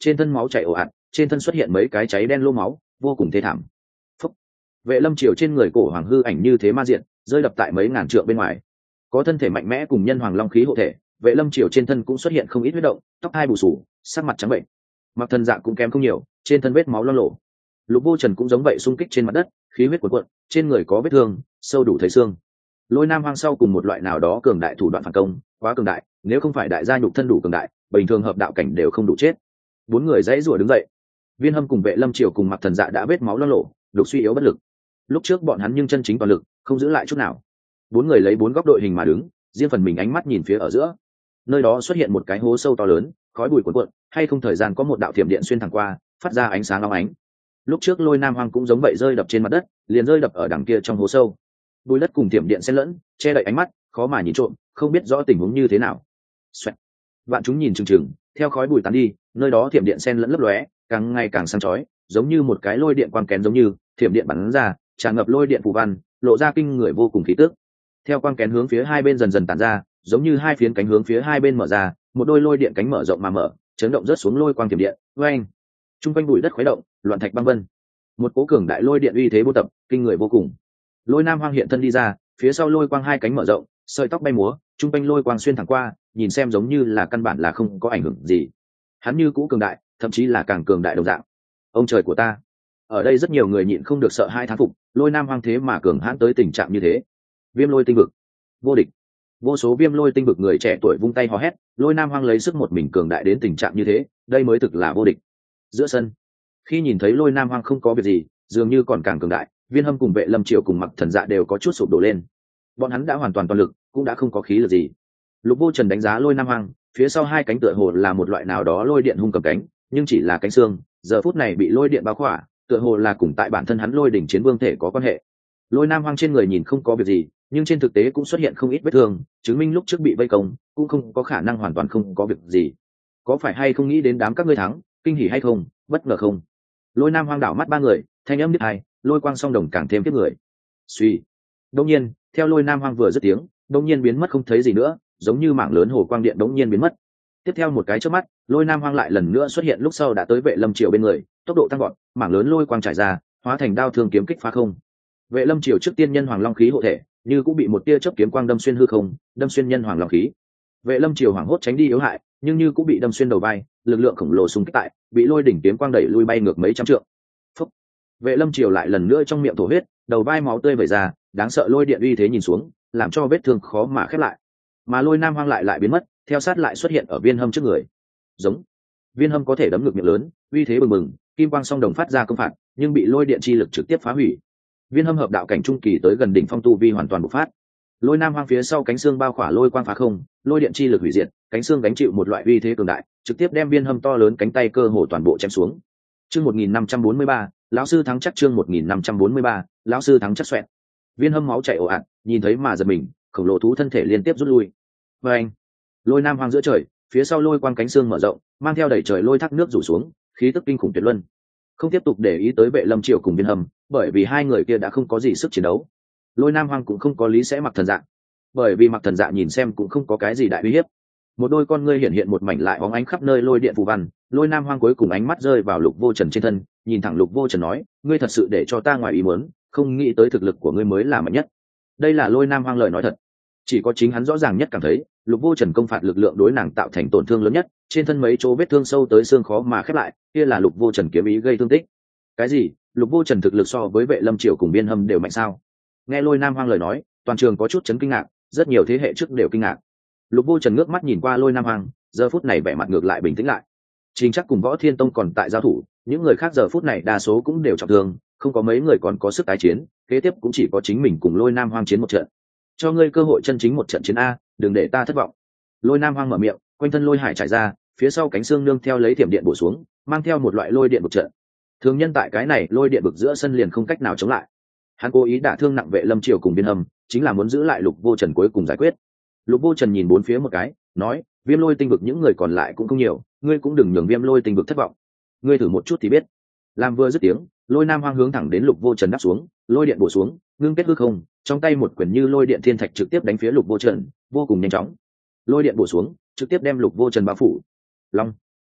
trên thân máu chảy ồ ạt, trên thân xuất hiện mấy cái cháy đen lô máu, vô cùng thê thảm. Phúc. Vệ Lâm Triều trên người cổ hoàng hư ảnh như thế ma diện, rơi đập tại mấy ngàn trượng bên ngoài. Có thân thể mạnh mẽ cùng nhân hoàng long khí hộ thể, Vệ Lâm Triều trên thân cũng xuất hiện không ít huyết động, tóc hai bù sù, sắc mặt trắng bệnh. Mặc Thần Dạ cũng kém không nhiều, trên thân vết máu loang lổ. Lục Vô Trần cũng giống vậy xung kích trên mặt đất, khí huyết cuồn cuộn, trên người có vết thương, sâu đủ thấy xương. Lôi Nam Hoang sau cùng một loại nào đó cường đại thủ đoạn phản công, quá cường đại, nếu không phải đại gia nhục thân đủ cường đại, bình thường hợp đạo cảnh đều không đủ chết. Bốn người dãy rủa đứng dậy. Viên Hâm cùng Vệ Lâm Triều cùng Mặc Thần Dạ đã vết máu loang lổ, đục suy yếu bất lực. Lúc trước bọn hắn nhưng chân chính toàn lực, không giữ lại chút nào. Bốn người lấy bốn góc đội hình mà đứng, riêng phần mình ánh mắt nhìn phía ở giữa. Nơi đó xuất hiện một cái hố sâu to lớn, khói bụi cuồn cuộn, hay không thời gian có một đạo thiểm điện xuyên thẳng qua, phát ra ánh sáng long ánh. Lúc trước Lôi Nam Hoang cũng giống vậy rơi đập trên mặt đất, liền rơi đập ở đằng kia trong hố sâu. Bùi đất cùng thiểm điện xen lẫn, che đậy ánh mắt, khó mà nhìn trộm, không biết rõ tình huống như thế nào. Xoẹt. Vạn chúng nhìn chừng chừng, theo khói bụi tán đi, nơi đó thiểm điện xen lẫn lấp lóe, càng ngày càng sáng chói, giống như một cái lôi điện quang kén giống như, thiểm điện bắn ra, tràn ngập lôi điện phù văn, lộ ra kinh người vô cùng khí tức. Theo quang kén hướng phía hai bên dần dần tản ra, giống như hai phiến cánh hướng phía hai bên mở ra, một đôi lôi điện cánh mở rộng mà mở, chấn động rớt xuống lôi quang thiểm điện. Oeng! Trung quanh bụi đất khuấy động, loạn thạch băng vân. Một cỗ cường đại lôi điện uy thế vô tập, kinh người vô cùng. Lôi Nam Hoang hiện thân đi ra, phía sau lôi quang hai cánh mở rộng, sợi tóc bay múa, trung quanh lôi quang xuyên thẳng qua, nhìn xem giống như là căn bản là không có ảnh hưởng gì. Hắn như cũ cường đại, thậm chí là càng cường đại đồng dạng. Ông trời của ta! Ở đây rất nhiều người nhịn không được sợ hai thán phục, Lôi Nam Hoang thế mà cường hãn tới tình trạng như thế. Viêm Lôi tinh vực, vô địch. Vô số Viêm Lôi tinh vực người trẻ tuổi vung tay hò hét, Lôi Nam Hoang lấy sức một mình cường đại đến tình trạng như thế, đây mới thực là vô địch. Giữa sân, khi nhìn thấy Lôi Nam Hoang không có việc gì, dường như còn càng cường đại, Viên Hâm cùng Vệ Lâm Triều cùng Mặc Thần Dạ đều có chút sụp đổ lên. Bọn hắn đã hoàn toàn toàn lực, cũng đã không có khí lực gì. Lục Vô Trần đánh giá Lôi Nam Hoang, phía sau hai cánh tựa hồ là một loại nào đó lôi điện hung cầm cánh, nhưng chỉ là cánh xương, giờ phút này bị lôi điện bao khỏa, tựa hồ là cùng tại bản thân hắn Lôi đỉnh chiến vương thể có quan hệ. Lôi Nam Hoang trên người nhìn không có việc gì, nhưng trên thực tế cũng xuất hiện không ít vết thương, chứng minh lúc trước bị vây công, cũng không có khả năng hoàn toàn không có việc gì. Có phải hay không nghĩ đến đám các ngươi thắng, kinh hỉ hay không, bất ngờ không? Lôi Nam Hoang đảo mắt ba người, thanh âm biết hai, lôi quang song đồng càng thêm tiếp người. Suy. Đông nhiên, theo Lôi Nam Hoang vừa dứt tiếng, đông nhiên biến mất không thấy gì nữa, giống như mảng lớn hồ quang điện đông nhiên biến mất. Tiếp theo một cái chớp mắt, Lôi Nam Hoang lại lần nữa xuất hiện, lúc sau đã tới Vệ Lâm Triều bên người, tốc độ tăng vọt, mảng lớn lôi quang trải ra, hóa thành đao thương kiếm kích phá không. Vệ Lâm Triều trước tiên nhân hoàng long khí hộ thể, như cũng bị một tia chớp kiếm quang đâm xuyên hư không, đâm xuyên nhân hoàng long khí. Vệ Lâm Triều hoảng hốt tránh đi yếu hại, nhưng như cũng bị đâm xuyên đầu vai, lực lượng khổng lồ xung kích tại, bị lôi đỉnh kiếm quang đẩy lui bay ngược mấy trăm trượng. Phúc. Vệ Lâm Triều lại lần nữa trong miệng thổ huyết, đầu vai máu tươi vẩy ra, đáng sợ lôi điện uy thế nhìn xuống, làm cho vết thương khó mà khép lại. Mà Lôi Nam Hoang lại biến mất, theo sát lại xuất hiện ở Viên Hâm trước người. Giống. Viên Hâm có thể đấm ngược miệng lớn, uy thế bừng bừng, kim quang song đồng phát ra công phạt, nhưng bị lôi điện chi lực trực tiếp phá hủy. Viên Hâm hợp đạo cảnh trung kỳ tới gần đỉnh phong tu vi hoàn toàn bộc phát. Lôi Nam Hoang phía sau cánh xương bao khỏa lôi quang phá không, lôi điện chi lực hủy diệt, cánh xương gánh chịu một loại uy thế cường đại, trực tiếp đem Viên Hâm to lớn cánh tay cơ hồ toàn bộ chém xuống. Chương 1543, lão sư thắng chắc. Chương 1543, lão sư thắng chắc xoẹt. Viên Hâm máu chảy ồ ạt, nhìn thấy mà giật mình, khổng lồ thú thân thể liên tiếp rút lui. Và anh, Lôi Nam Hoang giữa trời, phía sau lôi quang cánh xương mở rộng, mang theo đẩy trời lôi thác nước rủ xuống, khí tức kinh khủng tuyệt luân. Không tiếp tục để ý tới Vệ Lâm Triều cùng Viên Hâm, bởi vì hai người kia đã không có gì sức chiến đấu. Lôi Nam Hoang cũng không có lý sẽ Mặc Thần Dạ, bởi vì Mặc Thần Dạ nhìn xem cũng không có cái gì đại uy hiếp. Một đôi con ngươi hiện một mảnh lại bóng ánh khắp nơi lôi điện phù văn. Lôi Nam Hoang cuối cùng ánh mắt rơi vào Lục Vô Trần trên thân, nhìn thẳng Lục Vô Trần nói, ngươi thật sự để cho ta ngoài ý muốn, không nghĩ tới thực lực của ngươi mới là mạnh nhất. Đây là Lôi Nam Hoang lời nói thật, chỉ có chính hắn rõ ràng nhất cảm thấy, Lục Vô Trần công phạt lực lượng đối nàng tạo thành tổn thương lớn nhất, trên thân mấy chỗ vết thương sâu tới xương khó mà khép lại, kia là Lục Vô Trần kiếm ý gây thương tích. Cái gì? Lục Vô Trần thực lực so với Vệ Lâm Triều cùng Viên Hâm đều mạnh sao? Nghe Lôi Nam Hoang lời nói, toàn trường có chút chấn kinh ngạc, rất nhiều thế hệ trước đều kinh ngạc. Lục Vô Trần ngước mắt nhìn qua Lôi Nam Hoang, giờ phút này vẻ mặt ngược lại bình tĩnh lại. Trình Chắc cùng Võ Thiên Tông còn tại giao thủ, những người khác giờ phút này đa số cũng đều trọng thương, không có mấy người còn có sức tái chiến, kế tiếp cũng chỉ có chính mình cùng Lôi Nam Hoang chiến một trận. Cho ngươi cơ hội chân chính một trận chiến a, đừng để ta thất vọng. Lôi Nam Hoang mở miệng, quanh thân lôi hải trải ra, phía sau cánh xương nương theo lấy thiểm điện bổ xuống, mang theo một loại lôi điện một trận. Thường nhân tại cái này lôi điện bực giữa sân liền không cách nào chống lại. Hắn cố ý đả thương nặng Vệ Lâm Triều cùng Viên Hâm, chính là muốn giữ lại Lục Vô Trần cuối cùng giải quyết. Lục Vô Trần nhìn bốn phía một cái, nói, Viêm Lôi tinh vực những người còn lại cũng không nhiều, ngươi cũng đừng nhường Viêm Lôi tinh vực thất vọng. Ngươi thử một chút thì biết. Làm vừa dứt tiếng, Lôi Nam Hoang hướng thẳng đến Lục Vô Trần đáp xuống, lôi điện bổ xuống, ngưng kết hư không, trong tay một quyển như lôi điện thiên thạch trực tiếp đánh phía Lục Vô Trần, vô cùng nhanh chóng. Lôi điện bổ xuống, trực tiếp đem Lục Vô Trần bao phủ. Long.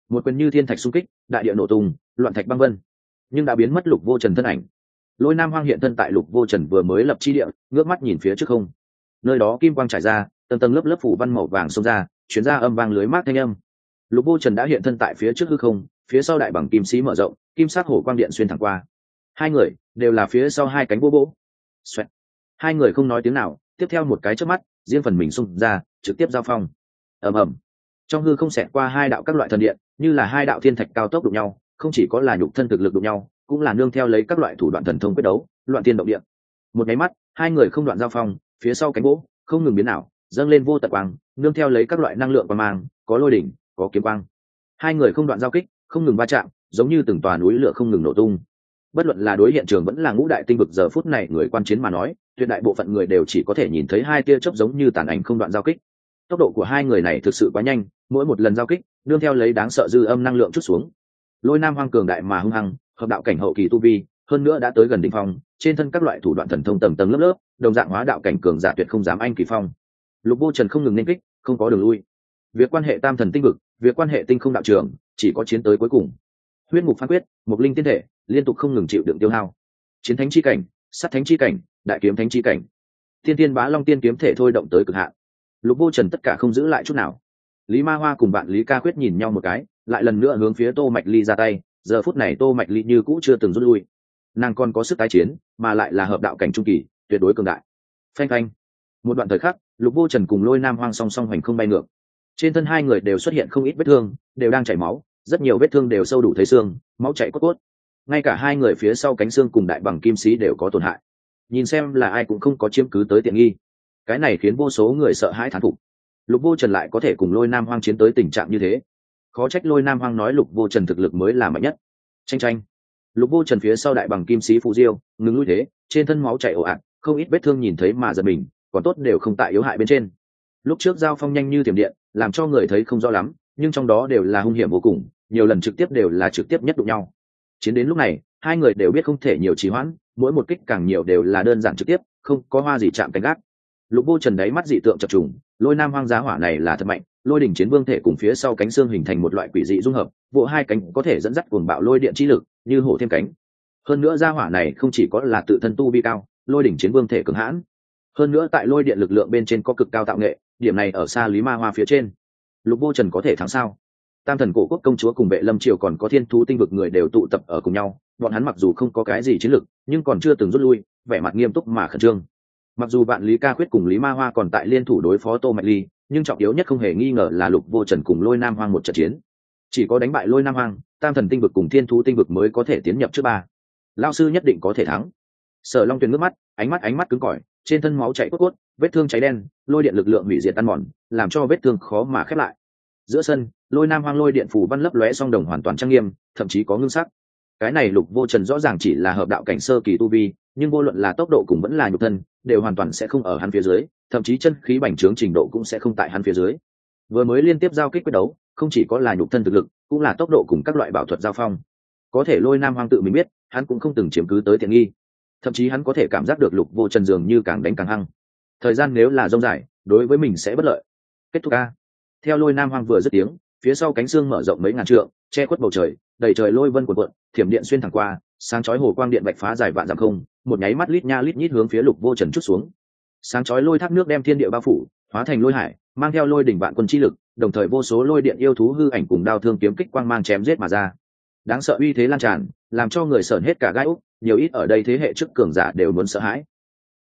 một quyền như thiên thạch xung kích, đại địa nổ tung, loạn thạch băng vân, nhưng đã biến mất Lục Vô Trần thân ảnh. Lôi Nam Hoang hiện thân tại Lục Vô Trần vừa mới lập chi địa, ngước mắt nhìn phía trước không, nơi đó kim quang trải ra, tầng tầng lớp lớp phủ văn màu vàng xông ra, chuyển ra âm vang lưới mát thanh âm. Lục Vô Trần đã hiện thân tại phía trước hư không, phía sau đại bằng kim sĩ mở rộng, kim sắc hổ quang điện xuyên thẳng qua. Hai người đều là phía sau hai cánh bô bô. Xoẹt. Hai người không nói tiếng nào, tiếp theo một cái chớp mắt, riêng phần mình xung ra, trực tiếp giao phong. Ầm ầm. Trong hư không xẹt qua hai đạo các loại thần điện, như là hai đạo thiên thạch cao tốc đụng nhau, không chỉ có là nhục thân thực lực đụng nhau, cũng là nương theo lấy các loại thủ đoạn thần thông quyết đấu, loạn tiên động địa. Một cái mắt, hai người không đoạn giao phong, phía sau cánh gỗ không ngừng biến ảo, dâng lên vô tận quang, nương theo lấy các loại năng lượng quang mang, có lôi đỉnh, có kiếm quang. Hai người không đoạn giao kích, không ngừng va chạm, giống như từng tòa núi lửa không ngừng nổ tung. Bất luận là đối hiện trường vẫn là ngũ đại tinh vực giờ phút này người quan chiến mà nói, tuyệt đại bộ phận người đều chỉ có thể nhìn thấy hai tia chớp giống như tàn ảnh không đoạn giao kích. Tốc độ của hai người này thực sự quá nhanh, mỗi một lần giao kích nương theo lấy đáng sợ dư âm năng lượng chút xuống. Lôi Nam Hoang cường đại mà hung hăng, hợp đạo cảnh hậu kỳ tu vi, hơn nữa đã tới gần đỉnh phong, trên thân các loại thủ đoạn thần thông tầng tầng lớp lớp, đồng dạng hóa đạo cảnh cường giả tuyệt không dám anh kỳ phong. Lục Vô Trần không ngừng nên kích, không có đường lui. Việc quan hệ tam thần tinh vực, việc quan hệ tinh không đạo trường, chỉ có chiến tới cuối cùng. Huyết ngục phán quyết, một linh tiên thể, liên tục không ngừng chịu đựng tiêu hao. Chiến thánh chi cảnh, sát thánh chi cảnh, đại kiếm thánh chi cảnh, thiên tiên bá long tiên kiếm thể thôi động tới cực hạn. Lục Vô Trần tất cả không giữ lại chút nào. Lý Ma Hoa cùng bạn Lý Ca Quyết nhìn nhau một cái, lại lần nữa hướng phía Tô Mạch Ly ra tay. Giờ phút này Tô Mạch Ly như cũ chưa từng rút lui, nàng còn có sức tái chiến, mà lại là hợp đạo cảnh trung kỳ, tuyệt đối cường đại. Phanh phanh. Một đoạn thời khắc, Lục Vô Trần cùng Lôi Nam Hoang song song hành không bay ngược. Trên thân hai người đều xuất hiện không ít vết thương, đều đang chảy máu, rất nhiều vết thương đều sâu đủ thấy xương, máu chảy cốt cốt. Ngay cả hai người phía sau cánh xương cùng đại bằng kim sĩ đều có tổn hại. Nhìn xem là ai cũng không có chiếm cứ tới tiện nghi. Cái này khiến vô số người sợ hãi thán phục. Lục Vô Trần lại có thể cùng Lôi Nam Hoang chiến tới tình trạng như thế, khó trách Lôi Nam Hoang nói Lục Vô Trần thực lực mới là mạnh nhất. Tranh tranh. Lục Vô Trần phía sau đại bằng kim sĩ phù diêu ngừng lui thế, trên thân máu chảy ồ ạt, không ít vết thương nhìn thấy mà giật mình, còn tốt đều không tại yếu hại bên trên. Lúc trước giao phong nhanh như thiểm điện, làm cho người thấy không rõ lắm, nhưng trong đó đều là hung hiểm vô cùng, nhiều lần trực tiếp đều là trực tiếp nhất đụng nhau. Chiến đến lúc này, hai người đều biết không thể nhiều trì hoãn, mỗi một kích càng nhiều đều là đơn giản trực tiếp, không có hoa gì chạm cánh gác. Lục Vô Trần đáy mắt dị tượng chập trùng, Lôi Nam Hoang giá hỏa này là thật mạnh, lôi đỉnh chiến vương thể cùng phía sau cánh xương hình thành một loại quỷ dị dung hợp, bộ hai cánh có thể dẫn dắt cuồng bạo lôi điện chi lực, như hổ thêm cánh. Hơn nữa gia hỏa này không chỉ có là tự thân tu vi cao, lôi đỉnh chiến vương thể cường hãn, hơn nữa tại lôi điện lực lượng bên trên có cực cao tạo nghệ, điểm này ở xa Lý Ma Hoa phía trên. Lục Vô Trần có thể thắng sao? Tam thần cổ quốc công chúa cùng Vệ Lâm triều còn có thiên thú tinh vực người đều tụ tập ở cùng nhau, bọn hắn mặc dù không có cái gì chiến lực, nhưng còn chưa từng rút lui, vẻ mặt nghiêm túc mà khẩn trương. Mặc dù bạn Lý Ca Khuyết cùng Lý Ma Hoa còn tại liên thủ đối phó Tô Mạch Ly, nhưng trọng yếu nhất không hề nghi ngờ là Lục Vô Trần cùng Lôi Nam Hoang một trận chiến. Chỉ có đánh bại Lôi Nam Hoang, tam thần tinh vực cùng thiên thú tinh vực mới có thể tiến nhập trước ba. Lão sư nhất định có thể thắng. Sở Long Tuyền ngước mắt, ánh mắt cứng cỏi, trên thân máu chảy cốt cốt, vết thương cháy đen, lôi điện lực lượng hủy diệt tan mòn, làm cho vết thương khó mà khép lại. Giữa sân, Lôi Nam Hoang lôi điện phủ văn lấp lóe song đồng hoàn toàn trang nghiêm, thậm chí có ngưng sắc. Cái này Lục Vô Trần rõ ràng chỉ là hợp đạo cảnh sơ kỳ tu vi, nhưng vô luận là tốc độ cùng vẫn là nhục thân, đều hoàn toàn sẽ không ở hắn phía dưới, thậm chí chân khí bành trướng trình độ cũng sẽ không tại hắn phía dưới. Vừa mới liên tiếp giao kích quyết đấu, không chỉ có là nhục thân thực lực, cũng là tốc độ cùng các loại bảo thuật giao phong. Có thể Lôi Nam Hoang tự mình biết, hắn cũng không từng chiếm cứ tới tiện nghi. Thậm chí hắn có thể cảm giác được Lục Vô Trần dường như càng đánh càng hăng. Thời gian nếu là rông dài, đối với mình sẽ bất lợi. Kết thúc a. Theo Lôi Nam Hoang vừa dứt tiếng, phía sau cánh xương mở rộng mấy ngàn trượng, che khuất bầu trời, đầy trời lôi vân cuộn cuộn, thiểm điện xuyên thẳng qua, sáng chói hồ quang điện bạch phá dài vạn dặm không, một nháy mắt lít nha lít nhít hướng phía Lục Vô Trần chút xuống. Sáng chói lôi thác nước đem thiên địa bao phủ, hóa thành lôi hải, mang theo lôi đỉnh vạn quân chi lực, đồng thời vô số lôi điện yêu thú hư ảnh cùng đao thương kiếm kích quang mang chém giết mà ra. Đáng sợ uy thế lan tràn, làm cho người sởn hết cả gai ốc, nhiều ít ở đây thế hệ trước cường giả đều muốn sợ hãi.